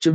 Chương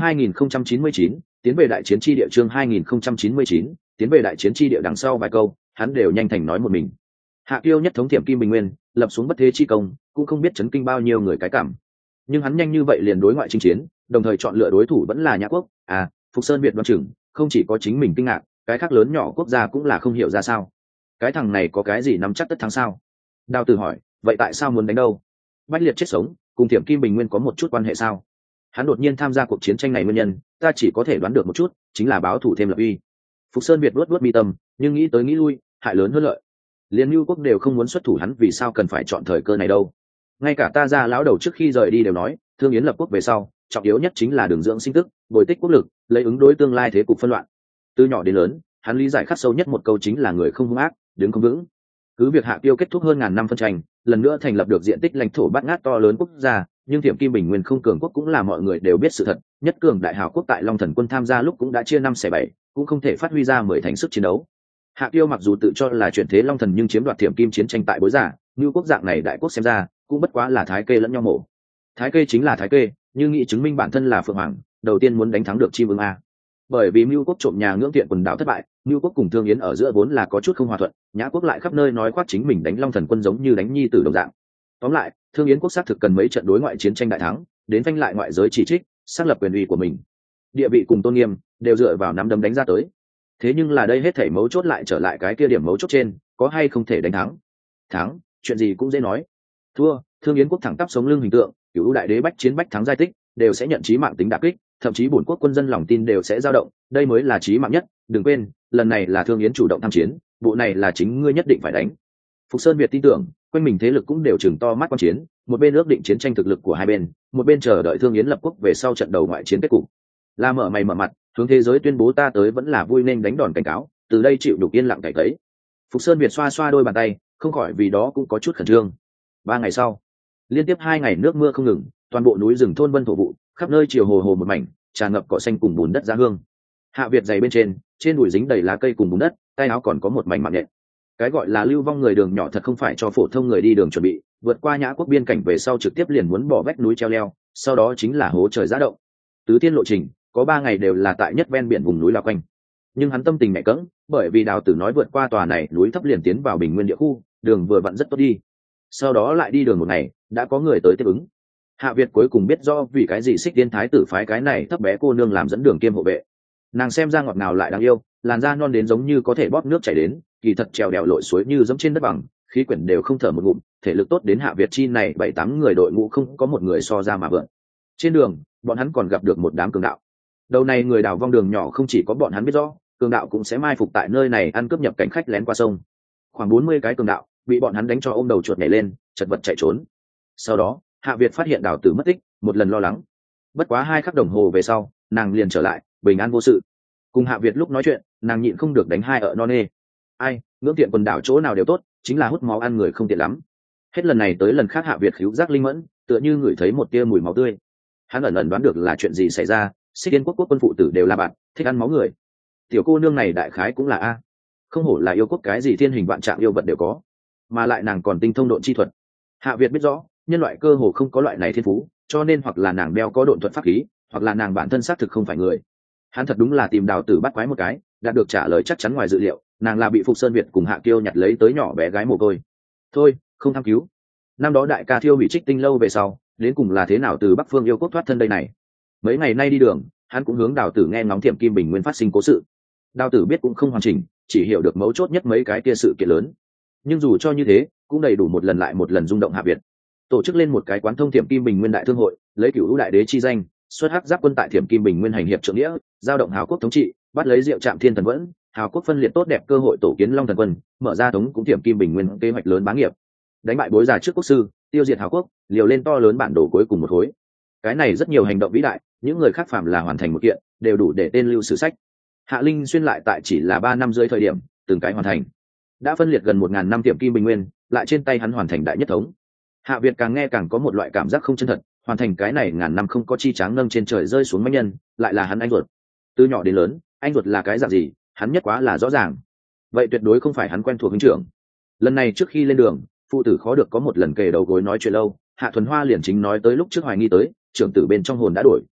2099, tiến về đại chiến chi địa. Chương 2099, tiến về đại chiến chi địa. Đằng sau vài câu hắn đều nhanh thành nói một mình. Hạ Kiêu nhất thống Thiểm Kim Bình Nguyên, lập xuống bất thế chi công, cũng không biết chấn kinh bao nhiêu người cái cảm. Nhưng hắn nhanh như vậy liền đối ngoại chinh chiến, đồng thời chọn lựa đối thủ vẫn là Nhã Quốc. Phục Sơn Việt đoan chừng, không chỉ có chính mình kinh ngạc, cái khác lớn nhỏ quốc gia cũng là không hiểu ra sao. Cái thằng này có cái gì nắm chắc tất thắng sao? Đào Tử hỏi, vậy tại sao muốn đánh đâu? Bách liệt chết sống, cùng Thiểm Kim Bình Nguyên có một chút quan hệ sao? Hắn đột nhiên tham gia cuộc chiến tranh này nguyên nhân, ta chỉ có thể đoán được một chút, chính là báo thủ thêm lập uy. Phục Sơn Việt luốt mi tâm, nhưng nghĩ tới nghĩ lui, hại lớn hơn lợi. Liên Nưu quốc đều không muốn xuất thủ, hắn vì sao cần phải chọn thời cơ này đâu? Ngay cả ta gia lão đầu trước khi rời đi đều nói, Thương Yến lập quốc về sau, trọng yếu nhất chính là đường dưỡng sinh tức, bồi tích quốc lực, lấy ứng đối tương lai thế cục phân loạn. Từ nhỏ đến lớn, hắn lý giải khắc sâu nhất một câu chính là người không hung ác, đứng không vững. Cứ việc Hạ Tiêu kết thúc hơn ngàn năm phân tranh, lần nữa thành lập được diện tích lãnh thổ bát ngát to lớn quốc gia, nhưng Thiểm Kim Bình Nguyên không cường quốc cũng là mọi người đều biết sự thật. Nhất cường đại hào quốc tại Long Thần quân tham gia lúc cũng đã chia 5/7, cũng không thể phát huy ra 10 thành sức chiến đấu. Hạ Tiêu mặc dù tự cho là chuyển thế Long Thần, nhưng chiếm đoạt Thiểm Kim chiến tranh tại bối giả, như quốc dạng này đại quốc xem ra cũng bất quá là thái kê lẫn nhau mổ. Thái kê chính là thái kê, nhưng nghĩ chứng minh bản thân là phượng hoàng, đầu tiên muốn đánh thắng được chim ưng a. Bởi vì Mưu quốc trộm nhà ngưỡng Tiện quần đảo thất bại, Mưu quốc cùng Thương Yến ở giữa vốn là có chút không hòa thuận, Nhã quốc lại khắp nơi nói khoác chính mình đánh Long Thần quân giống như đánh nhi tử đồng dạng. Tóm lại, Thương Yến quốc xác thực cần mấy trận đối ngoại chiến tranh đại thắng, đến phanh lại ngoại giới chỉ trích, xác lập quyền uy của mình. Địa vị cùng tôn nghiêm đều dựa vào nắm đấm đánh ra tới. Thế nhưng là đây hết thảy mấu chốt lại trở lại cái kia điểm mấu chốt trên, có hay không thể đánh thắng. Thắng, chuyện gì cũng dễ nói. Thua, Thương Yến quốc thẳng tắp sống lưng hình tượng, Cửu đại đế bách chiến bách thắng giai tích, đều sẽ nhận chí mạng tính đả kích, thậm chí bổn quốc quân dân lòng tin đều sẽ dao động, đây mới là chí mạng nhất. Đừng quên, lần này là Thương Yến chủ động tham chiến, bộ này là chính ngươi nhất định phải đánh. Phục Sơn Việt tin tưởng, quanh mình thế lực cũng đều chừng to mắt quan chiến, một bên ước định chiến tranh thực lực của hai bên, một bên chờ đợi Thương Yến lập quốc về sau trận đầu ngoại chiến kết cục. La mở mày mở mặt, hướng thế giới tuyên bố ta tới vẫn là vui nên đánh đòn cảnh cáo, từ đây chịu đủ yên lặng cải thấy. Phục Sơn Việt xoa xoa đôi bàn tay, không khỏi vì đó cũng có chút khẩn trương. 3 ngày sau, liên tiếp 2 ngày nước mưa không ngừng, toàn bộ núi rừng thôn vân thổ vụ, khắp nơi chiều hồ hồ một mảnh, tràn ngập cỏ xanh cùng bùn đất ra hương. Hạ Việt dày bên trên bụi dính đầy lá cây cùng bùn đất, tay áo còn có một mảnh mạng nhện. Cái gọi là lưu vong người đường nhỏ thật không phải cho phổ thông người đi đường chuẩn bị, vượt qua Nhã quốc biên cảnh về sau trực tiếp liền muốn bỏ vách núi treo leo, sau đó chính là hố trời giã động. Tứ tiên lộ trình, có 3 ngày đều là tại nhất ven biển vùng núi lao quanh. Nhưng hắn tâm tình mẹ cẫng, bởi vì Đào Tử nói vượt qua tòa này núi thấp liền tiến vào Bình Nguyên địa khu, đường vừa vặn rất tốt đi. Sau đó lại đi đường một ngày, đã có người tới tiếp ứng. Hạ Việt cuối cùng biết do vì cái gì Xích Tiên thái tử phái cái này thấp bé cô nương làm dẫn đường kiêm hộ vệ. Nàng xem ra ngọt ngào lại đáng yêu, làn da non đến giống như có thể bóp nước chảy đến, kỳ thật trèo đèo lội suối như dẫm trên đất bằng, khí quyển đều không thở một ngụm, thể lực tốt đến Hạ Việt chi này 7-8 người đội ngũ không có một người so ra mà vượn. Trên đường, bọn hắn còn gặp được một đám cường đạo. Đầu này người đào vong đường nhỏ không chỉ có bọn hắn biết rõ, cường đạo cũng sẽ mai phục tại nơi này ăn cướp nhập cảnh khách lén qua sông. Khoảng 40 cái cường đạo bị bọn hắn đánh cho ôm đầu chuột nhảy lên, chật vật chạy trốn. Sau đó, Hạ Việt phát hiện Đào Tử mất tích, một lần lo lắng. Bất quá 2 khắc đồng hồ về sau, nàng liền trở lại, bình an vô sự. Cùng Hạ Việt lúc nói chuyện, nàng nhịn không được đánh hai ợ non nê. Ai, ngưỡng tiện quần đảo chỗ nào đều tốt, chính là hút máu ăn người không tiện lắm. Hết lần này tới lần khác Hạ Việt khứu giác linh mẫn, tựa như ngửi thấy một tia mùi máu tươi. Hắn ẩn ẩn đoán được là chuyện gì xảy ra, Xích Tiên quốc quân phụ tử đều là bạn, thích ăn máu người. Tiểu cô nương này đại khái cũng là a. Không hổ là yêu quốc, cái gì thiên hình vạn trạng yêu vật đều có, mà lại nàng còn tinh thông độn chi thuật. Hạ Việt biết rõ, nhân loại cơ hồ không có loại này thiên phú, cho nên hoặc là nàng đeo có độn thuật pháp khí, hoặc là nàng bản thân xác thực không phải người. Hắn thật đúng là tìm Đào Tử bắt quái một cái, đạt được trả lời chắc chắn ngoài dự liệu, nàng là bị Phục Sơn Việt cùng Hạ Kiêu nhặt lấy tới nhỏ bé gái mồ côi. Thôi, không tham cứu. Năm đó đại ca Thiêu hủy Trích Tinh lâu về sau, đến cùng là thế nào từ Bắc Phương yêu quốc thoát thân đây này? Mấy ngày nay đi đường, hắn cũng hướng Đào Tử nghe ngóng Thiểm Kim Bình Nguyên phát sinh cố sự. Đào Tử biết cũng không hoàn chỉnh, chỉ hiểu được mấu chốt nhất mấy cái kia sự kiện lớn. Nhưng dù cho như thế, cũng đầy đủ một lần lại một lần rung động Hạ Việt. Tổ chức lên một cái quán thông Thiểm Kim Bình Nguyên đại thương hội, lấy Cửu đại đế chi danh, xuất hắc giáp quân tại Thiểm Kim Bình Nguyên hành hiệp trượng nghĩa, giao động hào quốc thống trị, bắt lấy Diệu Trạm Thiên Thần Vẫn, hào quốc phân liệt tốt đẹp cơ hội tổ kiến Long Thần quân, mở ra thống cũng Thiểm Kim Bình Nguyên kế hoạch lớn bá nghiệp, đánh bại bối già trước quốc sư, tiêu diệt hào quốc, liều lên to lớn bản đồ cuối cùng một khối. Cái này rất nhiều hành động vĩ đại, những người khác phạm là hoàn thành một kiện, đều đủ để tên lưu sử sách. Hạ Linh xuyên lại tại chỉ là 3 năm rưỡi thời điểm, từng cái hoàn thành. Đã phân liệt gần 1000 năm Thiểm Kim Bình Nguyên, lại trên tay hắn hoàn thành đại nhất thống. Hạ Việt càng nghe càng có một loại cảm giác không chân thật, hoàn thành cái này ngàn năm không có chi tráng nâng trên trời rơi xuống mãnh nhân, lại là hắn anh ruột. Từ nhỏ đến lớn, anh ruột là cái dạng gì, hắn nhất quá là rõ ràng. Vậy tuyệt đối không phải hắn quen thuộc huynh trưởng. Lần này trước khi lên đường, phụ tử khó được có một lần kề đầu gối nói chuyện lâu, Hạ Thuần Hoa liền chính nói tới lúc trước hoài nghi tới, trưởng tử bên trong hồn đã đổi.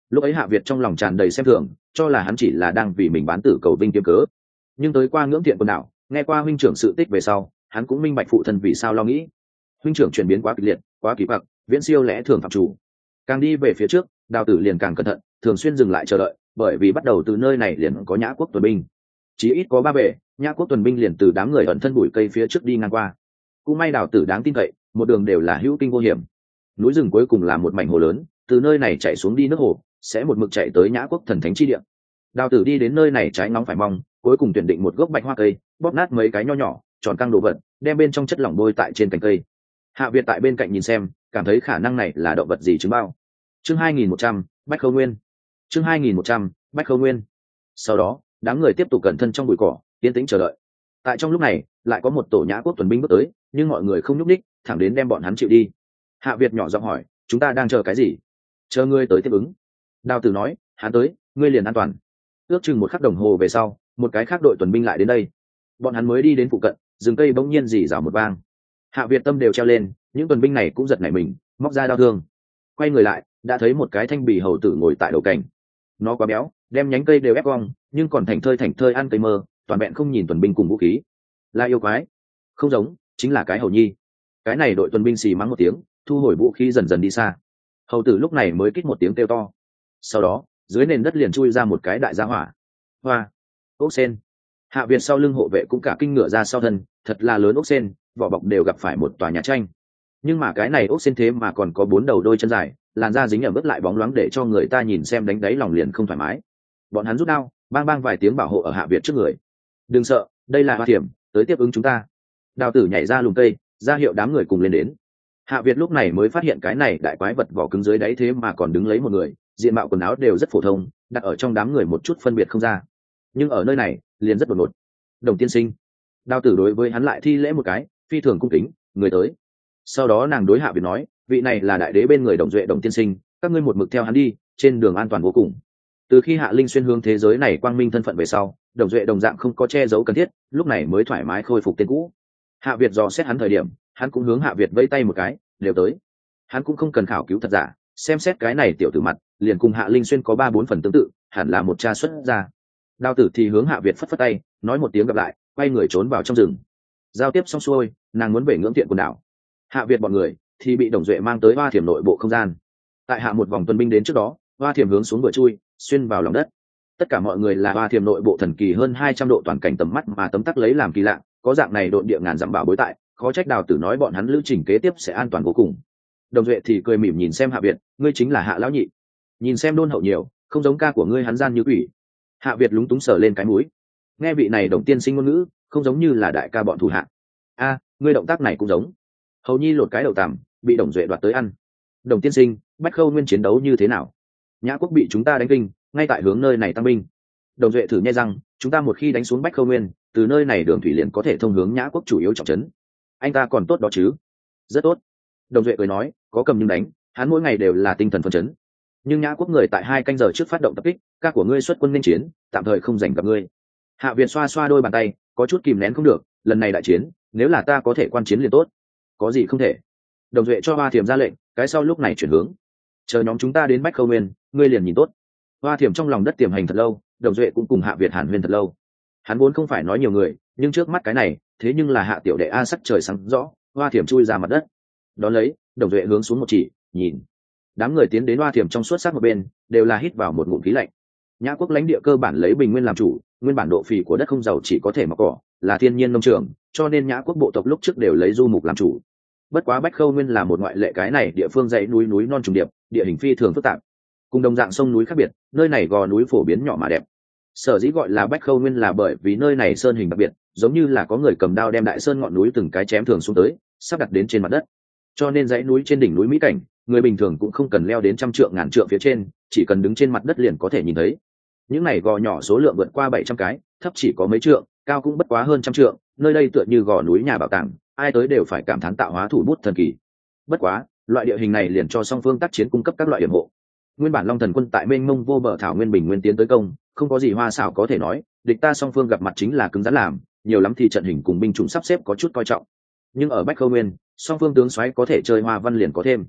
lúc ấy Hạ Việt trong lòng tràn đầy xem thường, cho là hắn chỉ là đang vì mình bán tử cầu vinh kiếm cớ. Nhưng tới qua ngưỡng thiện quần đảo, nghe qua huynh trưởng sự tích về sau, hắn cũng minh bạch phụ thân vì sao lo nghĩ. Huynh trưởng chuyển biến quá kịch liệt, quá kỳ quặc, viễn siêu lẽ thường phạm chủ. Càng đi về phía trước, Đào Tử liền càng cẩn thận, thường xuyên dừng lại chờ đợi, bởi vì bắt đầu từ nơi này liền có Nhã Quốc tuần binh, chí ít có 3 vệ. Nhã Quốc tuần binh liền từ đám người ẩn thân bụi cây phía trước đi ngang qua. Cũng may Đào Tử đáng tin cậy, một đường đều là hữu kinh vô hiểm. Núi rừng cuối cùng là một mảnh hồ lớn, từ nơi này chạy xuống đi nước hồ, sẽ một mực chạy tới Nhã Quốc thần thánh chi địa. Đào Tử đi đến nơi này trái ngóng phải mong, cuối cùng tuyển định một gốc bạch hoa cây, bóp nát mấy cái nho nhỏ, tròn căng đồ vật, đem bên trong chất lỏng bôi tại trên cành cây. Hạ Việt tại bên cạnh nhìn xem, cảm thấy khả năng này là động vật gì trứng bao. Chương 2100, Bách Khâu Nguyên. Chương 2100, Bách Khâu Nguyên. Sau đó, đám người tiếp tục cẩn thân trong bụi cỏ, yên tĩnh chờ đợi. Tại trong lúc này, lại có một tổ Nhã Quốc tuần binh bước tới, nhưng mọi người không nhúc nhích, thẳng đến đem bọn hắn chịu đi. Hạ Việt nhỏ giọng hỏi, chúng ta đang chờ cái gì? Chờ ngươi tới tiếp ứng. Đào Tử nói, hắn tới, ngươi liền an toàn. Ước chừng một khắc đồng hồ về sau, một cái khác đội tuần binh lại đến đây. Bọn hắn mới đi đến phụ cận, rừng cây bỗng nhiên rỉ rào một vang. Hạ Việt tâm đều treo lên, những tuần binh này cũng giật nảy mình, móc ra đao thương. Quay người lại, đã thấy một cái thanh bì hầu tử ngồi tại đầu cành. Nó quá béo, đem nhánh cây đều ép cong, nhưng còn thảnh thơi ăn cây mơ, toàn vẹn không nhìn tuần binh cùng vũ khí. Là yêu quái? Không giống, chính là cái hầu nhi. Cái này đội tuần binh xì mắng một tiếng, thu hồi vũ khí dần dần đi xa. Hầu tử lúc này mới kích một tiếng kêu to. Sau đó, dưới nền đất liền chui ra một cái đại gia hỏa. Hoa, ốc sen. Hạ Việt sau lưng hộ vệ cũng cả kinh ngựa ra sau thân, thật là lớn ốc sen, vỏ bọc đều gặp phải một tòa nhà tranh. Nhưng mà cái này ốc sen thế mà còn có 4 đầu đôi chân dài, làn da dính ở bước lại bóng loáng để cho người ta nhìn xem đánh đáy lòng liền không thoải mái. Bọn hắn rút đao, bang bang vài tiếng bảo hộ ở Hạ Việt trước người. Đừng sợ, đây là Hoa Thiểm, tới tiếp ứng chúng ta. Đào Tử nhảy ra lùm cây, ra hiệu đám người cùng lên đến. Hạ Việt lúc này mới phát hiện cái này đại quái vật vỏ cứng dưới đáy thế mà còn đứng lấy một người, diện mạo quần áo đều rất phổ thông, đặt ở trong đám người một chút phân biệt không ra. Nhưng ở nơi này, liền rất đột ngột. Đồng tiên sinh. Đào Tử đối với hắn lại thi lễ một cái, phi thường cung kính, người tới. Sau đó nàng đối Hạ Việt nói, vị này là đại đế bên người Đồng Duệ Đồng tiên sinh, các ngươi một mực theo hắn đi, trên đường an toàn vô cùng. Từ khi Hạ Linh xuyên hướng thế giới này quang minh thân phận về sau, Đồng Duệ đồng dạng không có che giấu cần thiết, lúc này mới thoải mái khôi phục tên cũ. Hạ Việt dò xét hắn thời điểm, hắn cũng hướng Hạ Việt vẫy tay một cái, đều tới. Hắn cũng không cần khảo cứu thật giả, xem xét cái này tiểu tử mặt, liền cùng Hạ Linh xuyên có 3-4 phần tương tự, hẳn là một cha xuất ra. Đào Tử thì hướng Hạ Việt phất phất tay, nói một tiếng gặp lại, quay người trốn vào trong rừng. Giao tiếp xong xuôi, nàng muốn về ngưỡng thiện quần đảo. Hạ Việt bọn người thì bị Đồng Duệ mang tới Hoa Thiểm nội bộ không gian. Tại hạ một vòng tuần binh đến trước đó, Hoa Thiểm hướng xuống vừa chui, xuyên vào lòng đất. Tất cả mọi người là Hoa Thiểm nội bộ thần kỳ hơn 200 độ toàn cảnh tầm mắt mà tấm tắc lấy làm kỳ lạ, có dạng này độn địa ngàn dặm bảo bối tại, khó trách Đào Tử nói bọn hắn lữ trình kế tiếp sẽ an toàn vô cùng. Đồng Duệ thì cười mỉm nhìn xem Hạ Việt, ngươi chính là Hạ lão nhị. Nhìn xem đôn hậu nhiều, không giống ca của ngươi hắn gian như quỷ. Hạ Việt lúng túng sờ lên cái mũi. Nghe vị này Đồng tiên sinh ngôn ngữ, không giống như là đại ca bọn thủ hạ. A, ngươi động tác này cũng giống. Hầu nhi lột cái đầu tằm, bị Đồng Duệ đoạt tới ăn. Đồng tiên sinh, Bách Khâu Nguyên chiến đấu như thế nào? Nhã Quốc bị chúng ta đánh kinh, ngay tại hướng nơi này tăng binh. Đồng Duệ thử nhai rằng, chúng ta một khi đánh xuống Bách Khâu Nguyên, từ nơi này đường thủy liền có thể thông hướng Nhã Quốc chủ yếu trọng trấn. Anh ta còn tốt đó chứ? Rất tốt. Đồng Duệ cười nói, có cầm nhưng đánh, hắn mỗi ngày đều là tinh thần phấn chấn. Nhưng Nhã Quốc người tại 2 canh giờ trước phát động tập kích, ca của ngươi xuất quân nên chiến, tạm thời không rảnh gặp ngươi. Hạ Việt xoa xoa đôi bàn tay, có chút kìm nén không được, lần này đại chiến, nếu là ta có thể quan chiến liền tốt. Có gì không thể? Đồng Duệ cho Hoa Thiểm ra lệnh, cái sau lúc này chuyển hướng. Chờ nhóm chúng ta đến Bách Khâu Nguyên, ngươi liền nhìn tốt. Hoa Thiểm trong lòng đất tiềm hành thật lâu, Đồng Duệ cũng cùng Hạ Việt hàn huyên thật lâu. Hắn vốn không phải nói nhiều người, nhưng trước mắt cái này, thế nhưng là Hạ tiểu đệ a sắc trời sáng rõ, Hoa Thiểm chui ra mặt đất. Đón lấy, Đồng Duệ hướng xuống một chỉ, nhìn. Đám người tiến đến Hoa Thiểm trong suốt sát một bên, đều là hít vào một ngụm khí lạnh. Nhã Quốc lãnh địa cơ bản lấy bình nguyên làm chủ, nguyên bản độ phì của đất không giàu chỉ có thể mọc cỏ, là thiên nhiên nông trường, cho nên Nhã Quốc bộ tộc lúc trước đều lấy du mục làm chủ. Bất quá Bách Khâu Nguyên là một ngoại lệ, cái này địa phương dãy núi núi non trùng điệp, địa hình phi thường phức tạp. Cùng đồng dạng sông núi khác biệt, nơi này gò núi phổ biến nhỏ mà đẹp. Sở dĩ gọi là Bách Khâu Nguyên là bởi vì nơi này sơn hình đặc biệt, giống như là có người cầm đao đem đại sơn ngọn núi từng cái chém thường xuống tới, sắp đặt đến trên mặt đất. Cho nên dãy núi trên đỉnh núi mỹ cảnh, người bình thường cũng không cần leo đến 100 trượng ngàn trượng phía trên, chỉ cần đứng trên mặt đất liền có thể nhìn thấy. Những này gò nhỏ số lượng vượt qua 700 cái, thấp chỉ có mấy trượng, cao cũng bất quá hơn 100 trượng, nơi đây tựa như gò núi nhà bảo tàng, ai tới đều phải cảm thán tạo hóa thủ bút thần kỳ. Bất quá, loại địa hình này liền cho song phương tác chiến cung cấp các loại điểm hộ. Nguyên bản Long Thần quân tại mênh mông vô bờ thảo nguyên bình nguyên tiến tới công, không có gì hoa xảo có thể nói, địch ta song phương gặp mặt chính là cứng rắn làm, nhiều lắm thì trận hình cùng binh chủng sắp xếp có chút coi trọng. Nhưng ở Bách Khâu Nguyên, song phương tướng soái có thể chơi hoa văn liền có thêm.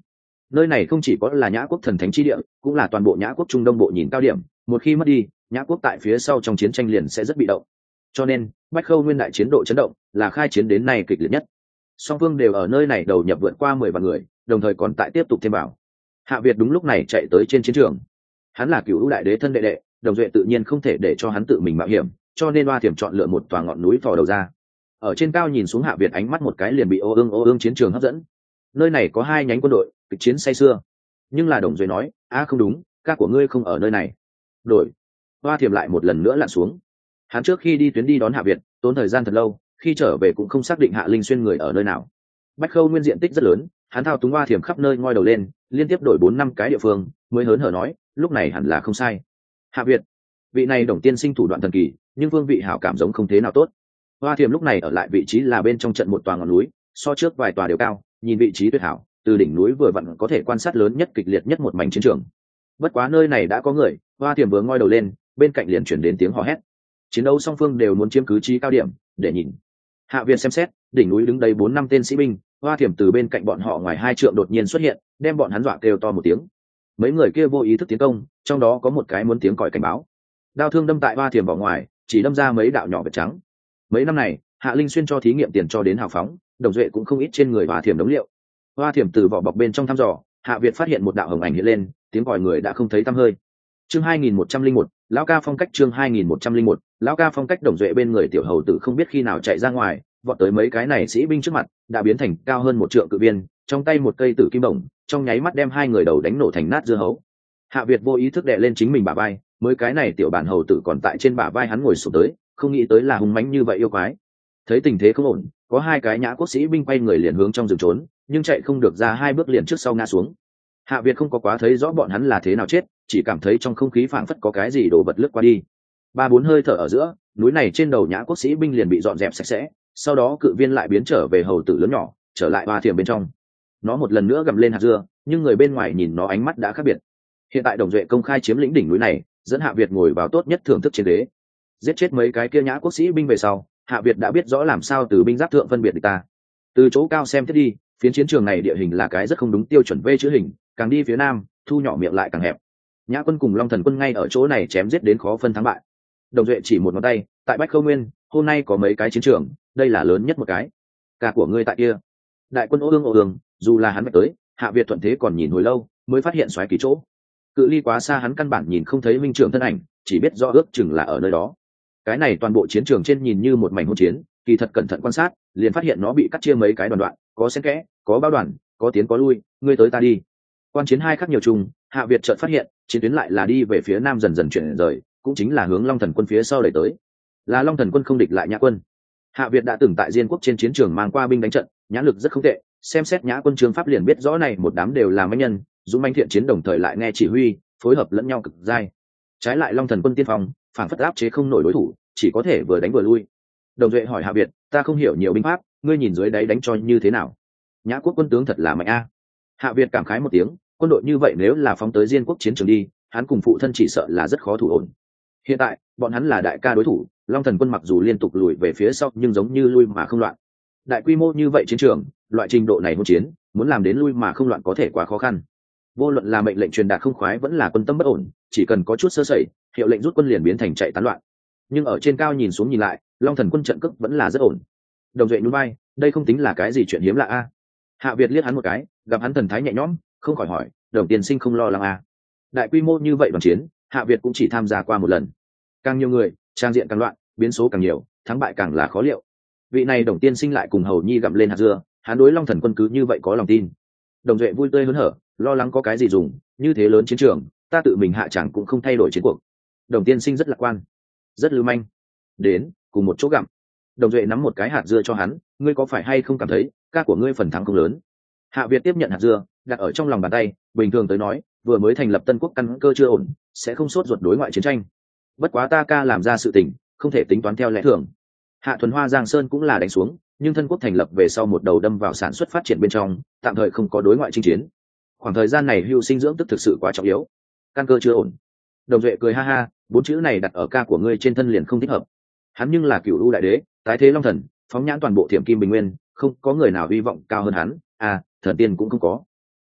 Nơi này không chỉ có là Nhã quốc thần thánh chi địa, cũng là toàn bộ Nhã quốc trung đông bộ nhìn cao điểm, một khi mất đi, Nhã quốc tại phía sau trong chiến tranh liền sẽ rất bị động. Cho nên Bách Khâu nguyên đại chiến độ chấn động là khai chiến đến nay kịch liệt nhất. Song phương đều ở nơi này đầu nhập vượt qua 10 vạn người, đồng thời còn tại tiếp tục thêm vào. Hạ Việt đúng lúc này chạy tới trên chiến trường. Hắn là Cửu Vũ đại đế thân đệ đệ, Đồng Duệ tự nhiên không thể để cho hắn tự mình mạo hiểm, cho nên Hoa Thiểm chọn lựa một tòa ngọn núi thò đầu ra. Ở trên cao nhìn xuống Hạ Việt ánh mắt một cái liền bị ô ương chiến trường hấp dẫn. Nơi này có hai nhánh quân đội, kịch chiến say sưa. Nhưng là Đồng Duệ nói, không đúng, ca của ngươi không ở nơi này. Đổi. Hoa Thiểm lại một lần nữa lặn xuống. Hắn trước khi đi tuyến đi đón Hạ Việt, tốn thời gian thật lâu, khi trở về cũng không xác định Hạ Linh Xuyên người ở nơi nào. Bách Khâu nguyên diện tích rất lớn, hắn thao túng Hoa Thiểm khắp nơi ngoi đầu lên, liên tiếp đổi 4-5 cái địa phương, mới hớn hở nói, lúc này hẳn là không sai. Hạ Việt, vị này Đồng tiên sinh thủ đoạn thần kỳ, nhưng vương vị hảo cảm giống không thế nào tốt. Hoa Thiểm lúc này ở lại vị trí là bên trong trận một tòa ngọn núi, so trước vài tòa đều cao, nhìn vị trí tuyệt hảo, từ đỉnh núi vừa vặn có thể quan sát lớn nhất kịch liệt nhất một mảnh chiến trường. Bất quá nơi này đã có người, Hoa Thiểm vừa ngoi đầu lên, bên cạnh liền chuyển đến tiếng hò hét. Chiến đấu song phương đều muốn chiếm cứ trí cao điểm để nhìn. Hạ Việt xem xét, đỉnh núi đứng đầy 4-5 tên sĩ binh, Hoa Thiểm từ bên cạnh bọn họ ngoài 2 trượng đột nhiên xuất hiện, đem bọn hắn dọa kêu to một tiếng. Mấy người kia vô ý thức tiến công, trong đó có một cái muốn tiếng còi cảnh báo. Đao thương đâm tại Hoa Thiểm vào ngoài, chỉ đâm ra mấy đạo nhỏ vết trắng. Mấy năm này, Hạ Linh Xuyên cho thí nghiệm tiền cho đến hào phóng, Đồng Duệ cũng không ít trên người Hoa Thiểm đống liệu. Hoa Thiểm từ vỏ bọc bên trong thăm dò, Hạ Việt phát hiện một đạo hồng ảnh hiện lên, tiếng còi người đã không thấy tăm hơi. Chương 2101, lão ca phong cách. Chương 2101, lão ca phong cách. Đồng Duệ bên người tiểu hầu tử không biết khi nào chạy ra ngoài, vọt tới mấy cái này sĩ binh trước mặt, đã biến thành cao hơn 1 trượng cự viên, trong tay một cây tử kim bổng, trong nháy mắt đem 2 người đầu đánh nổ thành nát dưa hấu. Hạ Việt vô ý thức đè lên chính mình bả vai, mới cái này tiểu bản hầu tử còn tại trên bả vai hắn ngồi xuống tới, không nghĩ tới là hung mãnh như vậy yêu quái. Thấy tình thế không ổn, có 2 cái Nhã quốc sĩ binh quay người liền hướng trong rừng trốn, nhưng chạy không được ra 2 bước liền trước sau ngã xuống. Hạ Việt không có quá thấy rõ bọn hắn là thế nào chết, chỉ cảm thấy trong không khí phảng phất có cái gì đổ vật lướt qua đi. 3-4 hơi thở ở giữa, núi này trên đầu Nhã quốc sĩ binh liền bị dọn dẹp sạch sẽ, sau đó cự viên lại biến trở về hầu tử lớn nhỏ, trở lại Hoa Thiểm bên trong. Nó một lần nữa gầm lên hạt dưa, nhưng người bên ngoài nhìn nó ánh mắt đã khác biệt. Hiện tại Đồng Duệ công khai chiếm lĩnh đỉnh núi này, dẫn Hạ Việt ngồi vào tốt nhất thưởng thức trên ghế. Giết chết mấy cái kia Nhã quốc sĩ binh về sau, Hạ Việt đã biết rõ làm sao từ binh giáp thượng phân biệt địch ta. Từ chỗ cao xem thiết đi, phiến chiến trường này địa hình là cái rất không đúng tiêu chuẩn V chữ hình, càng đi phía nam, thu nhỏ miệng lại càng hẹp. Nhã quân cùng Long Thần quân ngay ở chỗ này chém giết đến khó phân thắng bại. Đồng Duệ chỉ một ngón tay, tại Bách Khâu Nguyên, hôm nay có mấy cái chiến trường, đây là lớn nhất một cái. Ca của ngươi tại kia. Đại quân ô ương, dù là hắn mạch tới, Hạ Việt thuận thế còn nhìn hồi lâu, mới phát hiện xoáy kỳ chỗ. Cự ly quá xa hắn căn bản nhìn không thấy minh trưởng thân ảnh, chỉ biết rõ ước chừng là ở nơi đó. Cái này toàn bộ chiến trường trên nhìn như một mảnh hỗn chiến, kỳ thật cẩn thận quan sát, liền phát hiện nó bị cắt chia mấy cái đoạn, có xen kẽ, có bao đoàn, có tiến có lui, ngươi tới ta đi. Quan chiến hai khác nhiều chung, Hạ Việt chợt phát hiện, chiến tuyến lại là đi về phía nam dần dần chuyển rời, cũng chính là hướng Long Thần quân phía sau đẩy tới. Là Long Thần quân không địch lại Nhã quân. Hạ Việt đã từng tại Diên quốc trên chiến trường mang qua binh đánh trận, nhãn lực rất không tệ, xem xét Nhã quân chương pháp liền biết rõ này một đám đều là mãnh nhân, dũng mãnh thiện chiến đồng thời lại nghe chỉ huy, phối hợp lẫn nhau cực dai. Trái lại Long Thần quân tiên phong, phản phất áp chế không nổi đối thủ, chỉ có thể vừa đánh vừa lui. Đồng Duệ hỏi Hạ Việt, ta không hiểu nhiều binh pháp, ngươi nhìn dưới đáy đánh cho như thế nào? Nhã quốc quân tướng thật là mạnh a. Hạ Việt cảm khái một tiếng, quân đội như vậy nếu là phóng tới Diên quốc chiến trường đi, hắn cùng phụ thân chỉ sợ là rất khó thủ ổn. Hiện tại bọn hắn là đại ca đối thủ, Long Thần quân mặc dù liên tục lùi về phía sau nhưng giống như lui mà không loạn. Đại quy mô như vậy chiến trường, loại trình độ này hỗn chiến, muốn làm đến lui mà không loạn có thể quá khó khăn. Vô luận là mệnh lệnh truyền đạt không khoái vẫn là quân tâm bất ổn, chỉ cần có chút sơ sẩy, hiệu lệnh rút quân liền biến thành chạy tán loạn. Nhưng ở trên cao nhìn xuống nhìn lại, Long Thần quân trận cước vẫn là rất ổn. Đồng Duệ nhún vai, đây không tính là cái gì chuyện hiếm lạ a. Hạ Việt liếc hắn một cái, gặp hắn thần thái nhẹ nhõm, không khỏi hỏi, Đồng tiên sinh không lo lắng a? Đại quy mô như vậy đoàn chiến, Hạ Việt cũng chỉ tham gia qua một lần. Càng nhiều người, trang diện càng loạn, biến số càng nhiều, thắng bại càng là khó liệu. Vị này Đồng tiên sinh lại cùng hầu nhi gặm lên hạt dưa, hắn đối Long Thần quân cứ như vậy có lòng tin. Đồng Duệ vui tươi hớn hở, lo lắng có cái gì dùng, như thế lớn chiến trường, ta tự mình hạ chẳng cũng không thay đổi chiến cuộc. Đồng tiên sinh rất lạc quan, rất lưu manh. Đến, cùng một chỗ gặm. Đồng Duệ nắm một cái hạt dưa cho hắn, ngươi có phải hay không cảm thấy ca của ngươi phần thắng không lớn? Hạ Việt tiếp nhận hạt dưa, đặt ở trong lòng bàn tay, bình thường tới nói, vừa mới thành lập Tân Quốc căn cơ chưa ổn, sẽ không sốt ruột đối ngoại chiến tranh. Bất quá ta ca làm ra sự tình, không thể tính toán theo lẽ thường. Hạ Thuần Hoa Giang Sơn cũng là đánh xuống, nhưng Tân Quốc thành lập về sau một đầu đâm vào sản xuất phát triển bên trong, tạm thời không có đối ngoại chinh chiến. Khoảng thời gian này hưu sinh dưỡng tức thực sự quá trọng yếu, căn cơ chưa ổn. Đồng Duệ cười ha ha, 4 chữ này đặt ở ca của ngươi trên thân liền không thích hợp. Hắn nhưng là Cửu U đại đế, tái thế long thần, phóng nhãn toàn bộ Thiểm Kim Bình Nguyên, không có người nào hy vọng cao hơn hắn, thần tiên cũng không có.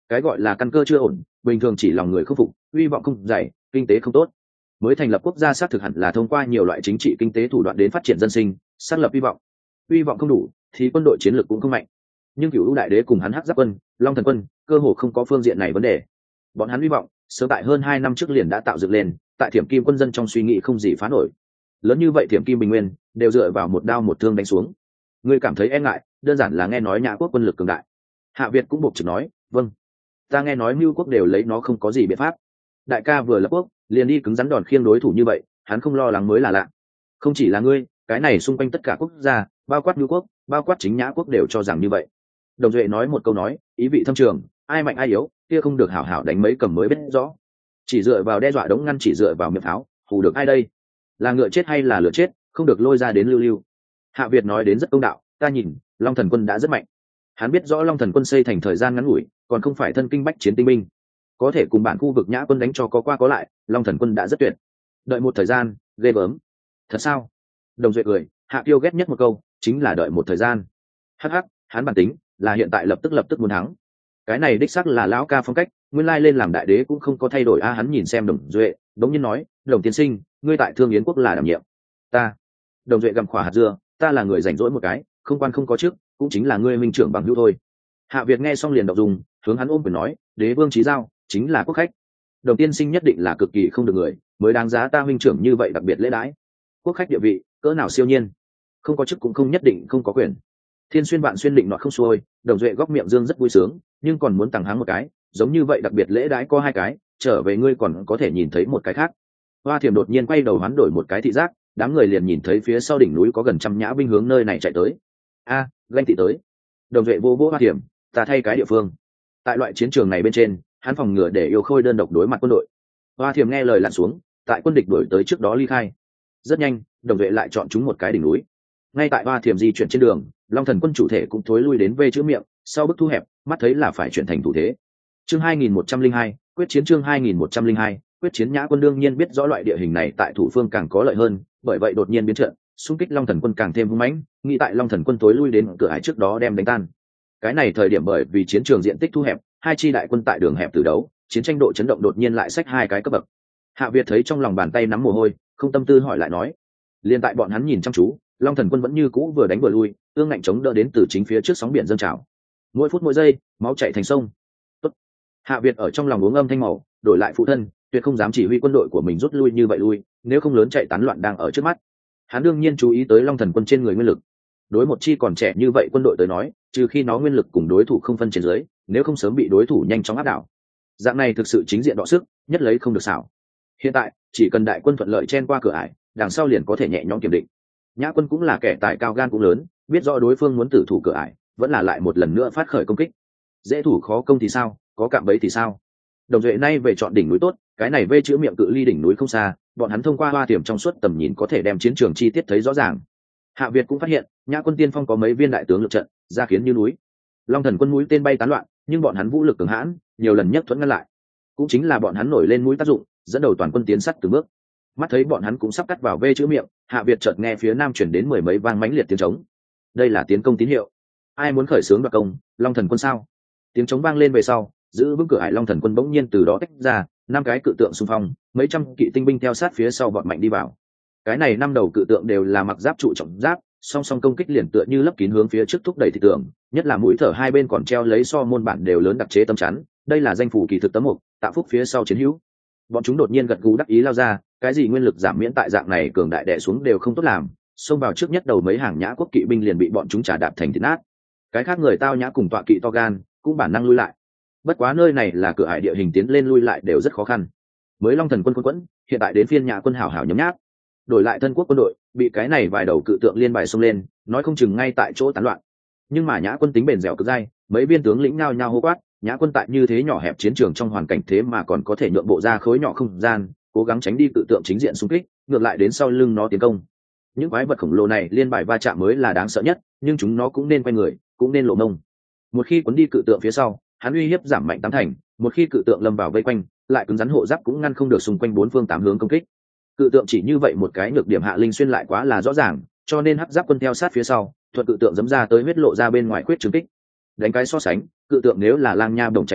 Cái gọi là căn cơ chưa ổn, bình thường chỉ lòng người không phục, hy vọng không dày, kinh tế không tốt. Mới thành lập quốc gia xác thực hẳn là thông qua nhiều loại chính trị kinh tế thủ đoạn đến phát triển dân sinh, xác lập hy vọng. Hy vọng không đủ thì quân đội chiến lược cũng không mạnh. Nhưng Cửu U đại đế cùng hắn Hắc Giáp quân, Long Thần quân cơ hồ không có phương diện này vấn đề. Bọn hắn hy vọng sớm tại hơn 2 năm trước liền đã tạo dựng lên, tại Thiểm Kim quân dân trong suy nghĩ không gì phá nổi. Lớn như vậy Thiểm Kim bình nguyên đều dựa vào một đao một thương đánh xuống. Ngươi cảm thấy e ngại, đơn giản là nghe nói Nhã quốc quân lực cường đại. Hạ Việt cũng buộc trực nói, vâng, ta nghe nói Mưu quốc đều lấy nó không có gì biện pháp. Đại ca vừa lập quốc liền đi cứng rắn đòn khiêng đối thủ như vậy, hắn không lo lắng mới là lạ. Không chỉ là ngươi, cái này xung quanh tất cả quốc gia, bao quát Mưu quốc, bao quát chính Nhã quốc đều cho rằng như vậy. Đồng Duệ nói một câu nói, ý vị thâm trường, ai mạnh ai yếu, kia không được hảo hảo đánh mấy cầm mới biết rõ. Chỉ dựa vào đe dọa đống ngăn, chỉ dựa vào miệng pháo, hù được ai đây? Là ngựa chết hay là lửa chết, không được lôi ra đến lưu lưu. Hạ Việt nói đến rất công đạo, ta nhìn Long Thần quân đã rất mạnh. Hắn biết rõ Long Thần quân xây thành thời gian ngắn ngủi, còn không phải thân kinh bách chiến tinh binh, có thể cùng bản khu vực Nhã quân đánh cho có qua có lại. Long Thần quân đã rất tuyệt. Đợi một thời gian, ghê gớm. Thật sao? Đồng Duệ cười, Hạ Kiêu ghét nhất một câu chính là đợi một thời gian. Hắc hắc, hắn bản tính là hiện tại lập tức muốn thắng. Cái này đích xác là lão ca phong cách, nguyên lai lên làm đại đế cũng không có thay đổi a. Hắn nhìn xem Đồng Duệ, đống nhiên nói, Đồng tiên sinh, ngươi tại Thương Yến quốc là đảm nhiệm. Ta. Đồng Duệ gặm khỏa hạt dưa, ta là người rảnh rỗi một cái, không quan không có chức, cũng chính là ngươi minh trưởng bằng hữu thôi. Hạ Việt nghe xong liền động dung, hướng hắn ôm quyền nói, đế vương chí giao chính là quốc khách. Đồng tiên sinh nhất định là cực kỳ không được người, mới đáng giá ta minh trưởng như vậy đặc biệt lễ đãi. Quốc khách địa vị cỡ nào siêu nhiên, không có chức cũng không nhất định không có quyền. Thiên xuyên vạn xuyên định nọ không xuôi, Đồng Duệ góc miệng dương rất vui sướng, nhưng còn muốn tặng hắn một cái, giống như vậy đặc biệt lễ đãi có 2 cái, trở về ngươi còn có thể nhìn thấy một cái khác. Hoa Thiểm đột nhiên quay đầu hoán đổi một cái thị giác, đám người liền nhìn thấy phía sau đỉnh núi có gần trăm nhã binh hướng nơi này chạy tới. A, ganh tị tới. Đồng Duệ vô vô Hoa Thiểm, ta thay cái địa phương. Tại loại chiến trường này bên trên, hắn phòng ngừa để Yêu Khôi đơn độc đối mặt quân đội. Hoa Thiểm nghe lời lặn xuống, tại quân địch đuổi tới trước đó ly khai. Rất nhanh, Đồng Duệ lại chọn chúng một cái đỉnh núi. Ngay tại Hoa Thiểm di chuyển trên đường, Long Thần quân chủ thể cũng thối lui đến vê chữ miệng, sau bức thu hẹp, mắt thấy là phải chuyển thành thủ thế. Chương 2102, quyết chiến. Chương 2102, quyết chiến. Nhã quân đương nhiên biết rõ loại địa hình này tại thủ phương càng có lợi hơn, bởi vậy đột nhiên biến trận, xung kích Long Thần quân càng thêm hung mãnh, nghĩ tại Long Thần quân thối lui đến cửa ải trước đó đem đánh tan. Cái này thời điểm bởi vì chiến trường diện tích thu hẹp, 2 chi đại quân tại đường hẹp từ đấu, chiến tranh độ chấn động đột nhiên lại xách 2 cái cấp bậc. Hạ Việt thấy trong lòng bàn tay nắm mồ hôi, không tâm tư hỏi lại nói, liên tại bọn hắn nhìn chăm chú, Long Thần quân vẫn như cũ vừa đánh vừa lui, ương ngạnh chống đỡ đến từ chính phía trước sóng biển dâng trào. Mỗi phút mỗi giây, máu chảy thành sông. Tốt. Hạ Việt ở trong lòng uống âm thanh màu, đổi lại phụ thân, tuyệt không dám chỉ huy quân đội của mình rút lui như vậy lui, nếu không lớn chạy tán loạn đang ở trước mắt. Hắn đương nhiên chú ý tới Long Thần quân trên người nguyên lực. Đối một chi còn trẻ như vậy quân đội tới nói, trừ khi nó nguyên lực cùng đối thủ không phân trên dưới, nếu không sớm bị đối thủ nhanh chóng áp đảo. Dạng này thực sự chính diện đọ sức, nhất lấy không được xảo. Hiện tại, chỉ cần đại quân thuận lợi chen qua cửa ải, đằng sau liền có thể nhẹ nhõm kiểm định. Nhã quân cũng là kẻ tài cao gan cũng lớn, biết rõ đối phương muốn tử thủ cửa ải, vẫn là lại một lần nữa phát khởi công kích. Dễ thủ khó công thì sao, có cạm bẫy thì sao? Đồng Duệ nay về chọn đỉnh núi tốt, cái này vê chữ miệng cự ly đỉnh núi không xa, bọn hắn thông qua Hoa Tiềm trong suốt tầm nhìn có thể đem chiến trường chi tiết thấy rõ ràng. Hạ Việt cũng phát hiện, Nhã quân tiên phong có mấy viên đại tướng lực trận, ra khiến như núi. Long Thần quân mũi tên bay tán loạn, nhưng bọn hắn vũ lực cường hãn, nhiều lần nhất thuẫn ngăn lại. Cũng chính là bọn hắn nổi lên mũi tác dụng, dẫn đầu toàn quân tiến sát từng bước. Mắt thấy bọn hắn cũng sắp cắt vào vê chữ miệng, Hạ Việt chợt nghe phía nam chuyển đến 10 mấy vang mãnh liệt tiếng trống. Đây là tiến công tín hiệu. Ai muốn khởi xướng đoạt công? Long Thần quân sao? Tiếng trống vang lên về sau, giữ vững cửa ải Long Thần quân bỗng nhiên từ đó tách ra, 5 cái cự tượng xung phong, mấy trăm kỵ tinh binh theo sát phía sau bọn mạnh đi vào. Cái này 5 đầu cự tượng đều là mặc giáp trụ trọng giáp, song song công kích liền tựa như lấp kín hướng phía trước thúc đẩy thị tượng, nhất là mũi thở hai bên còn treo lấy so môn bản đều lớn đặc chế tấm chắn, đây là danh phủ kỳ thực tấm mục, tạo phúc phía sau chiến hữu. Bọn chúng đột nhiên gật gù đắc ý lao ra, cái gì nguyên lực giảm miễn tại dạng này cường đại đè xuống đều không tốt làm, xông vào trước nhất đầu mấy hàng Nhã quốc kỵ binh liền bị bọn chúng trả đạp thành thịt nát. Cái khác người Tao Nhã cùng tọa kỵ to gan cũng bản năng lui lại. Bất quá nơi này là cửa ải địa hình, tiến lên lui lại đều rất khó khăn. Mới Long Thần quân quẫn, hiện tại đến phiên Nhã quân hảo hảo nhấm nháp. Đổi lại thân quốc quân đội, bị cái này vài đầu cự tượng liên bài xông lên, nói không chừng ngay tại chỗ tán loạn. Nhưng mà Nhã quân tính bền dẻo cực dai, mấy viên tướng lĩnh nhao nhao hô quát, Nhã quân tại như thế nhỏ hẹp chiến trường trong hoàn cảnh thế mà còn có thể nhượng bộ ra khối nhỏ không gian, cố gắng tránh đi cự tượng chính diện xung kích, ngược lại đến sau lưng nó tiến công. Những quái vật khổng lồ này liên bài va chạm mới là đáng sợ nhất, nhưng chúng nó cũng nên quay người, cũng nên lộ mông. Một khi cuốn đi cự tượng phía sau, hắn uy hiếp giảm mạnh 8 thành, một khi cự tượng lâm vào vây quanh, lại cứng rắn hộ giáp cũng ngăn không được xung quanh 4 phương 8 hướng công kích. Cự tượng chỉ như vậy một cái nhược điểm Hạ Linh xuyên lại quá là rõ ràng, cho nên hắc giáp quân theo sát phía sau, thuận cự tượng giẫm ra tới huyết lộ ra bên ngoài khuyết trứng kích. Đánh cái so sánh, cự tượng nếu là lang nha đồng chảy gỗ,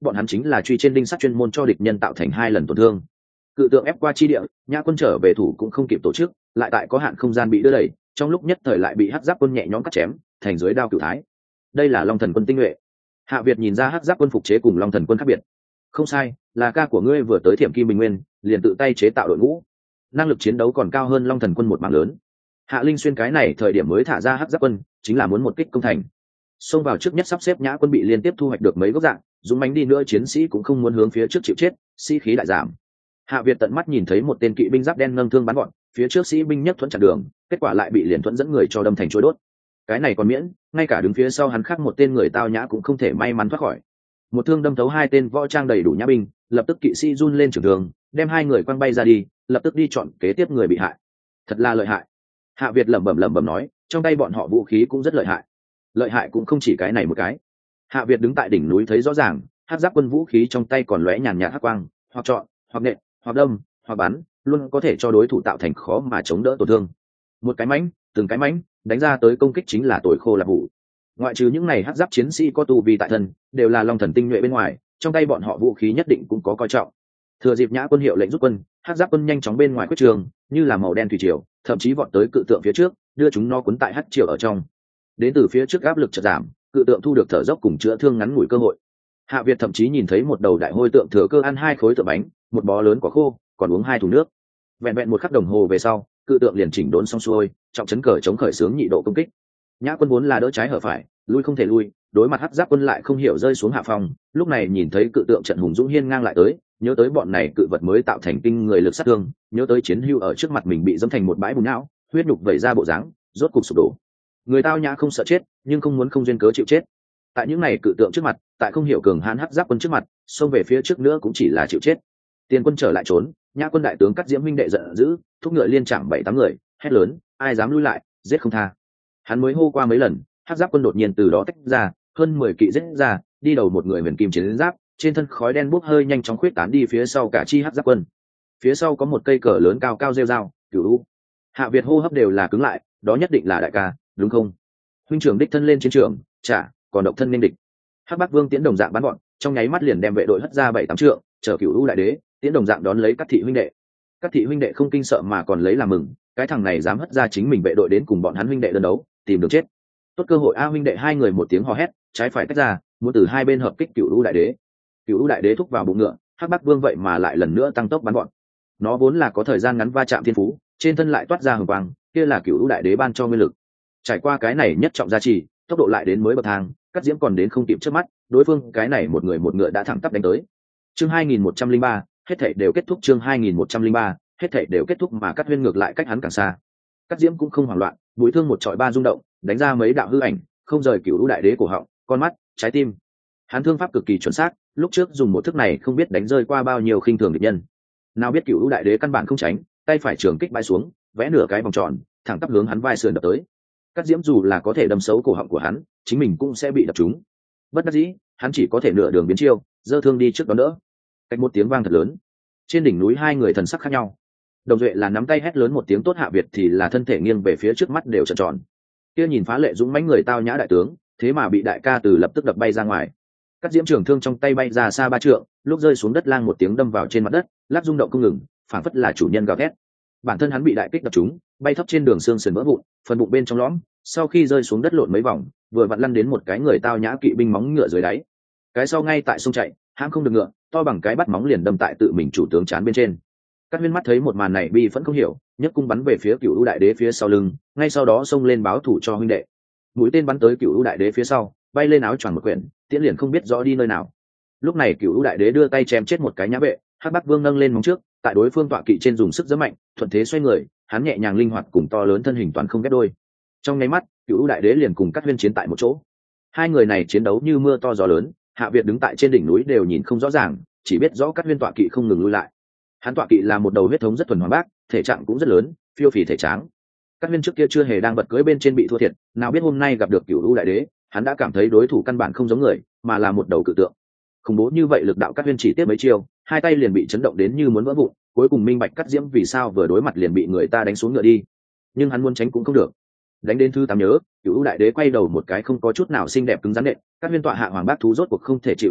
bọn hắn chính là truy trên đinh sắt chuyên môn cho địch nhân tạo thành 2 lần tổn thương. Cự tượng ép qua chi địa, nhã quân trở về thủ cũng không kịp tổ chức, lại tại có hạn không gian bị đưa đẩy, trong lúc nhất thời lại bị hắc giáp quân nhẹ nhõm cắt chém thành dưới đao cửu thái. Đây là Long Thần quân tinh nhuệ. Hạ Việt nhìn ra hắc giáp quân phục chế cùng Long Thần quân khác biệt. Không sai, là ca của ngươi vừa tới Thiểm Kim Bình Nguyên, liền tự tay chế tạo đội ngũ, năng lực chiến đấu còn cao hơn Long Thần quân một mảng lớn. Hạ Linh Xuyên cái này thời điểm mới thả ra hắc giáp quân, chính là muốn một kích công thành. Xông vào trước nhất sắp xếp nhã quân bị liên tiếp thu hoạch được mấy gốc dạng, dũng mãnh đi nữa chiến sĩ cũng không muốn hướng phía trước chịu chết, sĩ khí đại giảm. Hạ Việt tận mắt nhìn thấy một tên kỵ binh giáp đen nâng thương bắn gọn, phía trước sĩ binh nhất thuẫn chặn đường, kết quả lại bị liền thuẫn dẫn người cho đâm thành chối đốt. Cái này còn miễn, ngay cả đứng phía sau hắn khác một tên người tao nhã cũng không thể may mắn thoát khỏi. Một thương đâm thấu 2 tên võ trang đầy đủ nhã binh, lập tức kỵ sĩ run lên trường đường, đem 2 người quăng bay ra đi, lập tức đi chọn kế tiếp người bị hại. Thật là lợi hại. Hạ Việt lẩm bẩm nói, trong tay bọn họ vũ khí cũng rất lợi hại. Lợi hại cũng không chỉ cái này một cái. Hạ Việt đứng tại đỉnh núi thấy rõ ràng, hắc giáp quân vũ khí trong tay còn lóe nhàn nhạt hắc quang, hoặc chọn, hoặc nện, hoặc đâm, hoặc bắn, luôn có thể cho đối thủ tạo thành khó mà chống đỡ tổn thương. Một cái mãnh, từng cái mãnh, đánh ra tới công kích chính là tuổi khô là vụ. Ngoại trừ những này hắc giáp chiến sĩ có tu vi tại thân, đều là Long Thần tinh nhuệ bên ngoài, trong tay bọn họ vũ khí nhất định cũng có coi trọng. Thừa dịp nhã quân hiệu lệnh rút quân, hắc giáp quân nhanh chóng bên ngoài quyết trường, như là màu đen thủy triều, thậm chí vọt tới cự tượng phía trước, đưa chúng nó cuốn tại hắc triều ở trong. Đến từ phía trước áp lực chợt giảm, cự tượng thu được thở dốc cùng chữa thương ngắn ngủi cơ hội. Hạ Việt thậm chí nhìn thấy một đầu đại hôi tượng thừa cơ ăn 2 khối tượng bánh, một bó lớn quả khô, còn uống 2 thùng nước. Vẹn một khắc đồng hồ về sau, cự tượng liền chỉnh đốn xong xuôi, trọng chấn cờ chống khởi xướng nhị độ công kích. Nhã quân vốn là đỡ trái hở phải, lui không thể lui, đối mặt hắc giáp quân lại không hiểu rơi xuống hạ phòng. Lúc này nhìn thấy cự tượng trận hùng dũng hiên ngang lại tới, nhớ tới bọn này cự vật mới tạo thành kinh người lực sát thương, nhớ tới chiến hưu ở trước mặt mình bị dẫm thành một bãi bùn não, huyết nhục vẩy ra bộ dáng, rốt cục sụp đổ. Người tao nhã không sợ chết, nhưng không muốn không duyên cớ chịu chết. Tại những này cự tượng trước mặt, tại không hiểu cường hãn hắc giáp quân trước mặt, xông về phía trước nữa cũng chỉ là chịu chết. Tiền quân trở lại trốn, nhã quân đại tướng cắt diễm minh đệ giận dữ, thúc ngựa liên chạm 7-8 người, hét lớn, ai dám lui lại, giết không tha. Hắn mới hô qua mấy lần, hắc giáp quân đột nhiên từ đó tách ra, hơn 10 kỵ giết ra, đi đầu một người huyền kim chiến giáp, trên thân khói đen bốc hơi nhanh chóng khuyết tán đi phía sau cả chi hắc giáp quân. Phía sau có một cây cờ lớn cao cao rêu rao, Cửu U. Hạ Việt hô hấp đều là cứng lại, đó nhất định là đại ca, đúng không? Huynh trưởng đích thân lên chiến trường, chả còn độc thân nên địch. Hắc Bắc Vương tiến đồng dạng bắn gọn, trong nháy mắt liền đem vệ đội hất ra 7-8 trượng, chờ Cửu U đại đế, tiến đồng dạng đón lấy các thị huynh đệ. Các thị huynh đệ không kinh sợ mà còn lấy làm mừng, cái thằng này dám hất ra chính mình vệ đội đến cùng bọn hắn huynh đệ đơn đấu, tìm đường chết. Tốt cơ hội a huynh đệ 2 người một tiếng hò hét, trái phải tách ra, muốn từ 2 bên hợp kích Cửu U đại đế. Cửu U đại đế thúc vào bụng ngựa, Hắc Bắc Vương vậy mà lại lần nữa tăng tốc bắn gọn. Nó vốn là có thời gian ngắn va chạm thiên phú, trên thân lại toát ra hừng quang, kia là Cửu U đại đế ban cho nguyên lực. Trải qua cái này nhất trọng gia trì, tốc độ lại đến mới bậc thang, cắt diễm còn đến không kịp trước mắt, đối phương cái này một người một ngựa đã thẳng tắp đánh tới. Chương 2103, hết thảy đều kết thúc. Chương 2103, hết thảy đều kết thúc mà Cát Huyên ngược lại cách hắn càng xa. Cát Diễm cũng không hoảng loạn, mũi thương một chọi ba rung động, đánh ra mấy đạo hư ảnh, không rời Cửu U đại đế cổ họng, con mắt, trái tim. Hắn thương pháp cực kỳ chuẩn xác, lúc trước dùng một thức này không biết đánh rơi qua bao nhiêu khinh thường địch nhân. Nào biết Cửu U đại đế căn bản không tránh, tay phải trường kích bãi xuống, vẽ nửa cái vòng tròn, thẳng tắp hướng hắn vai sườn đập tới. Cát Diễm dù là có thể đâm xấu cổ họng của hắn, chính mình cũng sẽ bị đập trúng. Bất đắc dĩ, hắn chỉ có thể nửa đường biến chiêu, giơ thương đi trước đón đỡ. Cách một tiếng vang thật lớn, trên đỉnh núi 2 người thần sắc khác nhau. Đồng Duệ là nắm tay hét lớn một tiếng tốt, Hạ Việt thì là thân thể nghiêng về phía trước, mắt đều tròn tròn. Kia nhìn phá lệ dũng mãnh người tao nhã đại tướng, thế mà bị đại ca từ lập tức đập bay ra ngoài. Cắt diễm trường thương trong tay bay ra xa 3 trượng, lúc rơi xuống đất lang một tiếng đâm vào trên mặt đất, lắc rung động không ngừng, phảng phất là chủ nhân gào thét. Bản thân hắn bị đại kích đập trúng, bay thấp trên đường xương sườn vỡ vụn, phần bụng bên trong lõm, sau khi rơi xuống đất lộn mấy vòng, vừa vặn lăn đến một cái người tao nhã kỵ binh móng ngựa dưới đáy. Cái sau ngay tại sông chạy, hãm không được ngựa, to bằng cái bắt móng liền đâm tại tự mình chủ tướng chán bên trên. Các viên mắt thấy một màn này bi vẫn không hiểu, nhấc cung bắn về phía Cửu U đại đế phía sau lưng, ngay sau đó xông lên báo thủ cho huynh đệ. Mũi tên bắn tới Cửu U đại đế phía sau, bay lên áo choàng một quyển, tiễn liền không biết rõ đi nơi nào. Lúc này Cửu U đại đế đưa tay chém chết một cái nhã vệ, Hắc Bắc Vương nâng lên móng trước, tại đối phương tọa kỵ trên dùng sức giẫm mạnh, thuận thế xoay người, hắn nhẹ nhàng linh hoạt cùng to lớn thân hình toàn không ghép đôi. Trong nháy mắt, Cửu U đại đế liền cùng Cát Huyên chiến tại một chỗ. Hai người này chiến đấu như mưa to gió lớn, Hạ Việt đứng tại trên đỉnh núi đều nhìn không rõ ràng, chỉ biết rõ Cát Huyên tọa kỵ không ngừng lui lại. Hắn tọa kỵ là một đầu huyết thống rất thuần hóa bác, thể trạng cũng rất lớn, phiêu phì thể tráng. Cát Huyên trước kia chưa hề đang bật cưỡi bên trên bị thua thiệt, nào biết hôm nay gặp được Cửu U đại đế, hắn đã cảm thấy đối thủ căn bản không giống người, mà là một đầu cự tượng. Khủng bố như vậy lực đạo Cát Huyên chỉ tiếp mấy chiêu, hai tay liền bị chấn động đến như muốn vỡ vụn, cuối cùng minh bạch Cát Diễm vì sao vừa đối mặt liền bị người ta đánh xuống ngựa đi. Nhưng hắn muốn tránh cũng không được. Đánh đến thứ 8 nhớ, Cửu U đại đế quay đầu một cái không có chút nào xinh đẹp cứng rắn nện, Cát Huyên tọa hạ hoàng bác thú rốt cuộc không thể chịu được lực,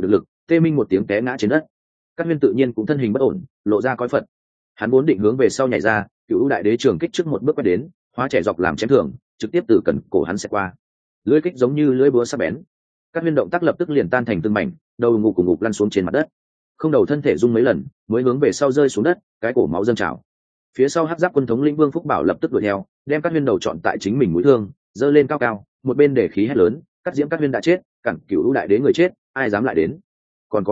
Tê Minh một tiếng té ngã trên đất. Cát Huyên tự nhiên cũng thân hình bất ổn, lộ ra coi phật. Hắn vốn định hướng về sau nhảy ra, Cửu đại đế trường kích trước một bước quay đến, hóa trẻ dọc làm chém thường, trực tiếp từ cần cổ hắn sẽ qua. Lưỡi kích giống như lưỡi búa sắc bén. Cát Huyên động tác lập tức liền tan thành từng mảnh, đầu ngục cùng ngục lăn xuống trên mặt đất. Không đầu thân thể rung mấy lần, mới hướng về sau rơi xuống đất, cái cổ máu dâng trào. Phía sau Hắc Giáp quân thống lĩnh Vương Phúc Bảo lập tức đuổi theo, đem Cát Huyên đầu chọn tại chính mình mũi thương, giơ lên cao cao, một bên để khí hét lớn, Cát Diễm Cát Huyên đã chết, cản Cửu đại đế người chết, ai dám lại đến? Còn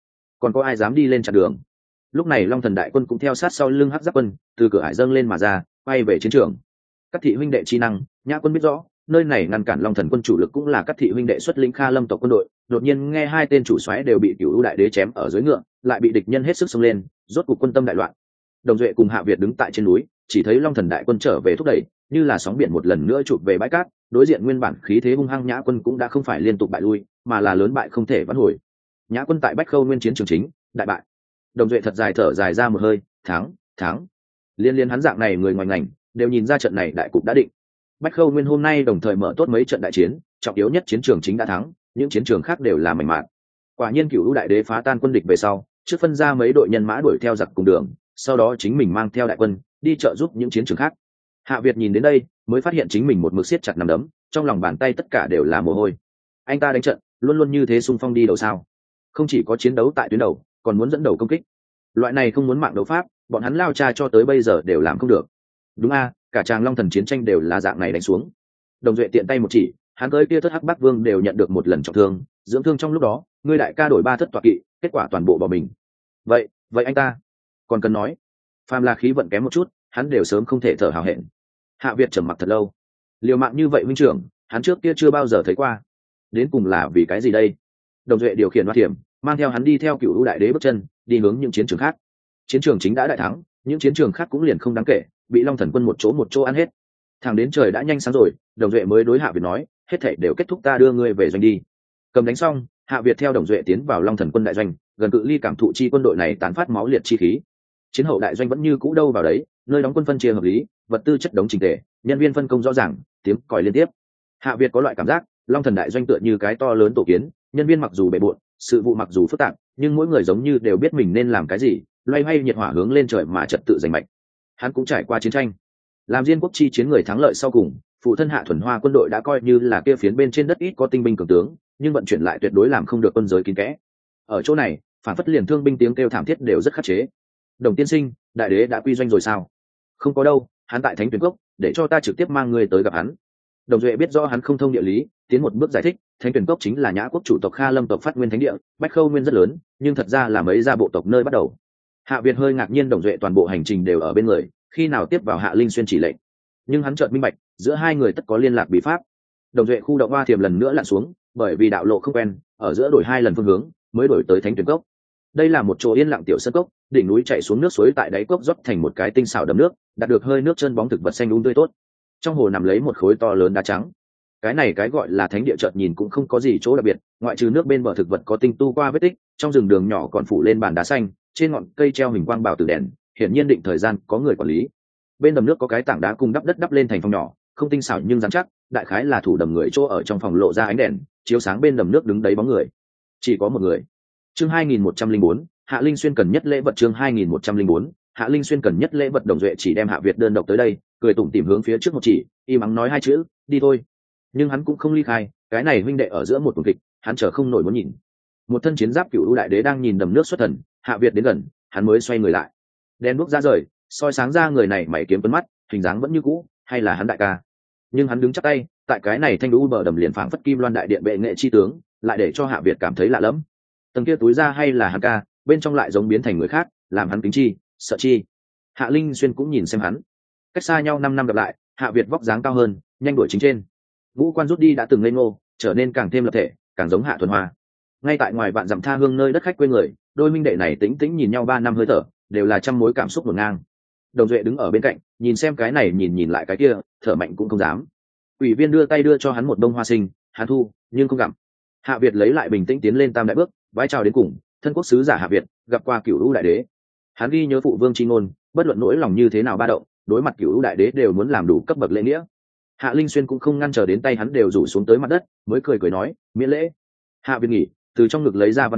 có ai dám đi lên chặn đường? Lúc này Long Thần đại quân cũng theo sát sau lưng Hắc Giáp quân, từ cửa ải dâng lên mà ra, quay về chiến trường. Các thị huynh đệ chi năng, Nhã quân biết rõ, nơi này ngăn cản Long Thần quân chủ lực cũng là các thị huynh đệ xuất lĩnh Kha Lâm tộc quân đội, đột nhiên nghe hai tên chủ soái đều bị Cửu đại đế chém ở dưới ngựa, lại bị địch nhân hết sức xông lên, rốt cuộc quân tâm đại loạn. Đồng Duệ cùng Hạ Việt đứng tại trên núi, chỉ thấy Long Thần đại quân trở về thúc đẩy, như là sóng biển một lần nữa chụp về bãi cát, đối diện nguyên bản khí thế hung hăng Nhã quân cũng đã không phải liên tục bại lui, mà là lớn bại không thể vãn hồi. Nhã quân tại Bách Khâu nguyên chiến trường chính, đại bại. Đồng Duệ thật dài thở dài ra một hơi, thắng. Liên hắn dạng này người ngoài ngành đều nhìn ra trận này đại cục đã định. Bách Khâu nguyên hôm nay đồng thời mở tốt mấy trận đại chiến, trọng yếu nhất chiến trường chính đã thắng, những chiến trường khác đều là mảnh mạn. Quả nhiên Cửu đại đế phá tan quân địch về sau, trước phân ra mấy đội nhân mã đuổi theo giặc cùng đường, sau đó chính mình mang theo đại quân đi trợ giúp những chiến trường khác. Hạ Việt nhìn đến đây, mới phát hiện chính mình một mực siết chặt nắm đấm, trong lòng bàn tay tất cả đều là mồ hôi. Anh ta đánh trận, luôn luôn như thế xung phong đi đầu sao? Không chỉ có chiến đấu tại tuyến đầu, còn muốn dẫn đầu công kích. Loại này không muốn mạng đấu pháp, bọn hắn lao cha cho tới bây giờ đều làm không được. Đúng a, cả tràng Long Thần chiến tranh đều là dạng này đánh xuống. Đồng Duệ tiện tay một chỉ, hắn tới kia thất Hắc Bắc Vương đều nhận được một lần trọng thương, dưỡng thương trong lúc đó, ngươi đại ca đổi 3 thất tọa kỵ, kết quả toàn bộ bỏ mình. Vậy anh ta còn cần nói, phàm là khí vận kém một chút, hắn đều sớm không thể thở hào hẹn. Hạ Việt trầm mặc thật lâu. Liều mạng như vậy huynh trưởng, hắn trước kia chưa bao giờ thấy qua. Đến cùng là vì cái gì đây? Đồng Duệ điều khiển Hoa Thiểm, mang theo hắn đi theo Cửu đại đế bước chân, đi hướng những chiến trường khác. Chiến trường chính đã đại thắng, những chiến trường khác cũng liền không đáng kể, bị Long Thần quân một chỗ ăn hết. Thẳng đến trời đã nhanh sáng rồi, Đồng Duệ mới đối Hạ Việt nói, hết thảy đều kết thúc, ta đưa ngươi về doanh đi. Cầm đánh xong, Hạ Việt theo Đồng Duệ tiến vào Long Thần quân đại doanh, gần cự ly cảm thụ chi quân đội này tán phát máu liệt chi khí. Chiến hậu đại doanh vẫn như cũ đâu vào đấy, nơi đóng quân phân chia hợp lý, vật tư chất đống chỉnh tề, nhân viên phân công rõ ràng, tiếng còi liên tiếp. Hạ Việt có loại cảm giác, Long Thần đại doanh tựa như cái to lớn tổ kiến, nhân viên mặc dù bề bộn, sự vụ mặc dù phức tạp, nhưng mỗi người giống như đều biết mình nên làm cái gì, loay hoay nhiệt hỏa hướng lên trời mà trật tự giành mạch. Hắn cũng trải qua chiến tranh, làm Diên quốc chi chiến người thắng lợi sau cùng, phụ thân Hạ Thuần Hoa quân đội đã coi như là kia phiến bên trên đất ít có tinh binh cường tướng, nhưng vận chuyển lại tuyệt đối làm không được quân giới kín kẽ. Ở chỗ này, phản phất liền thương binh tiếng kêu thảm thiết đều rất khắc chế. Đồng tiên sinh, đại đế đã quy doanh rồi sao? Không có đâu, hắn tại Thánh Tuyển Cốc, để cho ta trực tiếp mang người tới gặp hắn. Đồng Duệ biết rõ hắn không thông địa lý, tiến một bước giải thích, Thánh Tuyển Cốc chính là Nhã quốc chủ tộc Kha Lâm tộc phát nguyên thánh địa, Bách Khâu nguyên rất lớn, nhưng thật ra là mấy gia bộ tộc nơi bắt đầu. Hạ Việt hơi ngạc nhiên, Đồng Duệ toàn bộ hành trình đều ở bên người, khi nào tiếp vào Hạ Linh Xuyên chỉ lệnh. Nhưng hắn chợt minh bạch, giữa hai người tất có liên lạc bí pháp. Đồng Duệ khu động Hoa Thiểm lần nữa lặn xuống, bởi vì đạo lộ không quen, ở giữa đổi 2 lần phương hướng, mới đổi tới Thánh Tuyển Cốc. Đây là một chỗ yên lặng tiểu sơn cốc, đỉnh núi chảy xuống nước suối tại đáy cốc rót thành một cái tinh xảo đầm nước, đạt được hơi nước chân bóng thực vật xanh tươi tốt. Trong hồ nằm lấy một khối to lớn đá trắng. Cái này cái gọi là thánh địa, chợt nhìn cũng không có gì chỗ đặc biệt, ngoại trừ nước bên bờ thực vật có tinh tu qua vết tích, trong rừng đường nhỏ còn phủ lên bàn đá xanh, trên ngọn cây treo hình quang bảo tử đèn, hiển nhiên định thời gian có người quản lý. Bên đầm nước có cái tảng đá cùng đắp đất đắp lên thành phòng nhỏ, không tinh xảo nhưng rắn chắc, đại khái là thủ đầm người chỗ ở trong phòng lộ ra ánh đèn, chiếu sáng bên đầm nước đứng đấy bóng người. Chỉ có một người. Chương 2104, Hạ Linh Xuyên cần nhất lễ vật. Chương 2104, Hạ Linh Xuyên cần nhất lễ vật. Đồng Duệ chỉ đem Hạ Việt đơn độc tới đây, cười tủm tỉm hướng phía trước một chỉ, im ắng nói 2 chữ, đi thôi. Nhưng hắn cũng không ly khai, cái này huynh đệ ở giữa một tuần kịch, hắn chờ không nổi muốn nhìn. Một thân chiến giáp Cửu đại đế đang nhìn đầm nước xuất thần, Hạ Việt đến gần, hắn mới xoay người lại. Đen bước ra rời, soi sáng ra người này mày kiếm tuấn mắt, hình dáng vẫn như cũ, hay là hắn đại ca. Nhưng hắn đứng chắp tay, tại cái này thanh đũ bờ đầm liền phảng phất kim loan đại điện bệ nghệ chi tướng, lại để cho Hạ Việt cảm thấy lạ lẫm. Tầng kia túi ra hay là hắn ca, bên trong lại giống biến thành người khác, làm hắn kính chi, sợ chi. Hạ Linh Xuyên cũng nhìn xem hắn. Cách xa nhau 5 năm gặp lại, Hạ Việt vóc dáng cao hơn, nhanh đuổi chính trên. Ngũ quan rút đi đã từng lên ngô, trở nên càng thêm lập thể, càng giống Hạ Thuần Hoa. Ngay tại ngoài vạn dặm tha hương nơi đất khách quê người, đôi minh đệ này tĩnh tĩnh nhìn nhau 3 năm hơi thở, đều là trăm mối cảm xúc ngổn ngang. Đồng Duệ đứng ở bên cạnh, nhìn xem cái này nhìn lại cái kia, thở mạnh cũng không dám. Ủy viên đưa tay đưa cho hắn một bông hoa sinh, hắn thu, nhưng không gặm. Hạ Việt lấy lại bình tĩnh tiến lên tam đại bước, vái chào đến cùng, thân quốc sứ giả Hạ Việt, gặp qua Cửu đại đế. Hắn ghi nhớ phụ vương chi ngôn, bất luận nỗi lòng như thế nào ba động, đối mặt Cửu đại đế đều muốn làm đủ cấp bậc lễ nghĩa. Hạ Linh Xuyên cũng không ngăn trở, đến tay hắn đều rủ xuống tới mặt đất, mới cười nói, miễn lễ. Hạ Việt nghỉ, từ trong ngực lấy ra văn thư,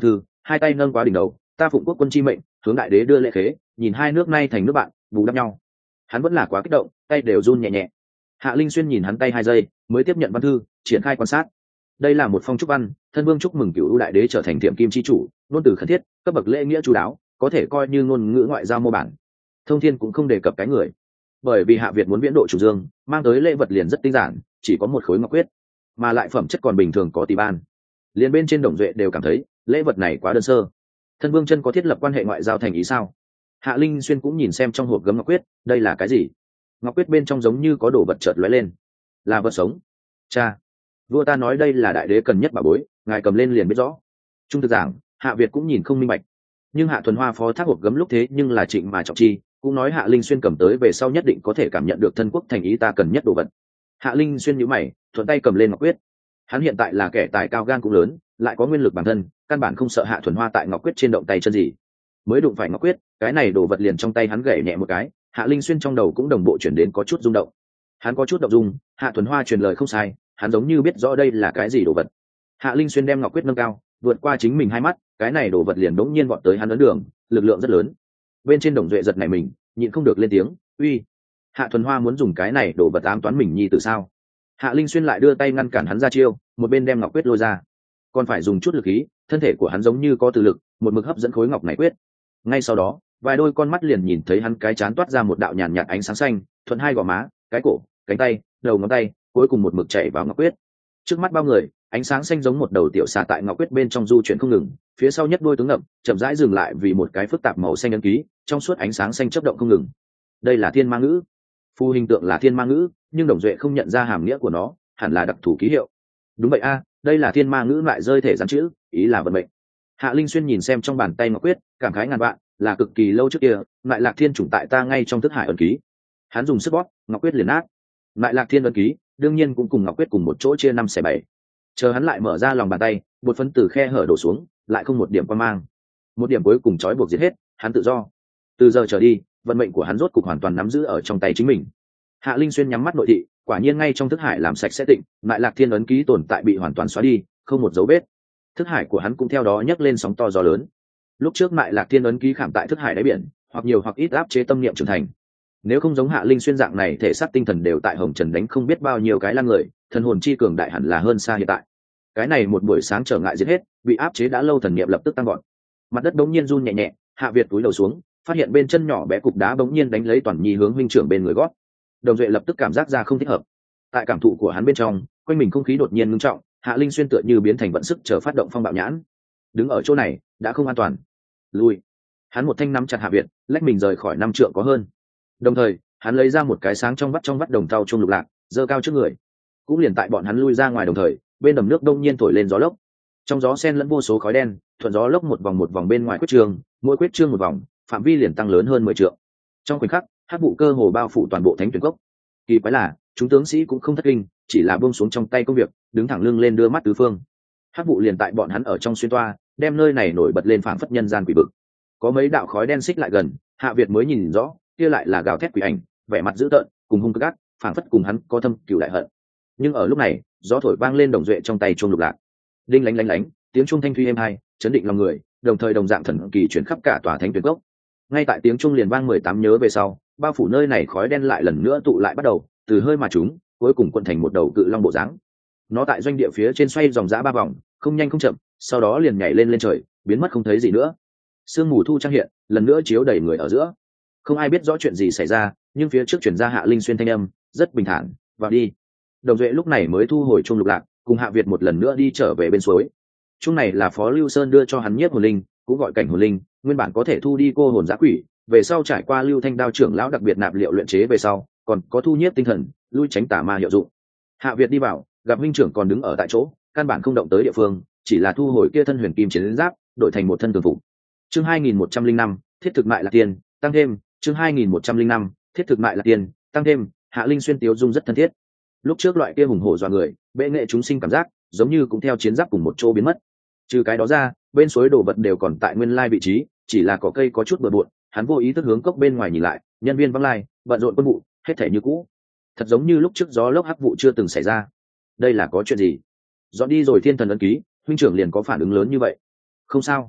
hai tay nâng quá đỉnh đầu, ta phụng quốc quân chi mệnh, hướng đại đế đưa lễ khế, nhìn hai nước nay thành nước bạn, bù đắp nhau. Hắn vẫn là quá kích động, tay đều run nhẹ nhẹ. Hạ Linh Xuyên nhìn hắn tay 2 giây, mới tiếp nhận văn thư, triển khai quan sát. Đây là một phong chúc văn, thân vương chúc mừng cửu đại đế trở thành tiệm kim chi chủ, ngôn từ khẩn thiết, cấp bậc lễ nghĩa chú đáo, có thể coi như ngôn ngữ ngoại giao mô bản. Thông thiên cũng không đề cập cái người, bởi vì Hạ Việt muốn viễn độ chủ dương, mang tới lễ vật liền rất tinh giản, chỉ có một khối ngọc quyết, mà lại phẩm chất còn bình thường có tỷ ban. Liên bên trên Đồng Duệ đều cảm thấy lễ vật này quá đơn sơ. Thân vương chân có thiết lập quan hệ ngoại giao thành ý sao? Hạ Linh Xuyên cũng nhìn xem trong hộp gấm ngọc quyết, đây là cái gì? Ngọc quyết bên trong giống như có đồ vật chợt lóe lên, là vật sống. Cha, vua ta nói đây là đại đế cần nhất bảo bối, ngài cầm lên liền biết rõ. Trung thực giảng, Hạ Việt cũng nhìn không minh bạch, nhưng Hạ Thuần Hoa phó thác hộp gấm lúc thế nhưng là Trịnh mà trọng chi, cũng nói Hạ Linh Xuyên cầm tới về sau nhất định có thể cảm nhận được thân quốc thành ý ta cần nhất đồ vật. Hạ Linh Xuyên nhíu mày, thuận tay cầm lên ngọc quyết. Hắn hiện tại là kẻ tài cao gan cũng lớn, lại có nguyên lực bản thân, căn bản không sợ Hạ Thuần Hoa tại ngọc quyết trên động tay chân gì. Mới đụng phải ngọc quyết, cái này đồ vật liền trong tay hắn gảy nhẹ một cái, Hạ Linh Xuyên trong đầu cũng đồng bộ chuyển đến có chút rung động. Hắn có chút động dung, Hạ Thuần Hoa truyền lời không sai, hắn giống như biết rõ đây là cái gì đồ vật. Hạ Linh Xuyên đem ngọc quyết nâng cao, vượt qua chính mình 2 mắt, cái này đồ vật liền đống nhiên vọt tới hắn ấn đường, lực lượng rất lớn. Bên trên Đồng Duệ giật nảy mình, nhịn không được lên tiếng, uy, Hạ Thuần Hoa muốn dùng cái này đồ vật ám toán mình nhi từ sao? Hạ Linh Xuyên lại đưa tay ngăn cản hắn ra chiêu, một bên đem ngọc quyết lôi ra, còn phải dùng chút lực khí, thân thể của hắn giống như có từ lực, một mực hấp dẫn khối ngọc này quyết. Ngay sau đó, vài đôi con mắt liền nhìn thấy hắn cái chán toát ra một đạo nhàn nhạt ánh sáng xanh, thuận hai gò má, cái cổ, cánh tay, đầu ngón tay, cuối cùng một mực chảy vào ngọc quyết. Trước mắt bao người, ánh sáng xanh giống một đầu tiểu xà tại ngọc quyết bên trong du chuyển không ngừng, phía sau nhất đôi tướng ngậm chậm rãi dừng lại vì một cái phức tạp màu xanh ấn ký, trong suốt ánh sáng xanh chớp động không ngừng. Đây là thiên ma ngữ, phù hình tượng là thiên ma ngữ, nhưng Đồng Duệ không nhận ra hàm nghĩa của nó, hẳn là đặc thù ký hiệu. Đúng vậy a, đây là thiên ma ngữ lại rơi thể gián chữ, ý là vận mệnh. Hạ Linh Xuyên nhìn xem trong bàn tay ngọc quyết, cảm khái ngàn vạn, là cực kỳ lâu trước kia, lại lạc thiên chủng tại ta ngay trong thức hải ấn ký. Hắn dùng sức bóp, ngọc quyết liền nát. Lại lạc thiên ấn ký, đương nhiên cũng cùng ngọc quyết cùng một chỗ chia 5/7. Chờ hắn lại mở ra lòng bàn tay, một phân tử khe hở đổ xuống, lại không một điểm quan mang. Một điểm cuối cùng trói buộc giết hết, hắn tự do. Từ giờ trở đi, vận mệnh của hắn rốt cục hoàn toàn nắm giữ ở trong tay chính mình. Hạ Linh Xuyên nhắm mắt nội thị, quả nhiên ngay trong thức hải làm sạch sẽ tịnh, lại lạc thiên ấn ký tồn tại bị hoàn toàn xóa đi, không một dấu vết. Thức hải của hắn cũng theo đó nhấc lên sóng to gió lớn. Lúc trước lại lạc thiên ấn ký khảm tại thức hải đáy biển, hoặc nhiều hoặc ít áp chế tâm niệm trưởng thành. Nếu không giống Hạ Linh Xuyên dạng này thể xác tinh thần đều tại hồng trần đánh không biết bao nhiêu cái lan người, thần hồn chi cường đại hẳn là hơn xa hiện tại. Cái này một buổi sáng trở ngại giết hết, bị áp chế đã lâu thần niệm lập tức tăng gọn. Mặt đất bỗng nhiên run nhẹ nhẹ, Hạ Việt cúi đầu xuống, phát hiện bên chân nhỏ bé cục đá bỗng nhiên đánh lấy Toàn Nhi hướng huynh trưởng bên người gót. Đồng Duệ lập tức cảm giác ra không thích hợp. Tại cảm thụ của hắn bên trong, quanh mình không khí đột nhiên ngưng trọng, Hạ Linh Xuyên tựa như biến thành vận sức chờ phát động phong bạo nhãn. Đứng ở chỗ này đã không an toàn, lui. Hắn một thanh nắm chặt Hạ Việt, lách mình rời khỏi 5 trượng có hơn. Đồng thời, hắn lấy ra một cái sáng trong vắt đồng tàu trung lục lạc, giơ cao trước người. Cũng liền tại bọn hắn lui ra ngoài đồng thời, bên đầm nước đông nhiên thổi lên gió lốc. Trong gió xen lẫn vô số khói đen, thuận gió lốc một vòng bên ngoài quyết trường, mỗi quyết trương một vòng, phạm vi liền tăng lớn hơn 10 trượng. Trong khoảnh khắc, hắc vụ cơ hồ bao phủ toàn bộ thánh tuyển cốc. Kỳ quái là, chúng tướng sĩ cũng không thất kinh, chỉ là buông xuống trong tay công việc, đứng thẳng lưng lên đưa mắt tứ phương. Hắc vụ liền tại bọn hắn ở trong xuyên toa, đem nơi này nổi bật lên phảng phất nhân gian quỷ vực. Có mấy đạo khói đen xích lại gần, Hạ Việt mới nhìn rõ, kia lại là gào thét quỷ ảnh, vẻ mặt dữ tợn, cùng hung cực ác, phảng phất cùng hắn có thâm cừu đại hận. Nhưng ở lúc này, gió thổi vang lên Đồng Duệ trong tay chuông lục lạc. Đinh lánh lánh lánh, tiếng chuông thanh thuy êm hai, chấn định lòng người, đồng thời đồng dạng thần kỳ chuyển khắp cả tòa thánh tuyển cốc. Ngay tại tiếng chuông liền vang 18 nhớ về sau, bao phủ nơi này khói đen lại lần nữa tụ lại bắt đầu, từ hơi mà chúng, cuối cùng quận thành một đầu cự long bộ dáng. Nó tại doanh địa phía trên xoay dòng dã 3 vòng, không nhanh không chậm, sau đó liền nhảy lên trời, biến mất không thấy gì nữa. Sương mù thu trang hiện, lần nữa chiếu đầy người ở giữa. Không ai biết rõ chuyện gì xảy ra, nhưng phía trước chuyển ra Hạ Linh Xuyên thanh âm, rất bình thản, vào đi. Đồng Duệ lúc này mới thu hồi chuông lục lạc, cùng Hạ Việt một lần nữa đi trở về bên suối. Chuông này là Phó Lưu Sơn đưa cho hắn nhiếp hồn linh, cũng gọi cảnh hồn linh, nguyên bản có thể thu đi cô hồn dã quỷ, về sau trải qua Lưu Thanh Đao trưởng lão đặc biệt nạp liệu luyện chế về sau, còn có thu nhiếp tinh thần, lui tránh tà ma hiệu dụng. Hạ Việt đi vào, gặp huynh trưởng còn đứng ở tại chỗ, căn bản không động tới địa phương, chỉ là thu hồi kia thân huyền kim chiến giáp, đổi thành một thân tường phục. Chương 2105, thiết thực mại là tiền, tăng thêm, chương 2105, thiết thực mại là tiền, tăng thêm, Hạ Linh Xuyên tiếu dung rất thân thiết. Lúc trước loại kia hùng hổ dọa người, bệ nghệ chúng sinh cảm giác, giống như cũng theo chiến giáp cùng một chỗ biến mất. Trừ cái đó ra, bên suối đồ vật đều còn tại nguyên lai vị trí, chỉ là cỏ cây có chút bừa bộn, hắn vô ý thức hướng cốc bên ngoài nhìn lại, nhân viên vắng lai, bận rộn quân vụ, hết thảy như cũ. Thật giống như lúc trước gió lốc hắc vụ chưa từng xảy ra. Đây là có chuyện gì? Dọn đi rồi thiên thần ấn ký, huynh trưởng liền có phản ứng lớn như vậy. Không sao.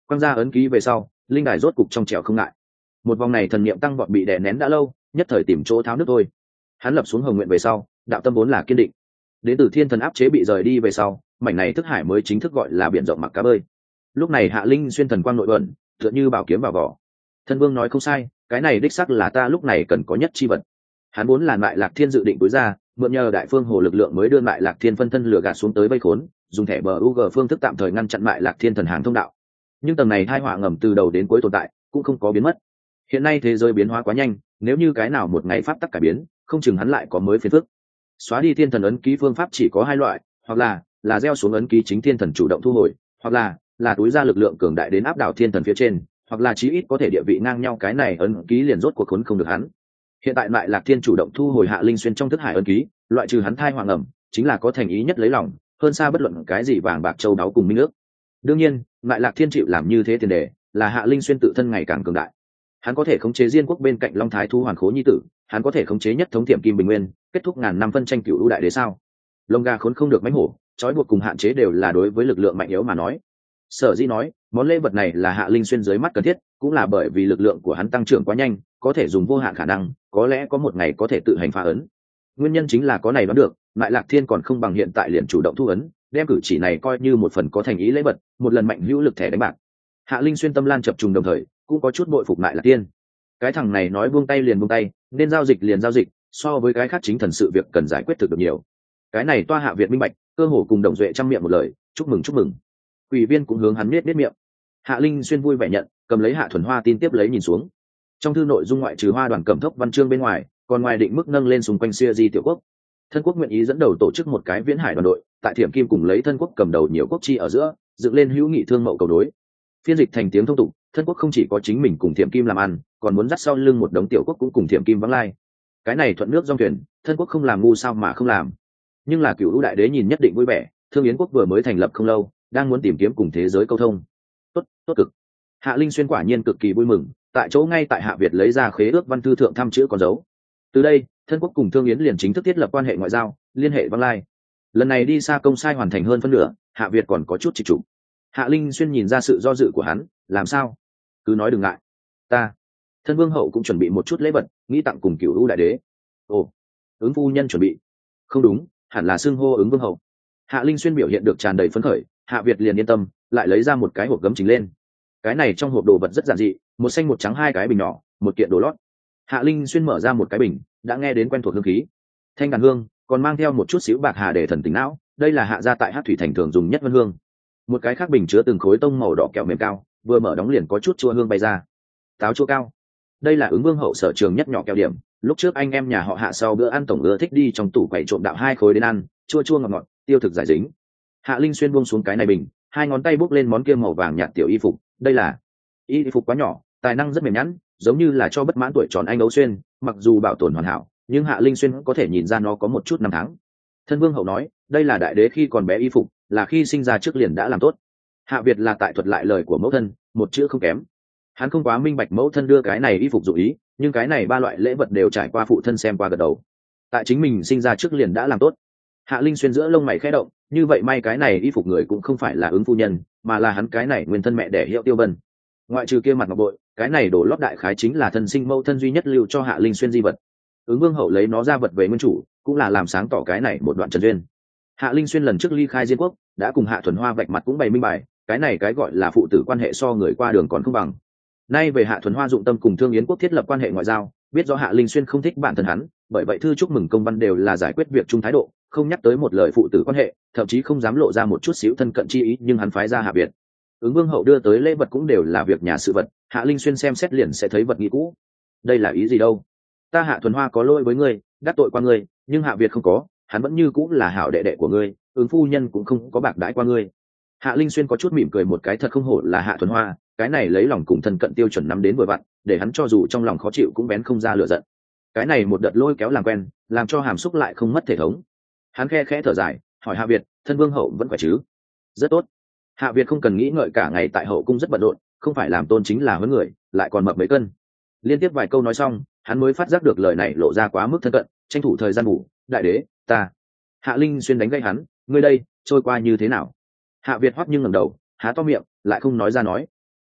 quăng ra ấn ký về sau, linh đài rốt cục trong trẻo không ngại. Một vòng này thần niệm tăng vọt bị đè nén đã lâu, nhất thời tìm chỗ tháo nước thôi. Hắn lập xuống hồng nguyện về sau, đạo tâm vốn là kiên định. Đến từ thiên thần áp chế bị rời đi về sau, mảnh này thức hải mới chính thức gọi là biển rộng mặc cá bơi. Lúc này Hạ Linh xuyên thần quang nội ẩn, tựa như bảo kiếm vào vỏ. Thân vương nói không sai, cái này đích xác là ta lúc này cần có nhất chi vật. Hắn vốn là Mại Lạc Thiên dự định túi ra, mượn nhờ Đại Phương Hồ lực lượng mới đưa Mại Lạc Thiên phân thân lừa gạt xuống tới vây khốn, dùng thẻ bờ UG phương thức tạm thời ngăn chặn Mại Lạc Thiên thần hàng thông đạo. Nhưng tầng này tai họa ngầm từ đầu đến cuối tồn tại, cũng không có biến mất. Hiện nay thế giới biến hóa quá nhanh, nếu như cái nào một ngày pháp tắc cải biến, không chừng hắn lại có mới phiền phức. Xóa đi thiên thần ấn ký phương pháp chỉ có hai loại, hoặc là gieo xuống ấn ký chính thiên thần chủ động thu hồi, hoặc là túi ra lực lượng cường đại đến áp đảo thiên thần phía trên, hoặc là chí ít có thể địa vị ngang nhau, cái này ấn ký liền rốt cuộc khốn không được hắn. Hiện tại Mại Lạc Thiên chủ động thu hồi Hạ Linh xuyên trong thức hải ấn ký, loại trừ hắn thai hoàng ẩm, chính là có thành ý nhất lấy lòng, hơn xa bất luận cái gì vàng bạc châu báu cùng minh ước. Đương nhiên, Mại Lạc Thiên chịu làm như thế tiền đề là Hạ Linh xuyên tự thân ngày càng cường đại. Hắn có thể khống chế Diên quốc bên cạnh Long Thái Thu Hoàn Khố nhi tử, hắn có thể khống chế nhất thống Tiệm Kim Bình Nguyên, kết thúc ngàn năm phân tranh cựu lũ đại đế sao? Lông gà khốn không được mánh hổ, trói buộc cùng hạn chế đều là đối với lực lượng mạnh yếu mà nói. Sở Dĩ nói, món lễ vật này là Hạ Linh xuyên dưới mắt cần thiết, cũng là bởi vì lực lượng của hắn tăng trưởng quá nhanh, có thể dùng vô hạn khả năng, có lẽ có một ngày có thể tự hành phá ấn. Nguyên nhân chính là có này đoán được, Mại Lạc Thiên còn không bằng hiện tại liền chủ động thu ấn, đem cử chỉ này coi như một phần có thành ý lễ vật, một lần mạnh hữu lực thẻ đánh bạc. Hạ Linh xuyên tâm lan chập trùng đồng thời, cũng có chút bội phục Mại Lạc Thiên. Cái thằng này nói buông tay liền buông tay, nên giao dịch liền giao dịch, so với cái khác chính thần sự việc cần giải quyết thực được nhiều. Cái này toa Hạ Việt minh bạch, cơ hồ cùng Đồng Duệ trăm miệng một lời, chúc mừng chúc mừng. Quỷ viên cũng hướng hắn nết miệng. Hạ Linh xuyên vui vẻ nhận, cầm lấy Hạ Thuần Hoa tin tiếp lấy nhìn xuống. Trong thư nội dung ngoại trừ Hoa Đoàn Cẩm Thốc văn chương bên ngoài, còn ngoài định mức nâng lên xung quanh Xia Di tiểu quốc. Thân quốc nguyện ý dẫn đầu tổ chức một cái viễn hải đoàn đội, tại Thiểm Kim cùng lấy thân quốc cầm đầu nhiều quốc chi ở giữa, dựng lên hữu nghị thương mậu cầu đối. Phiên dịch thành tiếng thông tục, thân quốc không chỉ có chính mình cùng Thiểm Kim làm ăn, còn muốn dắt sau lưng một đống tiểu quốc cũng cùng Thiểm Kim vắng lai. Cái này thuận nước dòng thuyền, thân quốc không làm ngu sao mà không làm. Nhưng là Cửu Lũ đại đế nhìn nhất định vui vẻ, Thương Yến quốc vừa mới thành lập không lâu, đang muốn tìm kiếm cùng thế giới câu thông. Tốt cực. Hạ Linh xuyên quả nhiên cực kỳ vui mừng, tại chỗ ngay tại Hạ Việt lấy ra khế ước văn thư thượng thăm chữ con dấu. Từ đây, thân quốc cùng Thương Yến liền chính thức thiết lập quan hệ ngoại giao, liên hệ vắng lai. Lần này đi xa công sai hoàn thành hơn phân nửa, Hạ Việt còn có chút trịch trục. Hạ Linh xuyên nhìn ra sự do dự của hắn, làm sao? Cứ nói đừng ngại. Ta, thân vương hậu cũng chuẩn bị một chút lễ vật, nghĩ tặng cùng Cửu Lũ đại đế. Ồ, ứng phu nhân chuẩn bị? Không đúng, hẳn là xưng hô ứng vương hậu. Hạ Linh xuyên biểu hiện được tràn đầy phấn khởi, Hạ Việt liền yên tâm, lại lấy ra một cái hộp gấm chính lên. Cái này trong hộp đồ vật rất giản dị, một xanh một trắng hai cái bình nhỏ, một kiện đồ lót. Hạ Linh xuyên mở ra một cái bình, đã nghe đến quen thuộc hương khí, thanh đàn hương, còn mang theo một chút xíu bạc hà để thần tính não. Đây là Hạ gia tại Hát Thủy thành thường dùng nhất vân hương. Một cái khác bình chứa từng khối tông màu đỏ kẹo mềm cao, vừa mở đóng liền có chút chua hương bay ra. Táo chua cao, đây là ứng vương hậu sở trường nhất nhỏ kẹo điểm. Lúc trước anh em nhà họ Hạ sau bữa ăn tổng ưa thích đi trong tủ quậy trộm đạo hai khối đến ăn, chua chua ngọt ngọt, tiêu thực giải dính. Hạ Linh xuyên buông xuống cái này bình, hai ngón tay bốc lên món kia màu vàng nhạt tiểu y phục. Đây là y phục quá nhỏ, tài năng rất mềm nhẵn, giống như là cho bất mãn tuổi tròn anh Ấu Xuyên, mặc dù bảo tồn hoàn hảo, nhưng Hạ Linh xuyên có thể nhìn ra nó có một chút năm tháng. Thân vương hậu nói, đây là đại đế khi còn bé y phục, là khi sinh ra trước liền đã làm tốt. Hạ Việt là tại thuật lại lời của mẫu thân, một chữ không kém. Hắn không quá minh bạch mẫu thân đưa cái này y phục dụ ý, nhưng cái này ba loại lễ vật đều trải qua phụ thân xem qua gật đầu. Tại chính mình sinh ra trước liền đã làm tốt. Hạ Linh xuyên giữa lông mày khẽ động, như vậy may cái này y phục người cũng không phải là ứng phu nhân, mà là hắn cái này nguyên thân mẹ đẻ Hiệu Tiêu Vân. Ngoại trừ kia mặt ngọc bội, cái này đồ lót đại khái chính là thân sinh mẫu thân duy nhất lưu cho Hạ Linh xuyên di vật. Ứng vương hậu lấy nó ra vật về nguyên chủ, cũng là làm sáng tỏ cái này một đoạn trần duyên. Hạ Linh xuyên lần trước ly khai Diên quốc, đã cùng Hạ Thuần Hoa vạch mặt cũng bày minh bài, cái này cái gọi là phụ tử quan hệ so người qua đường còn không bằng. Nay về Hạ Thuần Hoa dụng tâm cùng Thương Yến quốc thiết lập quan hệ ngoại giao, biết rõ Hạ Linh xuyên không thích bản thân hắn, bởi vậy thư chúc mừng công văn đều là giải quyết việc chung thái độ, không nhắc tới một lời phụ tử quan hệ, thậm chí không dám lộ ra một chút xíu thân cận chi ý, nhưng hắn phái ra Hạ Việt. Ứng vương hậu đưa tới lễ vật cũng đều là việc nhà sự vật, Hạ Linh xuyên xem xét liền sẽ thấy vật nghĩ cũ. Đây là ý gì đâu? Ta Hạ Thuần Hoa có lỗi với ngươi, đắc tội qua ngươi, nhưng Hạ Việt không có, hắn vẫn như cũng là hảo đệ đệ của ngươi, ứng phu nhân cũng không có bạc đãi qua ngươi. Hạ Linh xuyên có chút mỉm cười một cái, thật không hổ là Hạ Thuần Hoa, cái này lấy lòng cùng thân cận tiêu chuẩn nắm đến vừa vặn, để hắn cho dù trong lòng khó chịu cũng bén không ra lửa giận. Cái này một đợt lôi kéo làm quen, làm cho hàm xúc lại không mất thể thống. Hắn khe khẽ thở dài, hỏi Hạ Việt, thân vương hậu vẫn khỏe chứ? Rất tốt. Hạ Việt không cần nghĩ ngợi, cả ngày tại hậu cung rất bận rộn, không phải làm tôn chính là huấn người, lại còn mập mấy cân. Liên tiếp vài câu nói xong, hắn mới phát giác được lời này lộ ra quá mức thân cận, tranh thủ thời gian ngủ. Đại đế, ta. Hạ Linh xuyên đánh gây hắn, ngươi đây trôi qua như thế nào? Hạ Việt hoắc nhưng ngẩng đầu, há to miệng, lại không nói ra nói.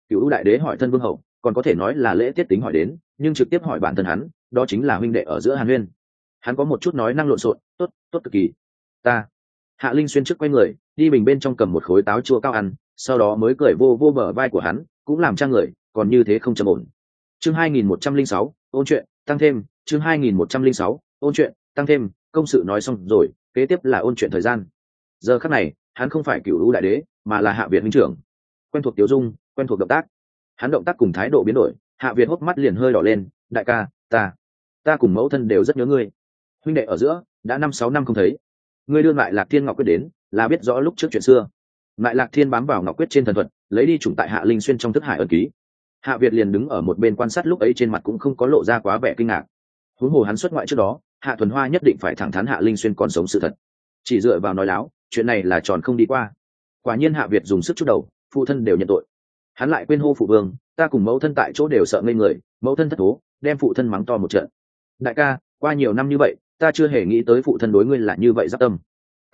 Cửu U đại đế hỏi thân vương hậu còn có thể nói là lễ tiết tính hỏi đến, nhưng trực tiếp hỏi bản thân hắn, đó chính là huynh đệ ở giữa hàn huyên. Hắn có một chút nói năng lộn xộn. Tốt, tốt cực kỳ. Ta. Hạ Linh xuyên trước quay người đi bình bên trong cầm một khối táo chua cao ăn, sau đó mới cười vô vô bờ vai của hắn, cũng làm trang người còn như thế không trầm ổn. Chương 2106, ôn chuyện tăng thêm. Chương 2106, ôn chuyện tăng thêm. Công sự nói xong rồi, kế tiếp là ôn chuyện thời gian. Giờ khắc này hắn không phải Cửu U đại đế mà là Hạ Việt huynh trưởng. Quen thuộc tiểu dung, quen thuộc động tác. Hắn động tác cùng thái độ biến đổi, Hạ Việt hốc mắt liền hơi đỏ lên. Đại ca, ta cùng mẫu thân đều rất nhớ ngươi. Huynh đệ ở giữa đã 5-6 năm không thấy, ngươi đưa lại Lạc Thiên Ngọc Quyết đến là biết rõ lúc trước chuyện xưa. Lại Lạc Thiên bám vào Ngọc Quyết trên thần thuật, lấy đi chủng tại Hạ Linh xuyên trong thức hải ân ký. Hạ Việt liền đứng ở một bên quan sát, lúc ấy trên mặt cũng không có lộ ra quá vẻ kinh ngạc. Huống hồ hắn xuất ngoại trước đó, Hạ Thuần Hoa nhất định phải thẳng thắn Hạ Linh xuyên còn sống sự thật. Chỉ dựa vào nói láo, chuyện này là tròn không đi qua. Quả nhiên Hạ Việt dùng sức chút đầu, phụ thân đều nhận tội. Hắn lại quên hô phụ vương, ta cùng mẫu thân tại chỗ đều sợ ngây người, mẫu thân thất thố, đem phụ thân mắng to một trận. Đại ca, qua nhiều năm như vậy, ta chưa hề nghĩ tới phụ thân đối ngươi là như vậy giáp tâm.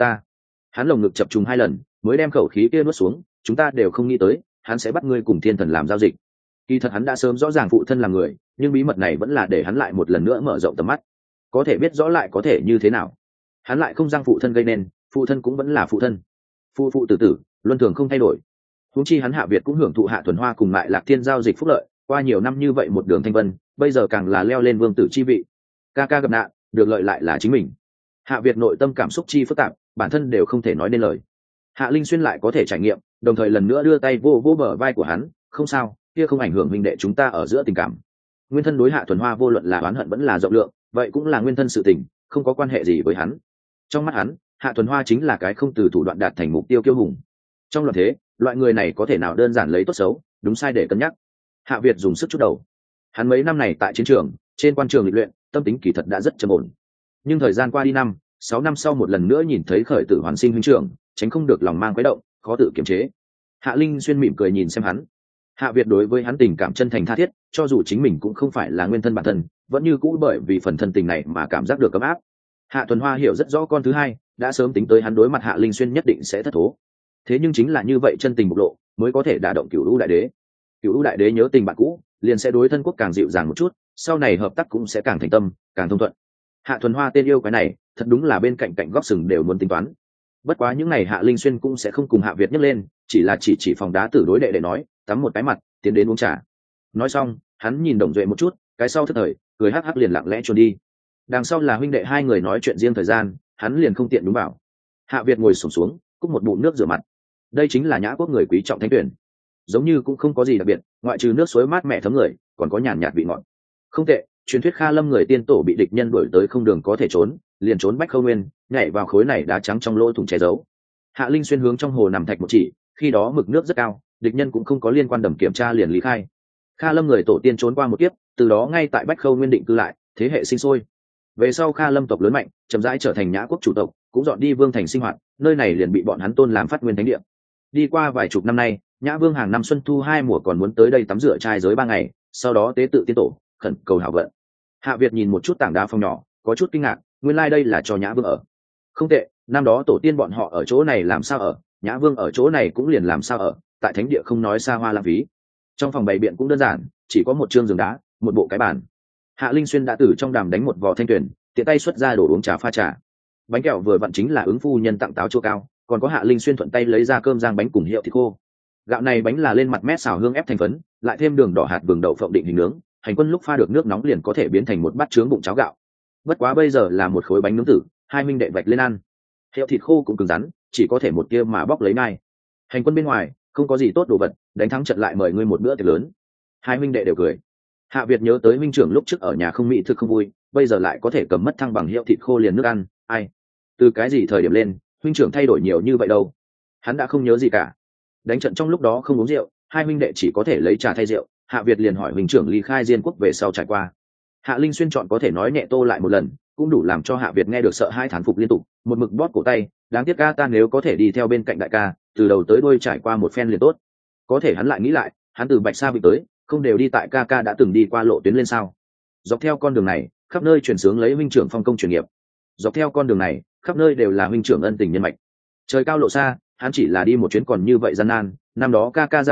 Hắn lồng ngực chập trùng 2 lần mới đem khẩu khí kia nuốt xuống. Chúng ta đều không nghĩ tới hắn sẽ bắt ngươi cùng thiên thần làm giao dịch. Kỳ thật hắn đã sớm rõ ràng phụ thân là người, nhưng bí mật này vẫn là để hắn lại một lần nữa mở rộng tầm mắt. Có thể biết rõ lại có thể như thế nào? Hắn lại không giang phụ thân gây nên, phụ thân cũng vẫn là phụ thân. Phụ tử luân thường không thay đổi. Huống chi hắn Hạ Việt cũng hưởng thụ Hạ Thuần Hoa cùng lại Lạc Thiên giao dịch phúc lợi, qua nhiều năm như vậy một đường thanh vân, bây giờ càng là leo lên vương tử chi vị. Ca gặp nạn, được lợi lại là chính mình. Hạ Việt nội tâm cảm xúc chi phức tạp, bản thân đều không thể nói nên lời. Hạ Linh xuyên lại có thể trải nghiệm, đồng thời lần nữa đưa tay vô bờ vai của hắn. Không sao, kia không ảnh hưởng huynh đệ chúng ta ở giữa tình cảm. Nguyên thân đối Hạ Thuần Hoa vô luận là oán hận vẫn là rộng lượng, vậy cũng là nguyên thân sự tình, không có quan hệ gì với hắn. Trong mắt hắn, Hạ Thuần Hoa chính là cái không từ thủ đoạn đạt thành mục tiêu kiêu hùng. Trong loạn thế, loại người này có thể nào đơn giản lấy tốt xấu, đúng sai để cân nhắc. Hạ Việt dùng sức chút đầu. Hắn mấy năm này tại chiến trường, trên quan trường lịch luyện, tâm tính kỳ thật đã rất trầm ổn. Nhưng thời gian qua đi 5-6 năm sau một lần nữa nhìn thấy khởi tử hoàn sinh huynh trưởng, tránh không được lòng mang quấy động, khó tự kiềm chế. Hạ Linh xuyên mỉm cười nhìn xem hắn. Hạ Việt đối với hắn tình cảm chân thành tha thiết, cho dù chính mình cũng không phải là nguyên thân bản thân, vẫn như cũ bởi vì phần thân tình này mà cảm giác được ấm áp. Hạ Thuần Hoa hiểu rất rõ con thứ hai, đã sớm tính tới hắn đối mặt Hạ Linh xuyên nhất định sẽ thất thố. Thế nhưng chính là như vậy chân tình bộc lộ, mới có thể đả động Cửu U đại đế. Cửu U đại đế nhớ tình bạn cũ, liền sẽ đối thân quốc càng dịu dàng một chút, sau này hợp tác cũng sẽ càng thành tâm, càng thông thuận. Hạ Thuần Hoa tên yêu cái này, thật đúng là bên cạnh góc sừng đều muốn tính toán. Bất quá những ngày Hạ Linh xuyên cũng sẽ không cùng Hạ Việt nhấc lên, chỉ là chỉ phòng đá tử đối đệ để nói, tắm một cái mặt, tiến đến uống trà. Nói xong, hắn nhìn Đồng Duệ một chút, cái sau thất thời, cười hắc hắc liền lặng lẽ trốn đi. Đằng sau là huynh đệ hai người nói chuyện riêng thời gian, hắn liền không tiện đúng vào. Hạ Việt ngồi xổm xuống, cúc một bụng nước rửa mặt. Đây chính là Nhã Quốc người quý trọng thánh tuyển, giống như cũng không có gì đặc biệt, ngoại trừ nước suối mát mẻ thấm người, còn có nhàn nhạt vị ngọt. Không tệ. Truyền thuyết Kha Lâm người tiên tổ bị địch nhân đuổi tới không đường có thể trốn, liền trốn Bách Khâu Nguyên, nhảy vào khối này đá trắng trong lỗ thủng che giấu. Hạ Linh xuyên hướng trong hồ nằm thạch một chỉ, khi đó mực nước rất cao, địch nhân cũng không có liên quan đầm kiểm tra liền lý khai. Kha Lâm người tổ tiên trốn qua một kiếp, từ đó ngay tại Bách Khâu Nguyên định cư lại, thế hệ sinh sôi. Về sau Kha Lâm tộc lớn mạnh, chậm rãi trở thành Nhã Quốc chủ tộc, cũng dọn đi Vương thành sinh hoạt, nơi này liền bị bọn hắn tôn làm Phát Nguyên Thánh địa. Đi qua vài chục năm nay, Nhã Vương hàng năm xuân thu 2 mùa còn muốn tới đây tắm rửa trai giới 3 ngày, sau đó tế tự tiên tổ, khẩn cầu hảo vận. Hạ Việt nhìn một chút tảng đá phong nhỏ, có chút kinh ngạc, nguyên lai đây là cho Nhã Vương ở. Không tệ, năm đó tổ tiên bọn họ ở chỗ này làm sao ở, Nhã Vương ở chỗ này cũng liền làm sao ở, tại thánh địa không nói xa hoa lãng phí. Trong phòng bày biện cũng đơn giản, chỉ có một trương giường đá, một bộ cái bàn. Hạ Linh xuyên đã từ trong đàm đánh một vò thanh tuyển, tiện tay xuất ra đổ uống trà pha trà. Bánh kẹo vừa vặn chính là ứng phu nhân tặng táo chua cao, còn có Hạ Linh xuyên thuận tay lấy ra cơm rang bánh cùng hiệu thịt khô. Gạo này bánh là lên mặt mét xào hương ép thành phấn, lại thêm đường đỏ hạt vừng đậu phộng định hình nướng, hành quân lúc pha được nước nóng liền có thể biến thành một bát trướng bụng cháo gạo. Bất quá bây giờ là một khối bánh nướng tử, hai minh đệ vạch lên ăn. Hiệu thịt khô cũng cứng rắn, chỉ có thể một tia mà bóc lấy nai. Hành quân bên ngoài không có gì tốt đồ vật, đánh thắng trận lại mời ngươi một bữa tiệc lớn. Hai minh đệ đều cười. Hạ Việt nhớ tới minh trưởng lúc trước ở nhà không mỹ thực không vui, bây giờ lại có thể cầm mất thăng bằng hiệu thịt khô liền nước ăn, ai? Từ cái gì thời điểm lên, huynh trưởng thay đổi nhiều như vậy đâu? Hắn đã không nhớ gì cả. Đánh trận trong lúc đó không uống rượu, hai minh đệ chỉ có thể lấy trà thay rượu. Hạ Việt liền hỏi huynh trưởng ly khai Diên quốc về sau trải qua. Hạ Linh xuyên chọn có thể nói nhẹ tô lại một lần, cũng đủ làm cho Hạ Việt nghe được sợ hai thán phục liên tục, một mực bóp cổ tay, đáng tiếc ca ta nếu có thể đi theo bên cạnh đại ca, từ đầu tới đuôi trải qua một phen liền tốt. Có thể hắn lại nghĩ lại, hắn từ Bạch Sa Vịnh tới, không đều đi tại ca ca đã từng đi qua lộ tuyến lên sao? Dọc theo con đường này, khắp nơi truyền sướng lấy huynh trưởng phong công truyền nghiệp. Dọc theo con đường này, khắp nơi đều là huynh trưởng ân tình nhân mạch. Trời cao lộ xa, hắn chỉ là đi một chuyến còn như vậy gian nan, năm đó ca ca ra biển,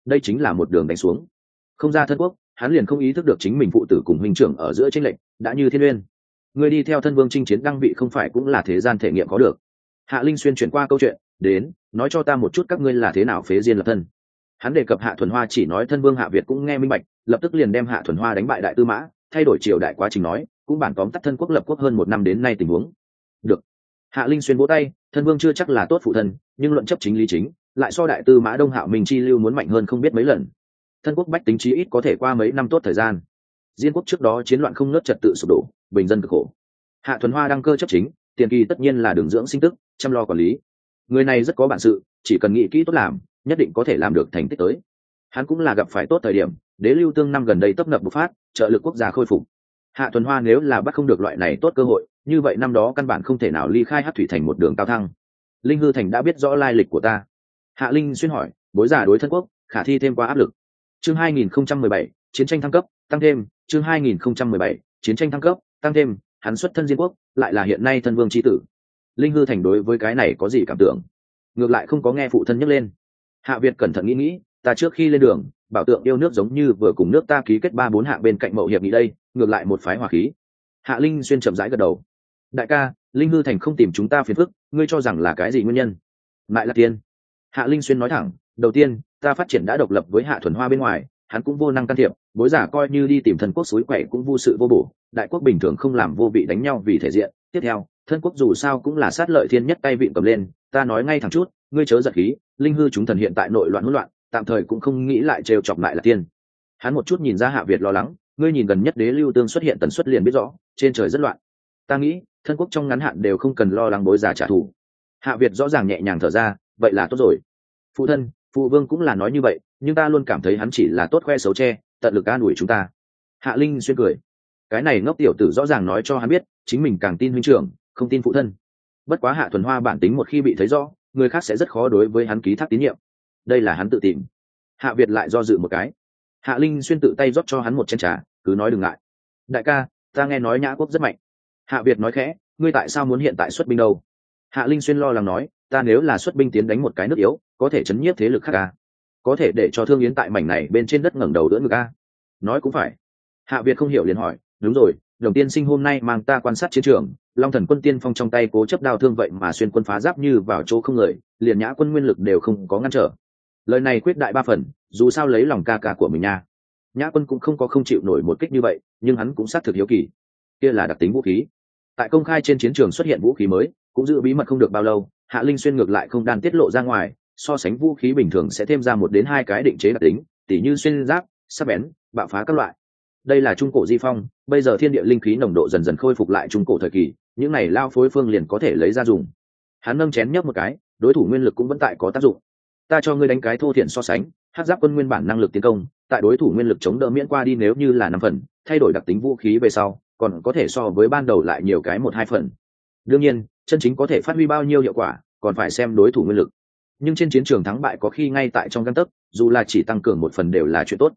đây chính là một đường đánh xuống. Không ra thân quốc, hắn liền không ý thức được chính mình phụ tử cùng huynh trưởng ở giữa tranh lệch đã như thiên uyên. Người đi theo thân vương chinh chiến đăng vị không phải cũng là thế gian thể nghiệm có được. Hạ Linh Xuyên chuyển qua câu chuyện đến, nói cho ta một chút các ngươi là thế nào phế diên lập thân. Hắn đề cập Hạ Thuần Hoa chỉ nói thân vương Hạ Việt cũng nghe minh bạch, lập tức liền đem Hạ Thuần Hoa đánh bại đại tư mã, thay đổi triều đại quá trình nói, cũng bản tóm tắt thân quốc lập quốc hơn 1 năm đến nay tình huống. Được. Hạ Linh Xuyên vỗ tay, thân vương chưa chắc là tốt phụ thân, nhưng luận chấp chính lý chính, lại so đại tư mã Đông Hạo Minh Chi lưu muốn mạnh hơn không biết mấy lần. Thân quốc bách tính chí ít có thể qua mấy năm tốt thời gian. Diên quốc trước đó chiến loạn không nớt, trật tự sụp đổ, bình dân cực khổ. Hạ Thuần Hoa đăng cơ chấp chính, tiền kỳ tất nhiên là đường dưỡng sinh tức, chăm lo quản lý. Người này rất có bản sự, chỉ cần nghĩ kỹ tốt làm, nhất định có thể làm được thành tích tới. Hắn cũng là gặp phải tốt thời điểm, Đế Lưu Tương năm gần đây tấp nập bộc phát, trợ lực quốc gia khôi phục. Hạ Thuần Hoa nếu là bắt không được loại này tốt cơ hội, như vậy năm đó căn bản không thể nào ly khai Hắc Thủy Thành một đường cao thăng. Linh Hư Thành đã biết rõ lai lịch của ta. Hạ Linh Xuyên hỏi, bối giả đối thân quốc, khả thi thêm quá áp lực. Chương 2017, chiến tranh thăng cấp, tăng thêm. Chương 2017, chiến tranh thăng cấp, tăng thêm. Hắn xuất thân Diên quốc, lại là hiện nay thân vương chi tử. Linh Hư Thành đối với cái này có gì cảm tưởng? Ngược lại không có nghe phụ thân nhắc lên. Hạ Việt cẩn thận nghĩ, ta trước khi lên đường, bảo tượng yêu nước giống như vừa cùng nước ta ký kết 3-4 hạng bên cạnh mậu hiệp nghị đây, ngược lại một phái hòa khí. Hạ Linh Xuyên chậm rãi gật đầu. Đại ca, Linh Hư Thành không tìm chúng ta phiền phức, ngươi cho rằng là cái gì nguyên nhân? Lại là tiền. Hạ Linh Xuyên nói thẳng, đầu tiên, ta phát triển đã độc lập với Hạ Thuần Hoa bên ngoài, hắn cũng vô năng can thiệp, bối giả coi như đi tìm thần quốc suối quậy cũng vô sự vô bổ, đại quốc bình thường không làm vô vị đánh nhau vì thể diện. Tiếp theo, thân quốc dù sao cũng là sát lợi thiên nhất tay vịn cầm lên, ta nói ngay thẳng chút, ngươi chớ giật khí, Linh Hư chúng thần hiện tại nội loạn hỗn loạn, tạm thời cũng không nghĩ lại trêu chọc lại là tiên. Hắn một chút nhìn ra Hạ Việt lo lắng, ngươi nhìn gần nhất Đế Lưu Tương xuất hiện tần suất liền biết rõ, trên trời rất loạn. Ta nghĩ, thân quốc trong ngắn hạn đều không cần lo lắng bối giả trả thù. Hạ Việt rõ ràng nhẹ nhàng thở ra, vậy là tốt rồi. Phụ thân, phụ vương cũng là nói như vậy, nhưng ta luôn cảm thấy hắn chỉ là tốt khoe xấu che, tận lực an ủi chúng ta. Hạ Linh Xuyên cười, cái này ngốc tiểu tử rõ ràng nói cho hắn biết, chính mình càng tin huynh trưởng, không tin phụ thân. Bất quá Hạ Thuần Hoa bản tính một khi bị thấy rõ, người khác sẽ rất khó đối với hắn ký thác tín nhiệm. Đây là hắn tự tìm. Hạ Việt lại do dự một cái. Hạ Linh Xuyên tự tay rót cho hắn một chén trà, cứ nói đừng ngại. Đại ca, ta nghe nói Nhã quốc rất mạnh. Hạ Việt nói khẽ, ngươi tại sao muốn hiện tại xuất binh đâu? Hạ Linh Xuyên lo lắng nói, ta nếu là xuất binh tiến đánh một cái nước yếu, có thể chấn nhiếp thế lực khác ca, có thể để cho Thương Yến tại mảnh này bên trên đất ngẩng đầu đỡ ngực a. Nói cũng phải. Hạ Việt không hiểu liền hỏi, đúng rồi, Đồng tiên sinh hôm nay mang ta quan sát chiến trường, Long Thần quân tiên phong trong tay cố chấp đao thương vậy mà xuyên quân phá giáp như vào chỗ không người, liền Nhã quân nguyên lực đều không có ngăn trở. Lời này quyết đại 3 phần, dù sao lấy lòng ca ca của mình nha. Nhã quân cũng không chịu nổi một kích như vậy, nhưng hắn cũng xác thực hiếu kỳ. Kia là đặc tính vũ khí. Tại công khai trên chiến trường xuất hiện vũ khí mới, cũng giữ bí mật không được bao lâu, Hạ Linh Xuyên ngược lại không đan tiết lộ ra ngoài, so sánh vũ khí bình thường sẽ thêm ra 1 đến 2 cái định chế đặc tính, tỉ như xuyên giáp, sắc bén, bạo phá các loại. Đây là trung cổ di phong, bây giờ thiên địa linh khí nồng độ dần dần khôi phục lại trung cổ thời kỳ, những này lao phối phương liền có thể lấy ra dùng. Hắn nâng chén nhấp một cái, đối thủ nguyên lực cũng vẫn tại có tác dụng. Ta cho ngươi đánh cái thô thiện so sánh, Hắc Giáp quân nguyên bản năng lực tiến công, tại đối thủ nguyên lực chống đỡ miễn qua đi nếu như là 5 phần, thay đổi đặc tính vũ khí về sau, còn có thể so với ban đầu lại nhiều cái 1-2 phần. Đương nhiên, chân chính có thể phát huy bao nhiêu hiệu quả, còn phải xem đối thủ nguyên lực. Nhưng trên chiến trường thắng bại có khi ngay tại trong gang tấc, dù là chỉ tăng cường 1 phần đều là chuyện tốt.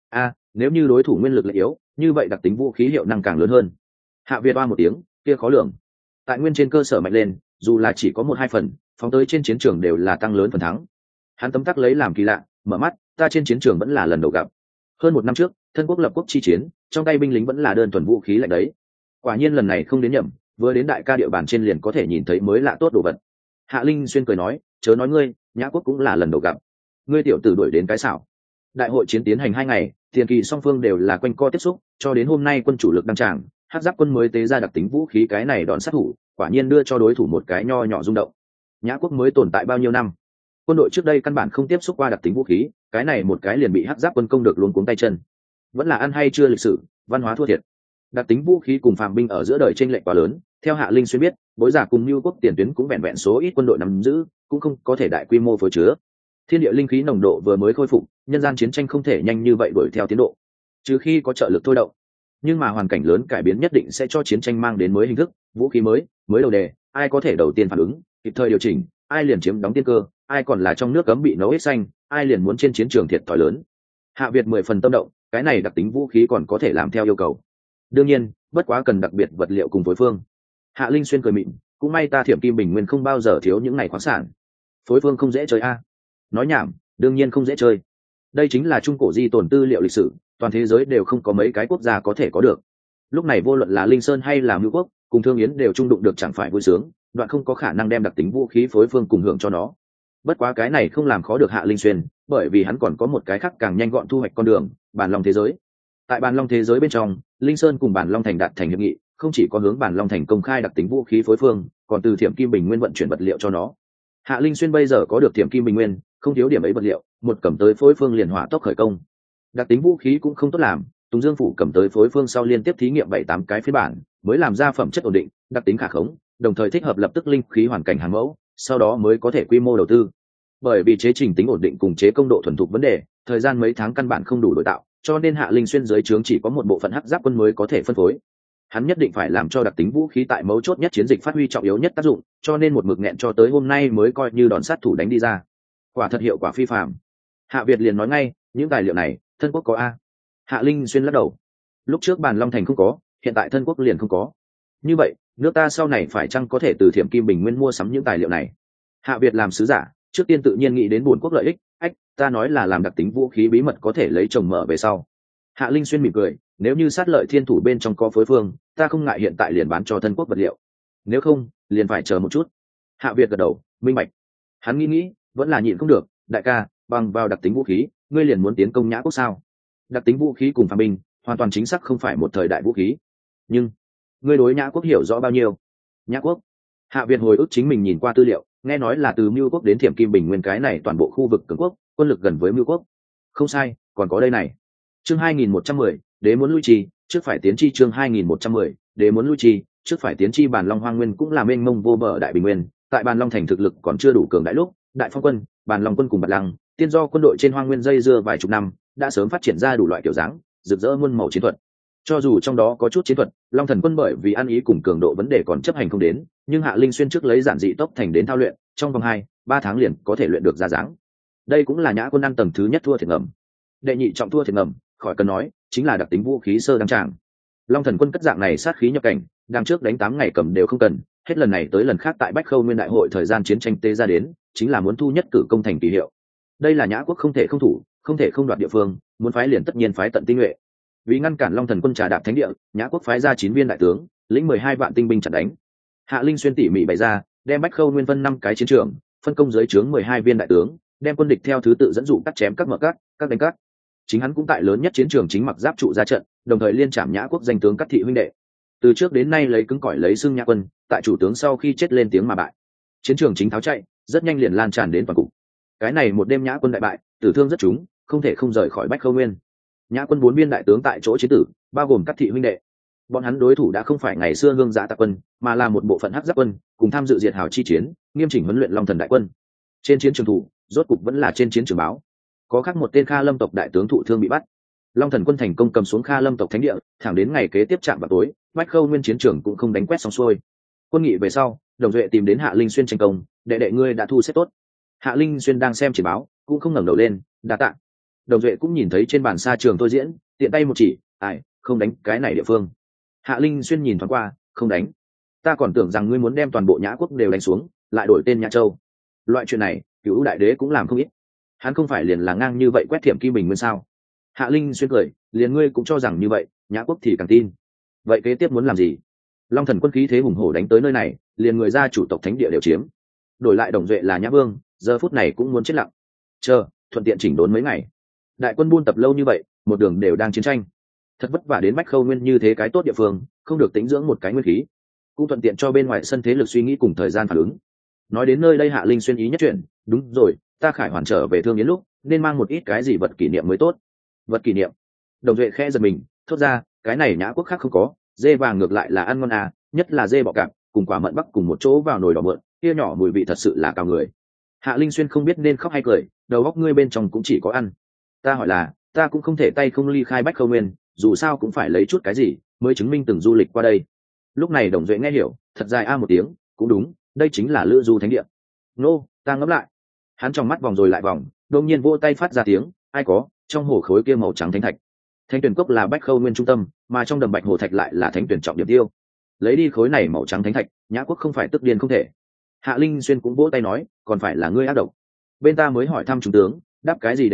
Nếu như đối thủ nguyên lực lại yếu, như vậy đặc tính vũ khí hiệu năng càng lớn hơn. Hạ Việt oa một tiếng, kia khó lường. Tại nguyên trên cơ sở mạnh lên, dù là chỉ có 1-2 phần, phóng tới trên chiến trường đều là tăng lớn phần thắng. Hắn tấm tắc lấy làm kỳ lạ, mở mắt, ta trên chiến trường vẫn là lần đầu gặp. Hơn 1 năm trước, thân quốc lập quốc chi chiến, trong tay binh lính vẫn là đơn thuần vũ khí lạnh đấy. Quả nhiên lần này không đến nhầm, vừa đến đại ca địa bàn trên liền có thể nhìn thấy mới lạ tốt đồ vật. Hạ Linh Xuyên cười nói, chớ nói ngươi, Nhã quốc cũng là lần đầu gặp. Ngươi tiểu tử đuổi đến cái xảo. Đại hội chiến tiến hành 2 ngày, tiền kỳ song phương đều là quanh co tiếp xúc, cho đến hôm nay quân chủ lực đăng tràng, Hắc Giáp quân mới tế ra đặc tính vũ khí cái này đòn sát thủ, quả nhiên đưa cho đối thủ một cái nho nhỏ rung động. Nhã quốc mới tồn tại bao nhiêu năm? Quân đội trước đây căn bản không tiếp xúc qua đặc tính vũ khí, cái này một cái liền bị Hắc Giáp quân công được luống cuống tay chân. Vẫn là ăn hay chưa lịch sử, văn hóa thua thiệt. Đặc tính vũ khí cùng phàm binh ở giữa đời chênh lệch quá lớn, theo Hạ Linh Xuyên biết, bối giả cùng Nưu quốc tiền tuyến cũng vẹn vẹn số ít quân đội nắm giữ, cũng không có thể đại quy mô phối chứa. Thiên địa linh khí nồng độ vừa mới khôi phục, nhân gian chiến tranh không thể nhanh như vậy đuổi theo tiến độ, trừ khi có trợ lực thôi động. Nhưng mà hoàn cảnh lớn cải biến nhất định sẽ cho chiến tranh mang đến mới hình thức, vũ khí mới, mới đầu đề, ai có thể đầu tiên phản ứng, kịp thời điều chỉnh, ai liền chiếm đóng tiên cơ, ai còn là trong nước cấm bị nấu hết xanh, ai liền muốn trên chiến trường thiệt thòi lớn. Hạ Việt 10 phần tâm động, cái này đặc tính vũ khí còn có thể làm theo yêu cầu. Đương nhiên, bất quá cần đặc biệt vật liệu cùng phối phương. Hạ Linh Xuyên cười mịn, cũng may ta Thiểm Kim Bình Nguyên không bao giờ thiếu những này khoáng sản. Phối phương không dễ chơi a. Nói nhảm, đương nhiên không dễ chơi. đây chính là trung cổ di tồn tư liệu lịch sử, toàn thế giới đều không có mấy cái quốc gia có thể có được. Lúc này vô luận là Linh Sơn hay là Ngưu Quốc cùng Thương Yến đều trung đụng được chẳng phải vui sướng, đoạn không có khả năng đem đặc tính vũ khí phối phương cùng hưởng cho nó. Bất quá cái này không làm khó được Hạ Linh Xuyên, bởi vì hắn còn có một cái khác càng nhanh gọn thu hoạch con đường, bản long thế giới. Tại bản long thế giới bên trong, Linh Sơn cùng bản long thành đạt thành hiệp nghị, không chỉ có hướng bản long thành công khai đặc tính vũ khí phối phương, còn từ Thiểm Kim Bình Nguyên vận chuyển vật liệu cho nó. Hạ Linh Xuyên bây giờ có được Thiểm Kim Bình Nguyên, không thiếu điểm ấy vật liệu, một cầm tới phối phương liền hỏa tốc khởi công. Đặc tính vũ khí cũng không tốt làm, Tùng Dương phủ cầm tới phối phương sau liên tiếp thí nghiệm 7-8 cái phiên bản, mới làm ra phẩm chất ổn định, đặc tính khả khống, đồng thời thích hợp lập tức linh khí hoàn cảnh hàng mẫu, sau đó mới có thể quy mô đầu tư. Bởi vì chế trình tính ổn định cùng chế công độ thuần thục vấn đề, thời gian mấy tháng căn bản không đủ đối tạo, cho nên Hạ Linh Xuyên dưới trướng chỉ có một bộ phận hắc giáp quân mới có thể phân phối. Hắn nhất định phải làm cho đặc tính vũ khí tại mấu chốt nhất chiến dịch phát huy trọng yếu nhất tác dụng, cho nên một mực nghẹn cho tới hôm nay mới coi như đòn sát thủ đánh đi ra. Quả thật hiệu quả phi phàm. Hạ Việt liền nói ngay, những tài liệu này, thân quốc có a? Hạ Linh Xuyên lắc đầu. Lúc trước Bàn Long Thành không có, hiện tại thân quốc liền không có. Như vậy, nước ta sau này phải chăng có thể từ Thiểm Kim Bình Nguyên mua sắm những tài liệu này? Hạ Việt làm sứ giả, trước tiên tự nhiên nghĩ đến buồn quốc lợi ích. Ta nói là làm đặc tính vũ khí bí mật có thể lấy chồng mở về sau. Hạ Linh Xuyên mỉm cười, nếu như sát lợi thiên thủ bên trong có phối phương, ta không ngại hiện tại liền bán cho thân quốc vật liệu, nếu không liền phải chờ một chút. Hạ Việt gật đầu, minh bạch. Hắn nghĩ vẫn là nhịn không được, đại ca, bằng vào đặc tính vũ khí, ngươi liền muốn tiến công Nhã Quốc sao? Đặc tính vũ khí cùng phàm binh hoàn toàn chính xác không phải một thời đại vũ khí, nhưng ngươi đối Nhã Quốc hiểu rõ bao nhiêu? Nhã Quốc? Hạ Việt hồi ức chính mình nhìn qua tư liệu, nghe nói là từ Mưu Quốc đến Thiểm Kim Bình Nguyên, cái này toàn bộ khu vực cường quốc, quân lực gần với Mưu Quốc. Không sai, còn có đây này. Chương 2110, đế muốn lui trì, trước phải tiến chi. Chương 2110, đế muốn lui trì, trước phải tiến chi. Bàn Long Hoang Nguyên cũng là mênh mông vô bờ đại bình nguyên, tại Bàn Long thành thực lực còn chưa đủ cường đại lúc, Đại Phong quân, Bàn Long quân cùng Bạt Lăng, tiên do quân đội trên Hoang Nguyên dây dưa vài chục năm, đã sớm phát triển ra đủ loại kiểu dáng, rực rỡ muôn màu chiến thuật. Cho dù trong đó có chút chiến thuật, Long Thần quân bởi vì ăn ý cùng cường độ vấn đề còn chấp hành không đến, nhưng Hạ Linh Xuyên trước lấy giản dị tốc thành đến thao luyện, trong vòng 2-3 tháng liền có thể luyện được ra dáng. Đây cũng là Nhã quân ăn tầng thứ nhất thua thiệt ngầm. Đệ nhị trọng thua thiệt ngầm, khỏi cần nói, chính là đặc tính vũ khí sơ đăng tràng. Long Thần quân cất dạng này sát khí nhập cảnh, đang trước đánh 8 ngày cầm đều không cần, hết lần này tới lần khác tại Bách Khâu Nguyên đại hội thời gian chiến tranh tê ra đến, chính là muốn thu nhất cử công thành kỳ hiệu. Đây là Nhã quốc không thể không thủ, không thể không đoạt địa phương, muốn phái liền tất nhiên phái tận tinh nhuệ. Vì ngăn cản Long Thần quân trà đạp thánh địa, Nhã quốc phái ra 9 viên đại tướng, lĩnh 12 vạn tinh binh chặn đánh. Hạ Linh Xuyên tỉ mỉ bày ra, đem Bách Khâu Nguyên phân 5 cái chiến trường, phân công dưới trướng 12 viên đại tướng, đem quân địch theo thứ tự dẫn dụ cắt chém các mở các đánh cắt. Chính hắn cũng tại lớn nhất chiến trường chính mặc giáp trụ ra trận, đồng thời liên trảm Nhã quốc danh tướng Cắt thị huynh đệ. Từ trước đến nay lấy cứng cỏi lấy xưng Nhã quân, tại chủ tướng sau khi chết lên tiếng mà bại. Chiến trường chính tháo chạy, rất nhanh liền lan tràn đến toàn cục. Cái này một đêm Nhã quân đại bại, tử thương rất trúng, không thể không rời khỏi Bách Khâu Nguyên. Nhã quân 4 viên đại tướng tại chỗ chiến tử, bao gồm Cắt thị huynh đệ. Bọn hắn đối thủ đã không phải ngày xưa Hương Giã Tạc quân, mà là một bộ phận Hắc Giáp quân, cùng tham dự diệt hào chi chiến, nghiêm chỉnh huấn luyện Long Thần đại quân. Trên chiến trường thủ, rốt cục vẫn là trên chiến trường báo. Có khác một tên Kha Lâm tộc đại tướng thụ thương bị bắt. Long Thần quân thành công cầm xuống Kha Lâm tộc thánh địa, thẳng đến ngày kế tiếp chạm vào tối, Bách Khâu Nguyên chiến trường cũng không đánh quét xong xuôi. Quân nghị về sau, Đồng Duệ tìm đến Hạ Linh Xuyên tranh công, đệ ngươi đã thu xếp tốt. Hạ Linh Xuyên đang xem chiến báo, cũng không ngẩng đầu lên, đa tạ. Đồng Duệ cũng nhìn thấy trên bàn xa trường tôi diễn, tiện tay một chỉ, không đánh cái này địa phương. Hạ Linh Xuyên nhìn thoáng qua, không đánh. Ta còn tưởng rằng ngươi muốn đem toàn bộ Nhã quốc đều đánh xuống, lại đổi tên Nhã Châu. Loại chuyện này, Cửu đại đế cũng làm không ít. Hắn không phải liền là ngang như vậy quét Thiểm Kim Bình Nguyên sao? Hạ Linh Xuyên cười, liền ngươi cũng cho rằng như vậy, Nhã quốc thì càng tin. Vậy kế tiếp muốn làm gì? Long Thần quân khí thế hùng hổ đánh tới nơi này, liền người ra chủ tộc thánh địa đều chiếm. Đổi lại Đồng Duệ là Nhã vương, giờ phút này cũng muốn chết lặng. Chờ, thuận tiện chỉnh đốn mấy ngày. Đại quân buôn tập lâu như vậy, một đường đều đang chiến tranh. Thật vất vả đến Bách Khâu Nguyên như thế cái tốt địa phương, không được tĩnh dưỡng một cái nguyên khí, cũng thuận tiện cho bên ngoài sân thế lực suy nghĩ cùng thời gian phản ứng. Nói đến nơi đây Hạ Linh Xuyên ý nhất chuyện, đúng rồi, ta Khải Hoàn trở về Thương Yến lúc, nên mang một ít cái gì vật kỷ niệm mới tốt. Vật kỷ niệm? Đồng Duệ khẽ giật mình, thốt ra, cái này Nhã quốc khác không có, dê vàng ngược lại là ăn ngon à, nhất là dê bọ cạp, cùng quả mận bắc cùng một chỗ vào nồi đỏ mượn, kia nhỏ mùi vị thật sự là cao người. Hạ Linh Xuyên không biết nên khóc hay cười, đầu óc ngươi bên trong cũng chỉ có ăn. Ta hỏi là, ta cũng không thể tay không ly khai Bách Khâu Nguyên, dù sao cũng phải lấy chút cái gì mới chứng minh từng du lịch qua đây. Lúc này Đồng Duệ nghe hiểu, thật dài a một tiếng, cũng đúng, đây chính là lữ du thánh địa. Nô, ta ngẫm lại. Hắn trong mắt vòng rồi lại vòng, đột nhiên vỗ tay phát ra tiếng, ai có, trong hồ khối kia màu trắng thánh thạch. Thánh tuyển cốc là Bách Khâu Nguyên trung tâm, mà trong đầm Bạch Hồ thạch lại là thánh tuyển trọng điểm tiêu. Lấy đi khối này màu trắng thánh thạch, Nhã quốc không phải tức điên không thể. Hạ Linh Xuyên cũng vỗ tay nói, còn phải là ngươi ác độc. Bên ta mới hỏi thăm trung tướng, đáp cái gì đều có,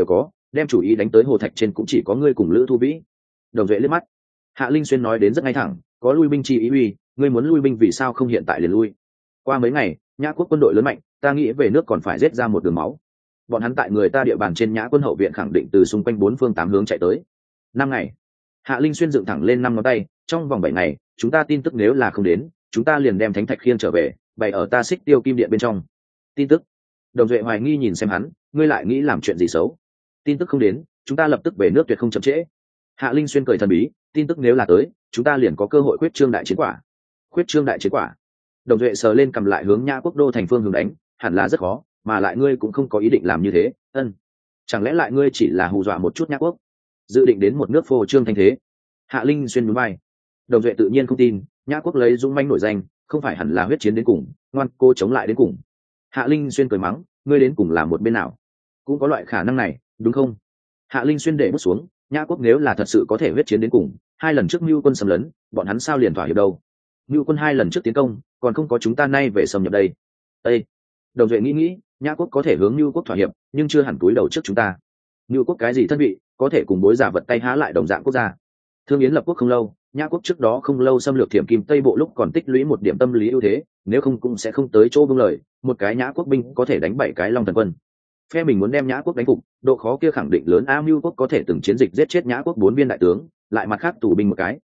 đem chủ ý đánh tới hồ thạch trên cũng chỉ có ngươi cùng Lữ Thu Vĩ. Đồng Duệ liếc mắt. Hạ Linh Xuyên nói đến rất ngay thẳng, có lui binh chi ý uy, ngươi muốn lui binh vì sao không hiện tại liền lui? Qua mấy ngày, Nhã quốc quân đội lớn mạnh, ta nghĩ về nước còn phải giết ra một đường máu. Bọn hắn tại người ta địa bàn trên Nhã quân hậu viện khẳng định từ xung quanh 4 phương 8 hướng chạy tới. 5 ngày. Hạ Linh Xuyên dựng thẳng lên 5 ngón tay, trong vòng 7 ngày, chúng ta tin tức nếu là không đến, chúng ta liền đem thánh thạch khiêng trở về, bày ở ta Xích Tiêu Kim Điện bên trong. Tin tức. Đồng Duệ hoài nghi nhìn xem hắn, ngươi lại nghĩ làm chuyện gì xấu? Tin tức không đến, chúng ta lập tức về nước tuyệt không chậm trễ. Hạ Linh Xuyên cười thần bí, tin tức nếu là tới, chúng ta liền có cơ hội quyết trương đại chiến quả. Quyết trương đại chiến quả. Đồng Duệ sờ lên cầm lại hướng Nhã quốc đô thành phương hướng đánh, hẳn là rất khó, mà lại ngươi cũng không có ý định làm như thế. Chẳng lẽ lại ngươi chỉ là hù dọa một chút Nhã quốc, dự định đến một nước phô trương thanh thế? Hạ Linh Xuyên nhún vai. Đồng Duệ tự nhiên không tin, Nhã quốc lấy dũng manh nổi danh, không phải hẳn là huyết chiến đến cùng, ngoan cô chống lại đến cùng. Hạ Linh Xuyên cười mắng, ngươi đến cùng là một bên nào? Cũng có loại khả năng này, đúng không? Hạ Linh Xuyên để bút xuống, Nhã quốc nếu là thật sự có thể huyết chiến đến cùng, 2 lần trước Mưu quân xâm lấn, bọn hắn sao liền thỏa hiệp đâu? Mưu quân 2 lần trước tiến công, còn không có chúng ta nay về xâm nhập đây. Ê! Đồng Duệ nghĩ, Nhã quốc có thể hướng Mưu quốc thỏa hiệp, nhưng chưa hẳn túi đầu trước chúng ta. Mưu quốc cái gì thân vị, có thể cùng bối giả vật tay há lại đồng dạng quốc gia. Thương Yến lập quốc không lâu, Nhã quốc trước đó không lâu xâm lược Thiểm Kim Tây bộ lúc còn tích lũy một điểm tâm lý ưu thế, nếu không cũng sẽ không tới chỗ buông lời, một cái Nhã quốc binh có thể đánh 7 cái Long Thần quân. Phe mình muốn đem Nhã quốc đánh phục, độ khó kia khẳng định lớn. Mưu quốc có thể từng chiến dịch giết chết Nhã quốc 4 viên đại tướng, lại mặt khác tù binh một cái.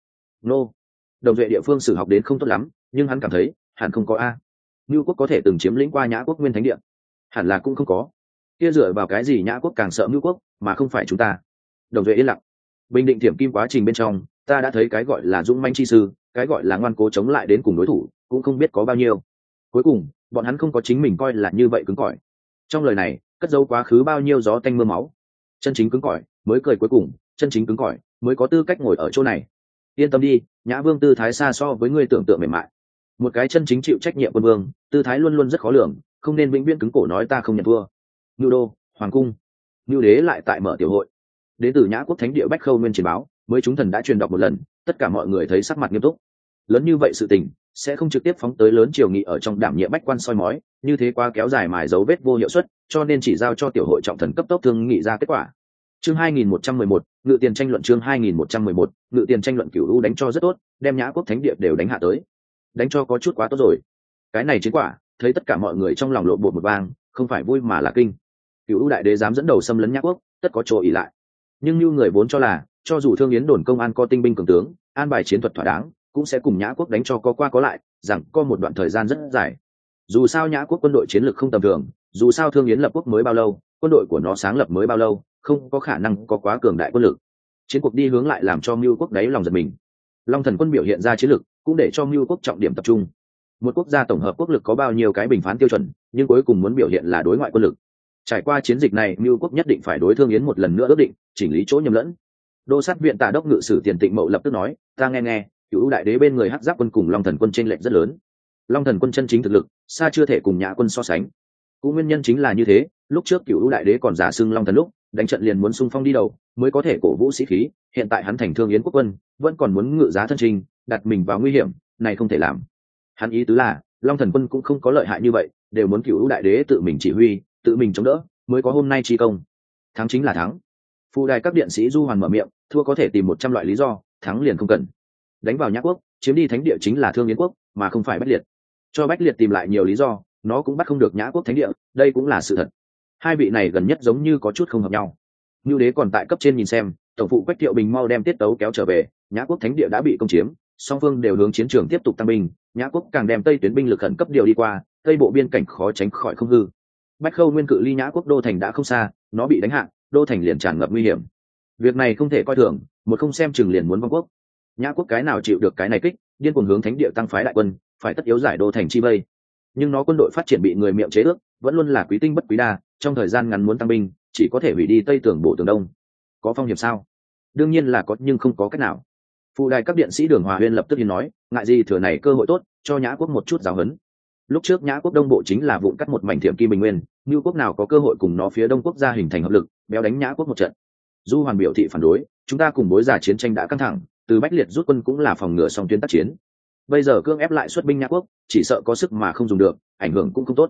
Đồng Duệ địa phương sử học đến không tốt lắm, nhưng hắn cảm thấy hẳn không có Mưu quốc có thể từng chiếm lĩnh qua Nhã quốc nguyên thánh địa, hẳn là cũng không có. Kia dựa vào cái gì Nhã quốc càng sợ Mưu quốc, mà không phải chúng ta? Đồng Duệ yên lặng. Bình định Thiểm Kim quá trình bên trong, ta đã thấy cái gọi là dũng manh chi sư, cái gọi là ngoan cố chống lại đến cùng đối thủ, cũng không biết có bao nhiêu. Cuối cùng, bọn hắn không có chính mình coi là như vậy cứng cỏi. Trong lời này, cất giấu quá khứ bao nhiêu gió tanh mưa máu. Chân chính cứng cỏi, mới cười cuối cùng, chân chính cứng cỏi, mới có tư cách ngồi ở chỗ này. Yên tâm đi, Nhã vương tư thái xa so với ngươi tưởng tượng mềm mại. Một cái chân chính chịu trách nhiệm quân vương, tư thái luôn luôn rất khó lường, không nên vĩnh viễn cứng cổ nói ta không nhận thua. Nưu đô, hoàng cung, Nưu đế lại tại mở tiểu hội. Đến từ Nhã quốc thánh địa Bách Khâu Nguyên truyền báo, mới chúng thần đã truyền đọc một lần, tất cả mọi người thấy sắc mặt nghiêm túc. Lớn như vậy sự tình, sẽ không trực tiếp phóng tới lớn triều nghị ở trong đảm nhiệm bách quan soi mói, như thế qua kéo dài mài dấu vết vô hiệu suất, cho nên chỉ giao cho tiểu hội trọng thần cấp tốc thương nghị ra kết quả. Chương 2111, ngự tiền tranh luận. Chương 2111, ngự tiền tranh luận. Cửu U đánh cho rất tốt, đem Nhã quốc thánh địa đều đánh hạ tới. Đánh cho có chút quá tốt rồi. Cái này chiến quả, thấy tất cả mọi người trong lòng lộ bột một vang, không phải vui mà là kinh. Cửu U đại đế dám dẫn đầu xâm lấn Nhã quốc, tất có chỗ ỷ lại. Nhưng như người vốn cho là, cho dù Thương Yến đồn công an có tinh binh cường tướng, an bài chiến thuật thỏa đáng, cũng sẽ cùng Nhã quốc đánh cho có qua có lại, rằng có một đoạn thời gian rất dài. Dù sao Nhã quốc quân đội chiến lược không tầm thường, dù sao Thương Yến lập quốc mới bao lâu, quân đội của nó sáng lập mới bao lâu, không có khả năng có quá cường đại quân lực. Chiến cuộc đi hướng lại làm cho Mưu quốc đáy lòng giật mình. Long Thần quân biểu hiện ra chiến lược, cũng để cho Mưu quốc trọng điểm tập trung. Một quốc gia tổng hợp quốc lực có bao nhiêu cái bình phán tiêu chuẩn, nhưng cuối cùng muốn biểu hiện là đối ngoại quân lực. Trải qua chiến dịch này, Mưu quốc nhất định phải đối Thương Yến một lần nữa ước định, chỉnh lý chỗ nhầm lẫn. Đô sát viện Tả đốc ngự sử Tiền Tịnh Mậu lập tức nói, ta nghe, Cửu đại đế bên người Hắc Giáp quân cùng Long Thần quân chênh lệch rất lớn. Long Thần quân chân chính thực lực, xa chưa thể cùng Nhã quân so sánh. Cũng nguyên nhân chính là như thế, lúc trước Cửu đại đế còn giả xưng Long Thần lúc, đánh trận liền muốn xung phong đi đầu, mới có thể cổ vũ sĩ khí, hiện tại hắn thành Thương Yến quốc quân, vẫn còn muốn ngự giá thân trình, đặt mình vào nguy hiểm, này không thể làm. Hắn ý tứ là, Long Thần quân cũng không có lợi hại như vậy, đều muốn Cửu đại đế tự mình chỉ huy, tự mình chống đỡ, mới có hôm nay chi công. Thắng chính là thắng. Phụ đài các điện sĩ du hoàn mở miệng, thua có thể tìm 100 loại lý do, thắng liền không cần. Đánh vào Nhã quốc, chiếm đi thánh địa chính là Thương Yến quốc, mà không phải Bách Liệt. Cho Bách Liệt tìm lại nhiều lý do, nó cũng bắt không được Nhã quốc thánh địa, đây cũng là sự thật. Hai vị này gần nhất giống như có chút không hợp nhau. Nưu đế còn tại cấp trên nhìn xem, tổng phụ Quách Thiệu Bình mau đem tiết tấu kéo trở về, Nhã quốc thánh địa đã bị công chiếm, song phương đều hướng chiến trường tiếp tục tăng binh, Nhã quốc càng đem Tây tuyến binh lực khẩn cấp điều đi qua, Tây bộ biên cảnh khó tránh khỏi không hư. Bách Khâu Nguyên cự ly Nhã quốc đô thành đã không xa, nó bị đánh hạ, đô thành liền tràn ngập nguy hiểm. Việc này không thể coi thường, một không xem chừng liền muốn vong quốc. Nhã quốc cái nào chịu được cái này kích, điên cuồng hướng thánh địa tăng phái đại quân, phải tất yếu giải đô thành chi vây. Nhưng nó quân đội phát triển bị người miệng chế ước, vẫn luôn là quý tinh bất quý đa, trong thời gian ngắn muốn tăng binh, chỉ có thể hủy đi Tây tường bổ tường đông. Có phong hiểm sao? Đương nhiên là có, nhưng không có cách nào. Phụ đài các điện sĩ Đường Hòa Huyên lập tức hiên nói, ngại gì thừa này cơ hội tốt, cho Nhã quốc một chút giáo huấn. Lúc trước Nhã quốc đông bộ chính là vụn cắt một mảnh Thiểm Kim Bình Nguyên, Nưu quốc nào có cơ hội cùng nó phía đông quốc gia hình thành hợp lực, béo đánh Nhã quốc một trận. Du Hoàn biểu thị phản đối, chúng ta cùng bối giả chiến tranh đã căng thẳng, từ Bách Liệt rút quân cũng là phòng ngừa song tuyến tác chiến. Bây giờ cương ép lại xuất binh Nhã quốc, chỉ sợ có sức mà không dùng được, ảnh hưởng cũng không tốt.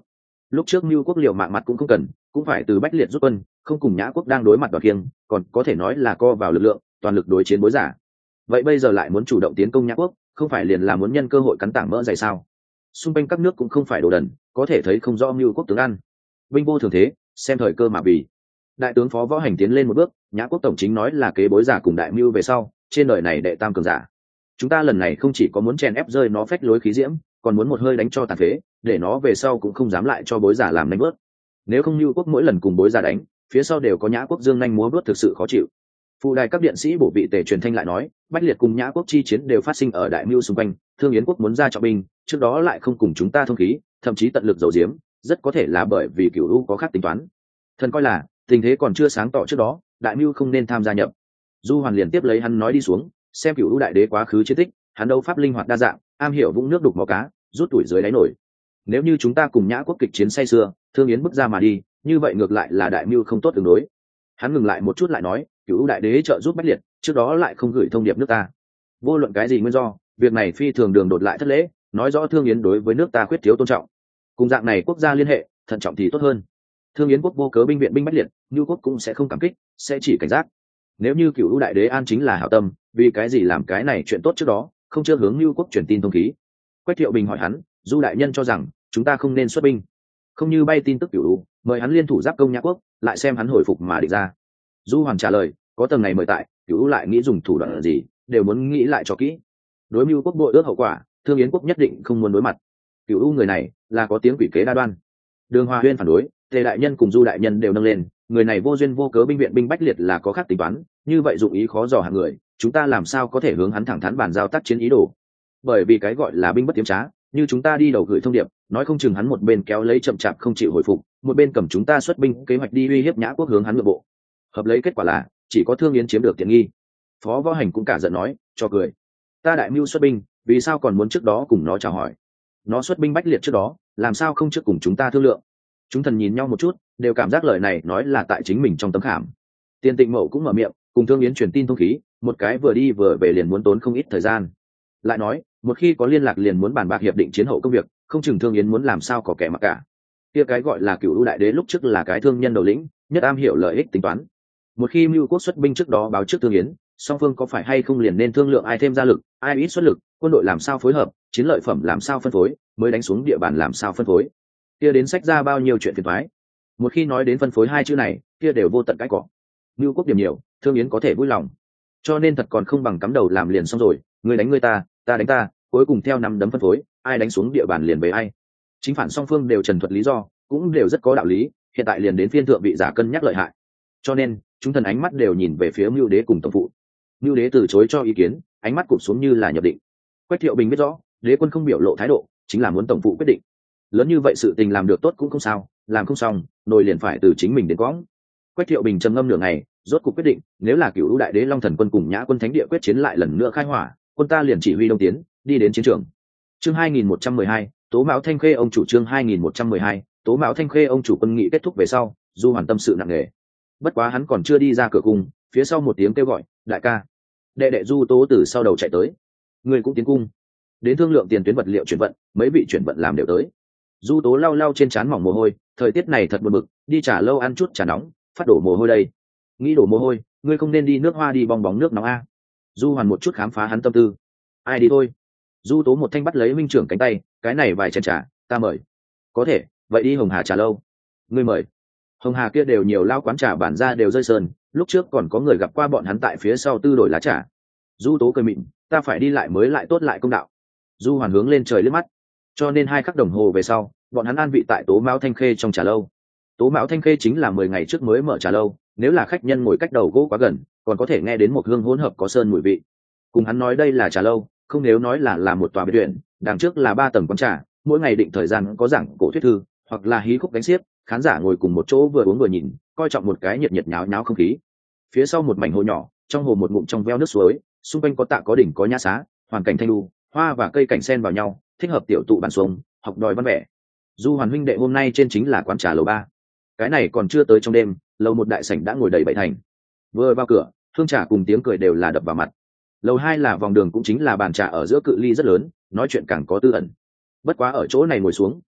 lúc trước Mưu quốc liều mạng mặt cũng không cần, cũng phải từ Bách Liệt rút quân, không cùng Nhã quốc đang đối mặt đoạt kiêng, còn có thể nói là co vào lực lượng, toàn lực đối chiến bối giả. Vậy bây giờ lại muốn chủ động tiến công Nhã quốc, không phải liền là muốn nhân cơ hội cắn tảng mỡ dày sao? Xung quanh các nước cũng không phải đồ đần, có thể thấy không rõ Mưu quốc tướng ăn. Binh vô thường thế, xem thời cơ mà vì. Đại tướng Phó Võ Hành tiến lên một bước, Nhã quốc tổng chính nói là kế bối giả cùng đại mưu về sau, trên đời này đệ tam cường giả. Chúng ta lần này không chỉ có muốn chèn ép rơi nó phách lối khí diễm, còn muốn một hơi đánh cho tàn phế, để nó về sau cũng không dám lại cho bối giả làm nanh bớt. Nếu không Mưu quốc mỗi lần cùng bối giả đánh, phía sau đều có Nhã quốc dương nhanh múa bớt thực sự khó chịu. Phụ đài các điện sĩ bổ vị tề truyền thanh lại nói, Bách Liệt cùng Nhã quốc chi chiến đều phát sinh ở đại mưu xung quanh, Thương Yến quốc muốn ra trọng binh, trước đó lại không cùng chúng ta thông khí, thậm chí tận lực giấu giếm, rất có thể là bởi vì Cửu U có khác tính toán. Thần coi là tình thế còn chưa sáng tỏ trước đó, đại mưu không nên tham gia nhập. Du Hoàn liền tiếp lấy hắn nói đi xuống, xem Cửu U đại đế quá khứ chiến tích, hắn đấu pháp linh hoạt đa dạng, am hiểu vũng nước đục mò cá, rút tuổi dưới đáy nổi. Nếu như chúng ta cùng Nhã quốc kịch chiến say sưa, Thương Yến bước ra mà đi, như vậy ngược lại là đại mưu không tốt ứng đối. Hắn ngừng lại một chút lại nói, Cửu U đại đế trợ giúp Bách Liệt, trước đó lại không gửi thông điệp nước ta. Vô luận cái gì nguyên do, việc này phi thường đường đột lại thất lễ, nói rõ Thương Yến đối với nước ta khuyết thiếu tôn trọng. Cùng dạng này quốc gia liên hệ, thận trọng thì tốt hơn. Thương Yến quốc vô cớ binh viện binh Bách Liệt, Nưu quốc cũng sẽ không cảm kích, sẽ chỉ cảnh giác. Nếu như Cửu U đại đế an chính là hảo tâm, vì cái gì làm cái này chuyện tốt trước đó, không chưa hướng Nưu quốc truyền tin thông khí. Quách Thiệu Bình hỏi hắn, Du đại nhân cho rằng chúng ta không nên xuất binh, không như bay tin tức Cửu U, mời hắn liên thủ giáp công Nhã quốc, lại xem hắn hồi phục mà định ra. Du Hoàn trả lời, có tầng này mời tại, Cửu U lại nghĩ dùng thủ đoạn gì, đều muốn nghĩ lại cho kỹ. Đối Mưu quốc bội ước hậu quả, Thương Yến quốc nhất định không muốn đối mặt. Cửu U người này là có tiếng quỷ kế đa đoan. Đường Hoa Huyên phản đối, Tề đại nhân cùng Du đại nhân đều nâng lên, người này vô duyên vô cớ binh viện binh Bách Liệt là có khác tính toán, như vậy dụng ý khó dò hạng người, chúng ta làm sao có thể hướng hắn thẳng thắn bàn giao tác chiến ý đồ? Bởi vì cái gọi là binh bất tiếm trá, như chúng ta đi đầu gửi thông điệp, nói không chừng hắn một bên kéo lấy chậm chạp không chịu hồi phục, một bên cầm chúng ta xuất binh kế hoạch đi uy hiếp Nhã quốc hướng hắn nội bộ. Hợp lấy kết quả là chỉ có Thương Yến chiếm được tiện nghi. Phó Võ Hành cũng cả giận nói, cho cười. Ta đại mưu xuất binh, vì sao còn muốn trước đó cùng nó chào hỏi? Nó xuất binh Bách Liệt trước đó, làm sao không trước cùng chúng ta thương lượng? Chúng thần nhìn nhau một chút, đều cảm giác lời này nói là tại chính mình trong tấm khảm. Tiên Tịnh Mậu cũng mở miệng, cùng Thương Yến truyền tin thông khí, một cái vừa đi vừa về liền muốn tốn không ít thời gian. Lại nói, một khi có liên lạc liền muốn bàn bạc hiệp định chiến hậu công việc, không chừng Thương Yến muốn làm sao có kẻ mặc cả. Kia cái gọi là Cửu U đại đế lúc trước là cái thương nhân đầu lĩnh, nhất am hiểu lợi ích tính toán. Một khi Mưu quốc xuất binh trước đó báo trước Thương Yến, song phương có phải hay không liền nên thương lượng ai thêm gia lực, ai ít xuất lực, quân đội làm sao phối hợp, chiến lợi phẩm làm sao phân phối, mới đánh xuống địa bàn làm sao phân phối. Kia đến sách ra bao nhiêu chuyện phiền toái. Một khi nói đến phân phối hai chữ này, kia đều vô tận cái cỏ. Mưu quốc điểm nhiều, Thương Yến có thể vui lòng. Cho nên thật còn không bằng cắm đầu làm liền xong rồi, người đánh người ta đánh ta, cuối cùng theo nắm đấm phân phối, ai đánh xuống địa bàn liền về ai. Chính phản song phương đều trần thuật lý do, cũng đều rất có đạo lý, hiện tại liền đến phiên thượng vị giả cân nhắc lợi hại. Cho nên, chúng thần ánh mắt đều nhìn về phía Mưu đế cùng tổng phụ. Mưu đế từ chối cho ý kiến, ánh mắt cụp xuống như là nhập định. Quách Thiệu Bình biết rõ, đế quân không biểu lộ thái độ, chính là muốn tổng phụ quyết định. Lớn như vậy sự tình làm được tốt cũng không sao, làm không xong, nồi liền phải từ chính mình đến quõng. Quách Thiệu Bình trầm ngâm nửa ngày, rốt cuộc quyết định, nếu là Cửu U đại đế Long Thần quân cùng Nhã quân thánh địa quyết chiến lại lần nữa khai hỏa, quân ta liền chỉ huy đông tiến, đi đến chiến trường. Chương 2112, Tố Mão Thanh Khê ông chủ. Chương 2112, Tố Mão Thanh Khê ông chủ. Quân nghị kết thúc về sau, Du Hoàn tâm sự nặng nề. Bất quá hắn còn chưa đi ra cửa cung, phía sau một tiếng kêu gọi, đại ca. Đệ đệ Du Tố từ sau đầu chạy tới. Người cũng tiến cung, đến thương lượng tiền tuyến vật liệu chuyển vận, mấy vị chuyển vận làm đều tới. Du Tố lau lau trên trán mỏng mồ hôi, thời tiết này thật buồn bực, đi trà lâu ăn chút trà nóng, phát đổ mồ hôi đây. Nghĩ đổ mồ hôi, ngươi không nên đi nước Hoa đi bong bóng nước nóng a. Du Hoàn một chút khám phá hắn tâm tư. Ai đi thôi. Du Tố một thanh bắt lấy huynh trưởng cánh tay, cái này vài chén trà, ta mời. Có thể, vậy đi Hồng Hà trà lâu. Ngươi mời. Hồng Hà kia đều nhiều lao quán trà bản ra đều rơi sơn, lúc trước còn có người gặp qua bọn hắn tại phía sau tư đổi lá trà. Du Tố cười mịn, ta phải đi lại mới lại tốt lại công đạo. Du Hoàn hướng lên trời liếc mắt. Cho nên 2 khắc đồng hồ về sau, bọn hắn an vị tại Tố Mão Thanh Khê trong trà lâu. Tố Mão Thanh Khê chính là 10 ngày trước mới mở trà lâu, nếu là khách nhân ngồi cách đầu gỗ quá gần, còn có thể nghe đến một hương hỗn hợp có sơn mùi vị. Cùng hắn nói đây là trà lâu, không nếu nói là một tòa biệt viện, đằng trước là 3 tầng quán trà, mỗi ngày định thời gian có giảng cổ thuyết thư, hoặc là hí khúc đánh xiếc, khán giả ngồi cùng một chỗ vừa uống vừa nhìn, coi trọng một cái nhiệt nhiệt nháo nháo không khí. Phía sau một mảnh hồ nhỏ, trong hồ một ngụm trong veo nước suối, xung quanh có tạ có đỉnh có nhã xá, hoàn cảnh thanh lưu, hoa và cây cảnh xen vào nhau, thích hợp tiểu tụ bàn xuống, học đòi văn vẻ. Du Hoàn huynh đệ hôm nay trên chính là quán trà lầu 3. Cái này còn chưa tới trong đêm, lầu 1 đại sảnh đã ngồi đầy bảy thành. Vừa vào cửa, hương trà cùng tiếng cười đều là đập vào mặt. Lầu 2 là vòng đường, cũng chính là bàn trà ở giữa cự ly rất lớn, nói chuyện càng có tư ẩn. Bất quá ở chỗ này ngồi xuống,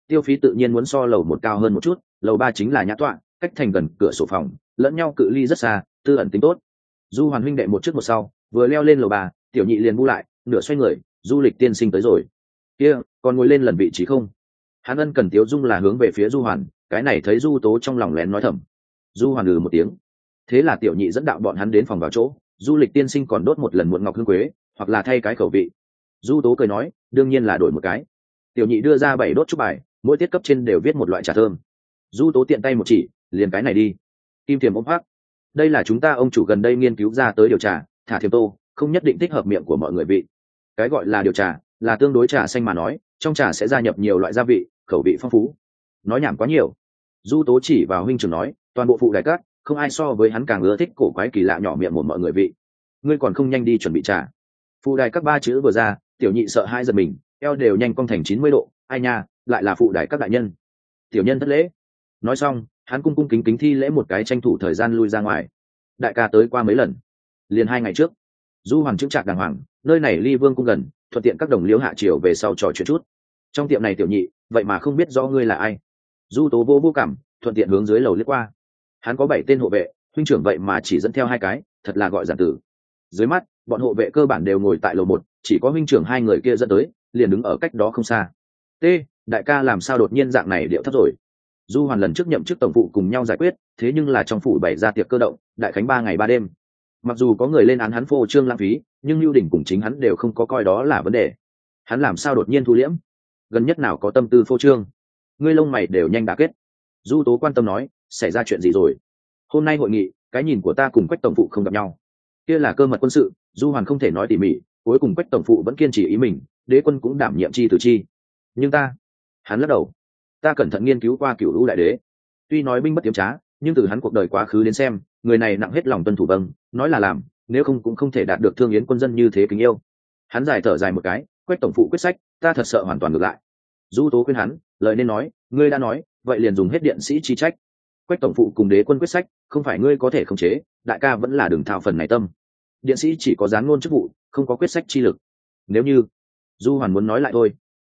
tiêu phí tự nhiên muốn so lầu một cao hơn một chút, lầu ba chính là nhã tọa, cách thành gần cửa sổ phòng, lẫn nhau cự ly rất xa, tư ẩn tính tốt. Du Hoàn huynh đệ một trước một sau, vừa leo lên lầu ba, tiểu nhị liền bu lại, nửa xoay người, du lịch tiên sinh tới rồi. Kia, còn ngồi lên lần vị trí không? Hắn ân cần tiếu dung là hướng về phía Du Hoàn, cái này thấy Du Tố trong lòng lén nói thầm. Du Hoàn một tiếng. Thế là tiểu nhị dẫn đạo bọn hắn đến phòng vào chỗ, du lịch tiên sinh còn đốt một lần muộn ngọc hương quế, hoặc là thay cái khẩu vị. Du Tố cười nói, đương nhiên là đổi một cái. Tiểu nhị đưa ra 7 đốt chúc bài, mỗi tiết cấp trên đều viết một loại trà thơm. Du Tố tiện tay một chỉ, liền cái này đi. Kim Thiềm ôm hoác. Đây là chúng ta ông chủ gần đây nghiên cứu ra tới điều trà, thả thiềm tô, không nhất định thích hợp miệng của mọi người vị. Cái gọi là điều trà, là tương đối trà xanh mà nói, trong trà sẽ gia nhập nhiều loại gia vị, khẩu vị phong phú. Nói nhảm quá nhiều. Du Tố chỉ vào huynh trưởng nói, toàn bộ phụ đại cát, không ai so với hắn càng ưa thích cổ quái kỳ lạ nhỏ miệng một mọi người vị. Ngươi còn không nhanh đi chuẩn bị trà. Phụ đại các 3 chữ vừa ra, tiểu nhị sợ hai giật mình, eo đều nhanh cong thành 90 độ, ai nha, lại là phụ đại các đại nhân. Tiểu nhân thất lễ. Nói xong, hắn cung cung kính kính thi lễ một cái, tranh thủ thời gian lui ra ngoài. Đại ca tới qua mấy lần? Liền 2 ngày trước. Du Hoàng chững chạc đàng hoàng, nơi này ly vương cung gần, thuận tiện các đồng liễu hạ triều về sau trò chuyện chút. Trong tiệm này tiểu nhị, vậy mà không biết rõ ngươi là ai. Du Tố vô cảm, thuận tiện hướng dưới lầu liếc qua. Hắn có 7 tên hộ vệ, huynh trưởng vậy mà chỉ dẫn theo 2 cái, thật là gọi giản tử. Dưới mắt, bọn hộ vệ cơ bản đều ngồi tại lầu 1, chỉ có huynh trưởng 2 người kia dẫn tới, liền đứng ở cách đó không xa. T, đại ca làm sao đột nhiên dạng này điệu thấp rồi? Du Hoàn lần trước nhậm chức tổng phụ cùng nhau giải quyết, thế nhưng là trong phủ bày ra tiệc cơ động, đại khánh 3 ngày 3 đêm. Mặc dù có người lên án hắn phô trương lãng phí, nhưng Nưu Đình cùng chính hắn đều không có coi đó là vấn đề. Hắn làm sao đột nhiên thu liễm? Gần nhất nào có tâm tư phô trương? Ngươi lông mày đều nhanh đã kết. Du Tố quan tâm nói, xảy ra chuyện gì rồi? Hôm nay hội nghị, cái nhìn của ta cùng Quách tổng phụ không gặp nhau. Kia là cơ mật quân sự, Du Hoàn không thể nói tỉ mỉ, cuối cùng Quách tổng phụ vẫn kiên trì ý mình, đế quân cũng đảm nhiệm chi từ chi. Nhưng hắn lắc đầu. Ta cẩn thận nghiên cứu qua Cửu Lũ đại đế, tuy nói binh bất tiếm trá, nhưng từ hắn cuộc đời quá khứ đến xem, người này nặng hết lòng tuân thủ vâng, nói là làm, nếu không cũng không thể đạt được thương yến quân dân như thế kính yêu. Hắn dài thở dài một cái, Quách tổng phụ quyết sách, ta thật sợ hoàn toàn ngược lại. Du Tố khuyên hắn, lời nên nói, ngươi đã nói, vậy liền dùng hết điện sĩ chi trách. Quách tổng phụ cùng đế quân quyết sách, không phải ngươi có thể khống chế, đại ca vẫn là đừng thao phần này tâm. Điện sĩ chỉ có gián ngôn chức vụ, không có quyết sách chi lực. Nếu như Du Hoàn muốn nói lại thôi.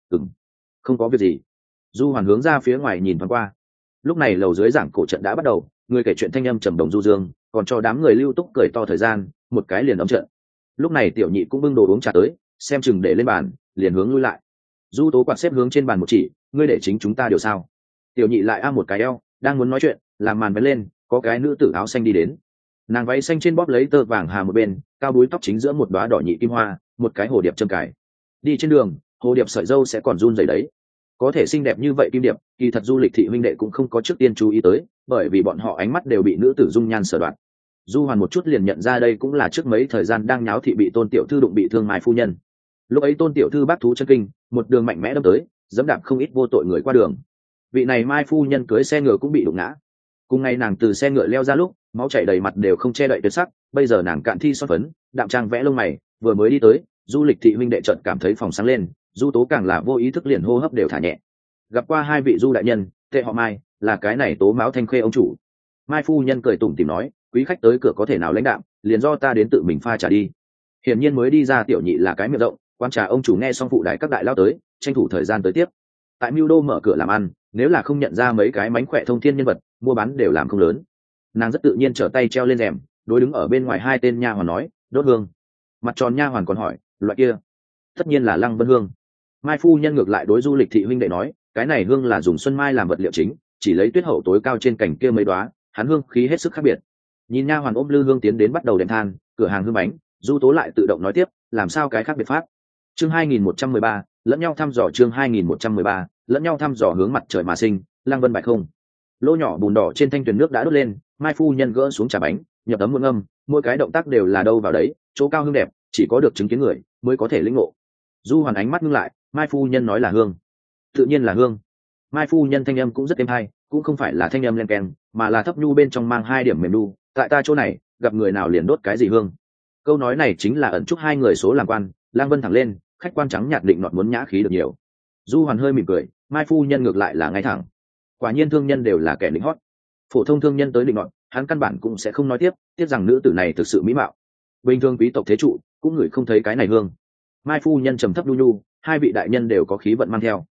Không có việc gì. Du Hoàn hướng ra phía ngoài nhìn thoáng qua. Lúc này lầu dưới giảng cổ trận đã bắt đầu, người kể chuyện thanh âm trầm đồng du dương, còn cho đám người lưu túc cười to thời gian, một cái liền ấm trận. Lúc này tiểu nhị cũng bưng đồ uống trà tới, xem chừng để lên bàn, liền hướng lui lại. Du Tố quạt xếp hướng trên bàn một chỉ, ngươi để chính chúng ta điều sao? Tiểu nhị lại một cái eo, đang muốn nói chuyện, làm màn vén lên, có cái nữ tử áo xanh đi đến. Nàng váy xanh trên bóp lấy tơ vàng hà một bên, cao búi tóc chính giữa một đóa đỏ nhị kim hoa, một cái hồ điệp châm cài. Đi trên đường, hồ điệp sợi dâu sẽ còn run rẩy đấy. Có thể xinh đẹp như vậy kim điệp, kỳ thật du lịch thị huynh đệ cũng không có trước tiên chú ý tới, bởi vì bọn họ ánh mắt đều bị nữ tử dung nhan sở đoạt. Du Hoàn một chút liền nhận ra đây cũng là trước mấy thời gian đang nháo thị bị Tôn tiểu thư đụng bị thương Mai phu nhân. Lúc ấy Tôn tiểu thư bác thú chân kinh, một đường mạnh mẽ đâm tới, dẫm đạp không ít vô tội người qua đường. Vị này Mai phu nhân cưới xe ngựa cũng bị đụng ngã. Cùng ngày nàng từ xe ngựa leo ra lúc, máu chảy đầy mặt đều không che đậy tuyệt sắc, bây giờ nàng cạn thi son phấn, đạm trang vẽ lông mày, vừa mới đi tới, du lịch thị huynh đệ chợt cảm thấy phòng sáng lên, Du Tố càng là vô ý thức liền hô hấp đều thả nhẹ. Gặp qua 2 vị Du đại nhân, tệ họ Mai, là cái này Tố Mão Thanh Khê ông chủ. Mai phu nhân cười tủm tỉm nói, quý khách tới cửa có thể nào lãnh đạm, liền do ta đến tự mình pha trà đi. Hiển nhiên mới đi ra tiểu nhị là cái miệng rộng, quan trà ông chủ nghe xong phụ đại các đại lao tới, tranh thủ thời gian tới tiếp. Tại Mưu Đô mở cửa làm ăn, nếu là không nhận ra mấy cái mánh khỏe thông thiên nhân vật, mua bán đều làm không lớn. Nàng rất tự nhiên trở tay treo lên rèm, đối đứng ở bên ngoài 2 tên nha hoàn nói, đốt hương. Mặt tròn nha hoàn còn hỏi, loại kia? Tất nhiên là Lăng Vân hương. Mai phu nhân ngược lại đối du lịch thị huynh đệ nói, cái này hương là dùng xuân mai làm vật liệu chính, chỉ lấy tuyết hậu tối cao trên cành kia mấy đóa, hắn hương khí hết sức khác biệt. Nhìn nha hoàn ôm lư hương tiến đến bắt đầu đệm than, cửa hàng hương bánh, Du Tố lại tự động nói tiếp, làm sao cái khác biệt pháp. Chương 2113, lẫn nhau thăm dò. Chương 2113, lẫn nhau thăm dò hướng mặt trời mà sinh, Lăng Vân bạch không. Lô nhỏ bùn đỏ trên thanh tuyền nước đã đốt lên, Mai phu nhân gỡ xuống trà bánh, nhập tấm muỗng ngâm, mỗi cái động tác đều là đâu vào đấy, chỗ cao hương đẹp, chỉ có được chứng kiến người mới có thể lĩnh ngộ. Du Hoàn ánh mắt ngưng lại, Mai phu nhân nói là hương, tự nhiên là hương. Mai phu nhân thanh âm cũng rất êm hay, cũng không phải là thanh âm len keng, mà là thấp nhu bên trong mang 2 điểm mềm đu. Tại ta chỗ này, gặp người nào liền đốt cái gì hương. Câu nói này chính là ẩn chúc 2 người số làm quan. Lang Vân thẳng lên, khách quan trắng nhạt định nọt muốn nhã khí được nhiều. Du Hoàn hơi mỉm cười, Mai phu nhân ngược lại là ngay thẳng. Quả nhiên thương nhân đều là kẻ lính hót. Phổ thông thương nhân tới định nọt, hắn căn bản cũng sẽ không nói tiếp, tiếc rằng nữ tử này thực sự mỹ mạo. Bình thường quý tộc thế trụ cũng ngửi không thấy cái này hương. Mai phu nhân trầm thấp nhu nhu, 2 vị đại nhân đều có khí vận mang theo.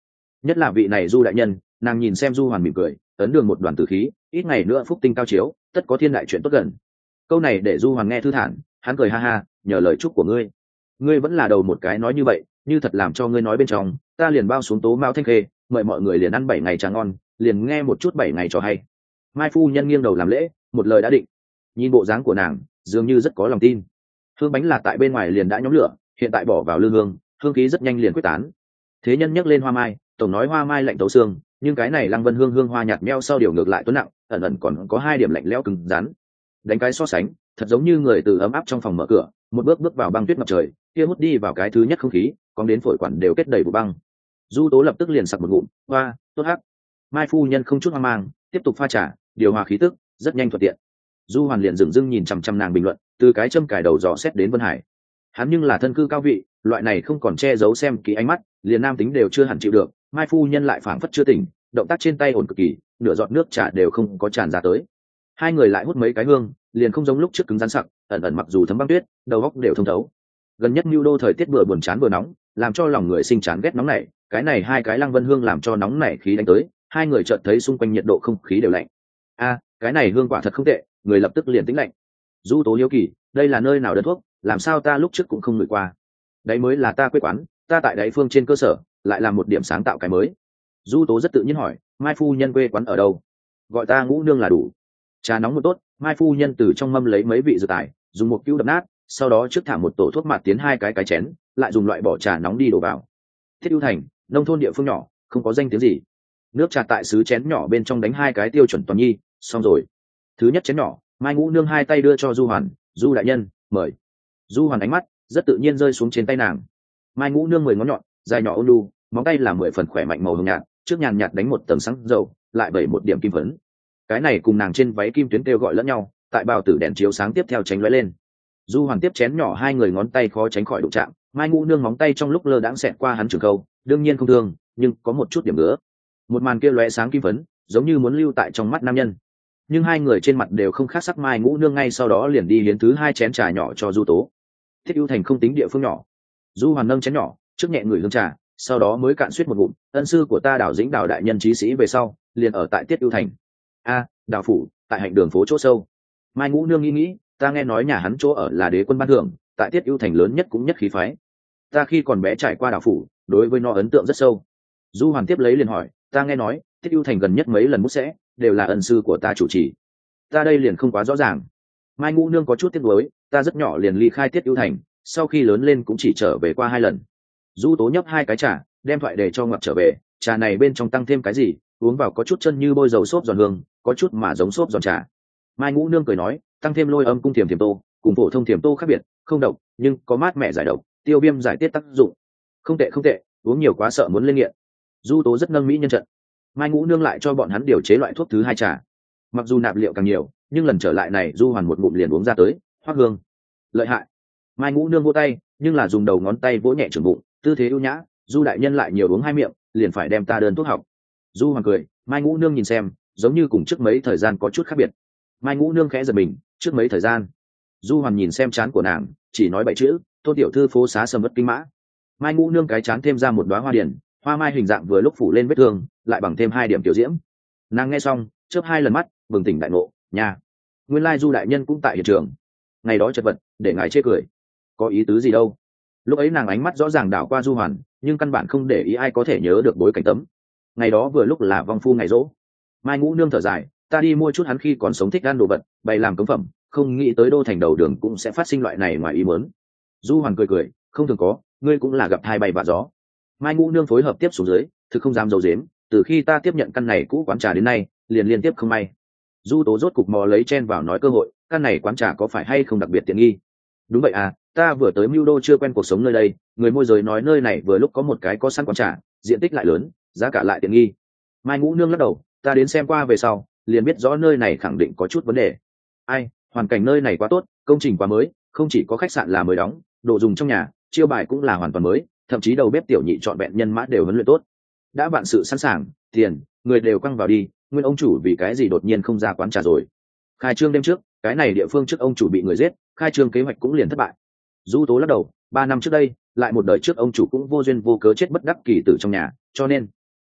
nhất là vị này Du đại nhân, nàng nhìn xem Du Hoàn mỉm cười, ấn đường một đoàn tử khí, ít ngày nữa phúc tinh cao chiếu, tất có thiên đại chuyện tốt gần. Câu này để Du Hoàn nghe thư thản, hắn cười ha ha, nhờ lời chúc của ngươi, ngươi vẫn là đầu một cái nói như vậy, như thật làm cho ngươi nói bên trong, ta liền bao xuống Tố Mao Thanh Khê, mời mọi người liền ăn 7 ngày trà ngon, liền nghe một chút 7 ngày cho hay. Mai phu nhân nghiêng đầu làm lễ, một lời đã định. Nhìn bộ dáng của nàng, dường như rất có lòng tin. Hương bánh là tại bên ngoài liền đã nhóm lửa, hiện tại bỏ vào lư hương, hương khí rất nhanh liền quyết tán. Thế nhân nhắc lên hoa mai, tổng nói hoa mai lạnh tấu xương, nhưng cái này Lăng Vân hương hương hoa nhạt meo sau điều ngược lại tuấn nặng, ẩn ẩn còn có 2 điểm lạnh lẽo cứng rắn. Đánh cái so sánh, thật giống như người từ ấm áp trong phòng mở cửa, một bước bước vào băng tuyết ngập trời, kia hút đi vào cái thứ nhất không khí, còn đến phổi quản đều kết đầy vụ băng. Du Tố lập tức liền sặc một ngụm, hoa, tốt hắc. Mai phu nhân không chút hoang mang, tiếp tục pha trà, điều hòa khí tức, rất nhanh thuận tiện. Du Hoàn liền dửng dưng nhìn chằm chằm nàng bình luận, từ cái châm cài đầu dò xét đến Vân Hải. Hắn nhưng là thân cư cao vị, loại này không còn che giấu xem kỹ ánh mắt, liền nam tính đều chưa hẳn chịu được. Mai phu nhân lại phảng phất chưa tỉnh, động tác trên tay ổn cực kỳ, nửa giọt nước trà đều không có tràn ra tới. Hai người lại hút mấy cái hương, liền không giống lúc trước cứng rắn sặc, ẩn ẩn mặc dù thấm băng tuyết, đầu óc đều thông thấu. Gần nhất Nưu Đô thời tiết vừa buồn chán vừa nóng, làm cho lòng người sinh chán ghét nóng này, cái này 2 cái Lăng Vân hương làm cho nóng nảy khí đánh tới, hai người chợt thấy xung quanh nhiệt độ không khí đều lạnh. A, cái này hương quả thật không tệ, người lập tức liền tĩnh lạnh. Du Tố hiếu kỳ, đây là nơi nào đơn thuốc, làm sao ta lúc trước cũng không ngửi qua. Đấy mới là ta quê quán, ta tại đáy phương trên cơ sở, lại làm một điểm sáng tạo cái mới. Du Tố rất tự nhiên hỏi, Mai phu nhân quê quán ở đâu? Gọi ta Ngũ nương là đủ. Trà nóng một tốt, Mai phu nhân từ trong mâm lấy mấy vị dược tài, dùng một cữu đập nát, sau đó trước thả một tổ thuốc mạt tiến 2 cái chén, lại dùng loại bỏ trà nóng đi đổ vào. Thiết Ưu Thành, nông thôn địa phương nhỏ, không có danh tiếng gì. Nước trà tại sứ chén nhỏ bên trong đánh 2 cái tiêu chuẩn toàn nhi, xong rồi. Thứ nhất chén nhỏ, Mai Ngũ nương 2 tay đưa cho Du Hoàn, Du đại nhân, mời. Du Hoàn ánh mắt rất tự nhiên rơi xuống trên tay nàng. Mai Ngũ nương 10 ngón nhọn, dài nhỏ ôn nhu, móng tay là 10 phần khỏe mạnh màu hồng nhạt, trước nhàn nhạt đánh một tầng sáng dầu, lại bẩy một điểm kim phấn. Cái này cùng nàng trên váy kim tuyến kêu gọi lẫn nhau, tại bào tử đèn chiếu sáng tiếp theo tránh lóe lên. Du Hoàn tiếp chén nhỏ 2 người ngón tay khó tránh khỏi đụng chạm, Mai Ngũ nương móng tay trong lúc lơ đãng xẹt qua hắn trường câu, đương nhiên không thương, nhưng có một chút điểm ngứa. Một màn kia lóe sáng kim phấn, giống như muốn lưu tại trong mắt nam nhân. Nhưng 2 người trên mặt đều không khác sắc. Mai Ngũ nương ngay sau đó liền đi hiến thứ 2 chén trà nhỏ cho Du Tố. Thiết Ưu Thành không tính địa phương nhỏ. Du Hoàn nâng chén nhỏ, trước nhẹ ngửi hương trà, sau đó mới cạn suýt một ngụm. Ân sư của ta Đào Dĩnh Đào đại nhân chí sĩ về sau, liền ở tại Tiết Ưu Thành. A, Đào phủ, tại hạnh đường phố chỗ sâu. Mai Ngũ nương nghĩ, ta nghe nói nhà hắn chỗ ở là Đế quân ban thưởng, tại Tiết Ưu Thành lớn nhất cũng nhất khí phái. Ta khi còn bé trải qua Đào phủ, đối với nó ấn tượng rất sâu. Du Hoàn tiếp lấy liền hỏi, ta nghe nói Tiết Ưu Thành gần nhất mấy lần mút sẽ đều là ân sư của ta chủ trì, ta đây liền không quá rõ ràng. Mai Ngũ nương có chút tiếc nuối, ta rất nhỏ liền ly khai Tiết Ưu Thành, sau khi lớn lên cũng chỉ trở về qua 2 lần. Du Tố nhấp 2 cái trà, đem thoại để cho ngoặt trở về, trà này bên trong tăng thêm cái gì, uống vào có chút chân như bôi dầu xốp giòn hương, có chút mà giống xốp giòn trà. Mai Ngũ nương cười nói, tăng thêm Lôi Âm cung thiềm tô, cùng phổ thông thiềm tô khác biệt, không độc, nhưng có mát mẻ giải độc, tiêu viêm giải tiết tác dụng. Không tệ không tệ, uống nhiều quá sợ muốn lên nghiện. Du Tố rất nâng mỹ nhân trận. Mai Ngũ nương lại cho bọn hắn điều chế loại thuốc thứ 2 trà. Mặc dù nạp liệu càng nhiều, nhưng lần trở lại này Du Hoàn một ngụm liền uống ra tới, hoắc hương. Lợi hại. Mai Ngũ nương vỗ tay, nhưng là dùng đầu ngón tay vỗ nhẹ trưởng bụng, tư thế ưu nhã. Du đại nhân lại nhiều uống 2 miệng, liền phải đem ta đơn thuốc học. Du Hoàn cười, Mai Ngũ nương nhìn xem, giống như cùng trước mấy thời gian có chút khác biệt. Mai Ngũ nương khẽ giật mình, trước mấy thời gian. Du Hoàn nhìn xem trán của nàng, chỉ nói 7 chữ, Tôn tiểu thư phố xá sầm uất kinh mã. Mai Ngũ nương cái trán thêm ra một đóa hoa điển, hoa mai hình dạng vừa lúc phủ lên vết thương, lại bằng thêm 2 điểm tiểu diễm. Nàng nghe xong, chớp 2 lần mắt, bừng tỉnh đại ngộ, nhà, nguyên lai Du đại nhân cũng tại hiện trường. Ngày đó chật vật, để ngài chê cười, có ý tứ gì đâu. Lúc ấy nàng ánh mắt rõ ràng đảo qua Du Hoàn, nhưng căn bản không để ý ai có thể nhớ được bối cảnh tấm. Ngày đó vừa lúc là vong phu ngày rỗ. Mai Ngũ nương thở dài, ta đi mua chút hắn khi còn sống thích ăn đồ vật, bày làm cống phẩm, không nghĩ tới đô thành đầu đường cũng sẽ phát sinh loại này ngoài ý muốn. Du Hoàn cười, không thường có, ngươi cũng là gặp hai bay vạ gió. Mai Ngũ nương phối hợp tiếp xuống dưới, thực không dám giấu giếm, từ khi ta tiếp nhận căn này cũ quán trà đến nay, liền liên tiếp không may. Du Tố rốt cục mò lấy chen vào nói cơ hội, căn này quán trà có phải hay không đặc biệt tiện nghi? Đúng vậy à, ta vừa tới Mưu Đô chưa quen cuộc sống nơi đây, người môi giới nói nơi này vừa lúc có một cái có sẵn quán trà, diện tích lại lớn, giá cả lại tiện nghi. Mai Ngũ nương lắc đầu, ta đến xem qua về sau, liền biết rõ nơi này khẳng định có chút vấn đề. Ai, hoàn cảnh nơi này quá tốt, công trình quá mới, không chỉ có khách sạn là mới đóng, đồ dùng trong nhà, chiêu bài cũng là hoàn toàn mới, thậm chí đầu bếp tiểu nhị chọn vẹn nhân mã đều huấn luyện tốt. Đã vạn sự sẵn sàng, tiền, người đều quăng vào đi, nguyên ông chủ vì cái gì đột nhiên không ra quán trà rồi? Khai trương đêm trước, cái này địa phương trước ông chủ bị người giết, khai trương kế hoạch cũng liền thất bại. Du Tố lắc đầu, 3 năm trước đây, lại một đời trước ông chủ cũng vô duyên vô cớ chết bất đắc kỳ tử trong nhà, cho nên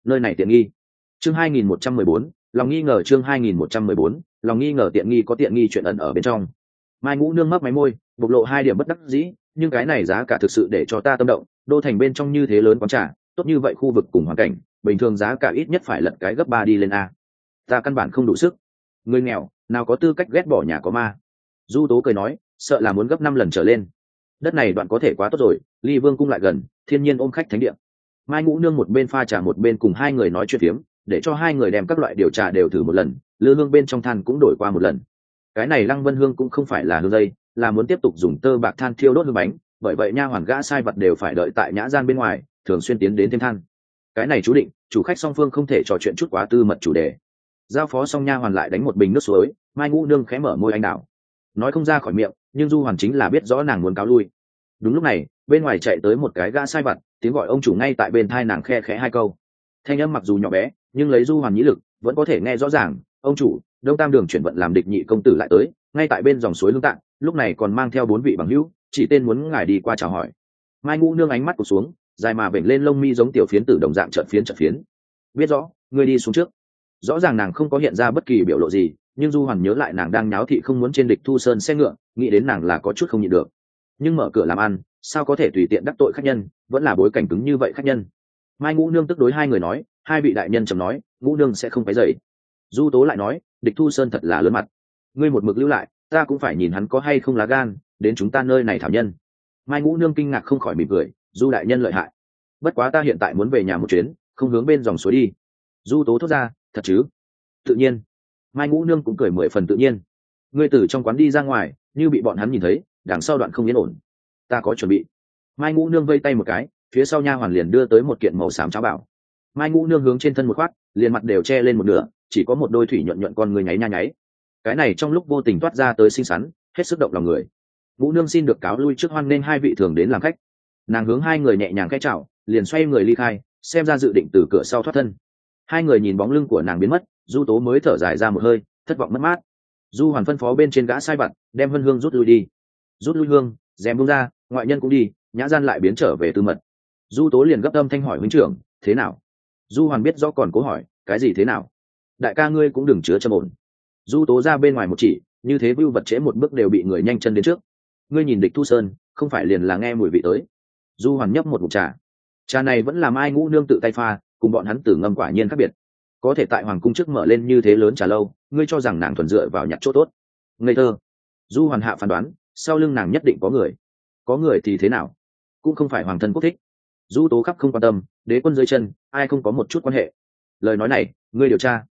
nơi này tiện nghi. Chương 2114, lòng nghi ngờ. Chương 2114, lòng nghi ngờ. Tiện nghi có tiện nghi chuyện ẩn ở bên trong. Mai Ngũ Nương mấp máy môi, bộc lộ hai điểm bất đắc dĩ, nhưng cái này giá cả thực sự để cho ta tâm động. Đô thành bên trong như thế lớn quán trà, tốt như vậy khu vực cùng hoàn cảnh, bình thường giá cả ít nhất phải lật cái gấp 3 đi lên a. Ta căn bản không đủ sức. Người nghèo nào có tư cách ghét bỏ nhà có ma. Du Tố cười nói, sợ là muốn gấp 5 lần trở lên. Đất này đoạn có thể quá tốt rồi, ly vương cung lại gần, thiên nhiên ôm khách thánh địa. Mai Ngũ Nương một bên pha trà một bên cùng hai người nói chuyện phiếm, để cho hai người đem các loại điều trà đều thử một lần, lư hương bên trong than cũng đổi qua một lần. Cái này Lăng Vân Hương cũng không phải là hương dây, là muốn tiếp tục dùng tơ bạc than thiêu đốt hương bánh, bởi vậy nha hoàn gã sai vật đều phải đợi tại nhã gian bên ngoài, thường xuyên tiến đến thêm than. Cái này chú định chủ khách song phương không thể trò chuyện chút quá tư mật chủ đề. Giao phó xong nha hoàn lại đánh một bình nước suối, Mai Ngũ Nương khẽ mở môi anh đào, nói không ra khỏi miệng, nhưng Du Hoàn chính là biết rõ nàng muốn cáo lui. Đúng lúc này, bên ngoài chạy tới một cái gã sai vặt, tiếng gọi ông chủ ngay tại bên thai nàng khe khẽ hai câu. Thanh âm mặc dù nhỏ bé, nhưng lấy Du Hoàn nhĩ lực, vẫn có thể nghe rõ ràng. Ông chủ, Đông Tam Đường chuyển vận làm địch nhị công tử lại tới, ngay tại bên dòng suối Lương Tạng, lúc này còn mang theo 4 vị bằng hữu, chỉ tên muốn ngài đi qua chào hỏi. Mai Ngũ Nương ánh mắt cụp xuống, dài mà vểnh lên lông mi giống tiểu phiến tử đồng dạng trợn phiến. Biết rõ, ngươi đi xuống trước. Rõ ràng nàng không có hiện ra bất kỳ biểu lộ gì, nhưng Du Hoàn nhớ lại nàng đang nháo thị không muốn trên Địch Thu Sơn xe ngựa, nghĩ đến nàng là có chút không nhịn được. Nhưng mở cửa làm ăn, sao có thể tùy tiện đắc tội khách nhân, vẫn là bối cảnh cứng như vậy khách nhân. Mai Ngũ Nương tức đối hai người nói, hai vị đại nhân trầm nói, Ngũ Nương sẽ không phải dậy. Du Tố lại nói, Địch Thu Sơn thật là lớn mặt, ngươi một mực lưu lại, ta cũng phải nhìn hắn có hay không lá gan đến chúng ta nơi này thảo nhân. Mai Ngũ Nương kinh ngạc không khỏi mỉm cười, Du đại nhân lợi hại. Bất quá ta hiện tại muốn về nhà một chuyến, không hướng bên dòng suối đi. Du Tố thốt ra, thật chứ? Tự nhiên. Mai Ngũ Nương cũng cười 10 phần tự nhiên. Ngươi từ trong quán đi ra ngoài, như bị bọn hắn nhìn thấy, đằng sau đoạn không yên ổn. Ta có chuẩn bị. Mai Ngũ Nương vây tay một cái, phía sau nha hoàn liền đưa tới một kiện màu xám cháo bảo. Mai Ngũ Nương hướng trên thân một khoác, liền mặt đều che lên một nửa, chỉ có một đôi thủy nhuận nhuận con người nháy nha nháy. Cái này trong lúc vô tình toát ra tới xinh xắn, hết sức động lòng người. Ngũ Nương xin được cáo lui trước, hoan nên hai vị thường đến làm khách. Nàng hướng hai người nhẹ nhàng khẽ chào, liền xoay người ly khai, xem ra dự định từ cửa sau thoát thân. Hai người nhìn bóng lưng của nàng biến mất, Du Tố mới thở dài ra một hơi, thất vọng mất mát. Du Hoàn phân phó bên trên gã sai vặt, đem Vân Hương rút lui đi. Rút lui hương, rèm buông ra, ngoại nhân cũng đi, nhã gian lại biến trở về tư mật. Du Tố liền gấp âm thanh hỏi huynh trưởng, thế nào? Du Hoàn biết rõ còn cố hỏi, cái gì thế nào? Đại ca ngươi cũng đừng chứa châm ổn. Du Tố ra bên ngoài một chỉ, như thế vưu vật trễ một bước đều bị người nhanh chân đến trước. Ngươi nhìn Địch Thu Sơn, không phải liền là nghe mùi vị tới. Du Hoàn nhấp một ngụm trà. Trà này vẫn là Mai Ngũ Nương tự tay pha, cùng bọn hắn tử ngâm quả nhiên khác biệt. Có thể tại hoàng cung trước mở lên như thế lớn trà lâu, ngươi cho rằng nàng thuần dựa vào nhặt chỗ tốt? Ngây thơ. Du Hoàn hạ phán đoán, sau lưng nàng nhất định có người. Có người thì thế nào? Cũng không phải hoàng thân quốc thích. Du Tố khắp không quan tâm, đế quân dưới chân, ai không có một chút quan hệ. Lời nói này, ngươi điều tra.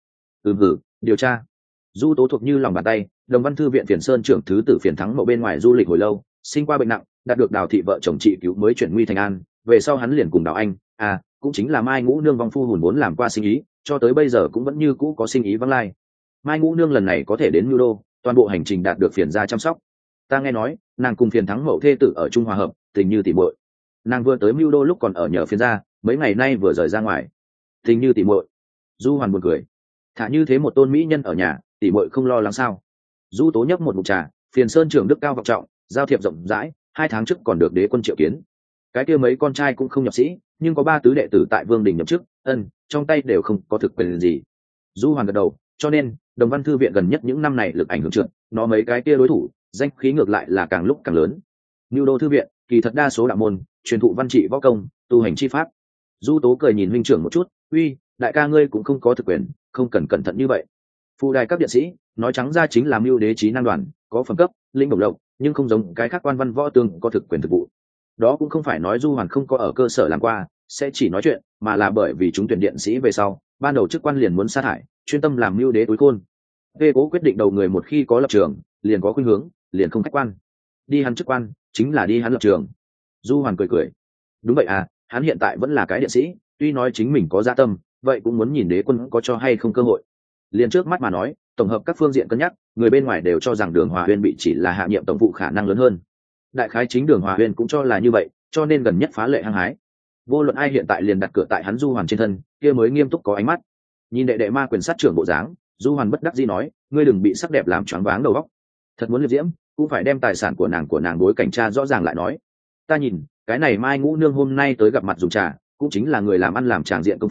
Điều tra. Du Tố thuộc như lòng bàn tay, Đồng Văn Thư viện Phiền Sơn trưởng thứ tử Phiền Thắng Mậu bên ngoài du lịch hồi lâu, sinh qua bệnh nặng, đạt được Đào thị vợ chồng trị cứu mới chuyển nguy thành an. Về sau hắn liền cùng Đào Anh, cũng chính là Mai Ngũ Nương vong phu hùn vốn làm qua sinh ý, cho tới bây giờ cũng vẫn như cũ có sinh ý vắng lai. Mai Ngũ Nương lần này có thể đến Nhu Đô, toàn bộ hành trình đạt được Phiền gia chăm sóc. Ta nghe nói, nàng cùng Phiền Thắng Mậu thê tử ở Trung Hòa hợp, tình như tỉ muội. Nàng vừa tới Nhu Đô lúc còn ở nhờ Phiền gia, mấy ngày nay vừa rời ra ngoài. Tình như tỉ muội. Du Hoàn buồn cười. Thả như thế một tôn mỹ nhân ở nhà, tỉ muội không lo lắng sao? Du Tố nhấp một ngụm trà, Phiền Sơn trưởng đức cao vọng trọng, giao thiệp rộng rãi, 2 tháng trước còn được đế quân triệu kiến. Cái kia mấy con trai cũng không nhập sĩ, nhưng có 3 tứ đệ tử tại Vương đình nhậm chức, trong tay đều không có thực quyền gì. Du Hoàn gật đầu, cho nên Đồng Văn Thư viện gần nhất những năm này lực ảnh hưởng trượt, nó mấy cái kia đối thủ, danh khí ngược lại là càng lúc càng lớn. Nưu Đô Thư viện, kỳ thật đa số đạo môn, truyền thụ văn trị võ công, tu hành chi pháp. Du Tố cười nhìn huynh trưởng một chút, uy, đại ca ngươi cũng không có thực quyền, không cần cẩn thận như vậy. Phụ đài các điện sĩ, nói trắng ra chính là mưu đế trí năng đoàn, có phẩm cấp, lĩnh bổng lộc, nhưng không giống cái khác quan văn võ tương có thực quyền thực vụ. Đó cũng không phải nói Du Hoàn không có ở cơ sở làm qua, sẽ chỉ nói chuyện, mà là bởi vì chúng tuyển điện sĩ về sau, ban đầu chức quan liền muốn sa thải, chuyên tâm làm mưu đế túi khôn. Vê Cố quyết định đầu người một khi có lập trường, liền có khuynh hướng, liền không khách quan. Đi hắn chức quan, chính là đi hắn lập trường. Du Hoàn cười cười. Đúng vậy à, hắn hiện tại vẫn là cái điện sĩ, tuy nói chính mình có dạ tâm, vậy cũng muốn nhìn đế quân có cho hay không cơ hội. Liền trước mắt mà nói, tổng hợp các phương diện cân nhắc, người bên ngoài đều cho rằng Đường Hòa Huyên bị chỉ là hạ nhiệm tổng vụ khả năng lớn hơn. Đại khái chính Đường Hòa Huyên cũng cho là như vậy, cho nên gần nhất phá lệ hăng hái. Vô luận ai hiện tại liền đặt cửa tại hắn Du Hoàn trên thân, kia mới nghiêm túc có ánh mắt. Nhìn đệ đệ ma quyền sát trưởng bộ dáng, Du Hoàn bất đắc dĩ nói, ngươi đừng bị sắc đẹp làm choáng váng đầu óc. Thật muốn liệp diễm, cũng phải đem tài sản của nàng bối cảnh tra rõ ràng lại nói. Ta nhìn, cái này Mai Ngũ Nương hôm nay tới gặp mặt dùng trà, cũng chính là người làm ăn làm tràng diện công phu,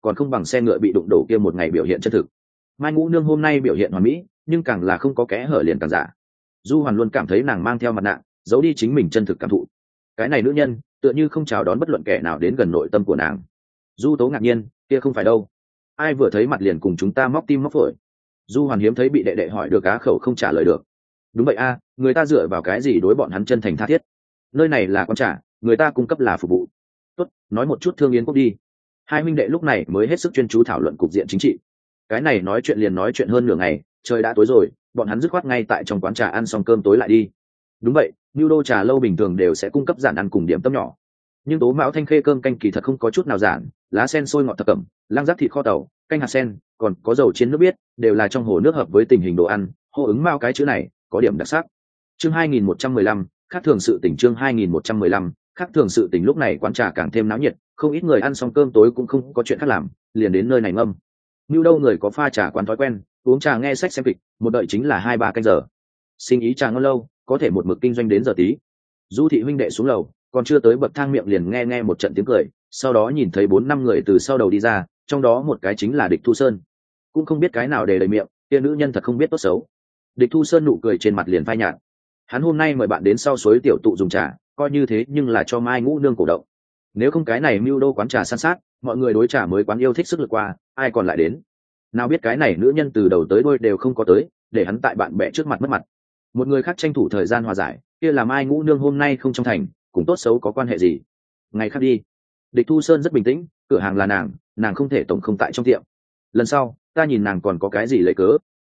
còn không bằng xe ngựa bị đụng đổ kia một ngày biểu hiện chân thực. Mai Ngũ Nương hôm nay biểu hiện hoàn mỹ, nhưng càng là không có kẽ hở liền càng giả. Du Hoàn luôn cảm thấy nàng mang theo mặt nạ, giấu đi chính mình chân thực cảm thụ. Cái này nữ nhân tựa như không chào đón bất luận kẻ nào đến gần nội tâm của nàng. Du Tố ngạc nhiên, kia không phải đâu, ai vừa thấy mặt liền cùng chúng ta móc tim móc phổi. Du Hoàn hiếm thấy bị đệ đệ hỏi được á khẩu không trả lời được. Đúng vậy a, người ta dựa vào cái gì đối bọn hắn chân thành tha thiết? Nơi này là con trả, người ta cung cấp là phục vụ. Tốt, nói một chút Thương Yến Quốc đi. Hai huynh đệ lúc này mới hết sức chuyên chú thảo luận cục diện chính trị. Cái này nói chuyện liền nói chuyện hơn nửa ngày, trời đã tối rồi, bọn hắn dứt khoát ngay tại trong quán trà ăn xong cơm tối lại đi. Đúng vậy, Nưu Đô trà lâu bình thường đều sẽ cung cấp giản ăn cùng điểm tâm nhỏ, nhưng Tố Mão Thanh Khê cơm canh kỳ thật không có chút nào giản, lá sen sôi ngọt thập cẩm, lang giác thịt kho tàu, canh hạt sen, còn có dầu chiên nước biết, đều là trong hồ nước hợp với tình hình đồ ăn, hô ứng Mao cái chữ này có điểm đặc sắc. Chương 2115, khác thường sự tỉnh. Chương 2115, khác thường sự tỉnh. Lúc này quán trà càng thêm náo nhiệt, không ít người ăn xong cơm tối cũng không có chuyện khác làm, liền đến nơi này ngâm. Nưu Đâu người có pha trà quán thói quen, uống trà nghe sách xem kịch, một đợi chính là 2-3 canh giờ. Sinh ý trà ngon lâu, có thể một mực kinh doanh đến giờ tí. Du thị huynh đệ xuống lầu, còn chưa tới bậc thang miệng liền nghe một trận tiếng cười, sau đó nhìn thấy 4-5 người từ sau đầu đi ra, trong đó một cái chính là Địch Thu Sơn. Cũng không biết cái nào để đầy miệng, kia nữ nhân thật không biết tốt xấu. Địch Thu Sơn nụ cười trên mặt liền phai nhạt. Hắn hôm nay mời bạn đến sau suối tiểu tụ dùng trà, coi như thế nhưng là cho Mai Ngũ Nương cổ động. Nếu không cái này Mưu Đô quán trà san sát, mọi người đối trà mới quán yêu thích sức lực qua, ai còn lại đến. Nào biết cái này nữ nhân từ đầu tới đuôi đều không có tới, để hắn tại bạn bè trước mặt mất mặt. Một người khác tranh thủ thời gian hòa giải, kia là Mai Ngũ Nương hôm nay không trong thành, cùng tốt xấu có quan hệ gì. Ngày khác đi. Địch Thu Sơn rất bình tĩnh, cửa hàng là nàng không thể tổng không tại trong tiệm. Lần sau ta nhìn nàng còn có cái gì lấy cớ.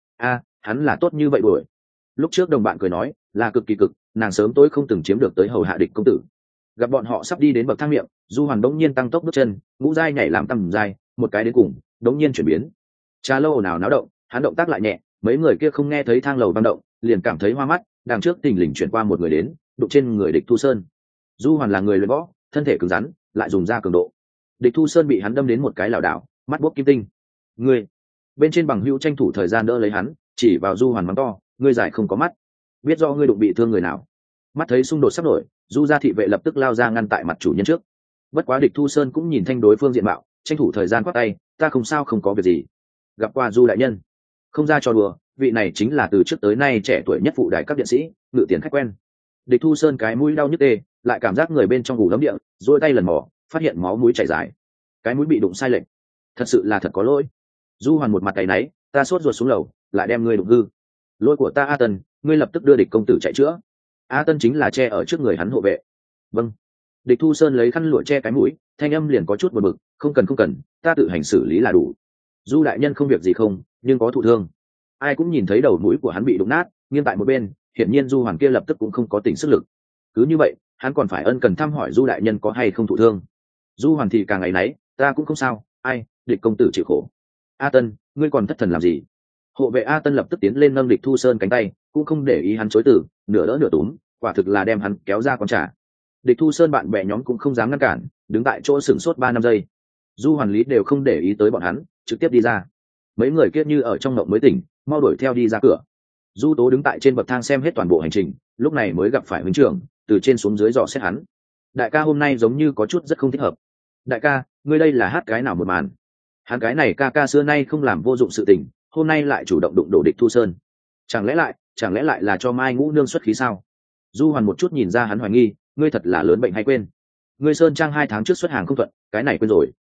Hắn là tốt như vậy buổi. Lúc trước đồng bạn cười nói là cực kỳ cực, nàng sớm tối không từng chiếm được tới hầu hạ Địch công tử. Gặp bọn họ sắp đi đến bậc thang miệng, Du Hoàn đống nhiên tăng tốc bước chân, ngũ giai nhảy làm tầm giai, một cái đến cùng đống nhiên chuyển biến. Trà lâu ồn ào náo động, hắn động tác lại nhẹ, mấy người kia không nghe thấy thang lầu vang động, liền cảm thấy hoa mắt, đằng trước thình lình chuyển qua một người đến, đụng trên người Địch Thu Sơn. Du Hoàn là người luyện võ, thân thể cứng rắn, lại dùng ra cường độ. Địch Thu Sơn bị hắn đâm đến một cái lảo đảo, mắt bốc kim tinh. Ngươi! Bên trên bằng hữu tranh thủ thời gian đỡ lấy hắn, chỉ vào Du Hoàn mắng to, ngươi giải không có mắt, biết do ngươi đụng bị thương người nào? Mắt thấy xung đột sắp nổi, Du gia thị vệ lập tức lao ra ngăn tại mặt chủ nhân trước. Bất quá Địch Thu Sơn cũng nhìn thanh đối phương diện mạo, tranh thủ thời gian quát tay, ta không sao, không có việc gì. Gặp qua Du đại nhân. Không ra trò đùa, vị này chính là từ trước tới nay trẻ tuổi nhất phụ đại các điện sĩ, ngự tiền khách quen. Địch Thu Sơn cái mũi đau nhức tê, lại cảm giác người bên trong ngủ đấm địa, duỗi tay lần mò, phát hiện máu mũi chảy dài. Cái mũi bị đụng sai lệch, thật sự là thật có lỗi. Du Hoàn một mặt tay náy, ta sốt ruột xuống lầu, lại đem ngươi đụng hư. Lỗi của ta A Tân, ngươi lập tức đưa Địch công tử chạy chữa. A Tân chính là che ở trước người hắn hộ vệ. Vâng. Địch Thu Sơn lấy khăn lụa che cái mũi, thanh âm liền có chút buồn bực, không cần, ta tự hành xử lý là đủ. Du đại nhân không việc gì không, nhưng có thụ thương. Ai cũng nhìn thấy đầu mũi của hắn bị đụng nát, nghiêng tại một bên, hiển nhiên Du Hoàn kia lập tức cũng không có tỉnh sức lực. Cứ như vậy, hắn còn phải ân cần thăm hỏi Du đại nhân có hay không thụ thương. Du Hoàn thì càng ngày nấy, ta cũng không sao, ai, Địch công tử chịu khổ. A Tân, ngươi còn thất thần làm gì? Hộ vệ A Tân lập tức tiến lên nâng Địch Thu Sơn cánh tay, cũng không để ý hắn chối từ, nửa đỡ nửa túm, quả thực là đem hắn kéo ra con trà. Địch Thu Sơn bạn bè nhóm cũng không dám ngăn cản, đứng tại chỗ sửng sốt 3-5 giây. Du Hoàn Lý đều không để ý tới bọn hắn, trực tiếp đi ra. Mấy người kia như ở trong ngộng mới tỉnh, mau đuổi theo đi ra cửa. Du Tố đứng tại trên bậc thang xem hết toàn bộ hành trình, lúc này mới gặp phải huynh trưởng, từ trên xuống dưới dò xét hắn. Đại ca hôm nay giống như có chút rất không thích hợp. Đại ca, ngươi đây là hát cái nào một màn? Hắn cái này ca xưa nay không làm vô dụng sự tình, hôm nay lại chủ động đụng đổ Địch Thu Sơn. Chẳng lẽ lại là cho Mai Ngũ Nương xuất khí sao? Du Hoàn một chút nhìn ra hắn hoài nghi, ngươi thật là lớn bệnh hay quên? Ngươi Sơn Trang 2 tháng trước xuất hàng không thuận, cái này quên rồi.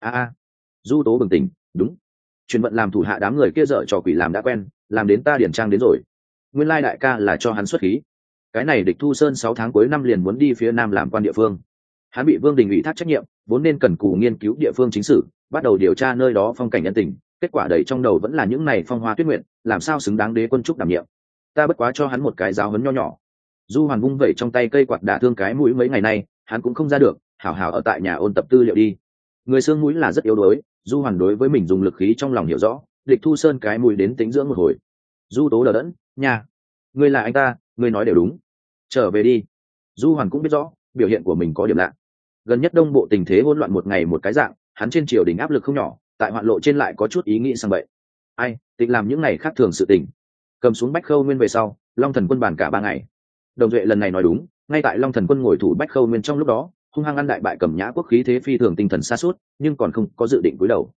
Du Tố bừng tỉnh, đúng. Chuyển vận làm thủ hạ đám người kia dở trò quỷ làm đã quen, làm đến ta điển trang đến rồi. Nguyên lai đại ca là cho hắn xuất khí. Cái này Địch Thu Sơn 6 tháng cuối năm liền muốn đi phía Nam làm quan địa phương. Hắn bị Vương Đình ủy thác trách nhiệm, vốn nên cần cù nghiên cứu địa phương chính sử, bắt đầu điều tra nơi đó phong cảnh nhân tình, kết quả đầy trong đầu vẫn là những này phong hoa tuyết nguyện, làm sao xứng đáng đế quân trúc đảm nhiệm. Ta bất quá cho hắn một cái giáo huấn nho nhỏ. Du Hoàn vung vẩy trong tay cây quạt đả thương cái mũi mấy ngày nay, hắn cũng không ra được, hảo hảo ở tại nhà ôn tập tư liệu đi. Người xương mũi là rất yếu đuối, Du Hoàn đối với mình dùng lực khí trong lòng hiểu rõ, Địch Thu Sơn cái mũi đến tính dưỡng một hồi. Du Tố đờ đẫn, nhà, ngươi là anh ta, ngươi nói đều đúng, trở về đi. Du Hoàn cũng biết rõ biểu hiện của mình có điểm lạ. Gần nhất Đông Bộ tình thế hỗn loạn một ngày một cái dạng, hắn trên triều đình áp lực không nhỏ, tại hoạn lộ trên lại có chút ý nghĩ sang vậy. Ai, tịch làm những ngày khác thường sự tình. Cầm xuống Bách Khâu Nguyên về sau, Long Thần Quân bàn cả 3 ngày. Đồng Duệ lần này nói đúng, ngay tại Long Thần Quân ngồi thủ Bách Khâu Nguyên trong lúc đó, hung hăng ăn đại bại Cầm Nhã quốc khí thế phi thường tinh thần sa sút, nhưng còn không có dự định cúi đầu.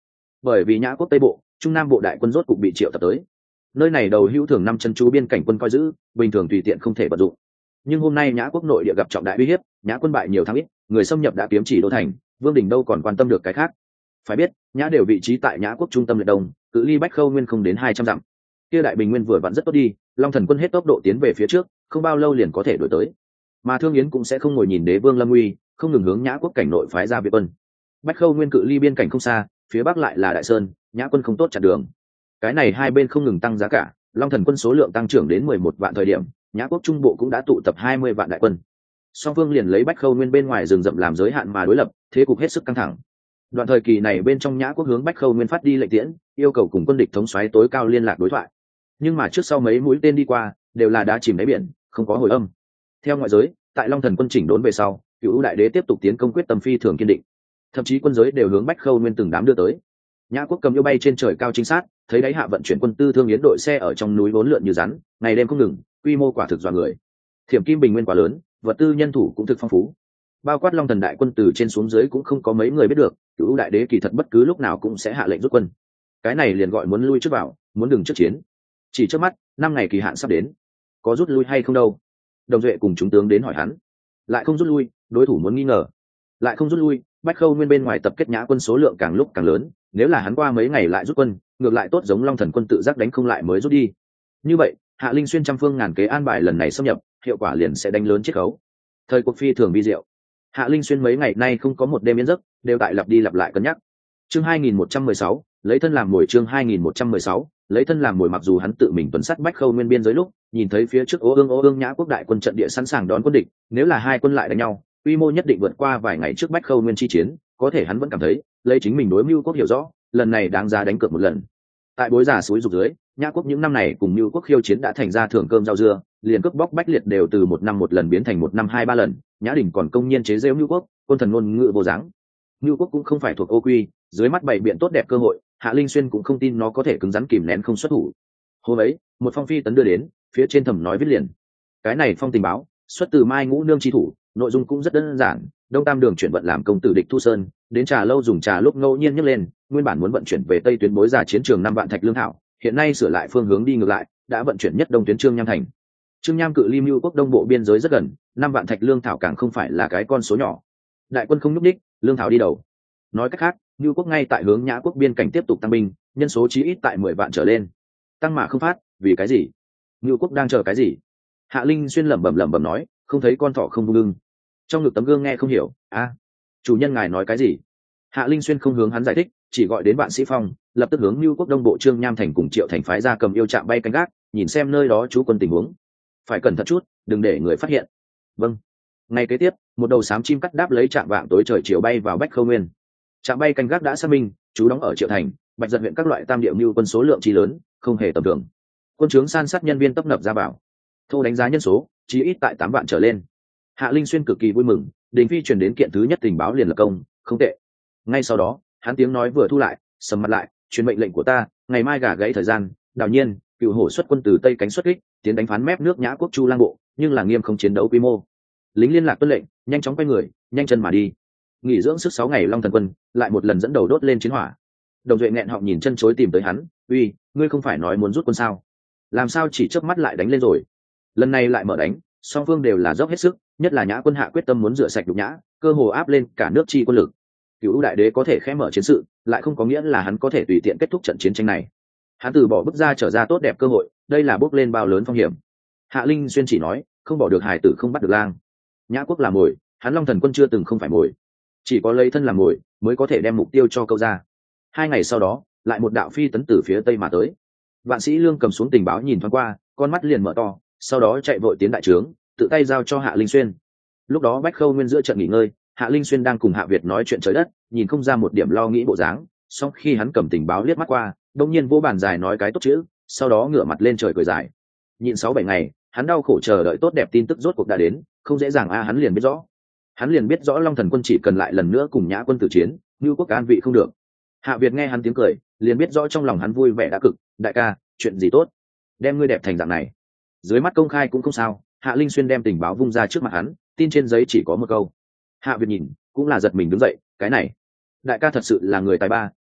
bởi vì nhã quốc tây bộ trung nam bộ đại quân rốt cục bị triệu tập tới. Nơi này đầu hữu thường 5 chân chú biên cảnh quân coi giữ, bình thường tùy tiện không thể vận dụng. Nhưng hôm nay nhã quốc nội địa gặp trọng đại uy hiếp, nhã quân bại nhiều thắng ít, người xâm nhập đã kiếm chỉ đô thành, Vương Đình đâu còn quan tâm được cái khác. Phải biết, nhã đều vị trí tại nhã quốc trung tâm liệt đông, cự ly Bách Khâu Nguyên không đến 200 dặm. Kia đại bình nguyên vừa vặn rất tốt đi, Long Thần quân hết tốc độ tiến về phía trước, không bao lâu liền có thể đuổi tới. Mà Thương Yến cũng sẽ không ngồi nhìn đế vương lâm uy, không ngừng hướng nhã quốc cảnh nội phái ra viện quân. Bách Khâu Nguyên cự ly biên cảnh không xa, phía bắc lại là đại sơn, nhã quân không tốt chặn đường. Cái này hai bên không ngừng tăng giá cả, Long Thần quân số lượng tăng trưởng đến 11 vạn thời điểm, nhã quốc trung bộ cũng đã tụ tập 20 vạn đại quân. Song phương liền lấy Bách Khâu Nguyên bên ngoài rừng rậm làm giới hạn mà đối lập, thế cục hết sức căng thẳng. Đoạn thời kỳ này bên trong nhã quốc hướng Bách Khâu Nguyên phát đi lệnh tiễn, yêu cầu cùng quân địch thống soái tối cao liên lạc đối thoại. Nhưng mà trước sau mấy mũi tên đi qua, đều là đá chìm đáy biển, không có hồi âm. Theo ngoại giới, tại Long Thần quân chỉnh đốn về sau, Cửu đại đế tiếp tục tiến công quyết tâm phi thường kiên định. Thậm chí quân giới đều hướng Bách Khâu Nguyên từng đám đưa tới. Nhã quốc cầm yêu bay trên trời cao trinh sát, thấy đáy hạ vận chuyển quân tư Thương Yến đội xe ở trong núi vốn lượn như rắn, ngày đêm không ngừng, quy mô quả thực dọa người. Thiểm Kim Bình Nguyên quá lớn, vật tư nhân thủ cũng thực phong phú. Bao quát Long Thần đại quân từ trên xuống dưới cũng không có mấy người biết được, Cửu đại đế kỳ thật bất cứ lúc nào cũng sẽ hạ lệnh rút quân. Cái này liền gọi muốn lui trước vào, muốn đừng trước chiến. Chỉ trước mắt, 5 ngày kỳ hạn sắp đến, có rút lui hay không đâu? Đồng Duệ cùng chúng tướng đến hỏi hắn, lại không rút lui, đối thủ muốn nghi ngờ, lại không rút lui, Bách Khâu Nguyên bên ngoài tập kết nhã quân số lượng càng lúc càng lớn, nếu là hắn qua mấy ngày lại rút quân, ngược lại tốt giống Long Thần quân tự giác đánh không lại mới rút đi. Như vậy, Hạ Linh Xuyên trăm phương ngàn kế an bài lần này xâm nhập, hiệu quả liền sẽ đánh lớn chiết khấu. Thời cuộc phi thường vi diệu. Hạ Linh Xuyên mấy ngày nay không có một đêm yên giấc, đều tại lặp đi lặp lại cân nhắc. Chương 2116, lấy thân làm mồi. Chương 2116, lấy thân làm mồi. Mặc dù hắn tự mình tuần sát Bách Khâu Nguyên biên giới lúc, nhìn thấy phía trước ô ương nhã quốc đại quân trận địa sẵn sàng đón quân địch, nếu là hai quân lại đánh nhau, quy mô nhất định vượt qua vài ngày trước Bách Khâu Nguyên chi chiến, có thể hắn vẫn cảm thấy, lấy chính mình đối Mưu quốc hiểu rõ, lần này đáng giá đánh cược một lần. Tại bối giả suối dục dưới, nhã quốc những năm này cùng Mưu quốc khiêu chiến đã thành ra thưởng cơm rau dưa, liền cướp bóc bách liệt đều từ 1 năm 1 lần biến thành 1 năm 2-3 lần. Nhã Đình còn công nhiên chế giễu Mưu quốc, quân thần ngôn ngữ vô dáng. Mưu quốc cũng không phải thuộc ô quy, dưới mắt bày biện tốt đẹp cơ hội, Hạ Linh Xuyên cũng không tin nó có thể cứng rắn kìm nén không xuất thủ. Hôm ấy, một phong phi tấn đưa đến, phía trên thầm nói viết liền. Cái này phong tình báo, xuất từ Mai Ngũ Nương chi thủ, nội dung cũng rất đơn giản. Đông Tam Đường chuyển vận làm công tử địch Thu Sơn, đến Trà Lâu dùng trà lúc ngẫu nhiên nhấc lên, nguyên bản muốn vận chuyển về Tây tuyến bối giả chiến trường 5 vạn thạch lương thảo, hiện nay sửa lại phương hướng đi ngược lại, đã vận chuyển nhất Đông tuyến Trương Nham thành. Trương Nham cự ly Mưu quốc đông bộ biên giới rất gần, 5 vạn thạch lương thảo càng không phải là cái con số nhỏ. Đại quân không nhúc đích, lương thảo đi đầu. Nói cách khác, Mưu quốc ngay tại hướng nhã quốc biên cảnh tiếp tục tăng binh, nhân số chí ít tại 10 vạn trở lên. Tăng mà không phát, vì cái gì? Mưu quốc đang chờ cái gì? Hạ Linh Xuyên lẩm bẩm nói, không thấy con thỏ không vung lưng. Trong ngực tấm gương nghe không hiểu, chủ nhân ngài nói cái gì? Hạ Linh Xuyên không hướng hắn giải thích, chỉ gọi đến bạn sĩ Phong, lập tức hướng Mưu quốc đông bộ Trương Nham thành cùng Triệu thành phái ra cầm yêu trạm bay canh gác, nhìn xem nơi đó chú quân tình huống. Phải cẩn thận chút, đừng để người phát hiện. Vâng. Ngày kế tiếp, một đầu xám chim cắt đáp lấy trạm vạng tối trời chiều bay vào Bách Khâu Nguyên. Trạm bay canh gác đã xác minh, chú đóng ở Triệu thành, Bạch Giật huyện các loại tam địa Mưu quân số lượng chi lớn, không hề tầm thường. Quân trướng san sát nhân viên tấp nập ra vào. Thô đánh giá nhân số, chí ít tại 8 vạn trở lên. Hạ Linh Xuyên cực kỳ vui mừng, Đình Phi truyền đến kiện thứ nhất tình báo liền lập công, không tệ. Ngay sau đó, hắn tiếng nói vừa thu lại, sầm mặt lại, truyền mệnh lệnh của ta, ngày mai gả gãy thời gian, Đào Nhiên, Cựu Hổ xuất quân từ tây cánh xuất kích, tiến đánh phán mép nước nhã quốc Chu Lang bộ, nhưng là nghiêm không chiến đấu quy mô. Lính liên lạc tuân lệnh, nhanh chóng quay người, nhanh chân mà đi. Nghỉ dưỡng sức 6 ngày Long Thần quân, lại một lần dẫn đầu đốt lên chiến hỏa. Đồng Duệ nghẹn họng nhìn chân chối tìm tới hắn, uy, ngươi không phải nói muốn rút quân sao? Làm sao chỉ chớp mắt lại đánh lên rồi? Lần này lại mở đánh, song phương đều là dốc hết sức, nhất là nhã quân hạ quyết tâm muốn rửa sạch đục nhã, cơ hồ áp lên cả nước chi quân lực. Cửu đại đế có thể khẽ mở chiến sự, lại không có nghĩa là hắn có thể tùy tiện kết thúc trận chiến tranh này. Hắn từ bỏ bước ra trở ra tốt đẹp cơ hội, đây là bước lên bao lớn phong hiểm. Hạ Linh Xuyên chỉ nói, không bỏ được hải tử không bắt được lang. Nhã quốc là mồi, hắn Long Thần quân chưa từng không phải mồi, chỉ có lấy thân làm mồi mới có thể đem mục tiêu cho câu ra. 2 ngày sau đó, lại một đạo phi tấn từ phía tây mà tới. Vạn Sĩ Lương cầm xuống tình báo nhìn thoáng qua, con mắt liền mở to, sau đó chạy vội tiến đại trướng, tự tay giao cho Hạ Linh Xuyên. Lúc đó Bách Khâu Nguyên giữa trận nghỉ ngơi, Hạ Linh Xuyên đang cùng Hạ Việt nói chuyện trời đất, nhìn không ra một điểm lo nghĩ bộ dáng. Sau khi hắn cầm tình báo liếc mắt qua, đột nhiên vỗ bàn dài nói cái tốt chữ, sau đó ngửa mặt lên trời cười dài. Nhịn 6-7 ngày, hắn đau khổ chờ đợi tốt đẹp tin tức rốt cuộc đã đến, không dễ dàng hắn liền biết rõ. Hắn liền biết rõ Long Thần quân chỉ cần lại lần nữa cùng nhã quân tử chiến, Nưu quốc an vị không được. Hạ Việt nghe hắn tiếng cười, liền biết rõ trong lòng hắn vui vẻ đã cực, đại ca, chuyện gì tốt? Đem ngươi đẹp thành dạng này. Dưới mắt công khai cũng không sao, Hạ Linh Xuyên đem tình báo vung ra trước mặt hắn, tin trên giấy chỉ có một câu. Hạ Việt nhìn, cũng là giật mình đứng dậy, cái này, đại ca thật sự là người tài ba,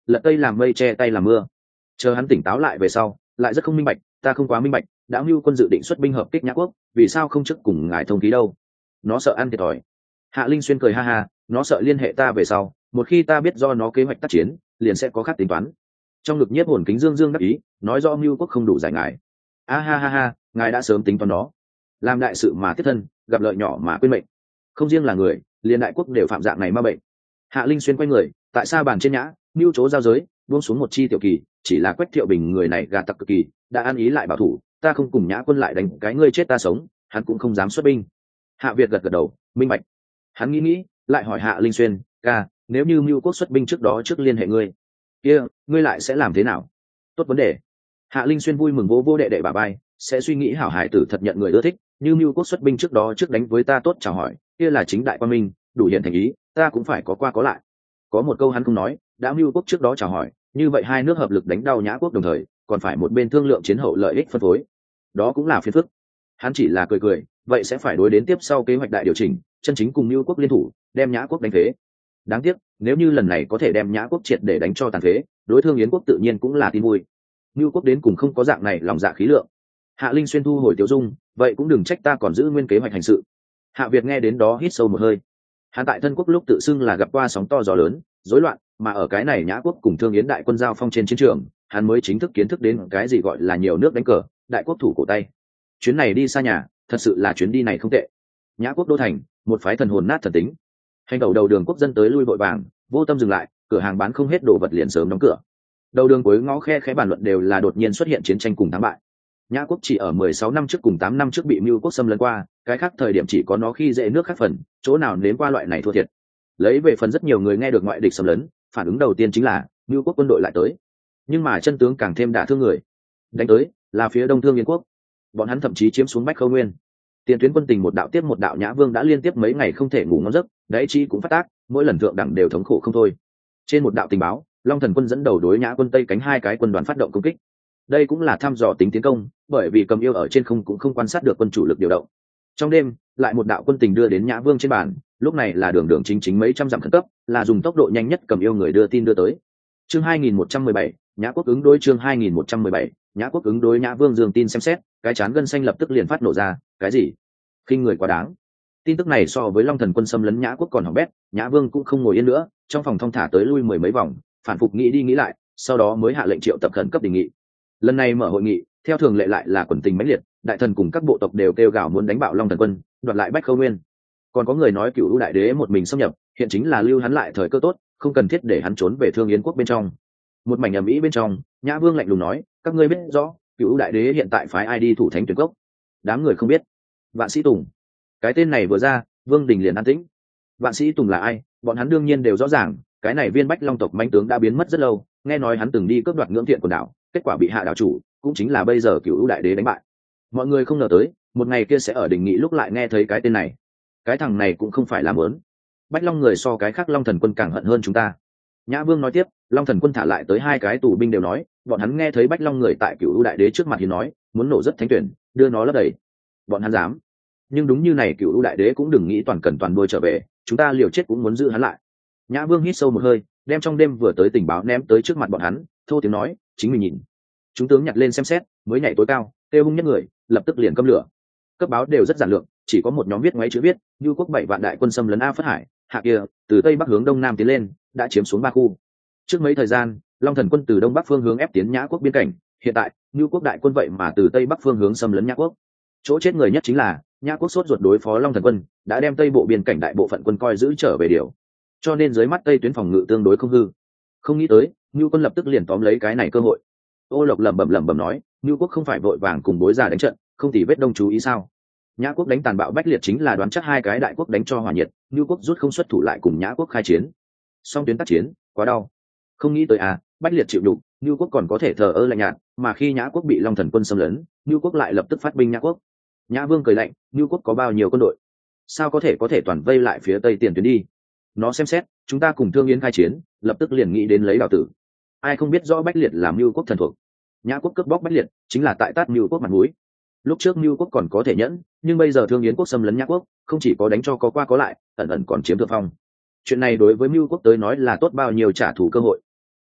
lật tây làm mây che tay làm mưa. Chờ hắn tỉnh táo lại về sau lại rất không minh bạch, ta không quá minh bạch, đã mưu quân dự định xuất binh hợp kích Nhã quốc, vì sao không trước cùng ngài thông ký đâu? Nó sợ ăn thiệt thòi. Hạ Linh Xuyên cười ha ha, nó sợ liên hệ ta về sau, một khi ta biết do nó kế hoạch tác chiến, liền sẽ có khác tính toán. Trong ngực nhiếp hồn kính dương dương đắc ý, nói do mưu quốc không đủ giải ngài. A ha ha ha, ngài đã sớm tính toán nó. Làm đại sự mà thiết thân, gặp lợi nhỏ mà quên mệnh. Không riêng là người, liền đại quốc đều phạm dạng này ma bệnh. Hạ Linh Xuyên quay người, tại sa bàn trên nhã, mưu chỗ giao giới, buông xuống một chi tiểu kỳ, chỉ là Quách Thiệu Bình người này gà tặc cực kỳ, đã ăn ý lại bảo thủ, ta không cùng Nhã quân lại đánh cái ngươi chết ta sống, hắn cũng không dám xuất binh. Hạ Việt gật gật đầu, minh bạch. Hắn nghĩ, lại hỏi Hạ Linh Xuyên, ca, nếu như mưu quốc xuất binh trước đó trước liên hệ ngươi, kia, ngươi lại sẽ làm thế nào? Tốt vấn đề. Hạ Linh Xuyên vui mừng vỗ vỗ đệ đệ bà bay, sẽ suy nghĩ hảo hải tử thật nhận người ưa thích, như mưu quốc xuất binh trước đó trước đánh với ta tốt chào hỏi, kia là chính đại quan minh, đủ hiện thành ý, ta cũng phải có qua có lại. Có một câu hắn không nói, đã mưu quốc trước đó chào hỏi, như vậy hai nước hợp lực đánh đau Nhã quốc đồng thời, còn phải một bên thương lượng chiến hậu lợi ích phân phối, đó cũng là phiền phức. Hắn chỉ là cười cười, vậy sẽ phải đối đến tiếp sau kế hoạch đại điều chỉnh, chân chính cùng mưu quốc liên thủ, đem Nhã quốc đánh phế. Đáng tiếc, nếu như lần này có thể đem Nhã quốc triệt để đánh cho tàn phế, đối thương Yến quốc tự nhiên cũng là tin vui. Mưu quốc đến cùng không có dạng này lòng dạ khí lượng. Hạ Linh Xuyên thu hồi Tiểu Dung, vậy cũng đừng trách ta còn giữ nguyên kế hoạch hành sự. Hạ Việt nghe đến đó hít sâu một hơi. Hắn tại thân quốc lúc tự xưng là gặp qua sóng to gió lớn, rối loạn, mà ở cái này Nhã quốc cùng thương Yến đại quân giao phong trên chiến trường, hắn mới chính thức kiến thức đến cái gì gọi là nhiều nước đánh cờ, đại quốc thủ cổ tay. Chuyến này đi xa nhà, thật sự là chuyến đi này không tệ. Nhã quốc đô thành, một phái thần hồn nát thần tính. Hành đầu đường quốc dân tới lui vội vàng, vô tâm dừng lại, cửa hàng bán không hết đồ vật liền sớm đóng cửa. Đầu đường cuối ngõ khe khẽ bàn luận đều là đột nhiên xuất hiện chiến tranh cùng thắng bại. Nhã quốc chỉ ở 16 năm trước cùng 8 năm trước bị Mưu quốc xâm lấn qua, cái khác thời điểm chỉ có nó khi dễ nước khác phần, chỗ nào nếm qua loại này thua thiệt. Lấy về phần rất nhiều người nghe được ngoại địch xâm lấn, phản ứng đầu tiên chính là Mưu quốc quân đội lại tới. Nhưng mà chân tướng càng thêm đả thương người. Đánh tới là phía Đông Thương Yến quốc. Bọn hắn thậm chí chiếm xuống Bách Khâu Nguyên. Tiền tuyến quân tình một đạo tiếp một đạo, Nhã Vương đã liên tiếp mấy ngày không thể ngủ ngon giấc, đáy chi cũng phát tác, mỗi lần thượng đẳng đều thống khổ không thôi. Trên một đạo tình báo, Long Thần quân dẫn đầu đối Nhã quân Tây cánh hai cái quân đoàn phát động công kích. Đây cũng là thăm dò tính tiến công, bởi vì Cầm Yêu ở trên không cũng không quan sát được quân chủ lực điều động. Trong đêm, lại một đạo quân tình đưa đến Nhã Vương trên bàn, lúc này là đường đường chính chính mấy trăm dặm khẩn cấp, là dùng tốc độ nhanh nhất Cầm Yêu người đưa tin đưa tới. Chương 2117, Nhã quốc ứng đối chương 2117, Nhã quốc ứng đối Nhã Vương dường tin xem xét, cái chán gân xanh lập tức liền phát nổ ra, cái gì? Khinh người quá đáng. Tin tức này so với Long Thần quân xâm lấn Nhã quốc còn hỏng bét, Nhã Vương cũng không ngồi yên nữa, trong phòng thong thả tới lui mười mấy vòng, phản phục nghĩ đi nghĩ lại, sau đó mới hạ lệnh triệu tập khẩn cấp đề nghị. Lần này mở hội nghị, theo thường lệ lại là quần tình mãnh liệt, đại thần cùng các bộ tộc đều kêu gào muốn đánh bạo Long Thần quân, đoạt lại Bách Khâu Nguyên. Còn có người nói Cửu đại đế một mình xâm nhập, hiện chính là lưu hắn lại thời cơ tốt, không cần thiết để hắn trốn về Thương Yến quốc bên trong. Một mảnh ầm ĩ bên trong, Nhã Vương lạnh lùng nói, các ngươi biết rõ Cửu đại đế hiện tại phái ai đi thủ thánh tuyển cốc? Đám người không biết. Vạn Sĩ Tùng. Cái tên này vừa ra, Vương Đình liền an tĩnh. Vạn Sĩ Tùng là ai? Bọn hắn đương nhiên đều rõ ràng, cái này viên Bách Long tộc manh tướng đã biến mất rất lâu, nghe nói hắn từng đi cướp đoạt Ngưỡng Thiện quần đảo, kết quả bị hạ đảo chủ, cũng chính là bây giờ Cửu đại đế đánh bại. Mọi người không ngờ tới, một ngày kia sẽ ở đình nghị lúc lại nghe thấy cái tên này. Cái thằng này cũng không phải là muốn. Bách Long người so cái khác Long Thần quân càng hận hơn chúng ta. Nhã Vương nói tiếp, Long Thần quân thả lại tới hai cái tù binh đều nói, bọn hắn nghe thấy Bách Long người tại Cửu đại đế trước mặt thì nói, muốn nổ rất thánh tuyển, đưa nó lấp đầy. Bọn hắn dám. Nhưng đúng như này Cửu đại đế cũng đừng nghĩ toàn cần toàn đuôi trở về, chúng ta liều chết cũng muốn giữ hắn lại. Nhã Vương hít sâu một hơi, đem trong đêm vừa tới tình báo ném tới trước mặt bọn hắn, thô tiếng nói, chính mình nhìn. Chúng tướng nhặt lên xem xét, mới nhảy tối cao, kêu hung nhất người, lập tức liền câm lửa. Cấp báo đều rất giản lược, chỉ có một nhóm viết ngoáy chữ viết, Nưu quốc 7 vạn đại quân xâm lấn A Phất Hải, hạ kia, từ tây bắc hướng đông nam tiến lên, đã chiếm xuống 3 khu. Trước mấy thời gian, Long Thần quân từ đông bắc phương hướng ép tiến Nhã quốc biên cảnh, hiện tại, Nưu quốc đại quân vậy mà từ tây bắc phương hướng xâm lấn Nhã quốc. Chỗ chết người nhất chính là Nhã quốc sốt ruột đối phó Long Thần quân, đã đem tây bộ biên cảnh đại bộ phận quân coi giữ trở về điều. Cho nên dưới mắt tây tuyến phòng ngự tương đối không hư. Không nghĩ tới, Nưu quân lập tức liền tóm lấy cái này cơ hội. Ô Lộc lẩm bẩm nói, Nưu quốc không phải vội vàng cùng bối già đánh trận, không tỉ vết đông chú ý sao? Nhã quốc đánh tàn bạo bách liệt chính là đoán chắc hai cái đại quốc đánh cho hòa nhiệt, Nưu quốc rút không xuất thủ lại cùng Nhã quốc khai chiến. Song tuyến tác chiến, quá đau. Không nghĩ tới bách liệt chịu đục, Nưu quốc còn có thể thờ ơ lạnh nhạt, mà khi Nhã quốc bị Long Thần quân xâm lấn, Nưu quốc lại lập tức phát binh Nhã quốc. Nhã Vương cười lạnh, Nưu quốc có bao nhiêu quân đội? Sao có thể toàn vây lại phía tây tiền tuyến đi? Nó xem xét, chúng ta cùng Thương Yến khai chiến, lập tức liền nghĩ đến lấy đào tử. Ai không biết rõ bách liệt làm Nưu quốc thần thuộc. Nhã quốc cướp bóc bách liệt, chính là tại tát Nưu quốc mặt mũi. Lúc trước Nưu quốc còn có thể nhẫn, nhưng bây giờ Thương Yến quốc xâm lấn Nhã quốc, không chỉ có đánh cho có qua có lại, ẩn ẩn còn chiếm thượng phong. Chuyện này đối với Nưu quốc tới nói là tốt bao nhiêu trả thù cơ hội.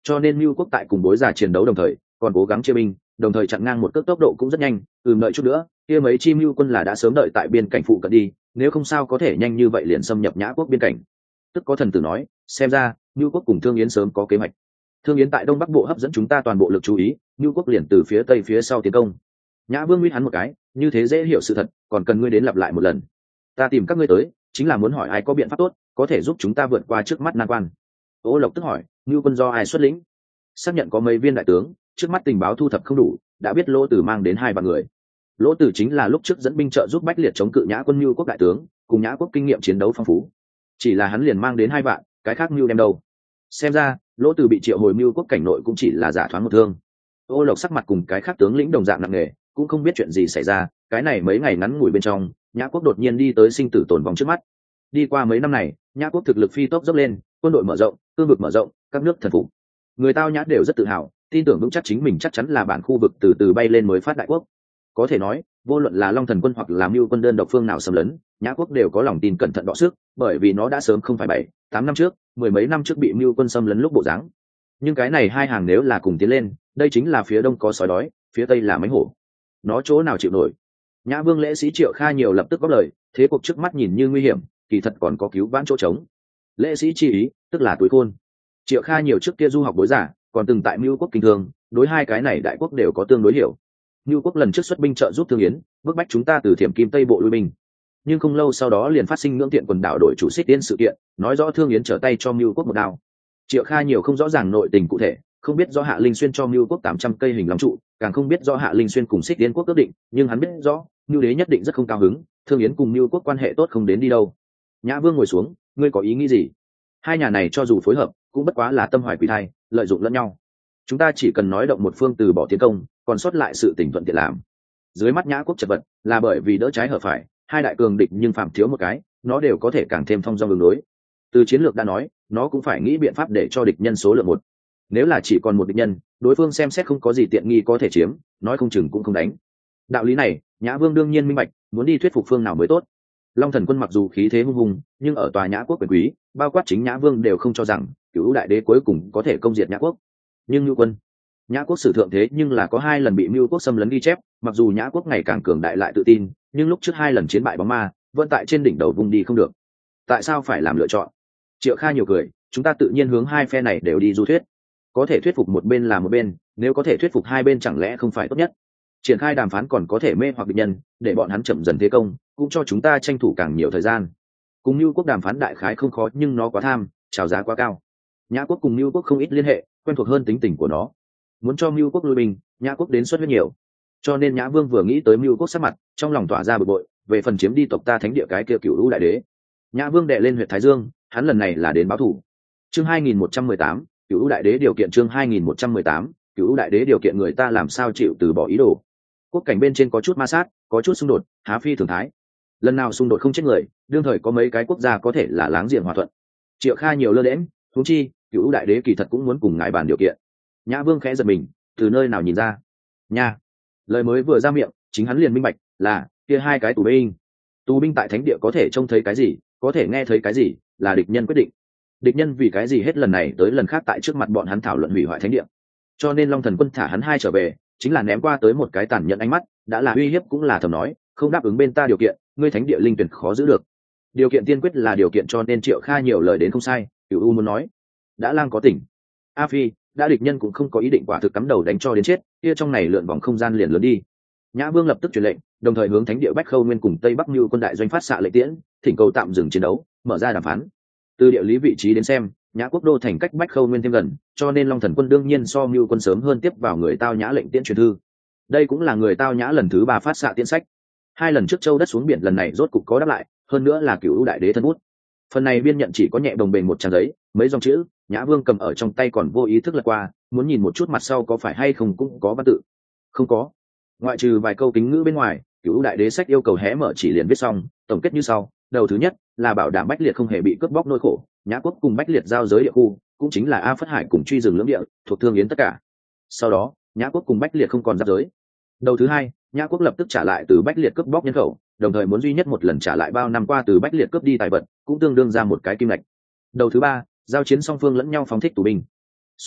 cho nên mưu quốc tại cùng bối già chiến đấu đồng thời còn cố gắng chia binh, đồng thời chặn ngang một cước tốc độ cũng rất nhanh. Đợi chút nữa kia mấy chi mưu quân là đã sớm đợi tại biên cảnh phụ cận đi, nếu không sao có thể nhanh như vậy liền xâm nhập Nhã quốc biên cảnh. Tức có thần tử nói, xem ra mưu quốc cùng Thương Yến sớm có kế hoạch. Thương Yến tại đông bắc bộ hấp dẫn chúng ta toàn bộ lực chú ý, mưu quốc liền từ phía tây phía sau tiến công. Nhã Vương nguyết hắn một cái, như thế dễ hiểu sự thật, còn cần ngươi đến lặp lại một lần. Ta tìm các ngươi tới chính là muốn hỏi ai có biện pháp tốt có thể giúp chúng ta vượt qua trước mắt nan quan. Ô Lộc tức hỏi, mưu quân do ai xuất lĩnh? Xác nhận có mấy viên đại tướng, trước mắt tình báo thu thập không đủ, đã biết Lỗ Tử mang đến 2 vạn người. Lỗ Tử chính là lúc trước dẫn binh trợ giúp Bách Liệt chống cự Nhã quân mưu quốc đại tướng, cùng Nhã quốc kinh nghiệm chiến đấu phong phú. Chỉ là hắn liền mang đến 2 vạn, cái khác mưu đem đâu? Xem ra Lỗ Tử bị triệu hồi mưu quốc cảnh nội cũng chỉ là giả thoáng một thương. Ô Lộc sắc mặt cùng cái khác tướng lĩnh đồng dạng nặng nề, cũng không biết chuyện gì xảy ra. Cái này mấy ngày ngắn ngủi bên trong, Nhã quốc đột nhiên đi tới sinh tử tồn vong trước mắt. Đi qua mấy năm này, Nhã quốc thực lực phi tốc dốc lên, quân đội mở rộng, cương vực mở rộng, các nước thần phục. Người Tao Nhã đều rất tự hào, tin tưởng vững chắc chính mình chắc chắn là bản khu vực từ từ bay lên mới phát đại quốc. Có thể nói, vô luận là Long Thần quân hoặc là Mưu quân đơn độc phương nào xâm lấn, Nhã quốc đều có lòng tin cẩn thận đọ sức, bởi vì nó đã sớm không phải 7-8 năm trước, 10 mấy năm trước bị Mưu quân xâm lấn lúc bộ dáng. Nhưng cái này hai hàng nếu là cùng tiến lên, đây chính là phía đông có sói đói, phía tây là mánh hổ. Nó chỗ nào chịu nổi? Nhã Vương lễ sĩ Triệu Kha nhiều lập tức góp lời, thế cuộc trước mắt nhìn như nguy hiểm, kỳ thật còn có cứu vãn chỗ trống. Lễ sĩ chi ý, tức là túi khôn. Triệu Kha nhiều trước kia du học bối giả, còn từng tại Mưu quốc kinh thương, đối hai cái này đại quốc đều có tương đối hiểu. Mưu quốc lần trước xuất binh trợ giúp Thương Yến, bức bách chúng ta từ Thiểm Kim Tây bộ lui binh. Nhưng không lâu sau đó liền phát sinh ngưỡng tiện quần đảo đổi chủ Xích Tiên sự kiện, nói rõ Thương Yến trở tay cho Mưu quốc một đao. Triệu Kha nhiều không rõ ràng nội tình cụ thể, không biết do Hạ Linh Xuyên cho Mưu quốc 800 cây hình long trụ, càng không biết do Hạ Linh Xuyên cùng Xích Tiên quốc ước định, nhưng hắn biết rõ, Mưu đế nhất định rất không cao hứng, Thương Yến cùng Mưu quốc quan hệ tốt không đến đi đâu. Nhã Vương ngồi xuống, ngươi có ý nghĩ gì? Hai nhà này cho dù phối hợp, cũng bất quá là tâm hoài quỷ thai, lợi dụng lẫn nhau. Chúng ta chỉ cần nói động một phương từ bỏ tiến công, còn sót lại sự tình thuận tiện làm. Dưới mắt Nhã quốc chật vật, là bởi vì đỡ trái hở phải, hai đại cường địch nhưng phạm thiếu một cái, nó đều có thể càng thêm thông dong đường đối. Từ chiến lược đã nói, nó cũng phải nghĩ biện pháp để cho địch nhân số lượng một. Nếu là chỉ còn một địch nhân, đối phương xem xét không có gì tiện nghi có thể chiếm, nói không chừng cũng không đánh. Đạo lý này, Nhã Vương đương nhiên minh bạch, muốn đi thuyết phục phương nào mới tốt. Long Thần quân mặc dù khí thế hung hùng, nhưng ở tòa Nhã quốc quyền quý, bao quát chính Nhã Vương đều không cho rằng Cửu đại đế cuối cùng có thể công diệt Nhã quốc. Nhưng Nhu quân, Nhã quốc sử thượng thế nhưng là có 2 lần bị Mưu quốc xâm lấn ghi chép, mặc dù Nhã quốc ngày càng cường đại lại tự tin, nhưng lúc trước 2 lần chiến bại bóng ma, vẫn tại trên đỉnh đầu vùng đi không được. Tại sao phải làm lựa chọn? Triệu Kha nhiều cười, chúng ta tự nhiên hướng hai phe này đều đi du thuyết. Có thể thuyết phục một bên là một bên, nếu có thể thuyết phục hai bên chẳng lẽ không phải tốt nhất? Triển khai đàm phán còn có thể mê hoặc địch nhân, để bọn hắn chậm dần thế công, cũng cho chúng ta tranh thủ càng nhiều thời gian. Cùng Nưu quốc đàm phán đại khái không khó, nhưng nó quá tham, chào giá quá cao. Nhã quốc cùng Nưu quốc không ít liên hệ, quen thuộc hơn tính tình của nó. Muốn cho Nưu quốc lui binh, Nhã quốc đến suất rất nhiều. Cho nên Nhã Vương vừa nghĩ tới Nưu quốc sắc mặt, trong lòng tỏa ra bực bội, về phần chiếm đi tộc ta thánh địa cái kia Cửu đại đế. Nhã Vương đệ lên huyện Thái Dương, hắn lần này là đến báo thù. Chương 2118, Cửu đại đế điều kiện. Chương 2118, Cửu đại đế điều kiện. Người ta làm sao chịu từ bỏ ý đồ? Quốc cảnh bên trên có chút ma sát, có chút xung đột, há phi thường thái. Lần nào xung đột không chết người, đương thời có mấy cái quốc gia có thể là láng giềng hòa thuận. Triệu Kha nhiều lơ đễnh, huống chi Cửu đại đế kỳ thật cũng muốn cùng ngài bàn điều kiện. Nhã Vương khẽ giật mình, từ nơi nào nhìn ra? Nha, lời mới vừa ra miệng, chính hắn liền minh bạch, là kia 2 cái tù binh. Tù binh tại thánh địa có thể trông thấy cái gì, có thể nghe thấy cái gì, là địch nhân quyết định. Địch nhân vì cái gì hết lần này tới lần khác tại trước mặt bọn hắn thảo luận hủy hoại thánh địa. Cho nên Long Thần quân thả hắn 2 trở về, chính là ném qua tới một cái tàn nhẫn ánh mắt, đã là uy hiếp cũng là thầm nói, không đáp ứng bên ta điều kiện, ngươi thánh địa linh tuyển khó giữ được. Điều kiện tiên quyết là điều kiện, cho nên Triệu Kha nhiều lời đến không sai. Cửu U muốn nói, đã lang có tỉnh. A Phi, đã địch nhân cũng không có ý định quả thực cắm đầu đánh cho đến chết, kia trong này lượn vòng không gian liền lớn đi. Nhã Vương lập tức truyền lệnh, đồng thời hướng thánh địa Bách Khâu Nguyên cùng Tây Bắc Nưu quân đại doanh phát xạ lệnh tiễn, thỉnh cầu tạm dừng chiến đấu, mở ra đàm phán. Từ địa lý vị trí đến xem, Nhã quốc đô thành cách Bách Khâu Nguyên thêm gần, cho nên Long Thần quân đương nhiên so Nưu quân sớm hơn tiếp vào người Tao Nhã lệnh tiễn truyền thư. Đây cũng là người Tao Nhã lần thứ 3 phát xạ tiễn sách. 2 lần trước châu đất xuống biển, lần này rốt cục có đáp lại, hơn nữa là Cửu đại đế thân bút. Phần này biên nhận chỉ có nhẹ đồng bền một trang giấy, mấy dòng chữ, Nhã Vương cầm ở trong tay còn vô ý thức lật qua, muốn nhìn một chút mặt sau có phải hay không cũng có văn tự. Không có. Ngoại trừ vài câu kính ngữ bên ngoài, Cửu đại đế sách yêu cầu hé mở chỉ liền viết xong, tổng kết như sau. Đầu thứ nhất là bảo đảm Bách Liệt không hề bị cướp bóc nỗi khổ, Nhã quốc cùng Bách Liệt giao giới địa khu, cũng chính là A Phất Hải cùng Truy Rừng lưỡng địa, thuộc Thương Yến tất cả. Sau đó, Nhã quốc cùng Bách Liệt không còn giáp giới. Đầu thứ hai, Nhã quốc lập tức trả lại từ Bách Liệt cướp bóc nhân khẩu, đồng thời muốn duy nhất một lần trả lại bao năm qua từ Bách Liệt cướp đi tài vật, cũng tương đương ra một cái kim lạch. Đầu thứ ba, giao chiến song phương lẫn nhau phóng thích tù binh. Song,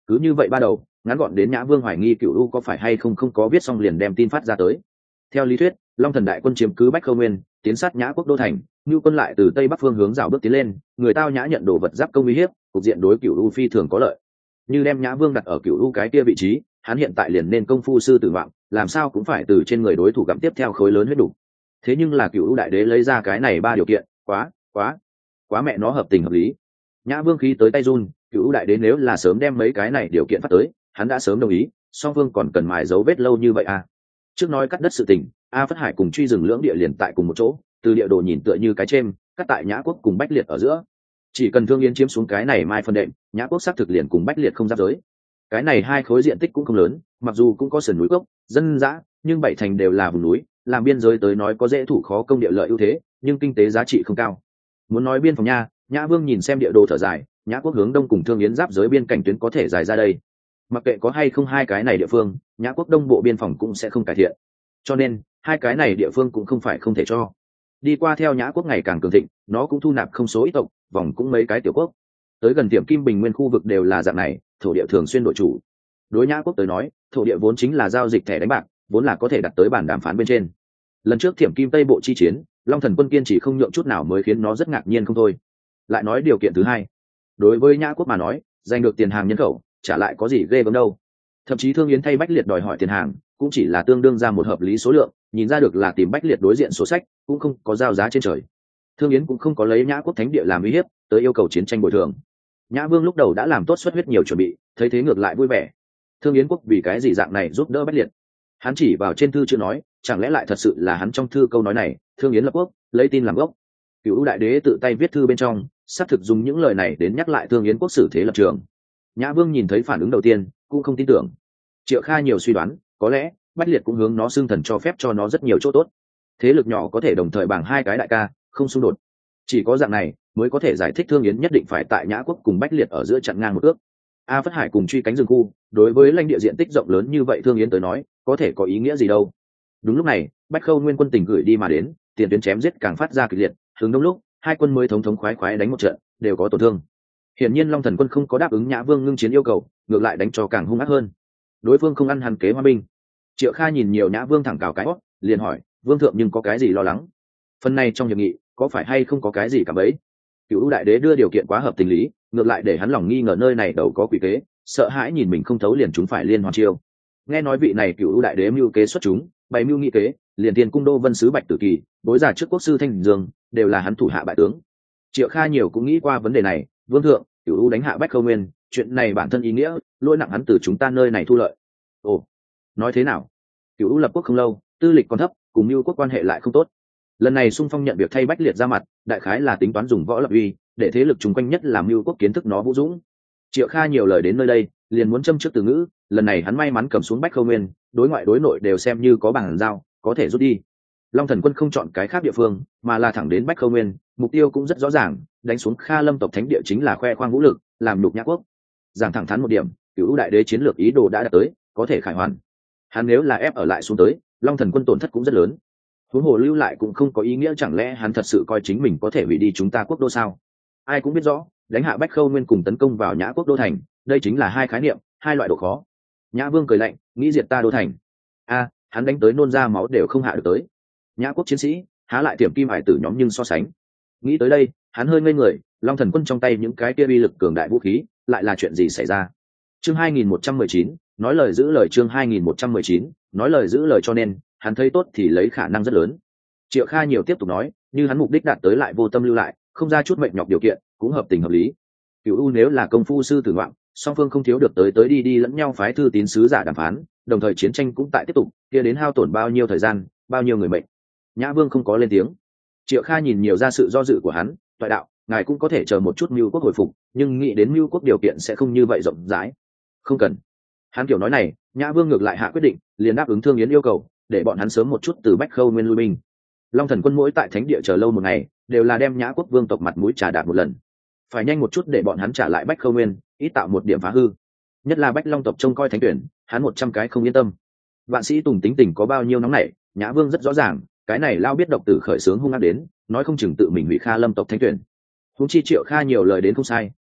cứ như vậy ba đầu ngắn gọn đến Nhã Vương hoài nghi Cửu U có phải hay không có viết xong liền đem tin phát ra tới. Theo lý thuyết, Long Thần đại quân chiếm cứ Bách Khâu Nguyên, tiến sát Nhã Quốc đô thành, Nưu quân lại từ tây bắc phương hướng rào bước tiến lên, người Tao Nhã nhận đồ vật giáp công uy hiếp, cục diện đối Cửu U phi thường có lợi. Như đem Nhã Vương đặt ở Cửu U cái kia vị trí, hắn hiện tại liền nên công phu sư tử vọng, làm sao cũng phải từ trên người đối thủ gặm tiếp theo khối lớn huyết đủ. Thế nhưng là Cửu U đại đế lấy ra cái này ba điều kiện, quá mẹ nó hợp tình hợp lý. Nhã Vương khí tới tay run, Cửu U đại đế nếu là sớm đem mấy cái này điều kiện phát tới, hắn đã sớm đồng ý, song phương còn cần mài dấu vết lâu như vậy à? Trước nói cắt đất sự tình, A Phất Hải cùng Truy Rừng Lưỡng địa liền tại cùng một chỗ, từ địa đồ nhìn tựa như cái chêm, cắt tại Nhã Quốc cùng Bách Liệt ở giữa. Chỉ cần Thương Yến chiếm xuống cái này mai phân đệm, Nhã Quốc xác thực liền cùng Bách Liệt không giáp giới. Cái này hai khối diện tích cũng không lớn, mặc dù cũng có sườn núi gốc, dân dã, nhưng bảy thành đều là vùng núi, làm biên giới tới nói có dễ thủ khó công địa lợi ưu thế, nhưng kinh tế giá trị không cao. Muốn nói biên phòng nha, Nhã Vương nhìn xem địa đồ thở dài, Nhã Quốc hướng đông cùng Thương Yến giáp giới biên cảnh tuyến có thể dài ra đây. Mặc kệ có hay không hai cái này địa phương, Nhã Quốc đông bộ biên phòng cũng sẽ không cải thiện. Cho nên hai cái này địa phương cũng không phải không thể cho. Đi qua theo Nhã Quốc ngày càng cường thịnh, nó cũng thu nạp không số ít tộc, vòng cũng mấy cái tiểu quốc. Tới gần Tiệm Kim Bình Nguyên khu vực đều là dạng này, thổ địa thường xuyên đổi chủ. Đối Nhã Quốc tới nói, thổ địa vốn chính là giao dịch thẻ đánh bạc, vốn là có thể đặt tới bàn đàm phán bên trên. Lần trước Tiệm Kim Tây bộ chi chiến, Long Thần quân kiên chỉ không nhượng chút nào mới khiến nó rất ngạc nhiên không thôi. Lại nói điều kiện thứ hai, đối với Nhã Quốc mà nói, giành được tiền hàng nhân khẩu, trả lại có gì ghê gớm đâu. Thậm chí Thương Yến thay Bách Liệt đòi hỏi tiền hàng, cũng chỉ là tương đương ra một hợp lý số lượng, nhìn ra được là tìm Bách Liệt đối diện sổ sách, cũng không có giao giá trên trời. Thương Yến cũng không có lấy Nhã Quốc thánh địa làm uy hiếp, tới yêu cầu chiến tranh bồi thường. Nhã Vương lúc đầu đã làm tốt xuất huyết nhiều chuẩn bị, thấy thế ngược lại vui vẻ. Thương Yến quốc vì cái gì dạng này giúp đỡ Bách Liệt? Hắn chỉ vào trên thư chưa nói, chẳng lẽ lại thật sự là hắn trong thư câu nói này, Thương Yến lập quốc, lấy tin làm gốc. Cửu U đại đế tự tay viết thư bên trong, xác thực dùng những lời này đến nhắc lại Thương Yến quốc xử thế lập trường. Nhã Vương nhìn thấy phản ứng đầu tiên, cũng không tin tưởng. Triệu Kha nhiều suy đoán, có lẽ Bách Liệt cũng hướng nó xưng thần cho phép cho nó rất nhiều chỗ tốt. Thế lực nhỏ có thể đồng thời bảng hai cái đại ca, không xung đột. Chỉ có dạng này mới có thể giải thích Thương Yến nhất định phải tại Nhã Quốc cùng Bách Liệt ở giữa chặn ngang một ước. A Phất Hải cùng Truy cánh rừng khu, đối với lãnh địa diện tích rộng lớn như vậy Thương Yến tới nói, có thể có ý nghĩa gì đâu. Đúng lúc này, Bách Khâu Nguyên quân tình gửi đi mà đến, tiền tuyến chém giết càng phát ra kịch liệt, hướng đông lúc, hai quân mới thống thống khoái khoái đánh một trận, đều có tổn thương. Hiển nhiên Long Thần quân không có đáp ứng Nhã Vương ngưng chiến yêu cầu, ngược lại đánh cho càng hung ác hơn. Đối phương không ăn hằn kế hoa binh. Triệu Kha nhìn nhiều Nhã Vương thẳng cào cái hót, liền hỏi, Vương thượng nhưng có cái gì lo lắng? Phần này trong hiệp nghị, có phải hay không có cái gì cả bấy? Cửu đại đế đưa điều kiện quá hợp tình lý, ngược lại để hắn lòng nghi ngờ nơi này đầu có quỷ kế, sợ hãi nhìn mình không thấu liền chúng phải liên hoàn chiêu. Nghe nói vị này Cửu đại đế mưu kế xuất chúng, bày mưu nghị kế, liền tiền cung đô vân sứ Bạch Tử Kỳ, đối giả trước quốc sư Thanh Dương, đều là hắn thủ hạ bại tướng. Triệu Kha nhiều cũng nghĩ qua vấn đề này, Vương thượng, Cửu đánh hạ Bách Khâu Nguyên, chuyện này bản thân ý nghĩa, lỗi nặng hắn từ chúng ta nơi này thu lợi. Ồ, nói thế nào? Cửu lập quốc không lâu, tư lịch còn thấp, cùng Nưu quốc quan hệ lại không tốt. Lần này xung phong nhận việc thay Bách Liệt ra mặt, đại khái là tính toán dùng võ lập uy, để thế lực chung quanh nhất làm Nưu quốc kiến thức nó vũ dũng. Triệu Kha nhiều lời đến nơi đây, liền muốn châm trước từ ngữ, lần này hắn may mắn cầm xuống Bách Khâu Nguyên, đối ngoại đối nội đều xem như có bằng giao, có thể rút đi. Long Thần quân không chọn cái khác địa phương, mà là thẳng đến Bách Khâu Nguyên, mục tiêu cũng rất rõ ràng, đánh xuống Kha Lâm tộc thánh địa chính là khoe khoang vũ lực, làm nhục Nhã quốc. Giảng thẳng thắn một điểm, Cửu đại đế chiến lược ý đồ đã đạt tới, có thể khải hoàn. Hắn nếu là ép ở lại xuống tới, Long Thần quân tổn thất cũng rất lớn. Huống hồ lưu lại cũng không có ý nghĩa, chẳng lẽ hắn thật sự coi chính mình có thể hủy đi chúng ta quốc đô sao? Ai cũng biết rõ, đánh hạ Bách Khâu Nguyên cùng tấn công vào Nhã quốc đô thành, đây chính là hai khái niệm, hai loại độ khó. Nhã Vương cười lạnh, nghĩ diệt ta đô thành. A, hắn đánh tới nôn ra máu đều không hạ được tới. Nhã quốc chiến sĩ, há lại Tiệm Kim hải tử nhóm nhưng so sánh. Nghĩ tới đây, hắn hơi ngây người, Long Thần quân trong tay những cái kia uy lực cường đại vũ khí, lại là chuyện gì xảy ra? Chương 2119, nói lời giữ lời. Chương 2119, nói lời giữ lời, cho nên hắn thấy tốt thì lấy khả năng rất lớn. Triệu Kha nhiều tiếp tục nói, như hắn mục đích đạt tới lại vô tâm lưu lại, không ra chút mệnh nhọc điều kiện, cũng hợp tình hợp lý. Cửu nếu là công phu sư tử ngoạn, song phương không thiếu được tới đi lẫn nhau phái thư tín sứ giả đàm phán, đồng thời chiến tranh cũng tại tiếp tục, kia đến hao tổn bao nhiêu thời gian, bao nhiêu người mệnh. Nhã Vương không có lên tiếng. Triệu Kha nhìn nhiều ra sự do dự của hắn, toại đạo, ngài cũng có thể chờ một chút Mưu quốc hồi phục, nhưng nghĩ đến Mưu quốc điều kiện sẽ không như vậy rộng rãi. Không cần. Hắn kiểu nói này, Nhã Vương ngược lại hạ quyết định, liền đáp ứng Thương Yến yêu cầu, để bọn hắn sớm một chút từ Bách Khâu Nguyên lui binh. Long Thần quân mỗi tại thánh địa chờ lâu một ngày, đều là đem Nhã quốc vương tộc mặt mũi trà đạp một lần. Phải nhanh một chút để bọn hắn trả lại Bách Khâu Nguyên, ít tạo một điểm phá hư. Nhất là Bách Long tộc trông coi thánh tuyển, hắn 100 cái không yên tâm. Vạn sĩ Tùng tính tình có bao nhiêu nóng nảy, Nhã Vương rất rõ ràng, cái này lao biết độc tử khởi sướng hung ác đến, nói không chừng tự mình hủy Kha Lâm tộc thánh tuyển. Huống chi Triệu Kha nhiều lời đến không sai,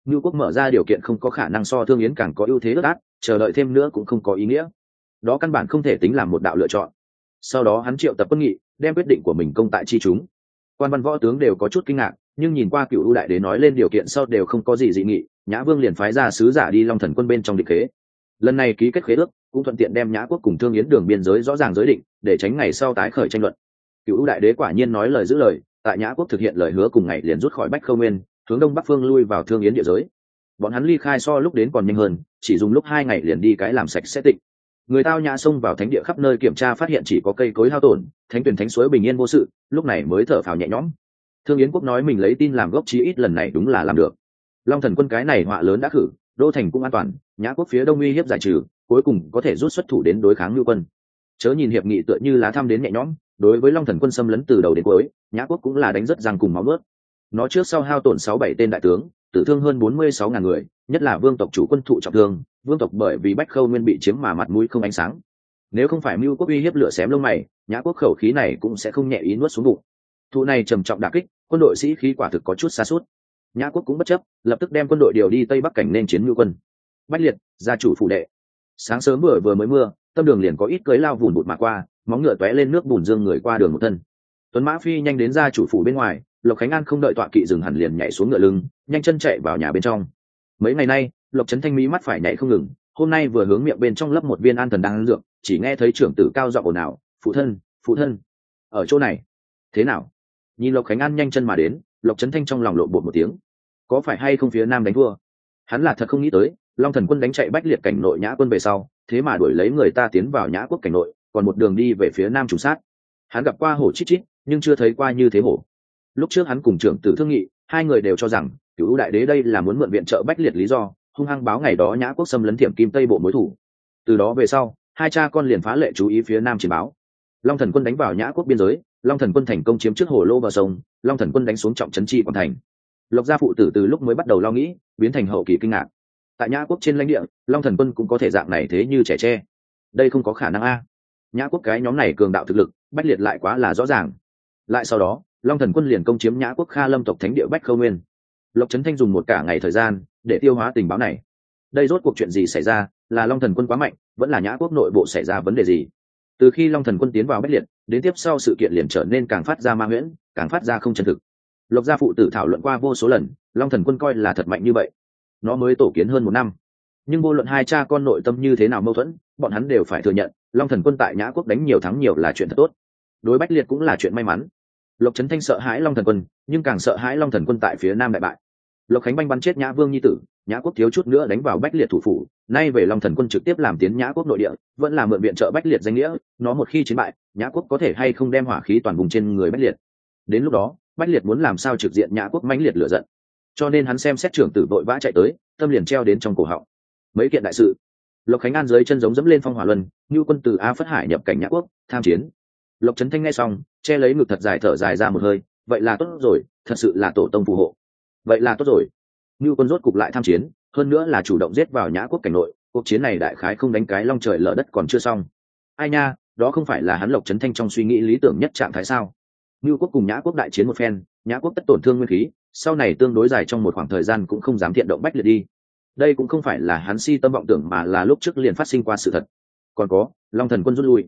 Ngưu quốc mở ra điều kiện không có khả năng so Thương Yến càng có ưu thế ước át, chờ đợi thêm nữa cũng không có ý nghĩa. Đó căn bản không thể tính làm một đạo lựa chọn. Sau đó hắn triệu tập quân nghị, đem quyết định của mình công tại chi chúng. Quan văn võ tướng đều có chút kinh ngạc, nhưng nhìn qua Cửu U đại đế nói lên điều kiện sau đều không có gì dị nghị, Nhã Vương liền phái ra sứ giả đi Long Thần quân bên trong định khế. Lần này ký kết khế ước, cũng thuận tiện đem Nhã quốc cùng Thương Yến đường biên giới rõ ràng giới định, để tránh ngày sau tái khởi tranh luận. Cửu U đại đế quả nhiên nói lời giữ lời, tại Nhã quốc thực hiện lời hứa cùng ngày liền rút khỏi Bách Khâu Nguyên, hướng đông bắc phương lui vào Thương Yến địa giới. Bọn hắn ly khai so lúc đến còn nhanh hơn, chỉ dùng lúc 2 ngày liền đi cái làm sạch sẽ tịnh. Người Tao Nhã xông vào thánh địa khắp nơi kiểm tra phát hiện chỉ có cây cối hao tổn, thánh tuyển thánh suối bình yên vô sự, lúc này mới thở phào nhẹ nhõm. Thương Yến quốc nói mình lấy tin làm gốc, chí ít lần này đúng là làm được. Long Thần quân cái này họa lớn đã khử, đô thành cũng an toàn, Nhã quốc phía đông uy hiếp giải trừ, cuối cùng có thể rút xuất thủ đến đối kháng Nưu quân. Chớ nhìn hiệp nghị tựa như lá thăm đến nhẹ nhõm, đối với Long Thần quân xâm lấn từ đầu đến cuối, Nhã quốc cũng là đánh rất răng cùng máu mướt. Nó trước sau hao tổn 6-7 tên đại tướng, tử thương hơn 46.000 người, nhất là vương tộc chủ quân thụ trọng thương, vương tộc bởi vì Bách Khâu Nguyên bị chiếm mà mặt mũi không ánh sáng. Nếu không phải Mưu quốc uy hiếp lửa xém lông mày, Nhã quốc khẩu khí này cũng sẽ không nhẹ ý nuốt xuống bụng. Thụ này trầm trọng đả kích, quân đội sĩ khí quả thực có chút sa sút. Nhã quốc cũng bất chấp, lập tức đem quân đội điều đi tây bắc cảnh nên chiến Mưu quân. Bách Liệt, gia chủ phủ đệ. Sáng sớm vừa mới mưa, tâm đường liền có ít cưới lao vùn bụt mà qua, móng ngựa tóe lên nước bùn dương người qua đường một thân. Tuấn mã phi nhanh đến gia chủ phủ bên ngoài, Lộc Khánh An không đợi tọa kỵ dừng hẳn liền nhảy xuống ngựa lưng, nhanh chân chạy vào nhà bên trong. Mấy ngày nay, Lộc Trấn Thanh mí mắt phải nhảy không ngừng, hôm nay vừa hướng miệng bên trong lấp một viên an thần đang ăn dược, chỉ nghe thấy trưởng tử cao giọng ồn ào, phụ thân, ở chỗ này. Thế nào? Nhìn Lộc Khánh An nhanh chân mà đến, Lộc Trấn Thanh trong lòng lộn bột một tiếng. Có phải hay không phía nam đánh thua? Hắn là thật không nghĩ tới, Long Thần quân đánh chạy Bách Liệt cảnh nội Nhã quân về sau, thế mà đuổi lấy người ta tiến vào Nhã quốc cảnh nội, còn một đường đi về phía nam trùng sát. Hắn gặp qua hổ chít chít, nhưng chưa thấy qua như thế hổ. Lúc trước hắn cùng trưởng tử thương nghị, hai người đều cho rằng Cửu U đại đế đây là muốn mượn viện trợ Bách Liệt lý do, hung hăng báo ngày đó Nhã quốc xâm lấn Thiểm Kim Tây bộ mối thủ. Từ đó về sau, hai cha con liền phá lệ chú ý phía nam chiến báo. Long Thần quân đánh vào Nhã quốc biên giới, Long Thần quân thành công chiếm trước hồ lô bờ sông, Long Thần quân đánh xuống trọng trấn Tri Quan thành. Lộc gia phụ tử từ lúc mới bắt đầu lo nghĩ, biến thành hậu kỳ kinh ngạc. Tại Nhã quốc trên lãnh địa, Long Thần quân cũng có thể dạng này thế như trẻ tre. Đây không có khả năng a. Nhã quốc cái nhóm này cường đạo thực lực, Bách Liệt lại quá là rõ ràng. Lại sau đó, Long Thần quân liền công chiếm Nhã quốc Kha Lâm tộc thánh địa Bách Khâu Nguyên. Lộc Trấn Thanh dùng một cả ngày thời gian để tiêu hóa tình báo này. Đây rốt cuộc chuyện gì xảy ra, là Long Thần quân quá mạnh, vẫn là Nhã quốc nội bộ xảy ra vấn đề gì? Từ khi Long Thần quân tiến vào Bách Liệt, đến tiếp sau sự kiện liền trở nên càng phát ra ma huyễn, càng phát ra không chân thực. Lộc gia phụ tử thảo luận qua vô số lần, Long Thần quân coi là thật mạnh như vậy. Nó mới tổ kiến hơn 1 năm, nhưng vô luận hai cha con nội tâm như thế nào mâu thuẫn, bọn hắn đều phải thừa nhận, Long Thần quân tại Nhã quốc đánh nhiều thắng nhiều là chuyện thật tốt. Đối Bách Liệt cũng là chuyện may mắn. Lộc Trấn Thanh sợ hãi Long Thần quân, nhưng càng sợ hãi Long Thần quân tại phía nam đại bại. Lộc Khánh banh bắn chết Nhã Vương nhi tử, Nhã quốc thiếu chút nữa đánh vào Bách Liệt thủ phủ, nay về Long Thần quân trực tiếp làm tiến Nhã quốc nội địa, vẫn là mượn viện trợ Bách Liệt danh nghĩa, nó một khi chiến bại, Nhã quốc có thể hay không đem hỏa khí toàn vùng trên người Bách Liệt. Đến lúc đó, Bách Liệt muốn làm sao trực diện Nhã quốc mãnh liệt lửa giận. Cho nên hắn xem xét trưởng tử vội vã chạy tới, tâm liền treo đến trong cổ họng. Mấy kiện đại sự, Lộc Khánh An dưới chân giống dẫm lên phong hỏa luân, như quân từ A Phất Hải nhập cảnh Nhã quốc, tham chiến. Lộc Trấn Thanh nghe xong, che lấy ngực thật dài thở dài ra một hơi, vậy là tốt rồi, thật sự là tổ tông phù hộ. Vậy là tốt rồi. Như quân rốt cục lại tham chiến, hơn nữa là chủ động giết vào Nhã quốc cảnh nội, cuộc chiến này đại khái không đánh cái long trời lở đất còn chưa xong. Ai nha, đó không phải là hắn Lộc Trấn Thanh trong suy nghĩ lý tưởng nhất trạng thái sao? Như quốc cùng Nhã quốc đại chiến một phen, Nhã quốc tất tổn thương nguyên khí, sau này tương đối dài trong một khoảng thời gian cũng không dám thiện động Bách Liệt đi. Đây cũng không phải là hắn si tâm vọng tưởng mà là lúc trước liền phát sinh qua sự thật. Còn có, Long Thần quân rút lui.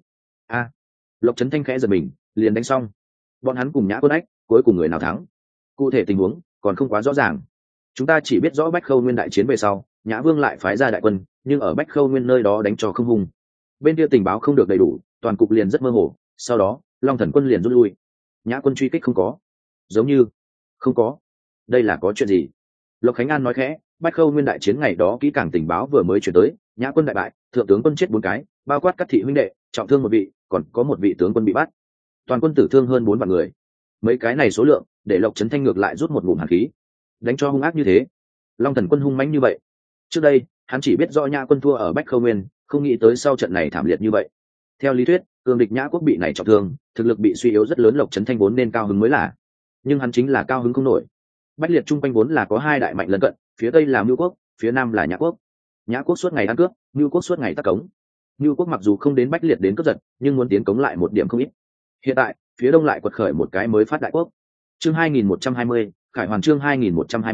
Lộc Trấn Thanh khẽ giật mình, liền đánh xong. Bọn hắn cùng Nhã quân ách, cuối cùng người nào thắng? Cụ thể tình huống còn không quá rõ ràng. Chúng ta chỉ biết rõ Bách Khâu Nguyên đại chiến về sau, Nhã Vương lại phái ra đại quân, nhưng ở Bách Khâu Nguyên nơi đó đánh cho không hùng. Bên kia tình báo không được đầy đủ, toàn cục liền rất mơ hồ. Sau đó, Long Thần quân liền rút lui. Nhã quân truy kích không có. Giống như không có. Đây là có chuyện gì? Lộc Khánh An nói khẽ, Bách Khâu Nguyên đại chiến ngày đó kỹ càng tình báo vừa mới chuyển tới, Nhã quân đại bại, thượng tướng quân chết 4 cái, bao quát các thị huynh đệ, trọng thương 1 vị, còn có 1 vị tướng quân bị bắt. Toàn quân tử thương hơn 4 vạn người. Mấy cái này số lượng, để Lộc Trấn Thanh ngược lại rút một ngụm hàn khí. Đánh cho hung ác như thế, Long Thần quân hung mãnh như vậy. Trước đây, hắn chỉ biết rõ Nhã quân thua ở Bách Khâu Nguyên, không nghĩ tới sau trận này thảm liệt như vậy. Theo lý thuyết, cường địch Nhã quốc bị này trọng thương, thực lực bị suy yếu rất lớn, Lộc Trấn Thanh vốn nên cao hứng mới là. Nhưng hắn chính là cao hứng không nổi. Bách Liệt chung quanh vốn là có 2 đại mạnh lân cận, phía tây là Mưu quốc, phía nam là Nhã quốc. Nhã quốc suốt ngày ăn cướp, Mưu quốc suốt ngày tắc cống. Mưu quốc mặc dù không đến Bách Liệt đến cướp giật, nhưng muốn tiến cống lại một điểm không ít. Hiện tại, phía đông lại quật khởi một cái mới phát đại quốc. Chương 2120, Khải Hoàn chương 2120,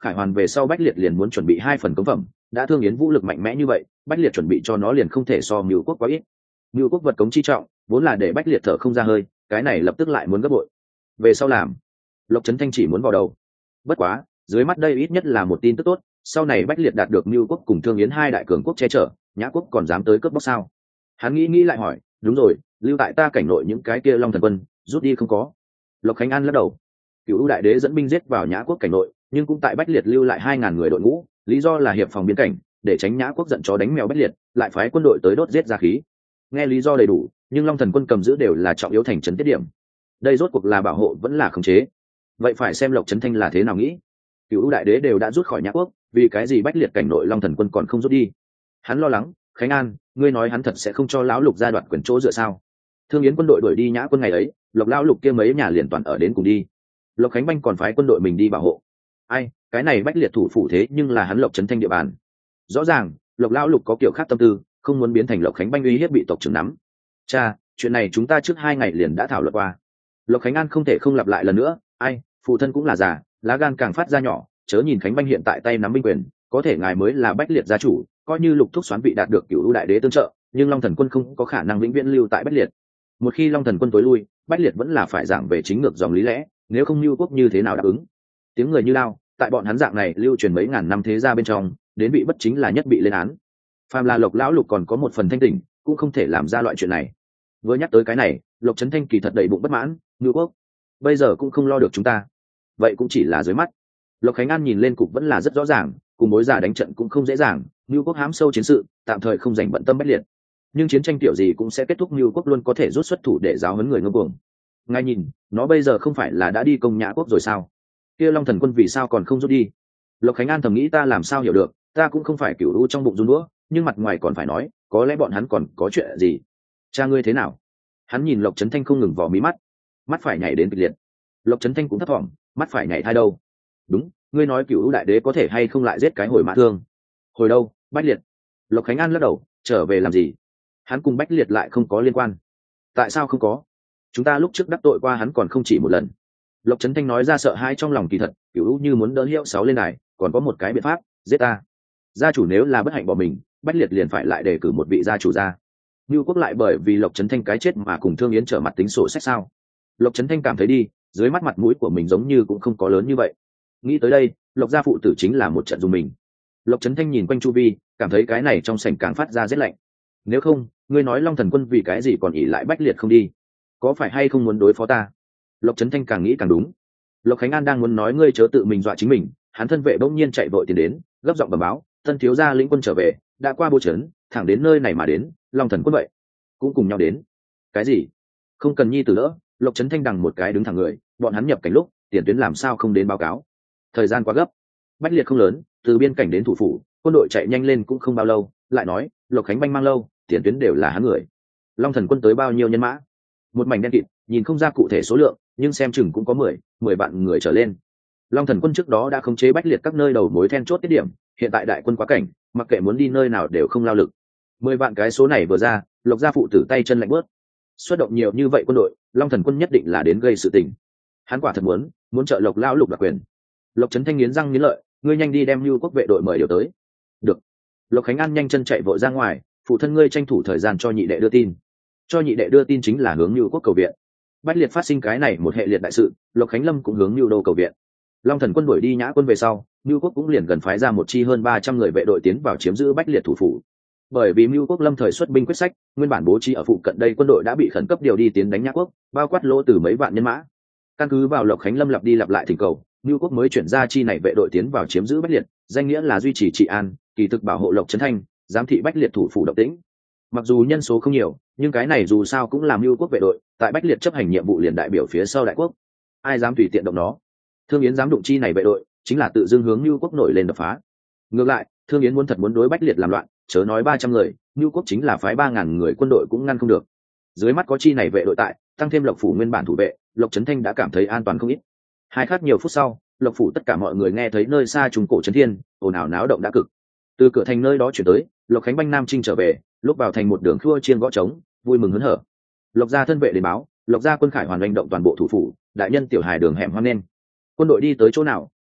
khải hoàn về sau Bách Liệt liền muốn chuẩn bị 2 phần cống phẩm, đã Thương Yến vũ lực mạnh mẽ như vậy, Bách Liệt chuẩn bị cho nó liền không thể so Mưu Quốc quá ít. Mưu Quốc vật cống chi trọng, vốn là để Bách Liệt thở không ra hơi, cái này lập tức lại muốn gấp bội. Về sau làm, Lộc Trấn Thanh chỉ muốn vào đầu. Bất quá, dưới mắt đây ít nhất là một tin tức tốt, sau này Bách Liệt đạt được Mưu Quốc cùng Thương Yến hai đại cường quốc che chở, Nhã Quốc còn dám tới cướp bóc sao? Hắn nghĩ lại hỏi, đúng rồi, lưu tại ta cảnh nội những cái kia Long Thần quân, rút đi không có? Lộc Khánh An lắc đầu. Cửu đại đế dẫn binh giết vào Nhã Quốc cảnh nội, nhưng cũng tại Bách Liệt lưu lại 2.000 người đội ngũ, lý do là hiệp phòng biên cảnh, để tránh Nhã Quốc giận chó đánh mèo Bách Liệt, lại phái quân đội tới đốt giết ra khí. Nghe lý do đầy đủ, nhưng Long Thần quân cầm giữ đều là trọng yếu thành trấn tiết điểm. Đây rốt cuộc là bảo hộ vẫn là khống chế? Vậy phải xem Lộc Trấn Thanh là thế nào nghĩ. Cửu đại đế đều đã rút khỏi Nhã Quốc, vì cái gì Bách Liệt cảnh nội Long Thần quân còn không rút đi? Hắn lo lắng, Khánh An, ngươi nói hắn thật sẽ không cho lão Lục ra đoạt quyền chỗ dựa sao? Thương Yến quân đội đuổi đi Nhã quân ngày ấy, Lộc lão Lục kia mấy nhà liền toàn ở đến cùng đi. Lộc Khánh Banh còn phái quân đội mình đi bảo hộ. Ai, cái này Bách Liệt thủ phủ thế nhưng là hắn Lộc Trấn Thanh địa bàn. Rõ ràng, Lộc lão Lục có kiểu khác tâm tư, không muốn biến thành Lộc Khánh Banh uy hiếp bị tộc trưởng nắm. Cha, chuyện này chúng ta trước 2 ngày liền đã thảo luận qua. Lộc Khánh An không thể không lặp lại lần nữa, ai, phụ thân cũng là già, lá gan càng phát ra nhỏ, chớ nhìn Khánh Banh hiện tại tay nắm binh quyền, có thể ngài mới là Bách Liệt gia chủ, coi như Lục thúc xoán vị đạt được Cửu đại đế tương trợ, nhưng Long Thần quân không có khả năng vĩnh viễn lưu tại Bách Liệt. Một khi Long Thần quân tối lui, Bách Liệt vẫn là phải giảng về chính ngược dòng lý lẽ, nếu không Mưu Quốc như thế nào đáp ứng? Tiếng người như lao, tại bọn hắn dạng này lưu truyền mấy ngàn năm thế gia bên trong, đến bị bất chính là nhất bị lên án. Phàm là Lộc lão Lục còn có một phần thanh tỉnh, cũng không thể làm ra loại chuyện này. Vừa nhắc tới cái này, Lộc Trấn Thanh kỳ thật đầy bụng bất mãn, Mưu Quốc bây giờ cũng không lo được chúng ta, vậy cũng chỉ là dưới mắt. Lộc Khánh An nhìn lên cục vẫn là rất rõ ràng, cùng mối giả đánh trận cũng không dễ dàng, Mưu Quốc hám sâu chiến sự, tạm thời không dành bận tâm Bách Liệt, nhưng chiến tranh kiểu gì cũng sẽ kết thúc, Mưu Quốc luôn có thể rút xuất thủ để giáo huấn người ngông cuồng. Ngay nhìn, nó bây giờ không phải là đã đi công Nhã Quốc rồi sao? Kia Long Thần quân vì sao còn không rút đi? Lộc Khánh An thầm nghĩ, ta làm sao hiểu được, ta cũng không phải Cửu u trong bụng run đũa, nhưng mặt ngoài còn phải nói, có lẽ bọn hắn còn có chuyện gì. Cha ngươi thế nào? Hắn nhìn Lộc Trấn Thanh không ngừng vò mí mắt, mắt phải nhảy đến kịch liệt. Lộc Trấn Thanh cũng thấp thỏm, mắt phải nhảy thai đâu? Đúng, ngươi nói Cửu u đại đế có thể hay không lại giết cái hồi mã thương? Hồi đâu, Bách Liệt? Lộc Khánh An lắc đầu, trở về làm gì? Hắn cùng Bách Liệt lại không có liên quan. Tại sao không có? Chúng ta lúc trước đắc tội qua hắn còn không chỉ một lần. Lộc Trấn Thanh nói ra sợ hãi trong lòng, kỳ thật Cửu như muốn đỡ Hiệu Sáu lên này, còn có một cái biện pháp, giết ta. Gia chủ nếu là bất hạnh bỏ mình, Bách Liệt liền phải lại đề cử một vị gia chủ ra. Mưu Quốc lại bởi vì Lộc Trấn Thanh cái chết mà cùng Thương Yến trở mặt tính sổ sách sao? Lộc Trấn Thanh cảm thấy đi, dưới mắt mặt mũi của mình giống như cũng không có lớn như vậy. Nghĩ tới đây, Lộc gia phụ tử chính là một trận dùng mình. Lộc Trấn Thanh nhìn quanh chu vi, cảm thấy cái này trong sảnh càng phát ra rét lạnh. Nếu không, ngươi nói Long Thần quân vì cái gì còn ỷ lại Bách Liệt không đi? Có phải hay không muốn đối phó ta? Lộc Trấn Thanh càng nghĩ càng đúng. Lộc Khánh An đang muốn nói ngươi chớ tự mình dọa chính mình, hắn thân vệ bỗng nhiên chạy vội tiến đến, gấp giọng bẩm báo, tân thiếu gia lĩnh quân trở về, đã qua Bô Trấn, thẳng đến nơi này mà đến. Long Thần quân vậy cũng cùng nhau đến. Cái gì? Không cần nhi tử đỡ. Lộc Trấn Thanh đằng một cái đứng thẳng người, bọn hắn nhập cảnh lúc, tiền tuyến làm sao không đến báo cáo? Thời gian quá gấp. Bách Liệt không lớn, từ biên cảnh đến thủ phủ, quân đội chạy nhanh lên cũng không bao lâu. Lại nói, Lộc Khánh Banh mang lâu, tiền tuyến đều là hắn người. Long Thần quân tới bao nhiêu nhân mã? Một mảnh đen kịt, nhìn không ra cụ thể số lượng, nhưng xem chừng cũng có 10 vạn người trở lên. Long Thần quân trước đó đã khống chế Bách Liệt các nơi đầu mối then chốt tiết điểm, hiện tại đại quân quá cảnh, mặc kệ muốn đi nơi nào đều không lao lực. 10 vạn cái số này vừa ra, Lộc gia phụ tử tay chân lạnh bớt. Xuất động nhiều như vậy quân đội, Long Thần quân nhất định là đến gây sự tình. Hắn quả thật muốn trợ Lộc lão Lục đoạt quyền. Lộc Trấn Thanh nghiến răng nghiến lợi, ngươi nhanh đi đem Mưu Quốc vệ đội mời điều tới. Được. Lộc Khánh An nhanh chân chạy vội ra ngoài, phụ thân ngươi tranh thủ thời gian cho nhị đệ đưa tin. Cho nhị đệ đưa tin chính là hướng Mưu Quốc cầu viện. Bách Liệt phát sinh cái này một hệ liệt đại sự, Lộc Khánh Lâm cũng hướng Mưu Đô cầu viện. Long Thần quân đuổi đi Nhã quân về sau, Mưu Quốc cũng liền gần phái ra một chi hơn 300 người vệ đội tiến vào chiếm giữ Bách Liệt thủ phủ. Bởi vì Mưu Quốc lâm thời xuất binh quyết sách, nguyên bản bố trí ở phụ cận đây quân đội đã bị khẩn cấp điều đi tiến đánh Nhã Quốc, bao quát lỗ từ mấy vạn nhân mã. Căn cứ vào Lộc Khánh Lâm lặp đi lặp lại thỉnh cầu, Mưu Quốc mới chuyển ra chi này vệ đội tiến vào chiếm giữ Bách Liệt, danh nghĩa là duy trì trị an, kỳ thực bảo hộ Lộc Trấn Thanh, giám thị Bách Liệt thủ phủ động tĩnh. Mặc dù nhân số không nhiều, nhưng cái này dù sao cũng là Mưu Quốc vệ đội, tại Bách Liệt chấp hành nhiệm vụ liền đại biểu phía sau đại quốc, ai dám tùy tiện động nó. Thương Yến dám đụng chi này vệ đội, chính là tự dưng hướng Mưu Quốc nổi lên đập phá. Ngược lại, Thương Yến muốn đối Bách Liệt làm loạn, chớ nói 300 người, Mưu Quốc chính là phái 3.000 người quân đội cũng ngăn không được. Dưới mắt có chi này vệ đội tại, tăng thêm Lộc phủ nguyên bản thủ vệ, Lộc Trấn Thanh đã cảm thấy an toàn không ít. Hai khắc nhiều phút sau, Lộc phủ tất cả mọi người nghe thấy nơi xa trùng cổ trấn thiên, ồn ào náo động đã cực. Từ cửa thành nơi đó chuyển tới, Lộc Khánh Banh Nam Trinh trở về, lúc vào thành một đường khua chiên gõ trống, vui mừng hớn hở. Lộc gia thân vệ đến báo, Lộc gia quân khải hoàn hành động toàn bộ thủ phủ, đại nhân tiểu hài đường hẻm hoang nên. Quân đội đi tới chỗ nào,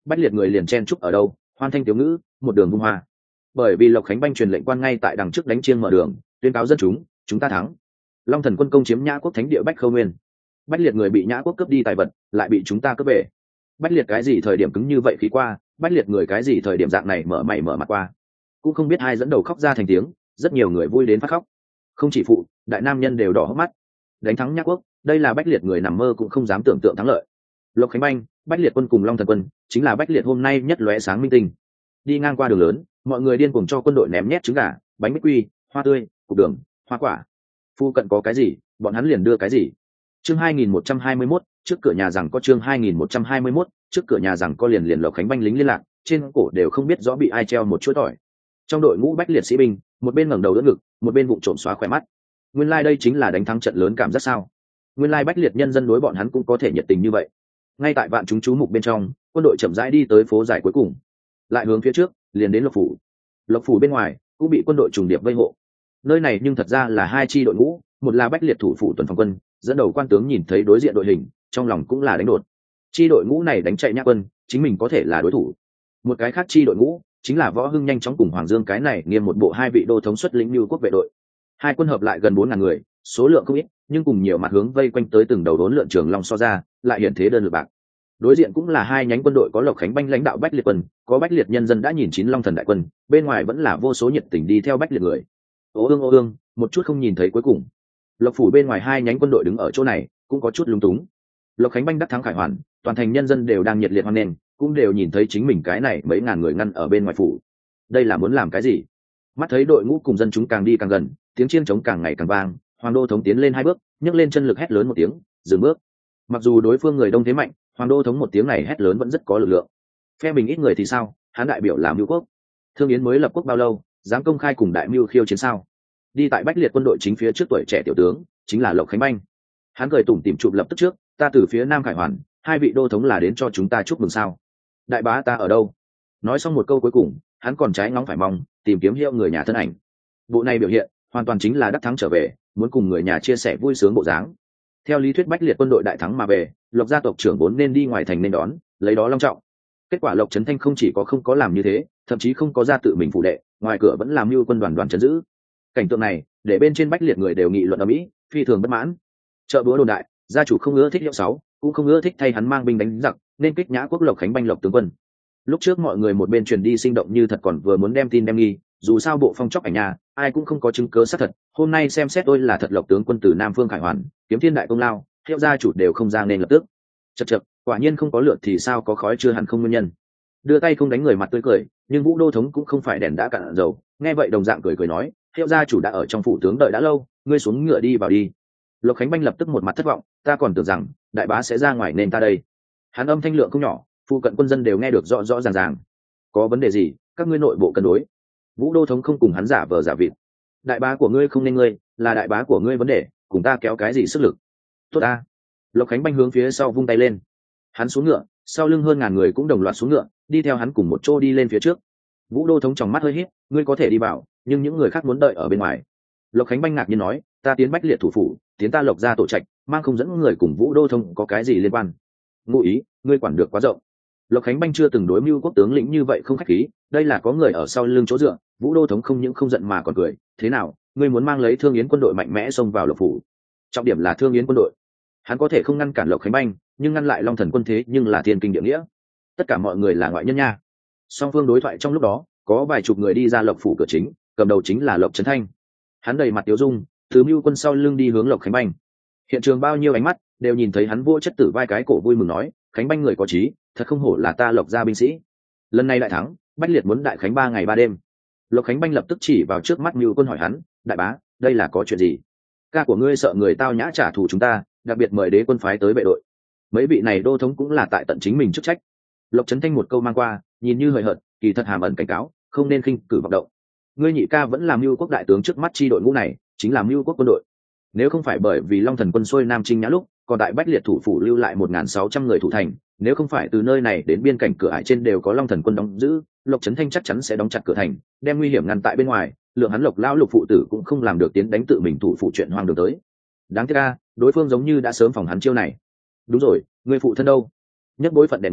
Bách Liệt người liền chen chúc ở đâu, hoan thanh tiểu ngữ, một đường vung hoa. Bởi vì Lộc Khánh Banh truyền lệnh quan ngay tại đằng trước đánh chiêng mở đường, tuyên cáo dân chúng ta thắng. Long Thần quân công chiếm Nhã quốc thánh địa Bách Khâu Nguyên. Bách Liệt người bị Nhã quốc cướp đi tài vật, lại bị chúng ta cướp về. Bách Liệt cái gì thời điểm cứng như vậy khí qua, Bách Liệt người cái gì thời điểm dạng này mở mày mở mặt qua. Cũng không biết ai dẫn đầu khóc ra thành tiếng, rất nhiều người vui đến phát khóc. Không chỉ phụ, đại nam nhân đều đỏ hốc mắt. Đánh thắng Nhã quốc, đây là Bách Liệt người nằm mơ cũng không dám tưởng tượng thắng lợi. Lộc Khánh Banh, Bách Liệt quân cùng Long Thần quân, chính là Bách Liệt hôm nay nhất lóe sáng minh tinh. Đi ngang qua đường lớn, mọi người điên cuồng cho quân đội ném nhét trứng gà, bánh mít quy, hoa tươi, cục đường, hoa quả. Phu cận có cái gì, bọn hắn liền đưa cái gì. Chương 2121, trước cửa nhà rằng có chương 2121, trước cửa nhà rằng có liền Lộc Khánh Banh lính liên lạc, trên cổ đều không biết rõ bị ai treo một chuỗi tỏi. Trong đội ngũ Bách Liệt sĩ binh, một bên ngẩng đầu đỡ ngực, một bên vụng trộm xóa khỏe mắt. Nguyên lai đây chính là đánh thắng trận lớn cảm giác sao? Nguyên lai Bách Liệt nhân dân đối bọn hắn cũng có thể nhiệt tình như vậy. Ngay tại vạn chúng chú mục bên trong, quân đội chậm rãi đi tới phố dài cuối cùng, lại hướng phía trước, liền đến Lộc phủ. Lộc phủ bên ngoài cũng bị quân đội trùng điệp vây hộ. Nơi này nhưng thật ra là hai chi đội ngũ, một là Bách Liệt thủ phủ tuần phòng quân, dẫn đầu quan tướng nhìn thấy đối diện đội hình, trong lòng cũng là đánh đột. Chi đội ngũ này đánh chạy Nhã quân, chính mình có thể là đối thủ. Một cái khác chi đội ngũ chính là Võ Hưng nhanh chóng cùng Hoàng Dương cái này nghiêm một bộ hai vị đô thống xuất lĩnh Nưu quốc vệ đội. Hai quân hợp lại gần 4.000 người, số lượng không ít, nhưng cùng nhiều mặt hướng vây quanh tới từng đầu đốn lượn trường long so ra, lại hiện thế đơn lực bạc. Đối diện cũng là hai nhánh quân đội, có Lộc Khánh Banh lãnh đạo Bách Liệt quân, có Bách Liệt nhân dân đã nhìn chín Long Thần đại quân, bên ngoài vẫn là vô số nhiệt tình đi theo Bách Liệt người. Ô ương, một chút không nhìn thấy cuối cùng. Lộc phủ bên ngoài hai nhánh quân đội đứng ở chỗ này, cũng có chút lúng túng. Lộc Khánh Banh đắc thắng khải hoàn, toàn thành nhân dân đều đang nhiệt liệt hoan nghênh, cũng đều nhìn thấy chính mình cái này mấy ngàn người ngăn ở bên ngoài phủ. Đây là muốn làm cái gì? Mắt thấy đội ngũ cùng dân chúng càng đi càng gần, tiếng chiêng trống càng ngày càng vang, Hoàng đô thống tiến lên hai bước, nhấc lên chân lực hét lớn một tiếng, dừng bước. Mặc dù đối phương người đông thế mạnh, Hoàng đô thống một tiếng này hét lớn vẫn rất có lực lượng. Phe mình ít người thì sao, hắn đại biểu làm Mưu quốc. Thương Yến mới lập quốc bao lâu, dám công khai cùng đại mưu khiêu chiến sao? Đi tại Bách Liệt quân đội chính phía trước tuổi trẻ tiểu tướng, chính là Lộc Khánh Banh. Hắn cười tủm tỉm chụp lập tức trước, ta từ phía Nam khải hoàn, hai vị đô thống là đến cho chúng ta chúc mừng sao? Đại bá ta ở đâu? Nói xong một câu cuối cùng, hắn còn trái ngóng phải mong, tìm kiếm hiệu người nhà thân ảnh. Bộ này biểu hiện, hoàn toàn chính là đắc thắng trở về, muốn cùng người nhà chia sẻ vui sướng bộ dáng. Theo lý thuyết Bách Liệt quân đội đại thắng mà về, Lộc gia tộc trưởng vốn nên đi ngoài thành nên đón, lấy đó long trọng. Kết quả Lộc Trấn Thanh không chỉ có không có làm như thế, thậm chí không có ra tự mình phụ đệ, ngoài cửa vẫn làm mưu quân đoàn trấn giữ. Cảnh tượng này, để bên trên Bách Liệt người đều nghị luận ầm ĩ, phi thường bất mãn. Chợ búa đồn đại, gia chủ không ưa thích Hiệu Sáu, cũng không ưa thích thay hắn mang binh đánh giặc, nên kích Nhã quốc Lộc Khánh Banh Lộc tướng quân. Lúc trước mọi người một bên truyền đi sinh động như thật, còn vừa muốn đem tin đem nghi, dù sao bộ phong chóc ảnh nhà, ai cũng không có chứng cứ xác thật. Hôm nay xem xét tôi là thật Lộc tướng quân từ Nam Phương khải hoàn, kiếm thiên đại công lao, Hiệu gia chủ đều không ra nên lập tức. Chậc, quả nhiên không có lượt thì sao có khói chưa hẳn không nguyên nhân. Đưa tay không đánh người mặt tươi cười, nhưng Vũ đô thống cũng không phải đèn đã cạn dầu, nghe vậy đồng dạng cười nói, Hiệu gia chủ đã ở trong phủ tướng đợi đã lâu, ngươi xuống ngựa đi vào đi. Lộc Khánh Banh lập tức một mặt thất vọng, ta còn tưởng rằng đại bá sẽ ra ngoài nên ta đây. Hắn âm thanh lượng không nhỏ, phụ cận quân dân đều nghe được rõ rõ ràng ràng. Có vấn đề gì, các ngươi nội bộ cân đối. Vũ đô thống không cùng hắn giả vờ giả vịt. Đại bá của ngươi không nên ngươi, là đại bá của ngươi vấn đề, cùng ta kéo cái gì sức lực. Tốt ta. Lộc Khánh Banh hướng phía sau vung tay lên. Hắn xuống ngựa, sau lưng hơn ngàn người cũng đồng loạt xuống ngựa, đi theo hắn cùng một chỗ đi lên phía trước. Vũ đô thống trong mắt hơi híp, ngươi có thể đi vào, nhưng những người khác muốn đợi ở bên ngoài. Lộc Khánh Banh ngạc nhiên nói, ta tiến Bách Liệt thủ phủ, tiến ta Lộc gia tổ trạch, mang không dẫn người cùng Vũ đô thống có cái gì liên quan? Ngụ ý, ngươi quản được quá rộng. Lộc Khánh Banh chưa từng đối mưu quốc tướng lĩnh như vậy không khách khí, đây là có người ở sau lưng chỗ dựa. Vũ đô thống không những không giận mà còn cười, thế nào, ngươi muốn mang lấy Thương Yến quân đội mạnh mẽ xông vào Lộc phủ? Trọng điểm là Thương Yến quân đội. Hắn có thể không ngăn cản Lộc Khánh Banh, nhưng ngăn lại Long Thần quân thế nhưng là thiên kinh địa nghĩa. Tất cả mọi người là ngoại nhân nha. Song phương đối thoại trong lúc đó, có vài chục người đi ra Lộc phủ cửa chính, cầm đầu chính là Lộc Trấn Thanh. Hắn đầy mặt tiêu dung, từ mưu quân sau lưng đi hướng Lộc Khánh Banh. Hiện trường bao nhiêu ánh mắt đều nhìn thấy hắn vỗ chất tử vai cái cổ vui mừng nói, Khánh Banh người có trí, thật không hổ là ta Lộc gia binh sĩ. Lần này đại thắng, Bách Liệt muốn đại khánh 3 ngày 3 đêm. Lộc Khánh Banh lập tức chỉ vào trước mắt mưu quân hỏi hắn, đại bá, đây là có chuyện gì? Ca của ngươi sợ người tao nhã trả thù chúng ta, đặc biệt mời đế quân phái tới vệ đội. Mấy vị này đô thống cũng là tại tận chính mình chức trách. Lộc Trấn Thanh một câu mang qua, nhìn như hời hợt, kỳ thật hàm ẩn cảnh cáo, không nên khinh cử vọng động. Ngươi nhị ca vẫn làm mưu quốc đại tướng, trước mắt chi đội ngũ này chính là mưu quốc quân đội. Nếu không phải bởi vì Long Thần quân xuôi Nam Trinh Nhã lúc, còn tại Bách Liệt thủ phủ lưu lại 1.600 người thủ thành, nếu không phải từ nơi này đến biên cảnh cửa ải trên đều có Long Thần quân đóng giữ, Lộc Trấn Thanh chắc chắn sẽ đóng chặt cửa thành, đem nguy hiểm ngăn tại bên ngoài, lượng hắn Lộc lão Lục phụ tử cũng không làm được tiến đánh tự mình thủ phủ chuyện hoang đường tới. Đáng tiếc a, đối phương giống như đã sớm phòng hắn chiêu này. Đúng rồi, người phụ thân đâu? Nhất bối phận đè người,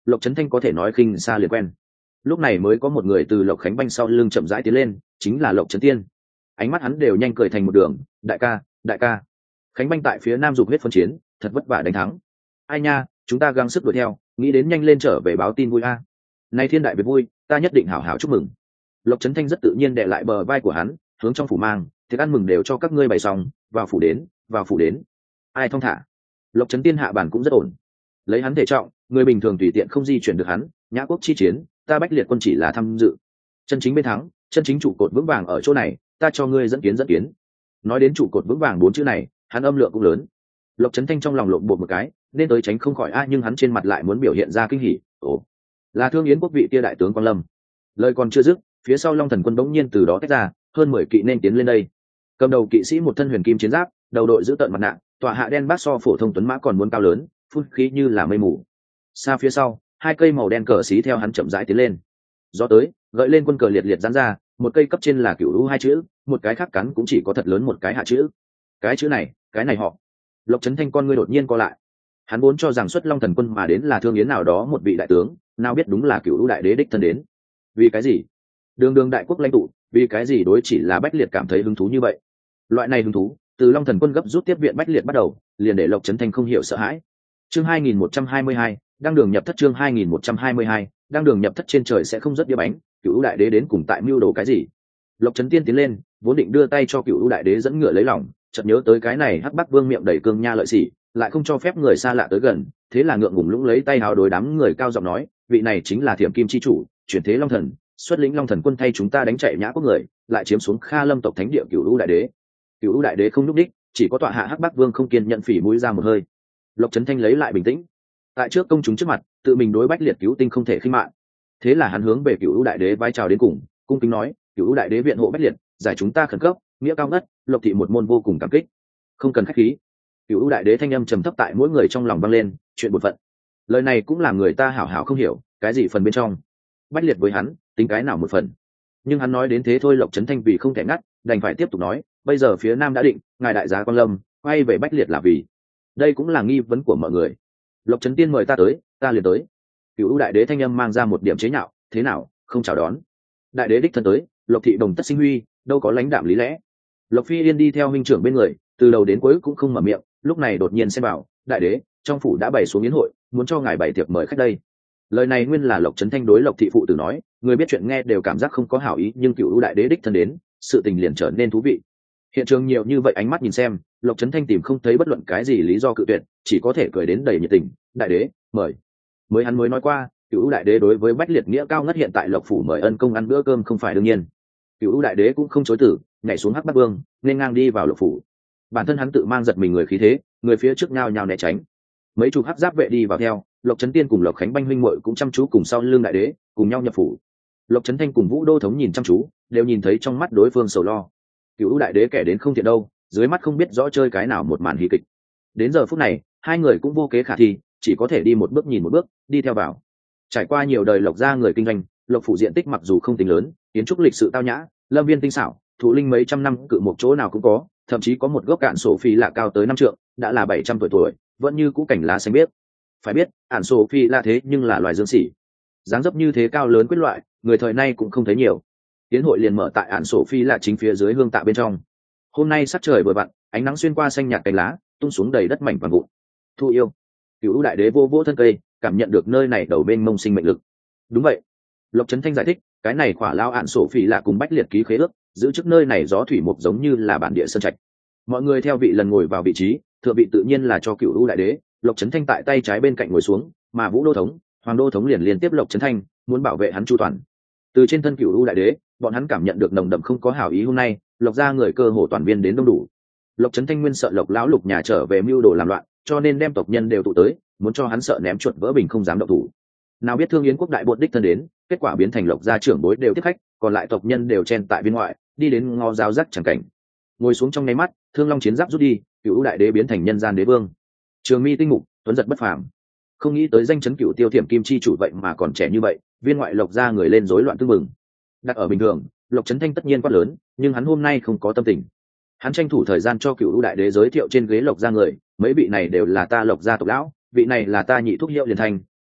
Lộc Trấn Thanh có thể nói khinh xa liền quen. Lúc này mới có một người từ Lộc Khánh Banh sau lưng chậm rãi tiến lên, chính là Lộc Trấn Tiên. Ánh mắt hắn đều nhanh cười thành một đường. Đại ca, đại ca. Khánh Banh tại phía nam dục huyết phân chiến, thật vất vả đánh thắng. Ai nha, chúng ta gắng sức đuổi theo, nghĩ đến nhanh lên trở về báo tin vui a. Nay thiên đại việc vui, ta nhất định hảo hảo chúc mừng. Lộc Trấn Thanh rất tự nhiên đè lại bờ vai của hắn, hướng trong phủ mang, tiệc ăn mừng đều cho các ngươi bày xong, vào phủ đến, vào phủ đến. Ai thong thả. Lộc Trấn Tiên hạ bản cũng rất ổn. Lấy hắn thể trọng, người bình thường tùy tiện không di chuyển được hắn. Nhã quốc chi chiến, ta Bách Liệt quân chỉ là tham dự. Chân chính bên thắng, chân chính trụ cột vững vàng ở chỗ này, ta cho ngươi dẫn kiến. Nói đến trụ cột vững vàng 4 chữ này, hắn âm lượng cũng lớn. Lộc Trấn Thanh trong lòng lộn bột một cái, nên tới tránh không khỏi nhưng hắn trên mặt lại muốn biểu hiện ra kinh hỉ. Ồ, là Thương Yến quốc vị kia đại tướng Quang Lâm. Lời còn chưa dứt, phía sau Long Thần quân bỗng nhiên từ đó tách ra, hơn 10 kỵ nên tiến lên đây. Cầm đầu kỵ sĩ một thân huyền kim chiến giáp, đầu đội giữ tợn mặt nạ, tọa hạ đen bát so phổ thông tuấn mã còn muốn cao lớn, phun khí như là mây mù. Xa phía sau, 2 cây màu đen cờ xí theo hắn chậm rãi tiến lên. Gió tới, gợi lên quân cờ liệt liệt giãn ra, một cây cấp trên là Cửu Lũ 2 chữ, một cái khác cắn cũng chỉ có thật lớn một cái hạ chữ. Cái chữ này, cái này họ. Lộc Trấn Thanh con ngươi đột nhiên co lại. Hắn vốn cho rằng xuất Long Thần quân mà đến là Thương Yến nào đó một vị đại tướng, nào biết đúng là Cửu Lũ đại đế đích thân đến. Vì cái gì? Đường đại quốc lãnh tụ, vì cái gì đối chỉ là Bách Liệt cảm thấy hứng thú như vậy? Loại này hứng thú, từ Long Thần quân gấp rút tiếp viện Bách Liệt bắt đầu, liền để Lộc Trấn Thanh không hiểu sợ hãi. Chương 2122, đang đường nhập thất. Chương 2122, đang đường nhập thất. Trên trời sẽ không rớt đĩa bánh, Cửu Lũ đại đế đến cùng tại mưu đồ cái gì? Lộc Trấn Tiên tiến lên, vốn định đưa tay cho Cửu Lũ đại đế dẫn ngựa lấy lòng, chợt nhớ tới cái này Hắc Bắc Vương miệng đầy cương nha lợi sỉ, lại không cho phép người xa lạ tới gần, thế là ngượng ngùng lũng lấy tay hào đối đám người cao giọng nói, vị này chính là Thiểm Kim chi chủ, chuyển thế Long Thần, xuất lĩnh Long Thần quân thay chúng ta đánh chạy Nhã quốc người, lại chiếm xuống Kha Lâm tộc thánh địa Cửu Lũ đại đế. Cửu Lũ đại đế không nhúc đích, chỉ có tọa hạ Hắc Bắc Vương không kiên nhận phỉ mũi ra một hơi. Lộc Trấn Thanh lấy lại bình tĩnh, tại trước công chúng trước mặt, tự mình đối Bách Liệt cứu tinh không thể khinh mạn. Thế là hắn hướng về Cửu Lũ đại đế vai chào đến cùng, cung kính nói, Cửu Lũ đại đế viện hộ Bách Liệt, giải chúng ta khẩn cấp, nghĩa cao ngất, Lộc thị một môn vô cùng cảm kích. Không cần khách khí. Cửu Lũ đại đế thanh âm trầm thấp tại mỗi người trong lòng vang lên, chuyện bổn phận. Lời này cũng làm người ta hảo hảo không hiểu, cái gì phần bên trong. Bách Liệt với hắn, tính cái nào một phần. Nhưng hắn nói đến thế thôi, Lộc Trấn Thanh vì không thể ngắt, đành phải tiếp tục nói, bây giờ phía nam đã định, ngài đại giá Quang Lâm, quay về Bách Liệt là vì. Đây cũng là nghi vấn của mọi người. Lộc Trấn Tiên mời ta tới, ta liền tới. Cửu Lũ đại đế thanh âm mang ra một điểm chế nhạo, thế nào, không chào đón. Đại đế đích thân tới, Lộc thị đồng tất sinh huy, đâu có lãnh đạm lý lẽ. Lộc Phi Yên đi theo huynh trưởng bên người, từ đầu đến cuối cũng không mở miệng, lúc này đột nhiên xem bảo, đại đế, trong phủ đã bày xuống yến hội, muốn cho ngài bày tiệc mời khách đây. Lời này nguyên là Lộc Trấn Thanh đối Lộc thị phụ tử nói, người biết chuyện nghe đều cảm giác không có hảo ý, nhưng Cửu Lũ đại đế đích thân đến, sự tình liền trở nên thú vị. Hiện trường nhiều như vậy ánh mắt nhìn xem, Lộc Trấn Thanh tìm không thấy bất luận cái gì lý do cự tuyệt, chỉ có thể cười đến đầy nhiệt tình, đại đế, mời. Hắn mới nói qua, Cửu Lũ đại đế đối với Bách Liệt nghĩa cao ngất, hiện tại Lộc phủ mời ân công ăn bữa cơm không phải đương nhiên. Cửu Lũ đại đế cũng không chối từ, nhảy xuống Hắc Bắc Vương, nên ngang đi vào Lộc phủ. Bản thân hắn tự mang giật mình người khí thế, người phía trước nhao nhao né tránh. Mấy chục hắc giáp vệ đi vào theo, Lộc Trấn Tiên cùng Lộc Khánh Banh huynh muội cũng chăm chú cùng sau lưng đại đế, cùng nhau nhập phủ. Lộc Trấn Thanh cùng Vũ Đô thống nhìn chăm chú, đều nhìn thấy trong mắt đối phương sầu lo. Cửu Lũ đại đế kẻ đến không thiện đâu, dưới mắt không biết rõ chơi cái nào một màn hí kịch. Đến giờ phút này, hai người cũng vô kế khả thi, chỉ có thể đi một bước nhìn một bước, đi theo vào. Trải qua nhiều đời Lộc gia người kinh doanh, Lộc phủ diện tích mặc dù không tính lớn, kiến trúc lịch sự tao nhã, lâm viên tinh xảo, thụ linh mấy trăm năm cự một chỗ nào cũng có, thậm chí có một gốc cạn sổ phi lạ cao tới 5 trượng, đã là 700 tuổi, vẫn như cũ cảnh lá xanh biếc. Phải biết, ản sổ phi lạ thế nhưng là loài dương sỉ, dáng dấp như thế cao lớn quyết loại, người thời nay cũng không thấy nhiều. Tiến hội liền mở tại ản sổ phi lạ chính phía dưới hương tạ bên trong. Hôm nay sắc trời vừa vặn, ánh nắng xuyên qua xanh nhạt cành lá, tung xuống đầy đất mảnh vàng vụn. Thu yêu. Cửu Lũ đại đế vô vỗ thân cây, cảm nhận được nơi này đầu bên mông sinh mệnh lực. Đúng vậy. Lộc Trấn Thanh giải thích, cái này khỏa lao ạn sổ phỉ là cùng Bách Liệt ký khế ước, giữ chức nơi này gió thủy mục giống như là bản địa sơn trạch. Mọi người theo vị lần ngồi vào vị trí, thượng vị tự nhiên là cho Cửu Lũ đại đế. Lộc Trấn Thanh tại tay trái bên cạnh ngồi xuống, mà Vũ Đô thống, Hoàng Đô thống liền liên tiếp Lộc Trấn Thanh, muốn bảo vệ hắn chu toàn. Từ trên thân Cửu Lũ đại đế, bọn hắn cảm nhận được nồng đậm không có hảo ý hôm nay, Lộc gia người cơ hồ toàn viên đến đông đủ. Lộc Trấn Thanh nguyên sợ Lộc lão lục nhà trở về mưu đồ làm loạn, cho nên đem tộc nhân đều tụ tới, muốn cho hắn sợ ném chuột vỡ bình không dám động thủ. Nào biết Thương Yến quốc đại bột đích thân đến, kết quả biến thành Lộc gia trưởng bối đều tiếp khách, còn lại tộc nhân đều chen tại bên ngoại, đi đến ngó giáo giác chẳng cảnh. Ngồi xuống trong nháy mắt, Thương Long chiến giáp rút đi, Cửu Lũ đại đế biến thành nhân gian đế vương. Trường mi tinh mục, tuấn giật bất phàm. Không nghĩ tới danh chấn Cửu Tiêu Thiểm Kim chi chủ vậy mà còn trẻ như vậy, viên ngoại Lộc gia người lên rối loạn tương mừng. Đặt ở bình thường, Lộc Trấn Thanh tất nhiên quát lớn, nhưng hắn hôm nay không có tâm tình. Hắn tranh thủ thời gian cho Cửu Lũ đại đế giới thiệu trên ghế Lộc gia người, mấy vị này đều là ta Lộc gia tộc lão, vị này là ta nhị thúc Hiệu Liền Thành,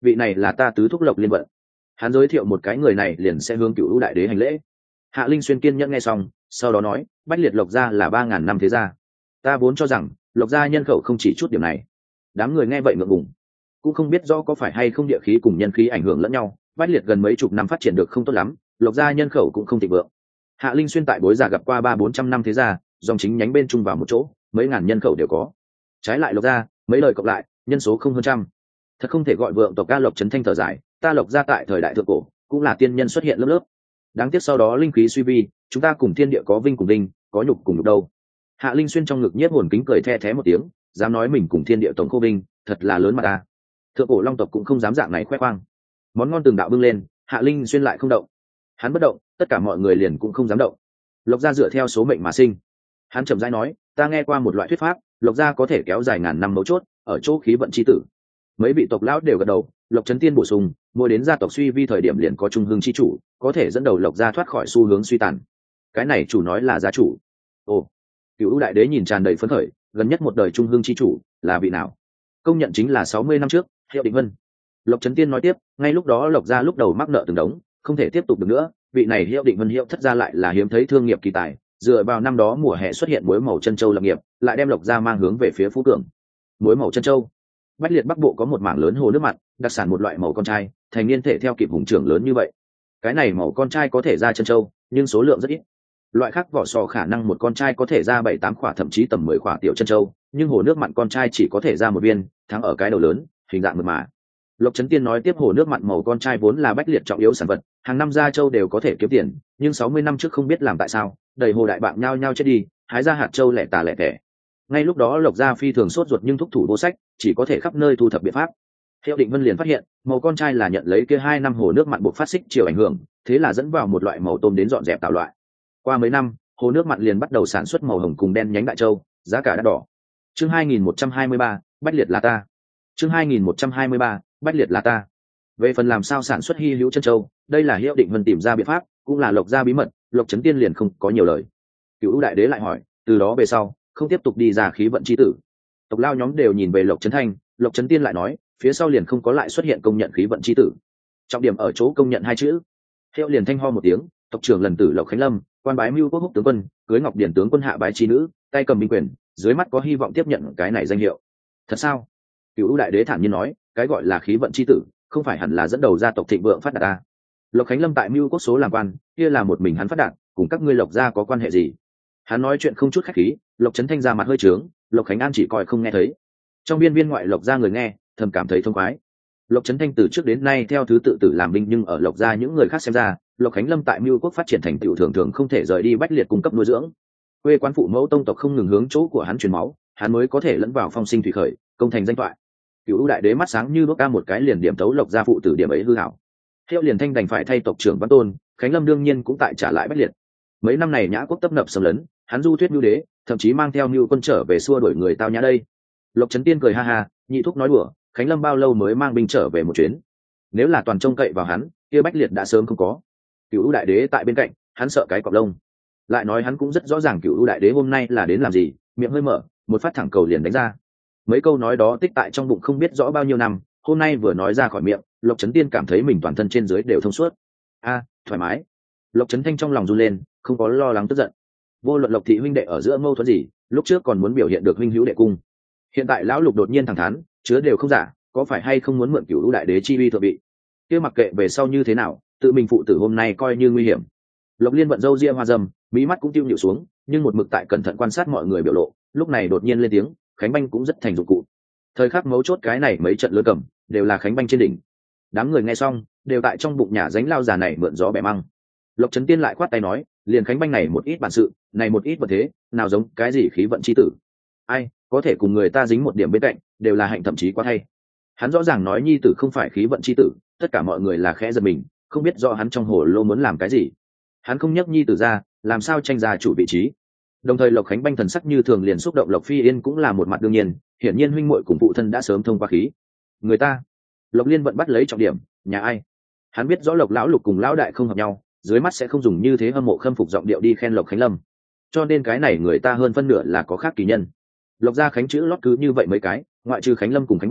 vị này là ta tứ thúc Lộc Liên Vận. Hắn giới thiệu một cái người này liền sẽ hướng Cửu Lũ đại đế hành lễ. Hạ Linh Xuyên kiên nhẫn nghe xong, sau đó nói, Bách Liệt Lộc gia là 3000 năm thế gia, ta vốn cho rằng Lộc gia nhân khẩu không chỉ chút điểm này. Đám người nghe vậy ngượng ngùng, cũng không biết rõ có phải hay không địa khí cùng nhân khí ảnh hưởng lẫn nhau. Bách Liệt gần mấy chục năm phát triển được không tốt lắm, Lộc gia nhân khẩu cũng không thịnh vượng. Hạ Linh Xuyên tại Bối Già gặp qua 300-400 năm thế gia, dòng chính nhánh bên chung vào một chỗ, mấy ngàn nhân khẩu đều có. Trái lại Lộc gia, mấy lời cộng lại, nhân số không hơn trăm. Thật không thể gọi vượng tộc ca. Lộc Trấn Thanh thở dài, ta Lộc gia tại thời đại thượng cổ, cũng là tiên nhân xuất hiện lớp lớp. Đáng tiếc sau đó linh khí suy vi, chúng ta cùng thiên địa có vinh cùng vinh, có nhục cùng nhục đâu. Hạ Linh Xuyên trong ngực nhiếp hồn kính cười the thé một tiếng, dám nói mình cùng thiên địa tổng khô vinh, thật là lớn mà ta. Thượng cổ long tộc cũng không dám dạng này khoe khoang. Món ngon từng đạo bưng lên, Hạ Linh Xuyên lại không động. Hắn bất động, tất cả mọi người liền cũng không dám động. Lộc gia dựa theo số mệnh mà sinh. Hắn chậm rãi nói, ta nghe qua một loại thuyết pháp, Lộc gia có thể kéo dài ngàn năm mấu chốt, ở chỗ khí vận chi tử. Mấy vị tộc lão đều gật đầu. Lộc Trấn Tiên bổ sung, mỗi đến gia tộc suy vi thời điểm liền có trung hương chi chủ, có thể dẫn đầu Lộc gia thoát khỏi xu hướng suy tàn. Cái này chủ nói là gia chủ. Ồ, Cửu đại đế nhìn tràn đầy phấn khởi, gần nhất một đời trung hương chi chủ là vị nào? Công nhận chính là 60 năm trước, Hiệu Định Vân. Lộc Trấn Tiên nói tiếp, ngay lúc đó Lộc gia lúc đầu mắc nợ từng đống, không thể tiếp tục được nữa, vị này Hiệu Định Vân Hiệu thất gia lại là hiếm thấy thương nghiệp kỳ tài, dựa vào năm đó mùa hè xuất hiện muối màu chân châu lập nghiệp, lại đem Lộc gia mang hướng về phía phú cường. Muối màu chân châu. Bách Liệt Bắc Bộ có một mảng lớn hồ nước mặn, đặc sản một loại màu con trai, thành niên thể theo kịp hùng trưởng lớn như vậy. Cái này màu con trai có thể ra chân châu, nhưng số lượng rất ít. Loại khác vỏ sò khả năng một con trai có thể ra 7-8 quả, thậm chí tầm 10 quả tiểu chân châu, nhưng hồ nước mặn con trai chỉ có thể ra một viên, thắng ở cái đầu lớn, hình dạng mượt mà. Lộc Trấn Tiên nói tiếp, hồ nước mặn màu con trai vốn là Bách Liệt trọng yếu sản vật, hàng năm ra châu đều có thể kiếm tiền, nhưng 60 năm trước không biết làm tại sao, đầy hồ đại bạng nhao nhao chết đi, hái ra hạt châu lẻ tà lẻ tẻ. Ngay lúc đó Lộc gia phi thường sốt ruột nhưng thúc thủ vô sách, chỉ có thể khắp nơi thu thập biện pháp. Hiệu Định Vân liền phát hiện, màu con trai là nhận lấy kia 2 năm hồ nước mặn buộc phát xích chiều ảnh hưởng, thế là dẫn vào một loại màu tôm đến dọn dẹp tạo loại. Qua mấy năm, hồ nước mặn liền bắt đầu sản xuất màu hồng cùng đen nhánh đại châu, giá cả đắt đỏ. Chương 2123, Bách Liệt là ta. Chương 2123, Bách Liệt là ta. Về phần làm sao sản xuất hy hữu chân châu, đây là Hiệu Định Vân tìm ra biện pháp, cũng là Lộc gia bí mật, Lộc Trấn Tiên liền không có nhiều lời. Cửu đại đế lại hỏi, từ đó về sau, không tiếp tục đi ra khí vận chi tử. Tộc lao nhóm đều nhìn về Lộc Trấn Thanh, Lộc Trấn Tiên lại nói, phía sau liền không có lại xuất hiện công nhận khí vận chi tử. Trọng điểm ở chỗ công nhận hai chữ. Hiệu liền thanh ho một tiếng, tộc trưởng lần tử Lộc Khánh Lâm, quan bái Mưu Quốc Húc tướng quân, cưới Ngọc Điển tướng quân hạ bái chi nữ, tay cầm binh quyền, dưới mắt có hy vọng tiếp nhận cái này danh hiệu. Thật sao? Cửu đại đế thản nhiên nói, cái gọi là khí vận chi tử, không phải hẳn là dẫn đầu gia tộc thịnh vượng phát đạt ta. Lộc Khánh Lâm tại Mưu Quốc số làm quan, kia là một mình hắn phát đạt, cùng các ngươi Lộc gia có quan hệ gì? Hắn nói chuyện không chút khách khí, Lộc Trấn Thanh ra mặt hơi trướng, Lộc Khánh An chỉ coi không nghe thấy. Trong viên ngoại Lộc gia người nghe, thầm cảm thấy thông khoái. Lộc Trấn Thanh từ trước đến nay theo thứ tự tử làm binh, nhưng ở Lộc gia những người khác xem ra, Lộc Khánh Lâm tại Mưu Quốc phát triển thành tựu thường thường không thể rời đi Bách Liệt cung cấp nuôi dưỡng. Quê quán phụ mẫu tông tộc không ngừng hướng chỗ của hắn truyền máu, hắn mới có thể lẫn vào phong sinh thủy khởi, công thành danh toại. Cửu đại đế mắt sáng như đuốc ca một cái liền điểm tấu Lộc gia phụ tử điểm ấy hư hảo. Hiệu liền thanh đành phải thay tộc trưởng Văn Tôn, Khánh Lâm đương nhiên cũng tại trả lại Bách Liệt. Mấy năm này Nhã Quốc tấp nập xâm lấn, hắn du thuyết Nưu đế, thậm chí mang theo Nưu quân trở về xua đuổi người tao nhã đây. Lộc Trấn Tiên cười ha ha, nhị thúc nói đùa, Khánh Lâm bao lâu mới mang binh trở về một chuyến? Nếu là toàn trông cậy vào hắn, kia Bách Liệt đã sớm không có. Cửu đại đế tại bên cạnh, hắn sợ cái cọp lông. Lại nói hắn cũng rất rõ ràng Cửu đại đế hôm nay là đến làm gì, miệng hơi mở, một phát thẳng cầu liền đánh ra. Mấy câu nói đó tích tại trong bụng không biết rõ bao nhiêu năm, hôm nay vừa nói ra khỏi miệng, Lộc Trấn Tiên cảm thấy mình toàn thân trên dưới đều thông suốt. Thoải mái. Lộc Trấn Thanh trong lòng run lên, không có lo lắng tức giận. Vô luận Lộc thị huynh đệ ở giữa mâu thuẫn gì, lúc trước còn muốn biểu hiện được huynh hữu đệ cung. Hiện tại lão Lục đột nhiên thẳng thắn, chứa đều không giả, có phải hay không muốn mượn Cửu đại đế chi uy thượng vị? Kia mặc kệ về sau như thế nào, tự mình phụ tử hôm nay coi như nguy hiểm. Lộc Liên vận râu ria hoa râm, mí mắt cũng tiêu nhịu xuống, nhưng một mực tại cẩn thận quan sát mọi người biểu lộ, lúc này đột nhiên lên tiếng, Khánh Banh cũng rất thành dụng cụ. Thời khắc mấu chốt cái này mấy trận lứa cầm, đều là Khánh Banh trên đỉnh. Đám người nghe xong, đều tại trong bụng nhà dánh lao già này mượn gió bẻ măng. Lộc Trấn Tiên lại khoát tay nói, liền Khánh Banh này một ít bản sự, này một ít vật thế, nào giống cái gì khí vận chi tử. Ai có thể cùng người ta dính một điểm bên cạnh, đều là hạnh thậm chí quá thay. Hắn rõ ràng nói nhi tử không phải khí vận chi tử, tất cả mọi người là khẽ giật mình, không biết rõ hắn trong hồ lô muốn làm cái gì. Hắn không nhắc nhi tử ra, làm sao tranh ra chủ vị trí. Đồng thời Lộc Khánh Banh thần sắc như thường liền xúc động, Lộc Phi Yên cũng là một mặt đương nhiên, hiển nhiên huynh muội cùng phụ thân đã sớm thông qua khí. Người ta, Lộc Liên vận bắt lấy trọng điểm, nhà ai? Hắn biết rõ Lộc lão Lục cùng lão đại không hợp nhau, dưới mắt sẽ không dùng như thế hâm mộ khâm phục giọng điệu đi khen Lộc Khánh Lâm, cho nên cái này người ta hơn phân nửa là có khác kỳ nhân. Lộc gia Khánh chữ lót cứ như vậy mấy cái, ngoại trừ Khánh Lâm cùng Khánh Banh,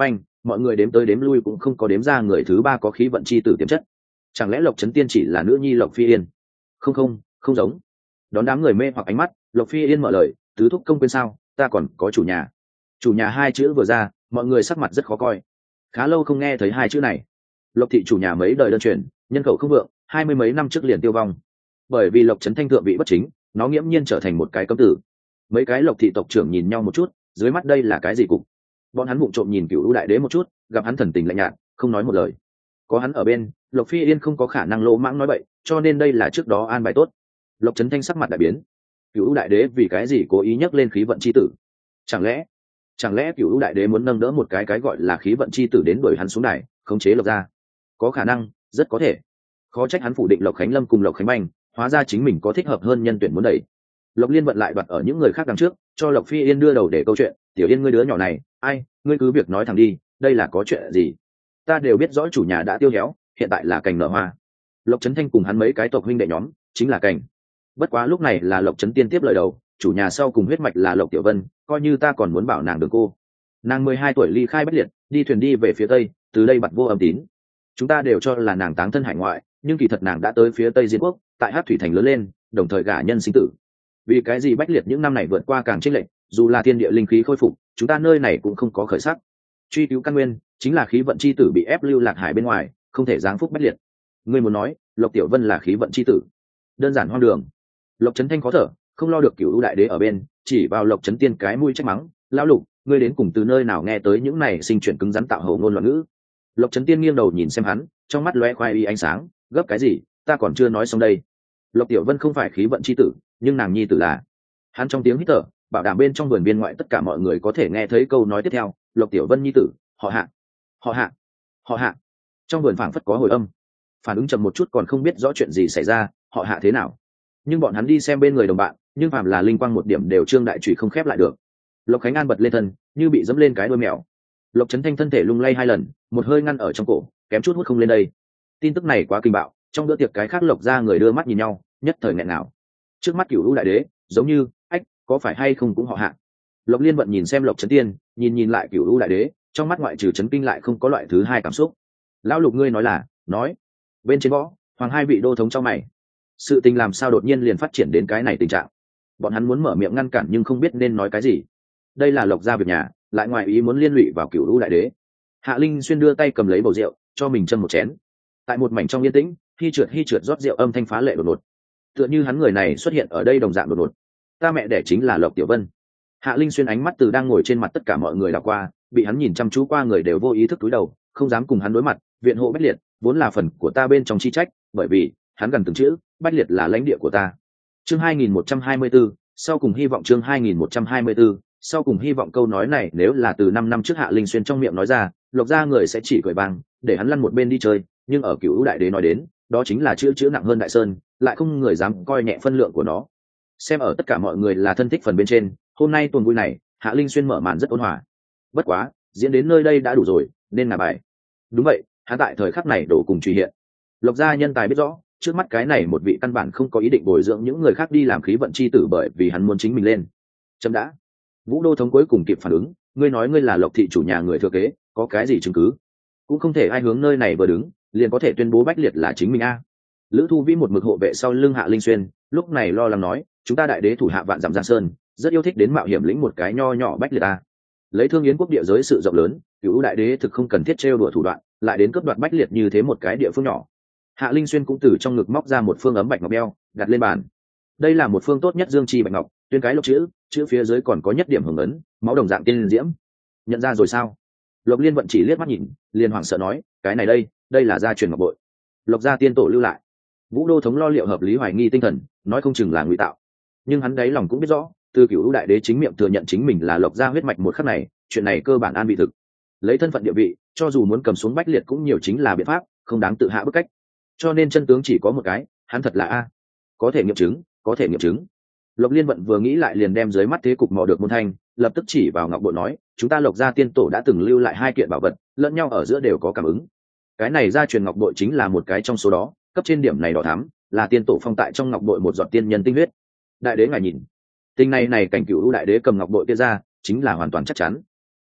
mọi người đếm tới đếm lui cũng không có đếm ra người thứ ba có khí vận chi tử tiềm chất. Chẳng lẽ Lộc Trấn Tiên chỉ là nữ nhi Lộc Phi Yên? Không giống. Đón đám người mê hoặc ánh mắt, Lộc Phi Yên mở lời, tứ thúc công quên sao, ta còn có chủ nhà. Chủ nhà hai chữ vừa ra, mọi người sắc mặt rất khó coi. Khá lâu không nghe thấy hai chữ này. Lộc thị chủ nhà mấy đời đơn truyền, nhân khẩu không vượng, 20 mấy năm trước liền tiêu vong. Bởi vì Lộc Trấn Thanh thượng vị bất chính, nó nghiễm nhiên trở thành một cái cấm tử. Mấy cái Lộc thị tộc trưởng nhìn nhau một chút, dưới mắt đây là cái gì cục? Bọn hắn vụng trộm nhìn Cửu Lũ đại đế một chút, gặp hắn thần tình lạnh nhạt, không nói một lời. Có hắn ở bên, Lộc Phi Yên không có khả năng lỗ mãng nói bậy, cho nên đây là trước đó an bài tốt. Lộc Trấn Thanh sắc mặt đại biến. Cửu Lũ đại đế vì cái gì cố ý nhắc lên khí vận chi tử? Chẳng lẽ Cửu Lũ đại đế muốn nâng đỡ một cái gọi là khí vận chi tử đến đuổi hắn xuống đài, khống chế Lộc gia? Có khả năng, rất có thể. Khó trách hắn phủ định Lộc Khánh Lâm cùng Lộc Khánh Bành, hóa ra chính mình có thích hợp hơn nhân tuyển muốn đẩy. Lộc Liên vận lại đoạt ở những người khác đằng trước, cho Lộc Phi Yên đưa đầu để câu chuyện. Tiểu Yên, ngươi đứa nhỏ này, ai, ngươi cứ việc nói thẳng đi, đây là có chuyện gì? Ta đều biết rõ chủ nhà đã tiêu héo, hiện tại là cành nở hoa. Lộc Trấn Thanh cùng hắn mấy cái tộc huynh đệ nhóm chính là cành. Bất quá lúc này là Lộc Trấn Tiên tiếp lời đầu, chủ nhà sau cùng huyết mạch là Lộc Tiểu Vân, coi như ta còn muốn bảo nàng đường cô. Nàng 12 tuổi ly khai Bách Liệt, đi thuyền đi về phía tây, từ đây bặt vô âm tín. Chúng ta đều cho là nàng táng thân hải ngoại, nhưng kỳ thật nàng đã tới phía tây Diên Quốc, tại Hát Thủy Thành lớn lên, đồng thời gả nhân sinh tử. Vì cái gì Bách Liệt những năm này vượt qua càng chênh lệch, dù là thiên địa linh khí khôi phục, chúng ta nơi này cũng không có khởi sắc. Truy cứu căn nguyên, chính là khí vận chi tử bị ép lưu lạc hải bên ngoài, không thể giáng phúc Bách Liệt. Ngươi muốn nói, Lộc Tiểu Vân là khí vận chi tử? Đơn giản hoang đường. Lộc Trấn Thanh khó thở, không lo được Cửu Lũ đại đế ở bên, chỉ vào Lộc Trấn Tiên cái mũi trách mắng, lão Lục, ngươi đến cùng từ nơi nào nghe tới những này sinh chuyển cứng rắn tạo hầu ngôn loạn ngữ? Lộc Trấn Tiên nghiêng đầu nhìn xem hắn, trong mắt lóe khoai y ánh sáng, gấp cái gì, ta còn chưa nói xong đây. Lộc Tiểu Vân không phải khí vận chi tử, nhưng nàng nhi tử là. Hắn trong tiếng hít thở, bảo đảm bên trong vườn biên ngoại tất cả mọi người có thể nghe thấy câu nói tiếp theo, Lộc Tiểu Vân nhi tử, họ Hạ. Trong vườn phảng phất có hồi âm. Phản ứng chậm một chút còn không biết rõ chuyện gì xảy ra, họ Hạ thế nào. Nhưng bọn hắn đi xem bên người đồng bạn, nhưng phàm là linh quang một điểm đều trương đại chủy không khép lại được. Lộc Khánh An bật lên thân, như bị dẫm lên cái đuôi mèo. Lộc Trấn Thanh thân thể lung lay 2 lần, một hơi ngăn ở trong cổ, kém chút hút không lên đây. Tin tức này quá kinh bạo, trong bữa tiệc cái khác Lộc ra người đưa mắt nhìn nhau, nhất thời nghẹn nào. Trước mắt Cửu Lũ đại đế, giống như, có phải hay không cũng họ Hạ. Lộc Liên vận nhìn xem Lộc Trấn Tiên, nhìn lại Cửu Lũ đại đế, trong mắt ngoại trừ chấn kinh lại không có loại thứ hai cảm xúc. Lão Lục, ngươi nói là, nói. Bên trên võ, hoàng hai vị đô thống cho mày. Sự tình làm sao đột nhiên liền phát triển đến cái này tình trạng? Bọn hắn muốn mở miệng ngăn cản nhưng không biết nên nói cái gì. Đây là Lộc gia việc nhà, lại ngoài ý muốn liên lụy vào Cửu Lũ đại đế. Hạ Linh Xuyên đưa tay cầm lấy bầu rượu, cho mình châm một chén. Tại một mảnh trong yên tĩnh, hi trượt rót rượu âm thanh phá lệ đột ngột. Tựa như hắn người này xuất hiện ở đây đồng dạng đột ngột. Ta mẹ đẻ chính là Lộc Tiểu Vân. Hạ Linh Xuyên ánh mắt từ đang ngồi trên mặt tất cả mọi người đảo qua, bị hắn nhìn chăm chú qua người đều vô ý thức cúi đầu, không dám cùng hắn đối mặt. Viện hộ Bách Liệt vốn là phần của ta bên trong chi trách, bởi vì hắn gần từng chữ, Bách Liệt là lãnh địa của ta. Chương 2124, sau cùng hy vọng. Chương 2124, sau cùng hy vọng. Câu nói này nếu là từ 5 năm trước Hạ Linh Xuyên trong miệng nói ra, Lộc gia người sẽ chỉ cười bang, để hắn lăn một bên đi chơi, nhưng ở Cửu Lũ đại đế nói đến, đó chính là chữ nặng hơn đại sơn, lại không người dám coi nhẹ phân lượng của nó. Xem ở tất cả mọi người là thân thích phần bên trên, hôm nay tuần vui này, Hạ Linh Xuyên mở màn rất ôn hòa. Bất quá, diễn đến nơi đây đã đủ rồi, nên ngả bài. Đúng vậy, hắn tại thời khắc này đổ cùng truy hiện. Lộc gia nhân tài biết rõ, trước mắt cái này một vị căn bản không có ý định bồi dưỡng những người khác đi làm khí vận chi tử, bởi vì hắn muốn chính mình lên. Chấm đã. Vũ đô thống cuối cùng kịp phản ứng, ngươi nói ngươi là Lộc thị chủ nhà người thừa kế, có cái gì chứng cứ? Cũng không thể ai hướng nơi này vừa đứng, liền có thể tuyên bố Bách Liệt là chính mình a. Lữ Thu Vĩ một mực hộ vệ sau lưng Hạ Linh Xuyên, lúc này lo lắng nói, chúng ta đại đế thủ hạ vạn dặm giang sơn, rất yêu thích đến mạo hiểm lĩnh một cái nho nhỏ Bách Liệt a. Lấy Thương Yến quốc địa giới sự rộng lớn, Cửu đại đế thực không cần thiết trêu đùa thủ đoạn, lại đến cướp đoạt Bách Liệt như thế một cái địa phương nhỏ. Hạ Linh Xuyên cũng từ trong ngực móc ra một phương ấm bạch ngọc beo, đặt lên bàn. Đây là một phương tốt nhất dương chi bạch ngọc, tuyên cái lộc chữ phía dưới còn có nhất điểm hồng ấn, máu đồng dạng tiên diễm. Nhận ra rồi sao? Lộc Liên vận chỉ liếc mắt nhìn, liền hoảng sợ nói, cái này đây là gia truyền ngọc bội. Lộc gia tiên tổ lưu lại. Vũ đô thống lo liệu hợp lý hoài nghi tinh thần, nói không chừng là ngụy tạo. Nhưng hắn đáy lòng cũng biết rõ, từ Cửu đại đế chính miệng thừa nhận chính mình là Lộc gia huyết mạch một khắc này, chuyện này cơ bản an bị thực. Lấy thân phận địa vị, cho dù muốn cầm xuống Bách Liệt cũng nhiều chính là biện pháp, không đáng tự hạ bức cách. Cho nên chân tướng chỉ có một cái, hắn thật là a. Có thể nghiệm chứng. Lộc Liên vận vừa nghĩ lại liền đem dưới mắt thế cục mò được môn thanh, lập tức chỉ vào ngọc bội nói, chúng ta Lộc gia tiên tổ đã từng lưu lại 2 kiện bảo vật, lẫn nhau ở giữa đều có cảm ứng. Cái này gia truyền ngọc bội chính là một cái trong số đó, cấp trên điểm này đỏ thắm, là tiên tổ phong tại trong ngọc bội một giọt tiên nhân tinh huyết. Đại đế ngài nhìn, tình này cảnh Cửu đại đế cầm ngọc bội kia ra, chính là hoàn toàn chắc chắn.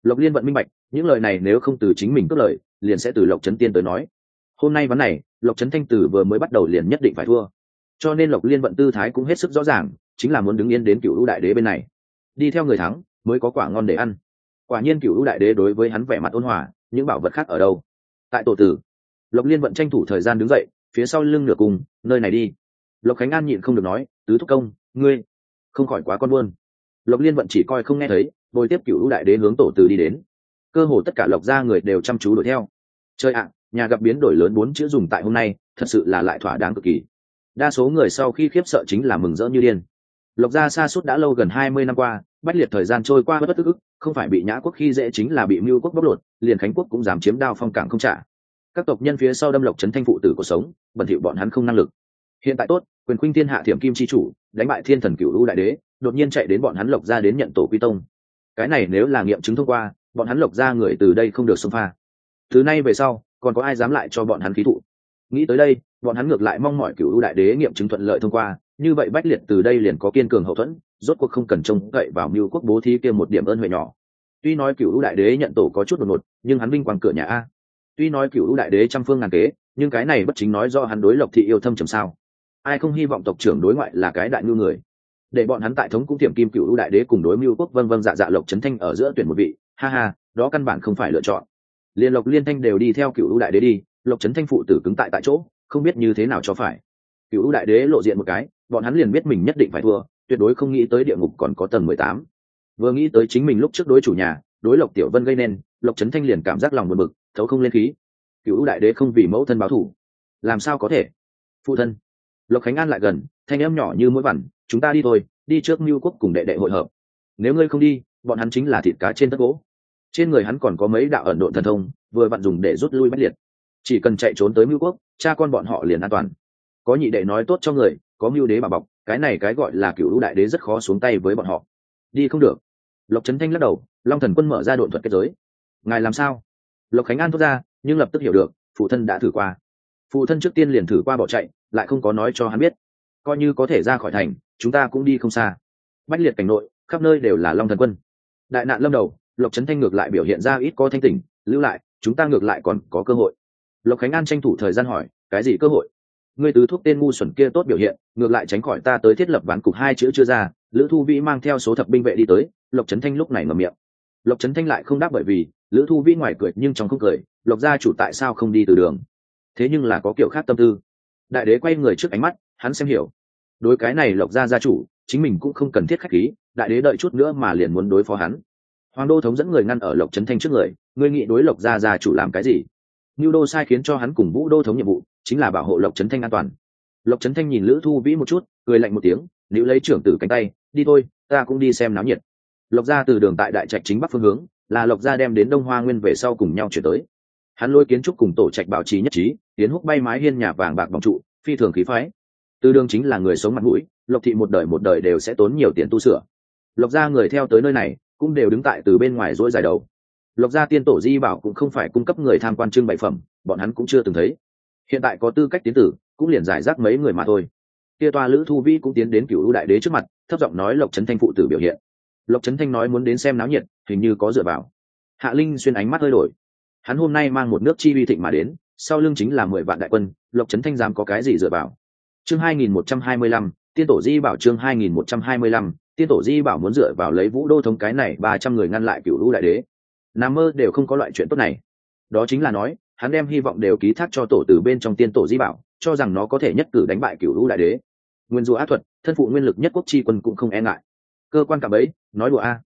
Lộc Liên vận minh bạch, những lời này nếu không từ chính mình cất lời, liền sẽ từ Lộc Chấn Tiên tới nói. Hôm nay ván này, Lộc Chấn Thanh từ vừa mới bắt đầu liền nhất định phải thua, cho nên Lộc Liên vận tư thái cũng hết sức rõ ràng, chính là muốn đứng yên đến Cửu Lũ Đại Đế bên này, đi theo người thắng mới có quả ngon để ăn. Quả nhiên Cửu Lũ Đại Đế đối với hắn vẻ mặt ôn hòa, những bảo vật khác ở đâu? Tại tổ tử. Lộc Liên vận tranh thủ thời gian đứng dậy, phía sau lưng nửa cùng, nơi này đi. Lộc Khánh An nhịn không được nói, tứ thúc công, ngươi không khỏi quá con buôn. Lộc Liên vận chỉ coi không nghe thấy, bồi tiếp Cửu Lũ Đại Đế hướng tổ tử đi đến. Cơ hồ tất cả Lộc gia người đều chăm chú đuổi theo. Chơi ạ, nhà gặp biến đổi lớn 4 chữ dùng tại hôm nay, thật sự là lại thỏa đáng cực kỳ. Đa số người sau khi khiếp sợ chính là mừng rỡ như điên. Lộc gia sa sút đã lâu gần 20 năm qua, bách liệt thời gian trôi qua bất ức, không phải bị Nhã quốc khi dễ chính là bị Mưu quốc bóc lột, liền Khánh quốc cũng dám chiếm đao phong cảng không trả. Các tộc nhân phía sau đâm Lộc Trấn Thanh phụ tử của sống, bẩn thỉu bọn hắn không năng lực. Hiện tại tốt, quyền khuynh thiên hạ Thiểm Kim chi chủ, đánh bại Thiên Thần Cửu Lũ Đại Đế, đột nhiên chạy đến bọn hắn Lộc gia đến nhận tổ quy tông. Cái này nếu là nghiệm chứng thông qua, bọn hắn Lộc gia người từ đây không được xông pha. Từ nay về sau, còn có ai dám lại cho bọn hắn khí thụ? Nghĩ tới đây, bọn hắn ngược lại mong mỏi Cửu Lũ Đại Đế nghiệm chứng thuận lợi thông qua, như vậy bách liệt từ đây liền có kiên cường hậu thuẫn, rốt cuộc không cần trông cậy vào Mưu quốc bố thí kia một điểm ơn huệ nhỏ. Tuy nói Cửu Lũ Đại Đế nhận tổ có chút đột ngột, nhưng hắn vinh quang cửa nhà a. Tuy nói Cửu Lũ Đại Đế trăm phương ngàn kế, nhưng cái này bất chính nói do hắn đối Lộc thị yêu thâm trầm sao? Ai không hy vọng tộc trưởng đối ngoại là cái đại nhu người, để bọn hắn tại thống cũng Thiểm Kim Cửu Lũ Đại Đế cùng đối Mưu quốc vâng dạ dạ Lộc Trấn Thanh ở giữa tuyển một vị, ha ha, đó căn bản không phải lựa chọn. Liên Lộc Liên Thanh đều đi theo Cửu Lũ Đại Đế đi, Lộc Trấn Thanh phụ tử cứng tại chỗ, không biết như thế nào cho phải. Cửu Lũ Đại Đế lộ diện một cái, bọn hắn liền biết mình nhất định phải thua, tuyệt đối không nghĩ tới địa ngục còn có tầng 18. Vừa nghĩ tới chính mình lúc trước đối chủ nhà, đối Lộc Tiểu Vân gây nên, Lộc Trấn Thanh liền cảm giác lòng buồn bực, thấu không lên khí. Cửu Lũ Đại Đế không vì mẫu thân báo thù, làm sao có thể? Phụ thân. Lộc Khánh An lại gần, thanh âm nhỏ như mũi vằn, chúng ta đi thôi, đi trước Mưu quốc cùng đệ đệ hội hợp. Nếu ngươi không đi, bọn hắn chính là thịt cá trên tất gỗ. Trên người hắn còn có mấy đạo ẩn độn thần thông, vừa vặn dùng để rút lui bách liệt. Chỉ cần chạy trốn tới Mưu quốc, cha con bọn họ liền an toàn. Có nhị đệ nói tốt cho người, có Mưu đế bảo bọc, cái này cái gọi là Cửu Lũ Đại Đế rất khó xuống tay với bọn họ. Đi không được. Lộc Trấn Thanh lắc đầu, Long Thần Quân mở ra độn thuật kết giới. Ngài làm sao? Lộc Khánh An thốt ra, nhưng lập tức hiểu được, phụ thân đã thử qua. Phụ thân trước tiên liền thử qua bỏ chạy, lại không có nói cho hắn biết. Coi như có thể ra khỏi thành, chúng ta cũng đi không xa. Bách liệt cảnh nội, khắp nơi đều là Long Thần Quân. Đại nạn lâm đầu, Lộc Trấn Thanh ngược lại biểu hiện ra ít có thanh tỉnh, lưu lại, chúng ta ngược lại còn có cơ hội. Lộc Khánh An tranh thủ thời gian hỏi, cái gì cơ hội? Ngươi tứ thuốc tên ngu xuẩn kia tốt biểu hiện, ngược lại tránh khỏi ta tới thiết lập ván cục 2 chữ chưa ra. Lữ Thu Vĩ mang theo số thập binh vệ đi tới, Lộc Trấn Thanh lúc này ngậm miệng. Lộc Trấn Thanh lại không đáp, bởi vì Lữ Thu Vĩ ngoài cười nhưng trong không cười, Lộc gia chủ tại sao không đi từ đường? Thế nhưng là có kiểu khác tâm tư. Đại đế quay người trước ánh mắt, hắn xem hiểu. Đối cái này Lộc gia gia chủ, chính mình cũng không cần thiết khách khí, đại đế đợi chút nữa mà liền muốn đối phó hắn. Hoàng đô thống dẫn người ngăn ở Lộc Trấn Thanh trước người, ngươi nghĩ đối Lộc gia gia chủ làm cái gì? Nưu đô sai khiến cho hắn cùng Vũ đô thống nhiệm vụ, chính là bảo hộ Lộc Trấn Thanh an toàn. Lộc Trấn Thanh nhìn Lữ Thu Vĩ một chút, cười lạnh một tiếng, níu lấy trưởng tử cánh tay, đi thôi, ta cũng đi xem náo nhiệt. Lộc gia từ đường tại đại trạch chính bắc phương hướng, là Lộc gia đem đến Đông Hoa Nguyên về sau cùng nhau chuyển tới. Hắn lôi kiến trúc cùng tổ trạch bảo trì nhất trí, tiến húc bay mái hiên nhà vàng bạc vòng trụ, phi thường khí phái. Từ đường chính là người sống mặt mũi, Lộc thị một đời đều sẽ tốn nhiều tiền tu sửa. Lộc gia người theo tới nơi này, cũng đều đứng tại từ bên ngoài dỗi dài đầu. Lộc gia tiên tổ di bảo cũng không phải cung cấp người tham quan trưng bày phẩm, bọn hắn cũng chưa từng thấy. Hiện tại có tư cách tiến tử, cũng liền giải rác mấy người mà thôi. Kia toa Lữ Thu Vĩ cũng tiến đến Cửu Lũ Đại Đế trước mặt, thấp giọng nói Lộc Trấn Thanh phụ tử biểu hiện. Lộc Trấn Thanh nói muốn đến xem náo nhiệt, hình như có dựa vào. Hạ Linh xuyên ánh mắt hơi đổi. Hắn hôm nay mang một nước chi uy thịnh mà đến, sau lưng chính là 10 vạn đại quân, Lộc Trấn Thanh dám có cái gì dựa vào? Chương 2125, tiên tổ di bảo. Chương 2125, tiên tổ di bảo muốn dựa vào lấy Vũ đô thống cái này 300 người ngăn lại Cửu Lũ Đại Đế. Nằm mơ đều không có loại chuyện tốt này. Đó chính là nói, hắn đem hy vọng đều ký thác cho tổ từ bên trong tiên tổ di bảo, cho rằng nó có thể nhất cử đánh bại Cửu Lũ Đại Đế. Nguyên rủa ác thuật, thân phụ nguyên lực nhất quốc chi quân cũng không e ngại. Cơ quan cả bấy, nói đùa a.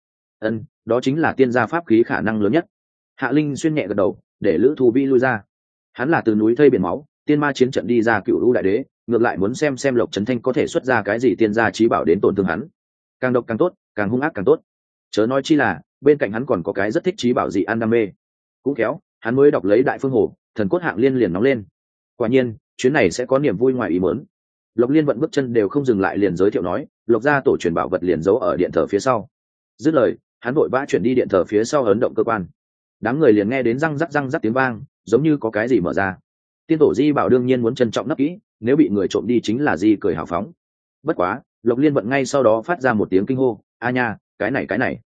Đó chính là tiên gia pháp khí khả năng lớn nhất. Hạ Linh xuyên nhẹ gật đầu, để Lữ Thu Vĩ lui ra. Hắn là từ núi thây biển máu, tiên ma chiến trận đi ra Cửu Lũ Đại Đế, ngược lại muốn xem Lộc Trấn Thanh có thể xuất ra cái gì tiên gia chí bảo đến tổn thương hắn. Càng độc càng tốt, càng hung ác càng tốt. Chớ nói chi là, bên cạnh hắn còn có cái rất thích chí bảo dị an đam mê. Cũng khéo, hắn mới đọc lấy Đại Phương Hồ, thần cốt hạng liên liền nóng lên. Quả nhiên, chuyến này sẽ có niềm vui ngoài ý muốn. Lộc Liên vận bước chân đều không dừng lại liền giới thiệu nói, Lộc gia tổ truyền bảo vật liền giấu ở điện thờ phía sau. Dứt lời, hắn vội vã chuyển đi điện thờ phía sau ấn động cơ quan. Đám người liền nghe đến răng rắc tiếng vang, giống như có cái gì mở ra. Tiên tổ di bảo đương nhiên muốn trân trọng nấp kỹ, nếu bị người trộm đi chính là di cười hào phóng. Bất quá, Lộc Liên vận ngay sau đó phát ra một tiếng kinh hô, a nha, cái này.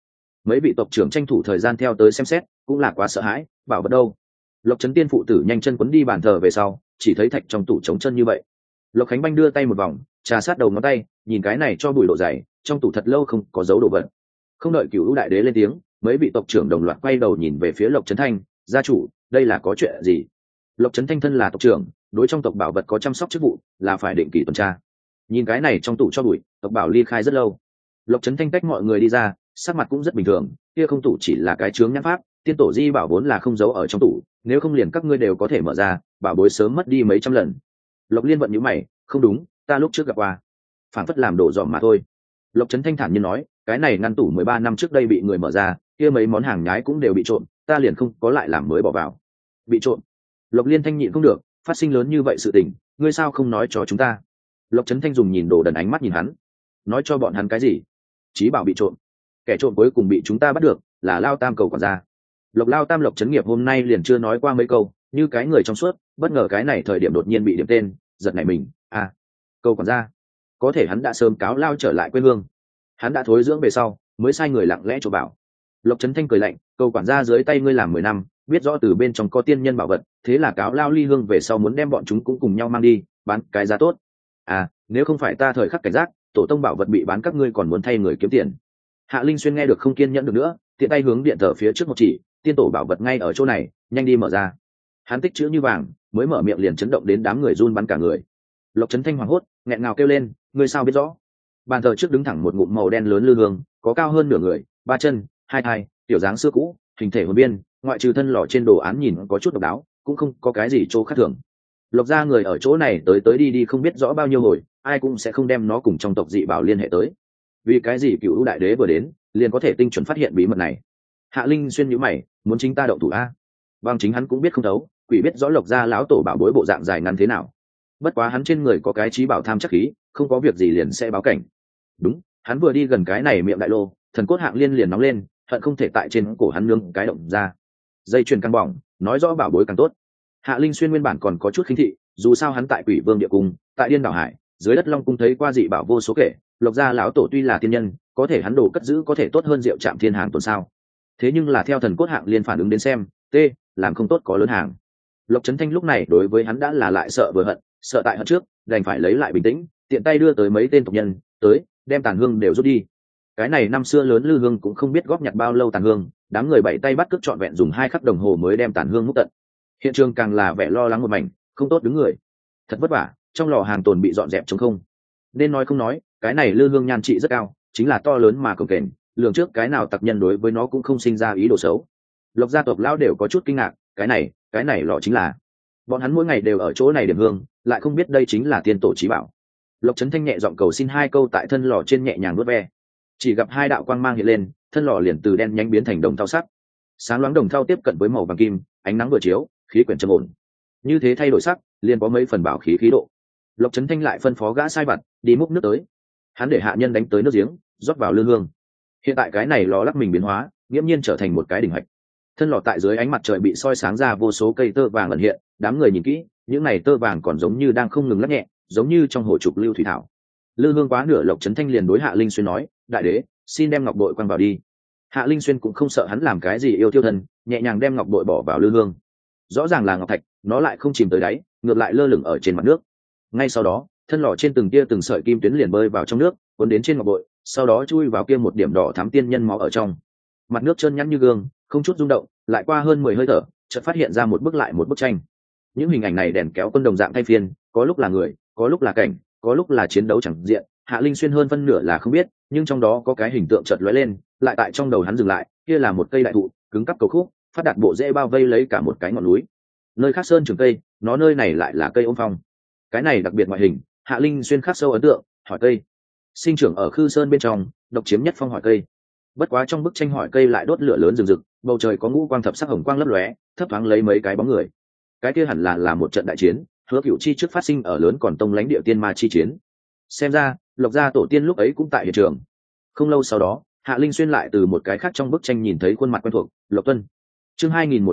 mấy vị tộc trưởng tranh thủ thời gian theo tới xem xét, cũng là quá sợ hãi. Bảo vật đâu? Lộc Trấn Tiên phụ tử nhanh chân quấn đi bàn thờ về sau, chỉ thấy thạch trong tủ trống chân như vậy. Lộc Khánh Banh đưa tay một vòng, trà sát đầu ngón tay, nhìn cái này cho bụi độ dày, trong tủ thật lâu không có dấu đồ vật. Không đợi Cửu Lũ đại đế lên tiếng, mấy vị tộc trưởng đồng loạt quay đầu nhìn về phía Lộc Trấn Thanh. Gia chủ, đây là có chuyện gì? Lộc Trấn Thanh thân là tộc trưởng, đối trong tộc bảo vật có chăm sóc chức vụ, là phải định kỳ tuần tra. Nhìn cái này trong tủ cho bụi, tộc bảo ly khai rất lâu. Lộc Trấn Thanh cách mọi người đi ra, sắc mặt cũng rất bình thường. Kia không tủ chỉ là cái chướng nhãn pháp, tiên tổ di bảo vốn là không giấu ở trong tủ, nếu không liền các ngươi đều có thể mở ra, bảo bối sớm mất đi mấy trăm lần. Lộc Liên vận nhíu mày, không đúng, ta lúc trước gặp qua, phản phất làm đổ dọn mà thôi. Lộc Trấn Thanh thản nhiên nói, cái này ngăn tủ 13 năm trước đây bị người mở ra, kia mấy món hàng nhái cũng đều bị trộm, ta liền không có lại làm mới bỏ vào. Bị trộm? Lộc Liên Thanh nhịn không được, phát sinh lớn như vậy sự tình, ngươi sao không nói cho chúng ta? Lộc Trấn Thanh dùng nhìn đồ đần ánh mắt nhìn hắn, nói cho bọn hắn cái gì? Chí bảo bị trộm, kẻ trộm cuối cùng bị chúng ta bắt được, là Lao Tam cầu quản gia. Lộc Lao Tam Lộc Trấn Nghiệp hôm nay liền chưa nói qua mấy câu, như cái người trong suốt, bất ngờ cái này thời điểm đột nhiên bị điểm tên, giật nảy mình. Cầu quản gia, có thể hắn đã sớm cáo lao trở lại quê hương, hắn đã thối dưỡng về sau mới sai người lặng lẽ trộm bảo. Lộc Trấn Thanh cười lạnh, cầu quản gia dưới tay ngươi làm 10 năm, biết rõ từ bên trong có tiên nhân bảo vật, thế là cáo lao ly hương về sau muốn đem bọn chúng cũng cùng nhau mang đi, bán cái giá tốt. Nếu không phải ta thời khắc cảnh giác, tổ tông bảo vật bị bán các ngươi còn muốn thay người kiếm tiền. Hạ Linh Xuyên nghe được không kiên nhẫn được nữa, tiện tay hướng điện thờ phía trước một chỉ, tiên tổ bảo vật ngay ở chỗ này, nhanh đi mở ra. Hắn tích chữ như vàng, mới mở miệng liền chấn động đến đám người run bắn cả người. Lộc Trấn Thanh hoảng hốt, nghẹn ngào kêu lên, ngươi sao biết rõ? Bàn thờ trước đứng thẳng một ngụm màu đen lớn lư hương, có cao hơn nửa người, 3 chân, 2 thai, tiểu dáng xưa cũ, hình thể hồn biên, ngoại trừ thân lò trên đồ án nhìn có chút độc đáo, cũng không có cái gì chỗ khác thường. Lộc gia người ở chỗ này tới tới đi đi không biết rõ bao nhiêu hồi, ai cũng sẽ không đem nó cùng trong tộc dị bảo liên hệ tới. Vì cái gì Cửu Lũ đại đế vừa đến, liền có thể tinh chuẩn phát hiện bí mật này? Hạ Linh Xuyên nhíu mày, muốn chính ta động thủ a? Bằng chính hắn cũng biết không thấu, quỷ biết rõ Lộc gia lão tổ bảo bối bộ dạng dài ngắn thế nào. Bất quá hắn trên người có cái trí bảo tham chắc khí, không có việc gì liền sẽ báo cảnh. Đúng, hắn vừa đi gần cái này miệng đại lô, thần cốt Hạng Liên liền nóng lên, hận không thể tại trên cổ hắn nương cái động ra. Dây chuyền căng bỏng, nói rõ bảo bối càng tốt. Hạ Linh Xuyên nguyên bản còn có chút khinh thị, dù sao hắn tại Quỷ Vương địa cung, tại Điên Đảo Hải, dưới đất Long cung thấy qua dị bảo vô số kể, Lộc gia lão tổ tuy là tiên nhân, có thể hắn đồ cất giữ có thể tốt hơn Diệu Trạm Thiên Hàng tuần sao? Thế nhưng là theo thần cốt Hạng Liên phản ứng đến xem, làm không tốt có lớn hàng. Lộc Trấn Thanh lúc này đối với hắn đã là lại sợ vừa hận, sợ tại hận trước, đành phải lấy lại bình tĩnh, tiện tay đưa tới mấy tên tộc nhân, tới, đem tàn hương đều rút đi. Cái này năm xưa lớn lư hương cũng không biết góp nhặt bao lâu tàn hương, đám người bảy tay bắt cướp trọn vẹn dùng 2 khắc đồng hồ mới đem tàn hương múc tận. Hiện trường càng là vẻ lo lắng một mảnh, không tốt đứng người. Thật vất vả, trong lò hàng tồn bị dọn dẹp trống không. Nên nói không nói, cái này lư hương nhan trị rất cao, chính là to lớn mà cồng kềnh, lường trước cái nào tặc nhân đối với nó cũng không sinh ra ý đồ xấu. Lộc gia tộc lão đều có chút kinh ngạc, cái này lọ chính là. Bọn hắn mỗi ngày đều ở chỗ này điểm hương, lại không biết đây chính là tiên tổ chí bảo. Lộc Trấn Thanh nhẹ giọng cầu xin 2 câu tại thân lò trên nhẹ nhàng nuốt ve. Chỉ gặp 2 đạo quang mang hiện lên, thân lò liền từ đen nhánh biến thành đồng thau sắc. Sáng loáng đồng thau tiếp cận với màu vàng kim, ánh nắng vừa chiếu, khí quyển trầm ổn. Như thế thay đổi sắc, liền có mấy phần bảo khí khí độ. Lộc Trấn Thanh lại phân phó gã sai vặt đi múc nước tới. Hắn để hạ nhân đánh tới nước giếng, rót vào lư hương. Hiện tại cái này lò lắc mình biến hóa, nghiễm nhiên trở thành một cái đỉnh hạch. Thân lò tại dưới ánh mặt trời bị soi sáng ra vô số cây tơ vàng ẩn hiện, đám người nhìn kỹ, những này tơ vàng còn giống như đang không ngừng lắc nhẹ, giống như trong hồ trục lưu thủy thảo. Lư hương quá nửa, Lộc Trấn Thanh liền đối Hạ Linh Xuyên nói, đại đế, xin đem ngọc bội quăng vào đi. Hạ Linh Xuyên cũng không sợ hắn làm cái gì yêu tiêu thân, nhẹ nhàng đem ngọc bội bỏ vào lư hương. Rõ ràng là ngọc thạch, nó lại không chìm tới đáy, ngược lại lơ lửng ở trên mặt nước. Ngay sau đó, thân lò trên từng tia từng sợi kim tuyến liền bơi vào trong nước, cuốn đến trên ngọc bội, sau đó chui vào kia một điểm đỏ thắm tiên nhân máu ở trong. Mặt nước trơn nhẵn như gương, không chút rung động, lại qua hơn 10 hơi thở, chợt phát hiện ra một bức lại một bức tranh. Những hình ảnh này đèn kéo quân đồng dạng thay phiên, có lúc là người, có lúc là cảnh, có lúc là chiến đấu chẳng diện. Hạ Linh Xuyên hơn phân nửa là không biết, nhưng trong đó có cái hình tượng chợt lóe lên, lại tại trong đầu hắn dừng lại, kia là một cây đại thụ, cứng cắp cầu khúc, phát đạt bộ rễ bao vây lấy cả một cái ngọn núi. Nơi khác sơn trường cây, nó nơi này lại là cây ôm phong. Cái này đặc biệt ngoại hình, Hạ Linh Xuyên khắc sâu ấn tượng, hỏi cây. Sinh trưởng ở Khư Sơn bên trong, độc chiếm nhất phong hỏi cây. Bất quá trong bức tranh hỏi cây lại đốt lửa lớn rừng rực, bầu trời có ngũ quang thập sắc hồng quang lấp lóe, thấp thoáng lấy mấy cái bóng người. Cái kia hẳn là một trận đại chiến, Hứa Cửu chi trước phát sinh ở lớn còn tông lãnh địa tiên ma chi chiến. Xem ra, Lộc gia tổ tiên lúc ấy cũng tại hiện trường. Không lâu sau đó, Hạ Linh Xuyên lại từ một cái khác trong bức tranh nhìn thấy khuôn mặt quen thuộc, Lộc Tuân. Chương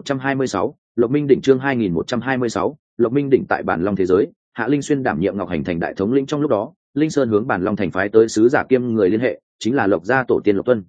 2126, Lộc Minh đỉnh. Chương 2126, Lộc Minh đỉnh. Tại Bản Long thế giới, Hạ Linh Xuyên đảm nhiệm Ngọc Hành thành đại thống lĩnh trong lúc đó, Linh Sơn hướng Bản Long thành phái tới sứ giả kiêm người liên hệ, chính là Lộc gia tổ tiên Lộc Tuân.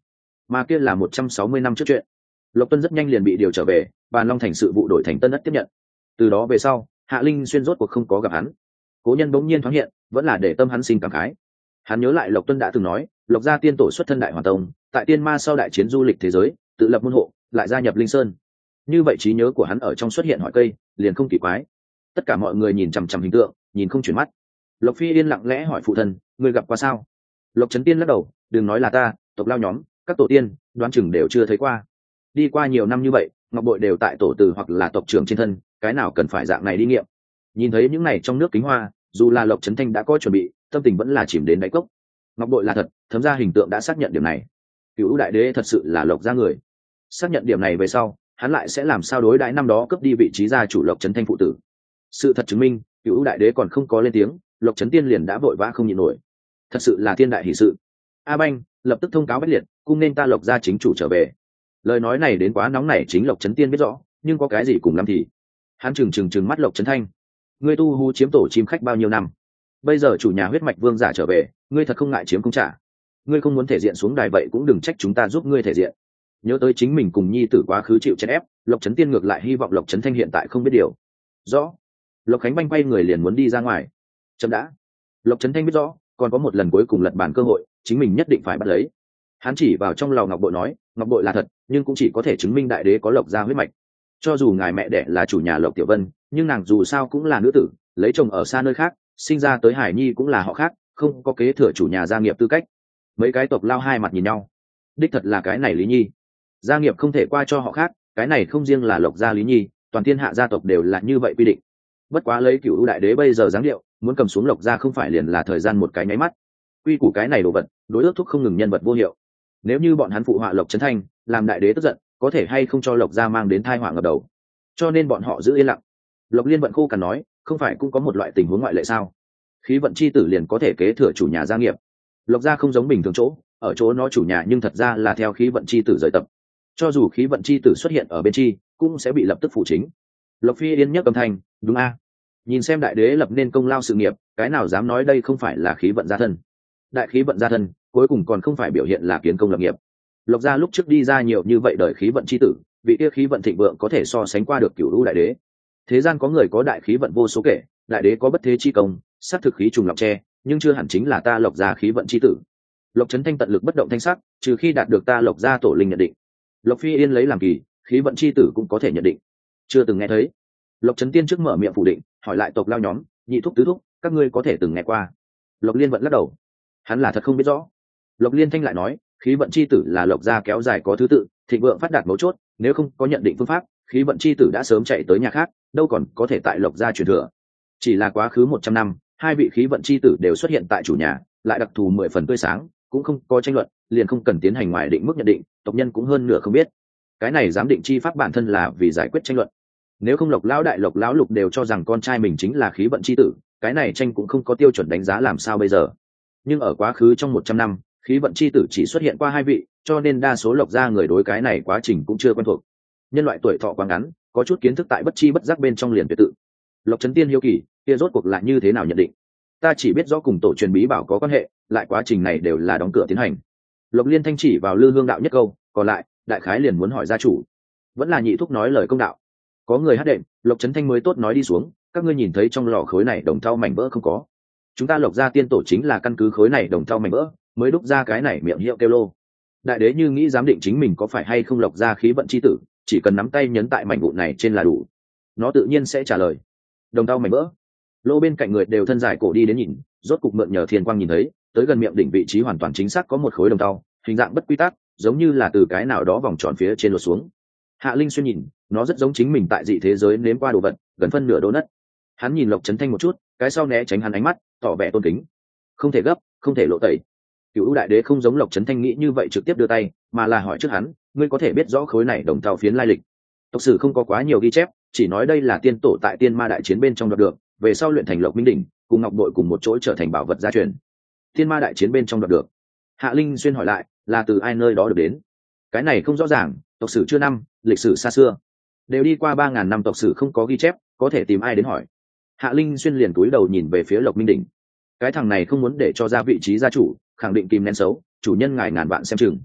mà kia là 160 năm trước chuyện. Lộc Tuân rất nhanh liền bị điều trở về, Bàn Long thành sự vụ đổi thành Tân Đất tiếp nhận. Từ đó về sau, Hạ Linh Xuyên rốt cuộc không có gặp hắn. Cố nhân bỗng nhiên thoáng hiện, vẫn là để tâm hắn sinh cảm khái. Hắn nhớ lại Lộc Tuân đã từng nói, Lộc gia tiên tổ xuất thân Đại Hoàn Tông, tại Tiên Ma sau đại chiến du lịch thế giới, tự lập môn hộ, lại gia nhập Linh Sơn. Như vậy trí nhớ của hắn ở trong xuất hiện hỏi cây, liền không kỳ quái. Tất cả mọi người nhìn chằm chằm hình tượng, nhìn không chuyển mắt. Lộc Phi Yên lặng lẽ hỏi phụ thân, người gặp qua sao? Lộc Trấn Tiên lắc đầu, đừng nói là ta, tộc lao nhóm, các tổ tiên, đoán chừng đều chưa thấy qua. Đi qua nhiều năm như vậy, ngọc bội đều tại tổ từ hoặc là tộc trưởng trên thân, cái nào cần phải dạng này đi nghiệm. Nhìn thấy những này trong nước kính hoa, dù là Lộc Trấn Thanh đã có chuẩn bị, tâm tình vẫn là chìm đến đáy cốc. Ngọc bội là thật, thấm ra hình tượng đã xác nhận điểm này. Cửu đại đế thật sự là Lộc gia người. Xác nhận điểm này về sau, hắn lại sẽ làm sao đối đãi năm đó cướp đi vị trí gia chủ Lộc Trấn Thanh phụ tử. Sự thật chứng minh, Cửu đại đế còn không có lên tiếng, Lộc Trấn Tiên liền đã vội vã không nhịn nổi. Thật sự là thiên đại hỷ sự. A Banh lập tức thông cáo bách liệt, cung nên ta Lộc gia chính chủ trở về. Lời nói này đến quá nóng nảy, chính Lộc Trấn Tiên biết rõ, nhưng có cái gì cùng lắm thì. Hắn trừng mắt Lộc Trấn Thanh. Ngươi tu hú chiếm tổ chim khách bao nhiêu năm, bây giờ chủ nhà huyết mạch vương giả trở về, ngươi thật không ngại chiếm không trả. Ngươi không muốn thể diện xuống đài vậy cũng đừng trách chúng ta giúp ngươi thể diện. Nhớ tới chính mình cùng nhi tử quá khứ chịu chèn ép, Lộc Trấn Tiên ngược lại hy vọng Lộc Trấn Thanh hiện tại không biết điều. Rõ. Lộc Khánh Banh quay người liền muốn đi ra ngoài. Chậm đã. Lộc Trấn Thanh biết rõ, còn có một lần cuối cùng lật bàn cơ hội, chính mình nhất định phải bắt lấy. Hắn chỉ vào trong lò ngọc bội nói, ngọc bội là thật, nhưng cũng chỉ có thể chứng minh đại đế có Lộc gia huyết mạch. Cho dù ngài mẹ đẻ là chủ nhà Lộc Tiểu Vân, nhưng nàng dù sao cũng là nữ tử, lấy chồng ở xa nơi khác, sinh ra tới hải nhi cũng là họ khác, không có kế thừa chủ nhà gia nghiệp tư cách. Mấy cái tộc lao hai mặt nhìn nhau. Đích thật là cái này Lý Nhi, gia nghiệp không thể qua cho họ khác, cái này không riêng là Lộc gia Lý Nhi, toàn thiên hạ gia tộc đều là như vậy quy định. Bất quá lấy Cửu đại đế bây giờ dáng điệu, muốn cầm xuống Lộc gia không phải liền là thời gian một cái nháy mắt. Quy củ cái này đồ vật, đối ước thúc không ngừng nhân vật vô hiệu. Nếu như bọn hắn phụ họa Lộc Trấn Thanh, làm đại đế tức giận, có thể hay không cho Lộc gia mang đến tai họa ngập đầu. Cho nên bọn họ giữ yên lặng. Lộc Liên vận khô cằn nói, không phải cũng có một loại tình huống ngoại lệ sao? Khí vận chi tử liền có thể kế thừa chủ nhà gia nghiệp. Lộc gia không giống bình thường chỗ, ở chỗ nó chủ nhà nhưng thật ra là theo khí vận chi tử rời tập. Cho dù khí vận chi tử xuất hiện ở bên chi, cũng sẽ bị lập tức phụ chính. Lộc Phi Yên nhấc âm thanh, đúng a? Nhìn xem đại đế lập nên công lao sự nghiệp, cái nào dám nói đây không phải là khí vận gia thân? Đại khí vận gia thân, cuối cùng còn không phải biểu hiện là kiến công lập nghiệp. Lộc gia lúc trước đi ra nhiều như vậy đời khí vận chi tử, vị kia khí vận thịnh vượng có thể so sánh qua được Cửu Lũ đại đế. Thế gian có người có đại khí vận vô số kể, đại đế có bất thế chi công, sát thực khí trùng lọc tre, nhưng chưa hẳn chính là ta Lộc gia khí vận chi tử. Lộc Trấn Thanh tận lực bất động thanh sắc, trừ khi đạt được ta Lộc gia tổ linh nhận định. Lộc Phi Yên lấy làm kỳ, khí vận chi tử cũng có thể nhận định. Chưa từng nghe thấy. Lộc Trấn Tiên trước mở miệng phủ định, hỏi lại tộc lao nhóm, nhị thúc tứ thúc, các ngươi có thể từng nghe qua? Lộc Liên vận lắc đầu, hắn là thật không biết rõ. Lộc Liên Thanh lại nói, khí vận chi tử là Lộc gia kéo dài có thứ tự, thịnh vượng phát đạt mấu chốt, nếu không có nhận định phương pháp, khí vận chi tử đã sớm chạy tới nhà khác, đâu còn có thể tại Lộc gia truyền thừa. Chỉ là quá khứ 100 năm, hai vị khí vận chi tử đều xuất hiện tại chủ nhà, lại đặc thù 10 phần tươi sáng, cũng không có tranh luận, liền không cần tiến hành ngoài định mức nhận định, tộc nhân cũng hơn nửa không biết. Cái này giám định chi pháp bản thân là vì giải quyết tranh luận. Nếu không Lộc lão đại Lộc lão lục đều cho rằng con trai mình chính là khí vận chi tử, cái này tranh cũng không có tiêu chuẩn đánh giá làm sao bây giờ. Nhưng ở quá khứ trong 100 năm, khí vận chi tử chỉ xuất hiện qua hai vị, cho nên đa số Lộc gia người đối cái này quá trình cũng chưa quen thuộc. Nhân loại tuổi thọ quá ngắn, có chút kiến thức tại bất chi bất giác bên trong liền tuyệt tự. Lộc Trấn Tiên hiếu kỳ, kia rốt cuộc là như thế nào nhận định? Ta chỉ biết rõ cùng tổ truyền bí bảo có quan hệ, lại quá trình này đều là đóng cửa tiến hành. Lộc Liên Thanh chỉ vào Lư Hương đạo nhất câu, còn lại đại khái liền muốn hỏi gia chủ. Vẫn là nhị thúc nói lời công đạo. Có người hát đệm, Lộc Trấn Thanh mới tốt nói đi xuống, các ngươi nhìn thấy trong lò khối này đồng thau mảnh vỡ không có? Chúng ta Lộc gia tiên tổ chính là căn cứ khối này đồng thau mảnh vỡ mới đúc ra cái này miệng hiệu kêu lô. Đại đế như nghĩ giám định chính mình có phải hay không Lộc gia khí vận chi tử, chỉ cần nắm tay nhấn tại mảnh vụn này trên là đủ. Nó tự nhiên sẽ trả lời. Đồng thau mảnh vỡ. Lô bên cạnh người đều thân dài cổ đi đến nhìn, rốt cục mượn nhờ thiên quang nhìn thấy, tới gần miệng đỉnh vị trí hoàn toàn chính xác có một khối đồng thau, hình dạng bất quy tắc, giống như là từ cái nào đó vòng tròn phía trên lột xuống. Hạ Linh xuyên nhìn, nó rất giống chính mình tại dị thế giới nếm qua đồ vật, gần phân nửa đô đất. Hắn nhìn Lộc Trấn Thanh một chút, cái sau né tránh hắn ánh mắt, tỏ vẻ tôn kính. Không thể gấp, không thể lộ tẩy. Cửu đại đế không giống Lộc Trấn Thanh nghĩ như vậy trực tiếp đưa tay, mà là hỏi trước hắn, ngươi có thể biết rõ khối này đồng thau phiến lai lịch? Tộc sử không có quá nhiều ghi chép, chỉ nói đây là tiên tổ tại tiên ma đại chiến bên trong đoạt được, về sau luyện thành Lộc Minh đỉnh, cùng ngọc bội cùng một chỗ trở thành bảo vật gia truyền. Tiên ma đại chiến bên trong đoạt được. Hạ Linh xuyên hỏi lại, là từ ai nơi đó được đến? Cái này không rõ ràng, tộc sử chưa năm, lịch sử xa xưa, đều đi qua 3.000 năm tộc sử không có ghi chép, có thể tìm ai đến hỏi. Hạ Linh xuyên liền cúi đầu nhìn về phía Lộc Minh đỉnh. Cái thằng này không muốn để cho ra vị trí gia chủ, khẳng định kìm nén xấu, chủ nhân ngài ngàn vạn xem chừng.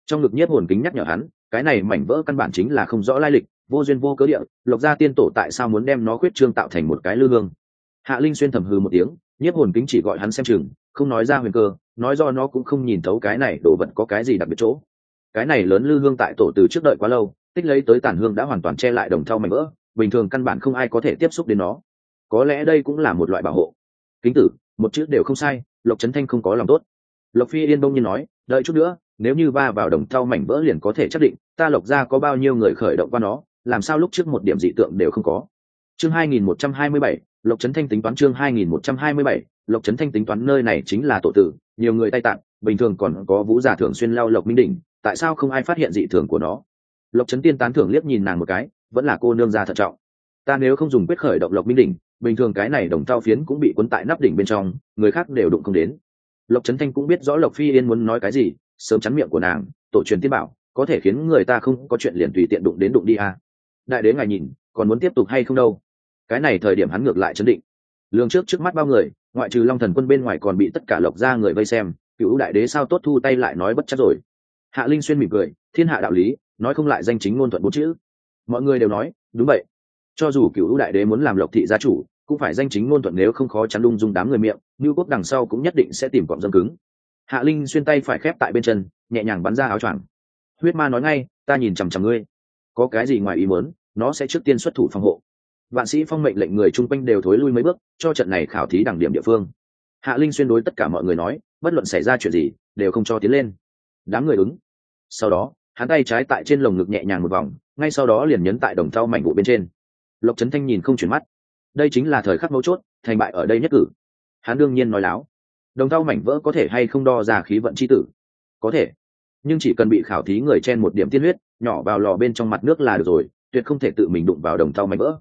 Trong ngực nhiếp hồn kính nhắc nhở hắn, cái này mảnh vỡ căn bản chính là không rõ lai lịch, vô duyên vô cớ địa, Lộc Gia tiên tổ tại sao muốn đem nó khuyết trương tạo thành một cái lư hương? Hạ Linh Xuyên thầm hừ một tiếng, nhiếp hồn kính chỉ gọi hắn xem chừng, không nói ra huyền cơ, nói do nó cũng không nhìn thấu cái này đồ vật có cái gì đặc biệt chỗ. Cái này lớn lư hương tại tổ từ trước đợi quá lâu, tích lấy tới tàn hương đã hoàn toàn che lại đồng thau mảnh vỡ, bình thường căn bản không ai có thể tiếp xúc đến nó. Có lẽ đây cũng là một loại bảo hộ. Kính tử, một chữ đều không sai, Lộc Trấn Thanh không có lòng tốt. Lộc Phi Yên đông nhiên nói, đợi chút nữa, nếu như va vào đồng thau mảnh vỡ liền có thể xác định ta Lộc Gia có bao nhiêu người khởi động qua nó, làm sao lúc trước một điểm dị tượng đều không có. Chương 2127, Lộc Trấn Thanh tính toán. Chương 2127, Lộc Trấn Thanh tính toán. Nơi này chính là tổ tử, nhiều người tay tạng, bình thường còn có vũ giả thường xuyên leo Lộc Minh đỉnh, tại sao không ai phát hiện dị thường của nó? Lộc Trấn Tiên tán thưởng liếc nhìn nàng một cái, vẫn là cô nương gia thận trọng. Ta nếu không dùng quyết khởi động Lộc Minh đỉnh, bình thường cái này đồng thau phiến cũng bị cuốn tại nắp đỉnh bên trong, người khác đều đụng không đến. Lộc Trấn Thanh cũng biết rõ Lộc Phi Yên muốn nói cái gì, sớm chắn miệng của nàng, tổ truyền tiên bảo có thể khiến người ta không có chuyện liền tùy tiện đụng đi à. Đại đế ngài nhìn, còn muốn tiếp tục hay không đâu? Cái này thời điểm hắn ngược lại chấn định. Lường trước mắt bao người, ngoại trừ Long Thần Quân bên ngoài còn bị tất cả Lộc Gia người vây xem, Cửu đại đế sao tốt thu tay lại nói bất chấp rồi. Hạ Linh Xuyên mỉm cười, thiên hạ đạo lý, nói không lại danh chính ngôn thuận bốn chữ. Mọi người đều nói, đúng vậy. Cho dù Cửu đại đế muốn làm Lộc thị gia chủ, cũng phải danh chính ngôn thuận, nếu không khó chắn lung dung đám người miệng, Nưu Quốc đằng sau cũng nhất định sẽ tìm cọm dâm cứng. Hạ Linh Xuyên tay phải khép tại bên chân, nhẹ nhàng bắn ra áo choàng. Huyết ma nói ngay, ta nhìn chằm chằm ngươi, có cái gì ngoài ý muốn, nó sẽ trước tiên xuất thủ phòng hộ. Vạn Sĩ Phong mệnh lệnh người chung quanh đều thối lui mấy bước, cho trận này khảo thí đẳng điểm địa phương. Hạ Linh Xuyên đối tất cả mọi người nói, bất luận xảy ra chuyện gì, đều không cho tiến lên. Đám người ứng. Sau đó, hắn tay trái tại trên lồng ngực nhẹ nhàng một vòng, ngay sau đó liền nhấn tại đồng thau mảnh vụ bên trên. Lộc Trấn Thanh nhìn không chuyển mắt, đây chính là thời khắc mấu chốt, thành bại ở đây nhất cử. Hắn đương nhiên nói láo, đồng thau mảnh vỡ có thể hay không đo ra khí vận chi tử? Có thể, nhưng chỉ cần bị khảo thí người chen một điểm tiên huyết nhỏ vào lò bên trong mặt nước là được rồi, tuyệt không thể tự mình đụng vào đồng thau mảnh vỡ.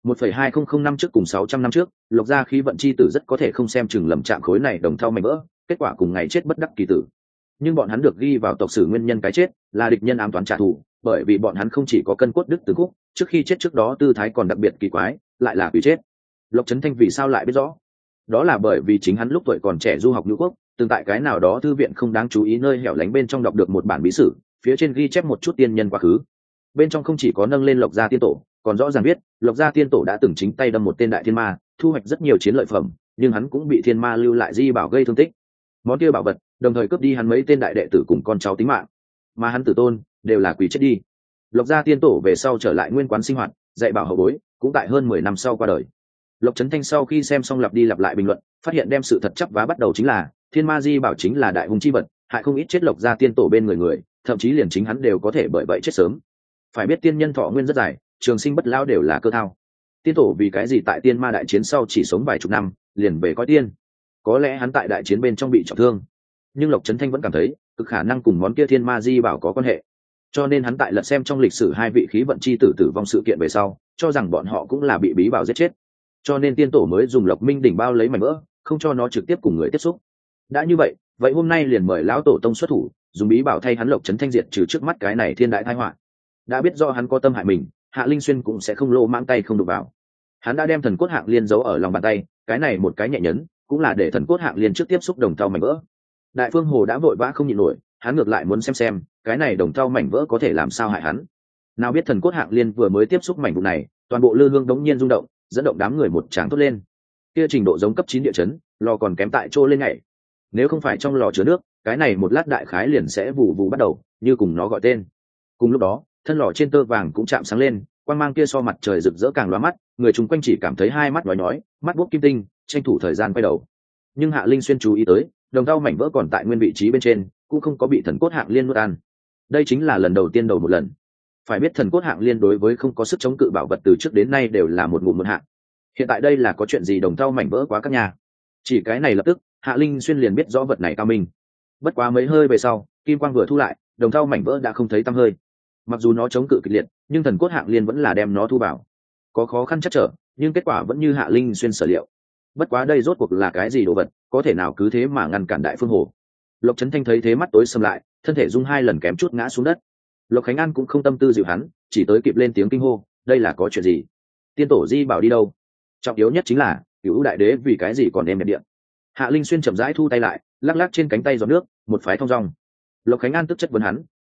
1,2005 năm trước cùng 600 năm trước, Lộc Gia khí vận chi tử rất có thể không xem chừng lầm chạm khối này đồng thau mảnh vỡ, kết quả cùng ngày chết bất đắc kỳ tử. Nhưng bọn hắn được ghi vào tộc sử nguyên nhân cái chết là địch nhân ám toán trả thù, bởi vì bọn hắn không chỉ có cân cốt đức từ khúc, trước khi chết trước đó tư thái còn đặc biệt kỳ quái, lại là quỷ chết. Lộc Trấn Thanh vì sao lại biết rõ? Đó là bởi vì chính hắn lúc tuổi còn trẻ du học Nưu Quốc, từng tại cái nào đó thư viện không đáng chú ý nơi hẻo lánh bên trong đọc được một bản bí sử, phía trên ghi chép một chút tiên nhân quá khứ. Bên trong không chỉ có nâng lên Lộc Gia tiên tổ, còn rõ ràng biết Lộc Gia tiên tổ đã từng chính tay đâm một tên đại thiên ma, thu hoạch rất nhiều chiến lợi phẩm, nhưng hắn cũng bị thiên ma lưu lại di bảo gây thương tích. Món kia bảo vật đồng thời cướp đi hắn mấy tên đại đệ tử cùng con cháu tính mạng, mà hắn tử tôn đều là quỷ chết đi. Lộc Gia tiên tổ về sau trở lại nguyên quán sinh hoạt, dạy bảo hậu bối, cũng tại hơn 10 năm sau qua đời. Lộc Trấn Thanh sau khi xem xong lặp đi lặp lại bình luận, phát hiện đem sự thật chấp vá bắt đầu chính là thiên ma di bảo chính là đại hung chi vật, hại không ít chết Lộc Gia tiên tổ bên người, thậm chí liền chính hắn đều có thể bởi vậy chết sớm. Phải biết tiên nhân thọ nguyên rất dài, trường sinh bất lao đều là cơ thao. Tiên tổ vì cái gì tại tiên ma đại chiến sau chỉ sống vài chục năm liền về coi tiên? Có lẽ hắn tại đại chiến bên trong bị trọng thương, nhưng Lộc Trấn Thanh vẫn cảm thấy cực khả năng cùng món kia thiên ma di bảo có quan hệ, cho nên hắn tại lật xem trong lịch sử hai vị khí vận chi tử tử vong sự kiện về sau, cho rằng bọn họ cũng là bị bí bảo giết chết, cho nên tiên tổ mới dùng Lộc Minh đỉnh bao lấy mảnh vỡ, không cho nó trực tiếp cùng người tiếp xúc. Đã như vậy, vậy hôm nay liền mời lão tổ tông xuất thủ, dùng bí bảo thay hắn Lộc Trấn Thanh diệt trừ trước mắt cái này thiên đại tai họa. Đã biết do hắn có tâm hại mình, Hạ Linh Xuyên cũng sẽ không lô mãng tay không đụng vào. Hắn đã đem thần cốt hạng liên giấu ở lòng bàn tay, cái này một cái nhẹ nhấn, cũng là để thần cốt hạng liên trước tiếp xúc đồng thau mảnh vỡ. Đại Phương Hồ đã vội vã không nhịn nổi, hắn ngược lại muốn xem cái này đồng thau mảnh vỡ có thể làm sao hại hắn. Nào biết thần cốt hạng liên vừa mới tiếp xúc mảnh vụn này, toàn bộ lư hương đống nhiên rung động, dẫn động đám người một tràng thốt lên. Kia trình độ giống cấp 9 địa chấn, lò còn kém tại chỗ lên nhảy. Nếu không phải trong lò chứa nước, cái này một lát đại khái liền sẽ vù vù bắt đầu, như cùng nó gọi tên. Cùng lúc đó, thân lò trên tơ vàng cũng chạm sáng lên, quang mang kia so mặt trời rực rỡ càng lóa mắt, người chung quanh chỉ cảm thấy hai mắt nhói, mắt buốc kim tinh, tranh thủ thời gian quay đầu. Nhưng Hạ Linh Xuyên chú ý tới, đồng thau mảnh vỡ còn tại nguyên vị trí bên trên, cũng không có bị thần cốt hạng liên nuốt ăn. Đây chính là lần đầu tiên đầu một lần. Phải biết thần cốt hạng liên đối với không có sức chống cự bảo vật từ trước đến nay đều là một ngụm một hạng. Hiện tại đây là có chuyện gì đồng thau mảnh vỡ quá các nhà. Chỉ cái này lập tức, Hạ Linh Xuyên liền biết rõ vật này cao minh. Bất quá mấy hơi về sau, kim quang vừa thu lại, đồng thau mảnh vỡ đã không thấy tăm hơi. Mặc dù nó chống cự kịch liệt, nhưng thần cốt hạng liên vẫn là đem nó thu vào. Có khó khăn chắc trở, nhưng kết quả vẫn như Hạ Linh Xuyên sở liệu. Bất quá đây rốt cuộc là cái gì đồ vật, có thể nào cứ thế mà ngăn cản Đại Phương Hồ? Lộc Trấn Thanh thấy thế mắt tối sầm lại, thân thể rung hai lần kém chút ngã xuống đất. Lộc Khánh An cũng không tâm tư dịu hắn, chỉ tới kịp lên tiếng kinh hô, đây là có chuyện gì? Tiên tổ di bảo đi đâu? Trọng yếu nhất chính là Cửu đại đế vì cái gì còn đem nhập điện? Hạ Linh Xuyên chậm rãi thu tay lại, lắc lắc trên cánh tay giọt nước, một phái thong dong. Lộc Khánh An tức chất vấn hắn,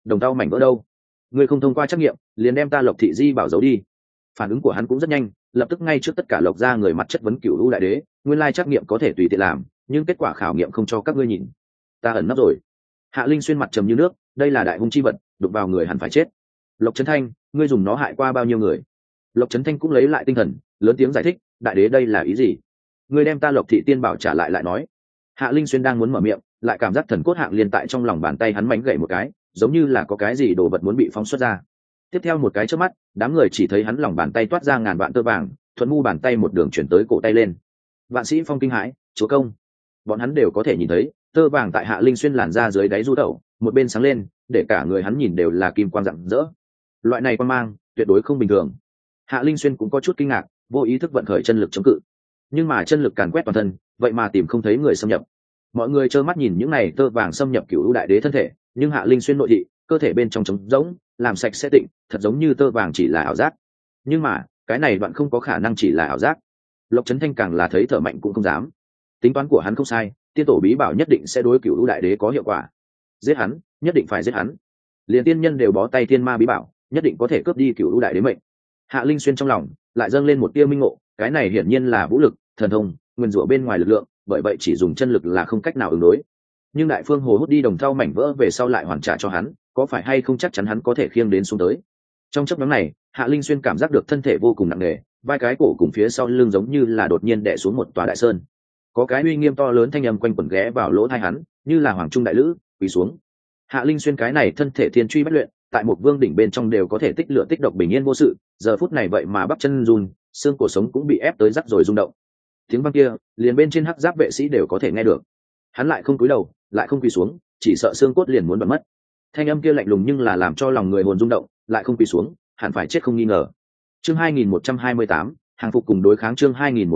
đồng tao mảnh vỡ đâu? Ngươi không thông qua trắc nghiệm liền đem ta Lộc thị di bảo giấu đi. Phản ứng của hắn cũng rất nhanh, lập tức ngay trước tất cả Lộc gia người mặt chất vấn Cửu Lũ đại đế, nguyên lai trắc nghiệm có thể tùy tiện làm, nhưng kết quả khảo nghiệm không cho các ngươi nhìn. Ta ẩn nấp rồi. Hạ Linh Xuyên mặt trầm như nước, đây là đại hung chi vật, đụng vào người hẳn phải chết. Lộc Trấn Thanh, ngươi dùng nó hại qua bao nhiêu người? Lộc Trấn Thanh cũng lấy lại tinh thần, lớn tiếng giải thích, đại đế đây là ý gì? Ngươi đem ta Lộc thị tiên bảo trả lại lại nói. Hạ Linh Xuyên đang muốn mở miệng, lại cảm giác thần cốt hạng liên tại trong lòng bàn tay hắn mánh gậy một cái, giống như là có cái gì đồ vật muốn bị phóng xuất ra. Tiếp theo một cái chớp mắt, đám người chỉ thấy hắn lòng bàn tay toát ra ngàn vạn tơ vàng, thuận mu bàn tay một đường chuyển tới cổ tay lên. Vạn Sĩ Phong kinh hãi, chúa công. Bọn hắn đều có thể nhìn thấy, tơ vàng tại Hạ Linh Xuyên làn ra dưới đáy du tẩu, một bên sáng lên, để cả người hắn nhìn đều là kim quang rạng rỡ. Loại này quang mang, tuyệt đối không bình thường. Hạ Linh Xuyên cũng có chút kinh ngạc, vô ý thức vận khởi chân lực chống cự. Nhưng mà chân lực càn quét toàn thân, vậy mà tìm không thấy người xâm nhập. Mọi người trơ mắt nhìn những này tơ vàng xâm nhập Cửu Lũ đại đế thân thể, nhưng Hạ Linh Xuyên nội thị, cơ thể bên trong trống rỗng, làm sạch sẽ tịnh, thật giống như tơ vàng chỉ là ảo giác. Nhưng mà cái này đoạn không có khả năng chỉ là ảo giác. Lộc Trấn Thanh càng là thấy thở mạnh cũng không dám. Tính toán của hắn không sai, tiên tổ bí bảo nhất định sẽ đối Cửu Lũ đại đế có hiệu quả. Giết hắn, nhất định phải giết hắn. Liền tiên nhân đều bó tay thiên ma bí bảo, nhất định có thể cướp đi Cửu Lũ đại đế mệnh. Hạ Linh Xuyên trong lòng lại dâng lên một tia minh ngộ, cái này hiển nhiên là vũ lực, thần thông, nguyên rủa bên ngoài lực lượng, bởi vậy chỉ dùng chân lực là không cách nào ứng đối. Nhưng Đại Phương Hồ hút đi đồng thau mảnh vỡ về sau lại hoàn trả cho hắn, có phải hay không chắc chắn hắn có thể khiêng đến xuống tới. Trong chốc ngắn này, Hạ Linh Xuyên cảm giác được thân thể vô cùng nặng nề, vai cái cổ cùng phía sau lưng giống như là đột nhiên đè xuống một tòa đại sơn. Có cái uy nghiêm to lớn thanh âm quanh quẩn ghé vào lỗ tai hắn, như là hoàng trung đại lữ, quỳ xuống. Hạ Linh Xuyên cái này thân thể thiên truy bách luyện, tại một vương đỉnh bên trong đều có thể tích lửa tích độc bình yên vô sự, giờ phút này vậy mà bắp chân run, xương cổ sống cũng bị ép tới rắc rồi rung động. Tiếng vang kia, liền bên trên hắc giáp vệ sĩ đều có thể nghe được. Hắn lại không cúi đầu, lại không quỳ xuống, chỉ sợ xương cốt liền muốn bật mất. Thanh âm kia lạnh lùng nhưng là làm cho lòng người hồn rung động, lại không quỳ xuống, hẳn phải chết không nghi ngờ. Chương 2128, hàng phục cùng đối kháng. Chương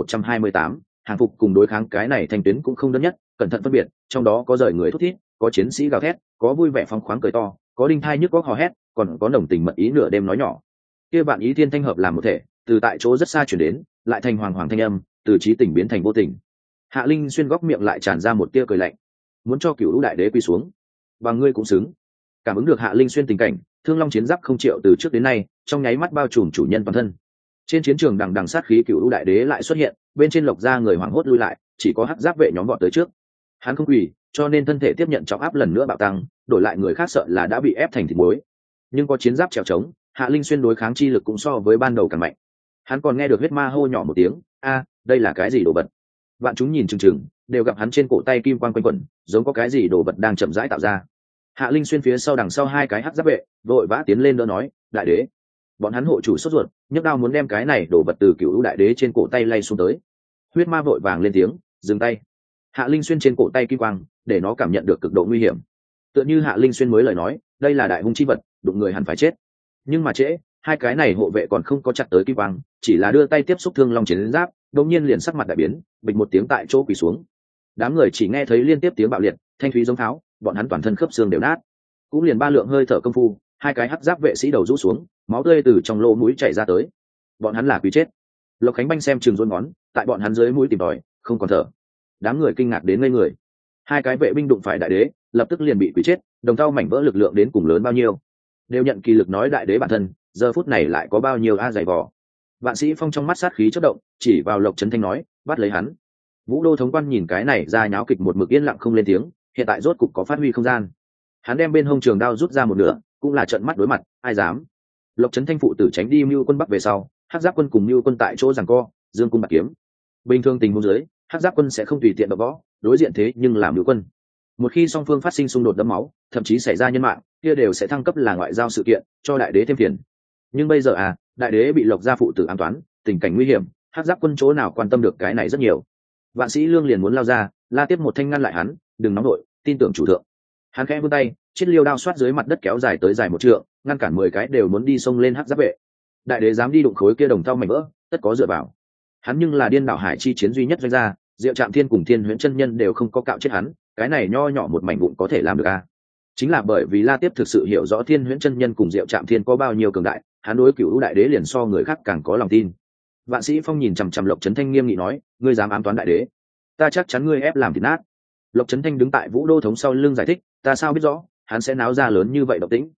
2128, hàng phục cùng đối kháng. Cái này thanh tuyến cũng không đơn nhất, cẩn thận phân biệt, trong đó có rời người thút thít, có chiến sĩ gào thét, có vui vẻ phóng khoáng cười to, có đinh thai nhức góc hò hét, còn có nồng tình mật ý nửa đêm nói nhỏ. Kia bạn ý thiên thanh hợp làm một thể, từ tại chỗ rất xa chuyển đến, lại thành hoàng hoàng thanh âm, từ trí tình biến thành vô tình. Hạ Linh Xuyên góc miệng lại tràn ra một tia cười lạnh, muốn cho Cửu Lũ đại đế quỳ xuống, và ngươi cũng xứng. Cảm ứng được Hạ Linh Xuyên tình cảnh, Thương Long chiến giáp không triệu từ trước đến nay, trong nháy mắt bao trùm chủ nhân toàn thân. Trên chiến trường đằng đằng sát khí Cửu Lũ đại đế lại xuất hiện, bên trên Lộc gia người hoảng hốt lui lại, chỉ có hắc giáp vệ nhóm vọt tới trước. Hắn không quỳ, cho nên thân thể tiếp nhận trọng áp lần nữa bạo tăng, đổi lại người khác sợ là đã bị ép thành thịt muối. Nhưng có chiến giáp trèo trống, Hạ Linh Xuyên đối kháng chi lực cũng so với ban đầu càng mạnh. Hắn còn nghe được huyết ma hô nhỏ một tiếng, a, đây là cái gì đồ vật? Vạn chúng nhìn chừng chừng, đều gặp hắn trên cổ tay kim quang quanh quẩn, giống có cái gì đồ vật đang chậm rãi tạo ra. Hạ Linh Xuyên phía sau đằng sau hai cái hắc giáp vệ, vội vã tiến lên đỡ nói, đại đế. Bọn hắn hộ chủ sốt ruột, nhấc đao muốn đem cái này đồ vật từ Cửu Lũ đại đế trên cổ tay lay xuống tới. Huyết ma vội vàng lên tiếng, dừng tay. Hạ Linh Xuyên trên cổ tay kim quang, để nó cảm nhận được cực độ nguy hiểm. Tựa như Hạ Linh Xuyên mới lời nói, đây là đại hung chi vật, đụng người hẳn phải chết. Nhưng mà trễ, hai cái này hộ vệ còn không có chặt tới kim quang, chỉ là đưa tay tiếp xúc Thương Long chiến giáp, đột nhiên liền sắc mặt đại biến, bịch một tiếng tại chỗ quỳ xuống. Đám người chỉ nghe thấy liên tiếp tiếng bạo liệt, thanh thúy giống tháo, bọn hắn toàn thân khớp xương đều nát. Cũng liền ba lượng hơi thở công phu, hai cái hắc giáp vệ sĩ đầu rũ xuống, máu tươi từ trong lỗ mũi chảy ra tới. Bọn hắn là quỳ chết. Lộc Khánh Banh xem chừng run ngón, tại bọn hắn dưới mũi tìm tòi, không còn thở. Đám người kinh ngạc đến ngây người. Hai cái vệ binh đụng phải đại đế, lập tức liền bị quỳ chết, đồng thau mảnh vỡ lực lượng đến cùng lớn bao nhiêu. Đều nhận kỳ lực nói đại đế bản thân, giờ phút này lại có bao nhiêu a dày vò. Vạn Sĩ Phong trong mắt sát khí chớp động, chỉ vào Lộc Trấn Thanh nói, bắt lấy hắn. Vũ Đô thống quan nhìn cái này ra nháo kịch một mực yên lặng không lên tiếng, hiện tại rốt cục có phát huy không gian. Hắn đem bên hông trường đao rút ra một nửa, cũng là trợn mắt đối mặt, ai dám. Lộc Trấn Thanh phụ tử tránh đi Mưu quân bắc về sau, hắc giáp quân cùng Mưu quân tại chỗ giằng co, dương cung bạc kiếm. Bình thường tình huống dưới, hắc giáp quân sẽ không tùy tiện đập võ, đối diện thế nhưng làm Mưu quân. Một khi song phương phát sinh xung đột đẫm máu, thậm chí xảy ra nhân mạng, kia đều sẽ thăng cấp là ngoại giao sự kiện, cho đại đế thêm phiền. Nhưng bây giờ đại đế bị Lộc gia phụ tử ám toán, tình cảnh nguy hiểm, hắc giáp quân chỗ nào quan tâm được cái này rất nhiều. Vạn Sĩ Lương liền muốn lao ra, la tiếp một thanh ngăn lại hắn, đừng nóng nổi, tin tưởng chủ thượng. Hắn khẽ vươn tay, chiếc liêu đao xoát dưới mặt đất kéo dài tới dài một trượng, ngăn cản 10 cái đều muốn đi xông lên hắc giáp vệ. Đại đế dám đi đụng khối kia đồng thau mảnh vỡ, tất có dựa vào. Hắn nhưng là điên đảo hải chi chiến duy nhất doanh gia, Diệu Trạm Thiên cùng Thiên Huyễn chân nhân đều không có cạo chết hắn, cái này nho nhỏ một mảnh vụn có thể làm được Chính là bởi vì La Tiếp thực sự hiểu rõ Thiên Huyễn chân nhân cùng Diệu Trạm Thiên có bao nhiêu cường đại, hắn đối Cửu Lũ đại đế liền so người khác càng có lòng tin. Vạn Sĩ Phong nhìn chằm chằm Lộc Trấn Thanh nghiêm nghị nói, ngươi dám ám toán đại đế, ta chắc chắn ngươi ép làm thịt nát. Lộc Trấn Thanh đứng tại Vũ Đô thống sau lưng giải thích, ta sao biết rõ, hắn sẽ náo ra lớn như vậy động tĩnh,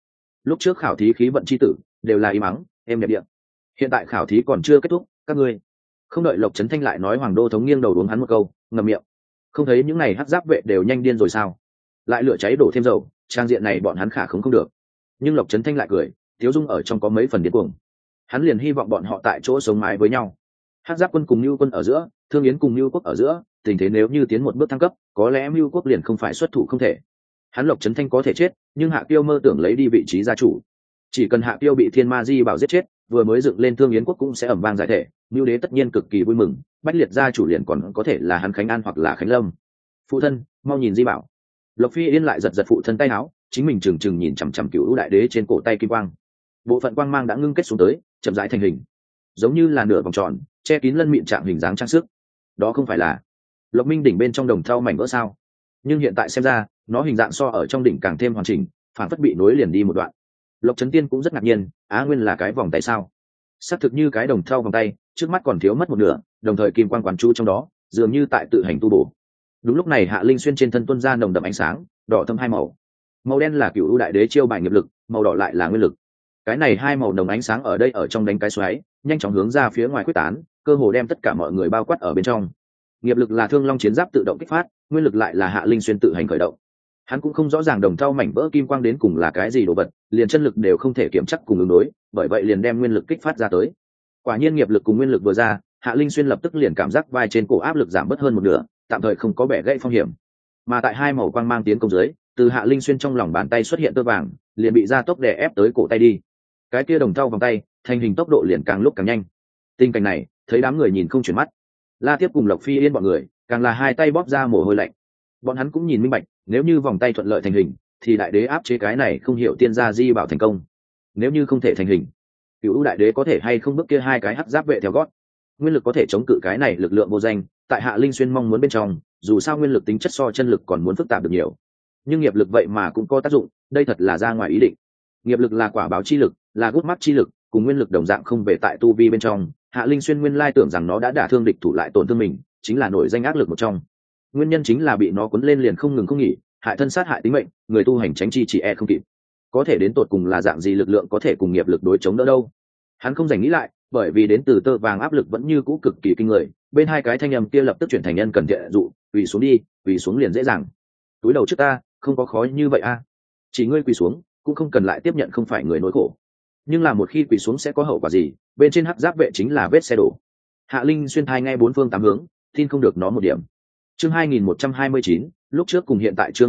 lúc trước khảo thí khí vận chi tử đều là im mắng em đẹp điện, hiện tại khảo thí còn chưa kết thúc, các ngươi không đợi Lộc Trấn Thanh lại nói, Hoàng Đô Thống nghiêng đầu uống hắn một câu, ngậm miệng. Không thấy những này hắc giáp vệ đều nhanh điên rồi sao? Lại lửa cháy đổ thêm dầu, trang diện này bọn hắn khả không được. Nhưng Lộc Trấn Thanh lại cười, Tiếu Dung ở trong có mấy phần điên cuồng. Hắn liền hy vọng bọn họ tại chỗ sống mái với nhau. Hắc giáp quân cùng Nưu quân ở giữa, Thương Yến cùng Nưu quốc ở giữa, tình thế nếu như tiến một bước thăng cấp, có lẽ Nưu quốc liền không phải xuất thủ không thể. Hắn Lộc Trấn Thanh có thể chết, nhưng Hạ Kiêu mơ tưởng lấy đi vị trí gia chủ. Chỉ cần Hạ Kiêu bị Thiên Ma Di bảo giết chết, vừa mới dựng lên Thương Yến quốc cũng sẽ ầm vang giải thể. Nưu đế tất nhiên cực kỳ vui mừng, Bách Liệt gia chủ liền còn có thể là hắn Khánh An hoặc là Khánh Lâm. Phụ thân, mau nhìn Di bảo. Lộc Phi Yên lại giật giật phụ thân tay áo, chính mình trừng trừng nhìn chằm chằm Cửu Đại Đế trên cổ tay kim quang. Bộ phận quang mang đã ngưng kết xuống tới, chậm rãi thành hình, giống như là nửa vòng tròn, che kín lân mịn trạng hình dáng trang sức. Đó không phải là Lộc Minh đỉnh bên trong đồng thau mảnh vỡ sao? Nhưng hiện tại xem ra, nó hình dạng so ở trong đỉnh càng thêm hoàn chỉnh, phản phất bị nối liền đi một đoạn. Lộc Trấn Tiên cũng rất ngạc nhiên, á nguyên là cái vòng tay sao? Xác thực như cái đồng thau vòng tay, trước mắt còn thiếu mất một nửa, đồng thời kim quang quán chú trong đó, dường như tại tự hành tu bổ. Đúng lúc này Hạ Linh Xuyên trên thân tuôn ra nồng đậm ánh sáng, đỏ thâm hai màu. Màu đen là Cửu Đại Đế chiêu bài nghiệp lực, màu đỏ lại là nguyên lực. Cái này hai màu đồng ánh sáng ở đây ở trong đánh cái xoáy, nhanh chóng hướng ra phía ngoài quyết tán, cơ hồ đem tất cả mọi người bao quát ở bên trong. Nghiệp lực là Thương Long chiến giáp tự động kích phát, nguyên lực lại là Hạ Linh Xuyên tự hành khởi động. Hắn cũng không rõ ràng đồng thau mảnh vỡ kim quang đến cùng là cái gì đồ vật, liền chân lực đều không thể kiểm chắc cùng ứng đối, bởi vậy liền đem nguyên lực kích phát ra tới. Quả nhiên nghiệp lực cùng nguyên lực vừa ra, Hạ Linh Xuyên lập tức liền cảm giác vai trên cổ áp lực giảm bớt hơn một nửa, tạm thời không có bẻ gãy phong hiểm. Mà tại hai màu quang mang tiến công dưới, từ Hạ Linh Xuyên trong lòng bàn tay xuất hiện tơ vàng, liền bị gia tốc đè ép tới cổ tay đi. Cái kia đồng thau vòng tay, thành hình tốc độ liền càng lúc càng nhanh. Tình cảnh này, thấy đám người nhìn không chuyển mắt. La Tiếp cùng Lộc Phi Yên bọn người, càng là hai tay bóp ra mồ hôi lạnh. Bọn hắn cũng nhìn minh bạch, nếu như vòng tay thuận lợi thành hình, thì đại đế áp chế cái này không hiểu tiên gia Di bảo thành công. Nếu như không thể thành hình, Cửu Đại Đế có thể hay không bước kia hai cái hắc giáp vệ theo gót. Nguyên lực có thể chống cự cái này lực lượng vô danh, tại Hạ Linh Xuyên mong muốn bên trong, dù sao nguyên lực tính chất so chân lực còn muốn phức tạp được nhiều. Nhưng nghiệp lực vậy mà cũng có tác dụng, đây thật là ra ngoài ý định. Nghiệp lực là quả báo chi lực, là gút mắt chi lực, cùng nguyên lực đồng dạng không về tại tu vi bên trong. Hạ Linh Xuyên nguyên lai tưởng rằng nó đã đả thương địch thủ lại tổn thương mình, chính là nổi danh ác lực một trong. Nguyên nhân chính là bị nó cuốn lên liền không ngừng không nghỉ, hại thân sát hại tính mệnh, người tu hành tránh chi chỉ e không kịp. Có thể đến tột cùng là dạng gì lực lượng có thể cùng nghiệp lực đối chống đỡ đâu? Hắn không dành nghĩ lại, bởi vì đến từ tơ vàng áp lực vẫn như cũ cực kỳ kinh người. Bên hai cái thanh âm kia lập tức chuyển thành nhân cần thiện dụ, quỳ xuống đi, quỳ xuống liền dễ dàng. Túi đầu trước ta, không có khó như vậy a. Chỉ ngươi quỳ xuống, cũng không cần lại tiếp nhận không phải người nỗi khổ. Nhưng là một khi quỳ xuống sẽ có hậu quả gì? Bên trên hắc giáp vệ chính là vết xe đổ. Hạ Linh Xuyên thai ngay bốn phương tám hướng, tin không được nó một điểm. Chương 2129, lúc trước cùng hiện tại chương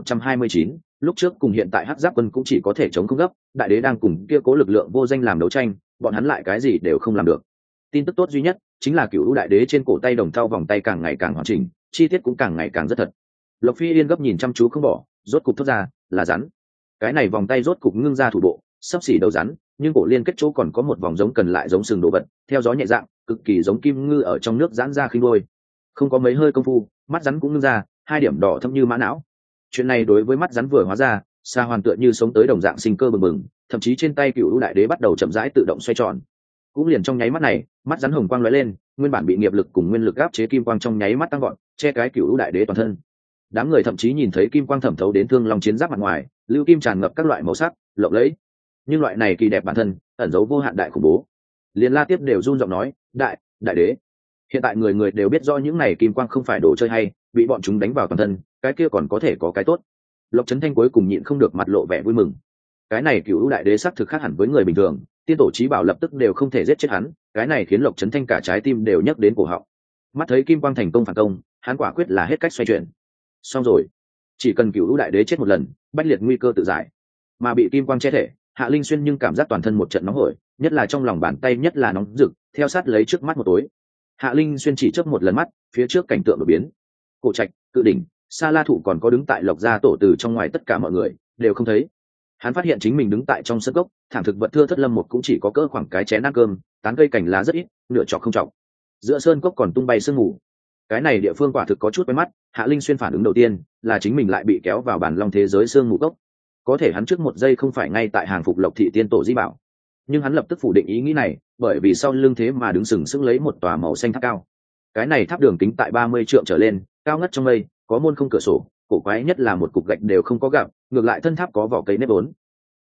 2129, lúc trước cùng hiện tại hắc giáp quân cũng chỉ có thể chống không gấp, đại đế đang cùng kia cố lực lượng vô danh làm đấu tranh, bọn hắn lại cái gì đều không làm được. Tin tức tốt duy nhất chính là Cửu Đại Đế trên cổ tay đồng thau vòng tay càng ngày càng hoàn chỉnh, chi tiết cũng càng ngày càng rất thật. Lộc Phi Yên gấp nhìn chăm chú không bỏ, rốt cục thốt ra, là rắn. Cái này vòng tay rốt cục ngưng ra thủ bộ, sắp xỉ đầu rắn, nhưng cổ liên kết chỗ còn có một vòng giống cần lại giống sừng đồ vật, theo gió nhẹ dạng, cực kỳ giống kim ngư ở trong nước giãn ra khinh đôi. Không có mấy hơi công phu, mắt rắn cũng ngưng ra, hai điểm đỏ thâm như mã não. Chuyện này đối với mắt rắn vừa hóa ra, Sa Hoàn tựa như sống tới đồng dạng sinh cơ bừng bừng, thậm chí trên tay Cửu Đại Đế bắt đầu chậm rãi tự động xoay tròn. Cũng liền trong nháy mắt này, mắt rắn hồng quang lóe lên, nguyên bản bị nghiệp lực cùng nguyên lực áp chế kim quang trong nháy mắt tăng gọn, che cái Cửu Đại Đế toàn thân. Đám người thậm chí nhìn thấy kim quang thẩm thấu đến Thương Long chiến giáp mặt ngoài, lưu kim tràn ngập các loại màu sắc, lộng lẫy. Nhưng loại này kỳ đẹp bản thân, ẩn giấu vô hạn đại khủng bố. Liên La Tiếp đều run giọng nói, đại đế. Hiện tại người người đều biết rõ những này kim quang không phải đồ chơi hay, bị bọn chúng đánh vào toàn thân, cái kia còn có thể có cái tốt. Lộc Trấn Thanh cuối cùng nhịn không được mặt lộ vẻ vui mừng. Cái này Cửu Đại Đế sắc thực khác hẳn với người bình thường, tiên tổ chí bảo lập tức đều không thể giết chết hắn, cái này khiến Lộc Trấn Thanh cả trái tim đều nhấc đến cổ họng. Mắt thấy kim quang thành công phản công, hắn quả quyết là hết cách xoay chuyển. Xong rồi, chỉ cần Cửu Đại Đế chết một lần, Bách Liệt nguy cơ tự giải. Mà bị kim quang che thể, Hạ Linh Xuyên nhưng cảm giác toàn thân một trận nóng hổi, nhất là trong lòng bàn tay nhất là nóng rực, theo sát lấy trước mắt một tối. Hạ Linh Xuyên chỉ chớp một lần mắt, phía trước cảnh tượng đổi biến. Cổ trạch, cự đỉnh, Sa La Thụ còn có đứng tại Lộc gia tổ từ trong ngoài tất cả mọi người đều không thấy. Hắn phát hiện chính mình đứng tại trong sân gốc, thảm thực vật thưa thất lâm một cũng chỉ có cỡ khoảng cái chén ăn cơm, tán cây cành lá rất ít, nửa trọc không trọng. Giữa sơn cốc còn tung bay sương mù. Cái này địa phương quả thực có chút quen mắt. Hạ Linh Xuyên phản ứng đầu tiên là chính mình lại bị kéo vào bản long thế giới sương mù cốc. Có thể hắn trước một giây không phải ngay tại hàng phục Lộc thị tiên tổ di bảo, nhưng hắn lập tức phủ định ý nghĩ này, bởi vì sau lưng thế mà đứng sừng sững lấy một tòa màu xanh tháp cao. Cái này tháp đường kính tại 30 trượng trở lên, cao ngất trong mây, có môn không cửa sổ, cổ quái nhất là một cục gạch đều không có gặp, ngược lại thân tháp có vỏ cây nếp vốn.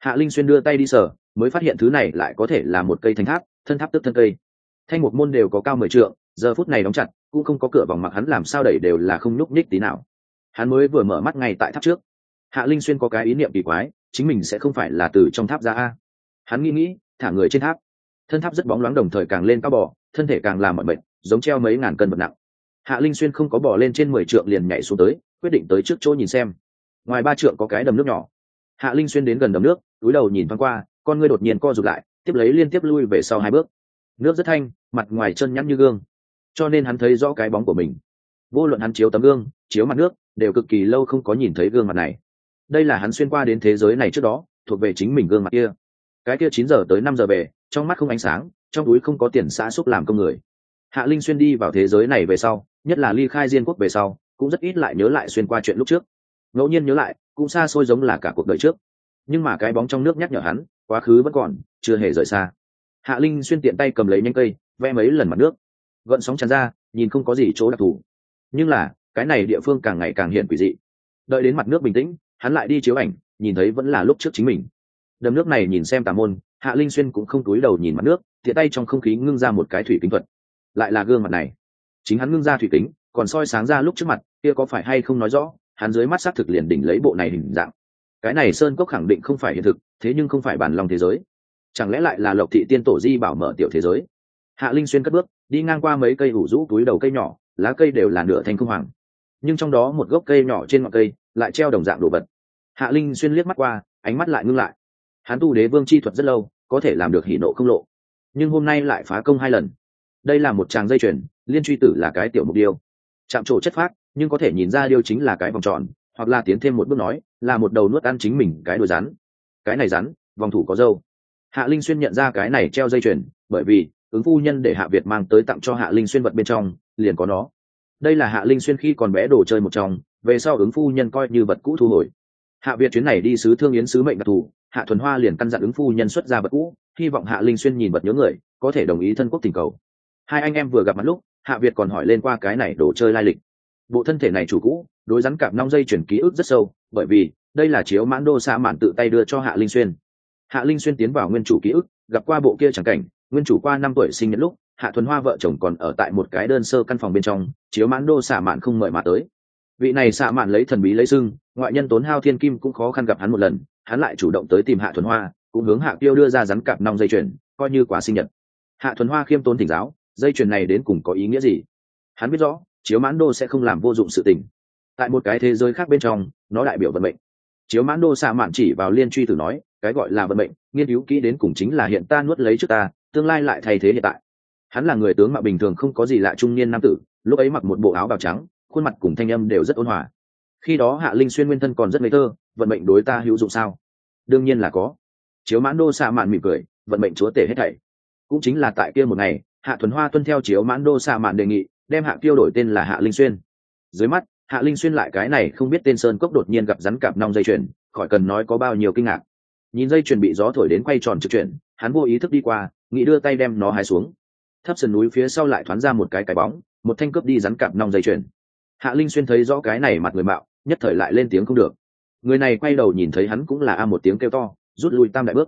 Hạ Linh Xuyên đưa tay đi sờ, mới phát hiện thứ này lại có thể là một cây thanh tháp, thân tháp tức thân cây. Thanh một môn đều có cao 10 trượng, giờ phút này đóng chặt, cũng không có cửa vòng, mặc hắn làm sao đẩy đều là không nhúc nhích tí nào. Hắn mới vừa mở mắt ngay tại tháp trước. Hạ Linh Xuyên có cái ý niệm kỳ quái, chính mình sẽ không phải là từ trong tháp ra a. Hắn nghĩ, thả người trên tháp. Thân tháp rất bóng loáng, đồng thời càng lên cao bò, thân thể càng làm mỏi mệt, giống treo mấy ngàn cân vật nặng. Hạ Linh Xuyên không có bò lên trên 10 trượng liền nhảy xuống tới, quyết định tới trước chỗ nhìn xem. Ngoài 3 trượng có cái đầm nước nhỏ. Hạ Linh Xuyên đến gần đầm nước, cúi đầu nhìn thoáng qua, con ngươi đột nhiên co rụt lại, tiếp lấy liên tiếp lui về sau 2 bước. Nước rất thanh, mặt ngoài chân nhẵn như gương, cho nên hắn thấy rõ cái bóng của mình. Vô luận hắn chiếu tấm gương, chiếu mặt nước, đều cực kỳ lâu không có nhìn thấy gương mặt này. Đây là hắn xuyên qua đến thế giới này trước đó, thuộc về chính mình gương mặt kia. Cái kia 9 giờ tới 5 giờ về, trong mắt không ánh sáng, trong túi không có tiền xã xúc làm công người. Hạ Linh Xuyên đi vào thế giới này về sau, nhất là ly khai Diên Quốc về sau, cũng rất ít lại nhớ lại xuyên qua chuyện lúc trước. Ngẫu nhiên nhớ lại, cũng xa xôi giống là cả cuộc đời trước. Nhưng mà cái bóng trong nước nhắc nhở hắn, quá khứ vẫn còn, chưa hề rời xa. Hạ Linh Xuyên tiện tay cầm lấy nhánh cây, vẽ mấy lần mặt nước. Gợn sóng tràn ra, nhìn không có gì chỗ đặc thù. Nhưng là, cái này địa phương càng ngày càng hiện quỷ dị. Đợi đến mặt nước bình tĩnh, hắn lại đi chiếu ảnh, nhìn thấy vẫn là lúc trước chính mình. Đầm nước này nhìn xem tà môn, Hạ Linh Xuyên cũng không cúi đầu nhìn mặt nước, tiện tay trong không khí ngưng ra một cái thủy kính thuật. Lại là gương mặt này. Chính hắn ngưng ra thủy kính, còn soi sáng ra lúc trước mặt, kia có phải hay không nói rõ, hắn dưới mắt xác thực liền đỉnh lấy bộ này hình dạng. Cái này sơn cốc khẳng định không phải hiện thực, thế nhưng không phải bản lòng thế giới. Chẳng lẽ lại là Lộc Thị Tiên Tổ di bảo mở tiểu thế giới? Hạ Linh Xuyên cất bước, đi ngang qua mấy cây ủ rũ túi đầu cây nhỏ, lá cây đều là nửa thanh không hoàng, nhưng trong đó một gốc cây nhỏ trên ngọn cây lại treo đồng dạng đồ vật. Hạ Linh Xuyên liếc mắt qua, ánh mắt lại ngưng lại. Hắn tu đế vương chi thuật rất lâu, có thể làm được hỉ nộ không lộ, nhưng hôm nay lại phá công 2 lần. Đây là một tràng dây chuyền, liên truy tử là cái tiểu mục điêu, chạm trổ chất phác, nhưng có thể nhìn ra điêu chính là cái vòng tròn, hoặc là tiến thêm một bước nói là một đầu nuốt ăn chính mình cái đuôi rắn. Cái này rắn, vòng thủ có dâu. Hạ Linh Xuyên nhận ra cái này treo dây chuyền, bởi vì ứng phu nhân để Hạ Việt mang tới tặng cho Hạ Linh Xuyên vật bên trong liền có nó. Đây là Hạ Linh Xuyên khi còn bé đồ chơi một trong, về sau ứng phu nhân coi như vật cũ thu hồi. Hạ Việt chuyến này đi sứ Thương Yến sứ mệnh đặc thù, Hạ Thuần Hoa liền căn dặn ứng phu nhân xuất ra vật cũ, hy vọng Hạ Linh Xuyên nhìn vật nhớ người, có thể đồng ý thân quốc tình cầu. Hai anh em vừa gặp mặt lúc, Hạ Việt còn hỏi lên qua cái này đồ chơi lai lịch. Bộ thân thể này chủ cũ, đối rắn cạp nong dây chuyển ký ức rất sâu, bởi vì đây là chiếu mãn đô sa mạn tự tay đưa cho Hạ Linh Xuyên. Hạ Linh Xuyên tiến vào nguyên chủ ký ức, gặp qua bộ kia chẳng cảnh, nguyên chủ qua 5 tuổi sinh nhật lúc, Hạ Thuần Hoa vợ chồng còn ở tại một cái đơn sơ căn phòng bên trong, chiếu mãn đô sa mạn không mời mà tới. Vị này sa mạn lấy thần bí lấy sưng, ngoại nhân tốn hao thiên kim cũng khó khăn gặp hắn một lần, hắn lại chủ động tới tìm Hạ Thuần Hoa, cũng hướng Hạ Tiêu đưa ra rắn cạp nong dây chuyền, coi như quà sinh nhật. Hạ Thuần Hoa khiêm tốn thỉnh giáo, dây chuyền này đến cùng có ý nghĩa gì? Hắn biết rõ, chiếu mãn đô sẽ không làm vô dụng sự tình. Tại một cái thế giới khác bên trong, nó đại biểu vận mệnh. Chiếu mãn đô sa mạn chỉ vào liên truy tử nói, cái gọi là vận mệnh, nghiên cứu kỹ đến cùng chính là hiện ta nuốt lấy trước ta, tương lai lại thay thế hiện tại. Hắn là người tướng mạo bình thường không có gì lạ trung niên nam tử, lúc ấy mặc một bộ áo bào trắng, khuôn mặt cùng thanh âm đều rất ôn hòa. Khi đó Hạ Linh Xuyên nguyên thân còn rất ngây thơ, vận mệnh đối ta hữu dụng sao? Đương nhiên là có. Chiếu mãn đô sa mạn mỉm cười, vận mệnh chúa tể hết thảy. Cũng chính là tại kia một ngày, Hạ Thuần Hoa tuân theo chiếu mãn đô sa mạn đề nghị, đem Hạ Tiêu đổi tên là Hạ Linh Xuyên. Dưới mắt, Hạ Linh Xuyên lại cái này không biết tên sơn cốc đột nhiên gặp rắn cạp nong dây chuyền, khỏi cần nói có bao nhiêu kinh ngạc. Nhìn dây chuyền bị gió thổi đến quay tròn trực chuyển, hắn vô ý thức đi qua, nghĩ đưa tay đem nó hái xuống. Thấp sườn núi phía sau lại thoáng ra một cái bóng, một thanh cướp đi rắn cạp nong dây chuyền. Hạ Linh Xuyên thấy rõ cái này mặt người mạo, nhất thời lại lên tiếng không được. Người này quay đầu nhìn thấy hắn cũng là a một tiếng kêu to, rút lui tam đại bước.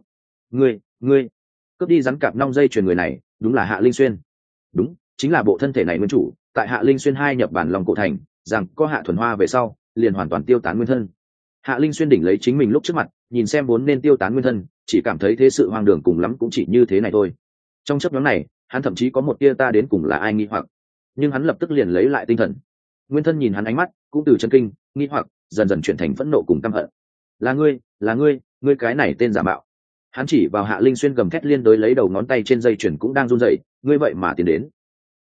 Ngươi, cướp đi rắn cạp nong dây chuyền người này, đúng là Hạ Linh Xuyên. Đúng, chính là bộ thân thể này nguyên chủ, tại Hạ Linh Xuyên 2 nhập bản lòng cổ thành, rằng có Hạ Thuần Hoa về sau, liền hoàn toàn tiêu tán nguyên thân. Hạ Linh Xuyên đỉnh lấy chính mình lúc trước mặt, nhìn xem vốn nên tiêu tán nguyên thân, chỉ cảm thấy thế sự hoang đường cùng lắm cũng chỉ như thế này thôi. Trong chớp nhoáng này, hắn thậm chí có một tia ta đến cùng là ai nghi hoặc, nhưng hắn lập tức liền lấy lại tinh thần. Nguyên thân nhìn hắn ánh mắt cũng từ chấn kinh, nghi hoặc dần dần chuyển thành phẫn nộ cùng căm hận. Là ngươi cái này tên giả mạo. Hắn chỉ vào Hạ Linh Xuyên gầm thét liên đối lấy đầu ngón tay trên dây chuyền cũng đang run rẩy, ngươi vậy mà tiến đến.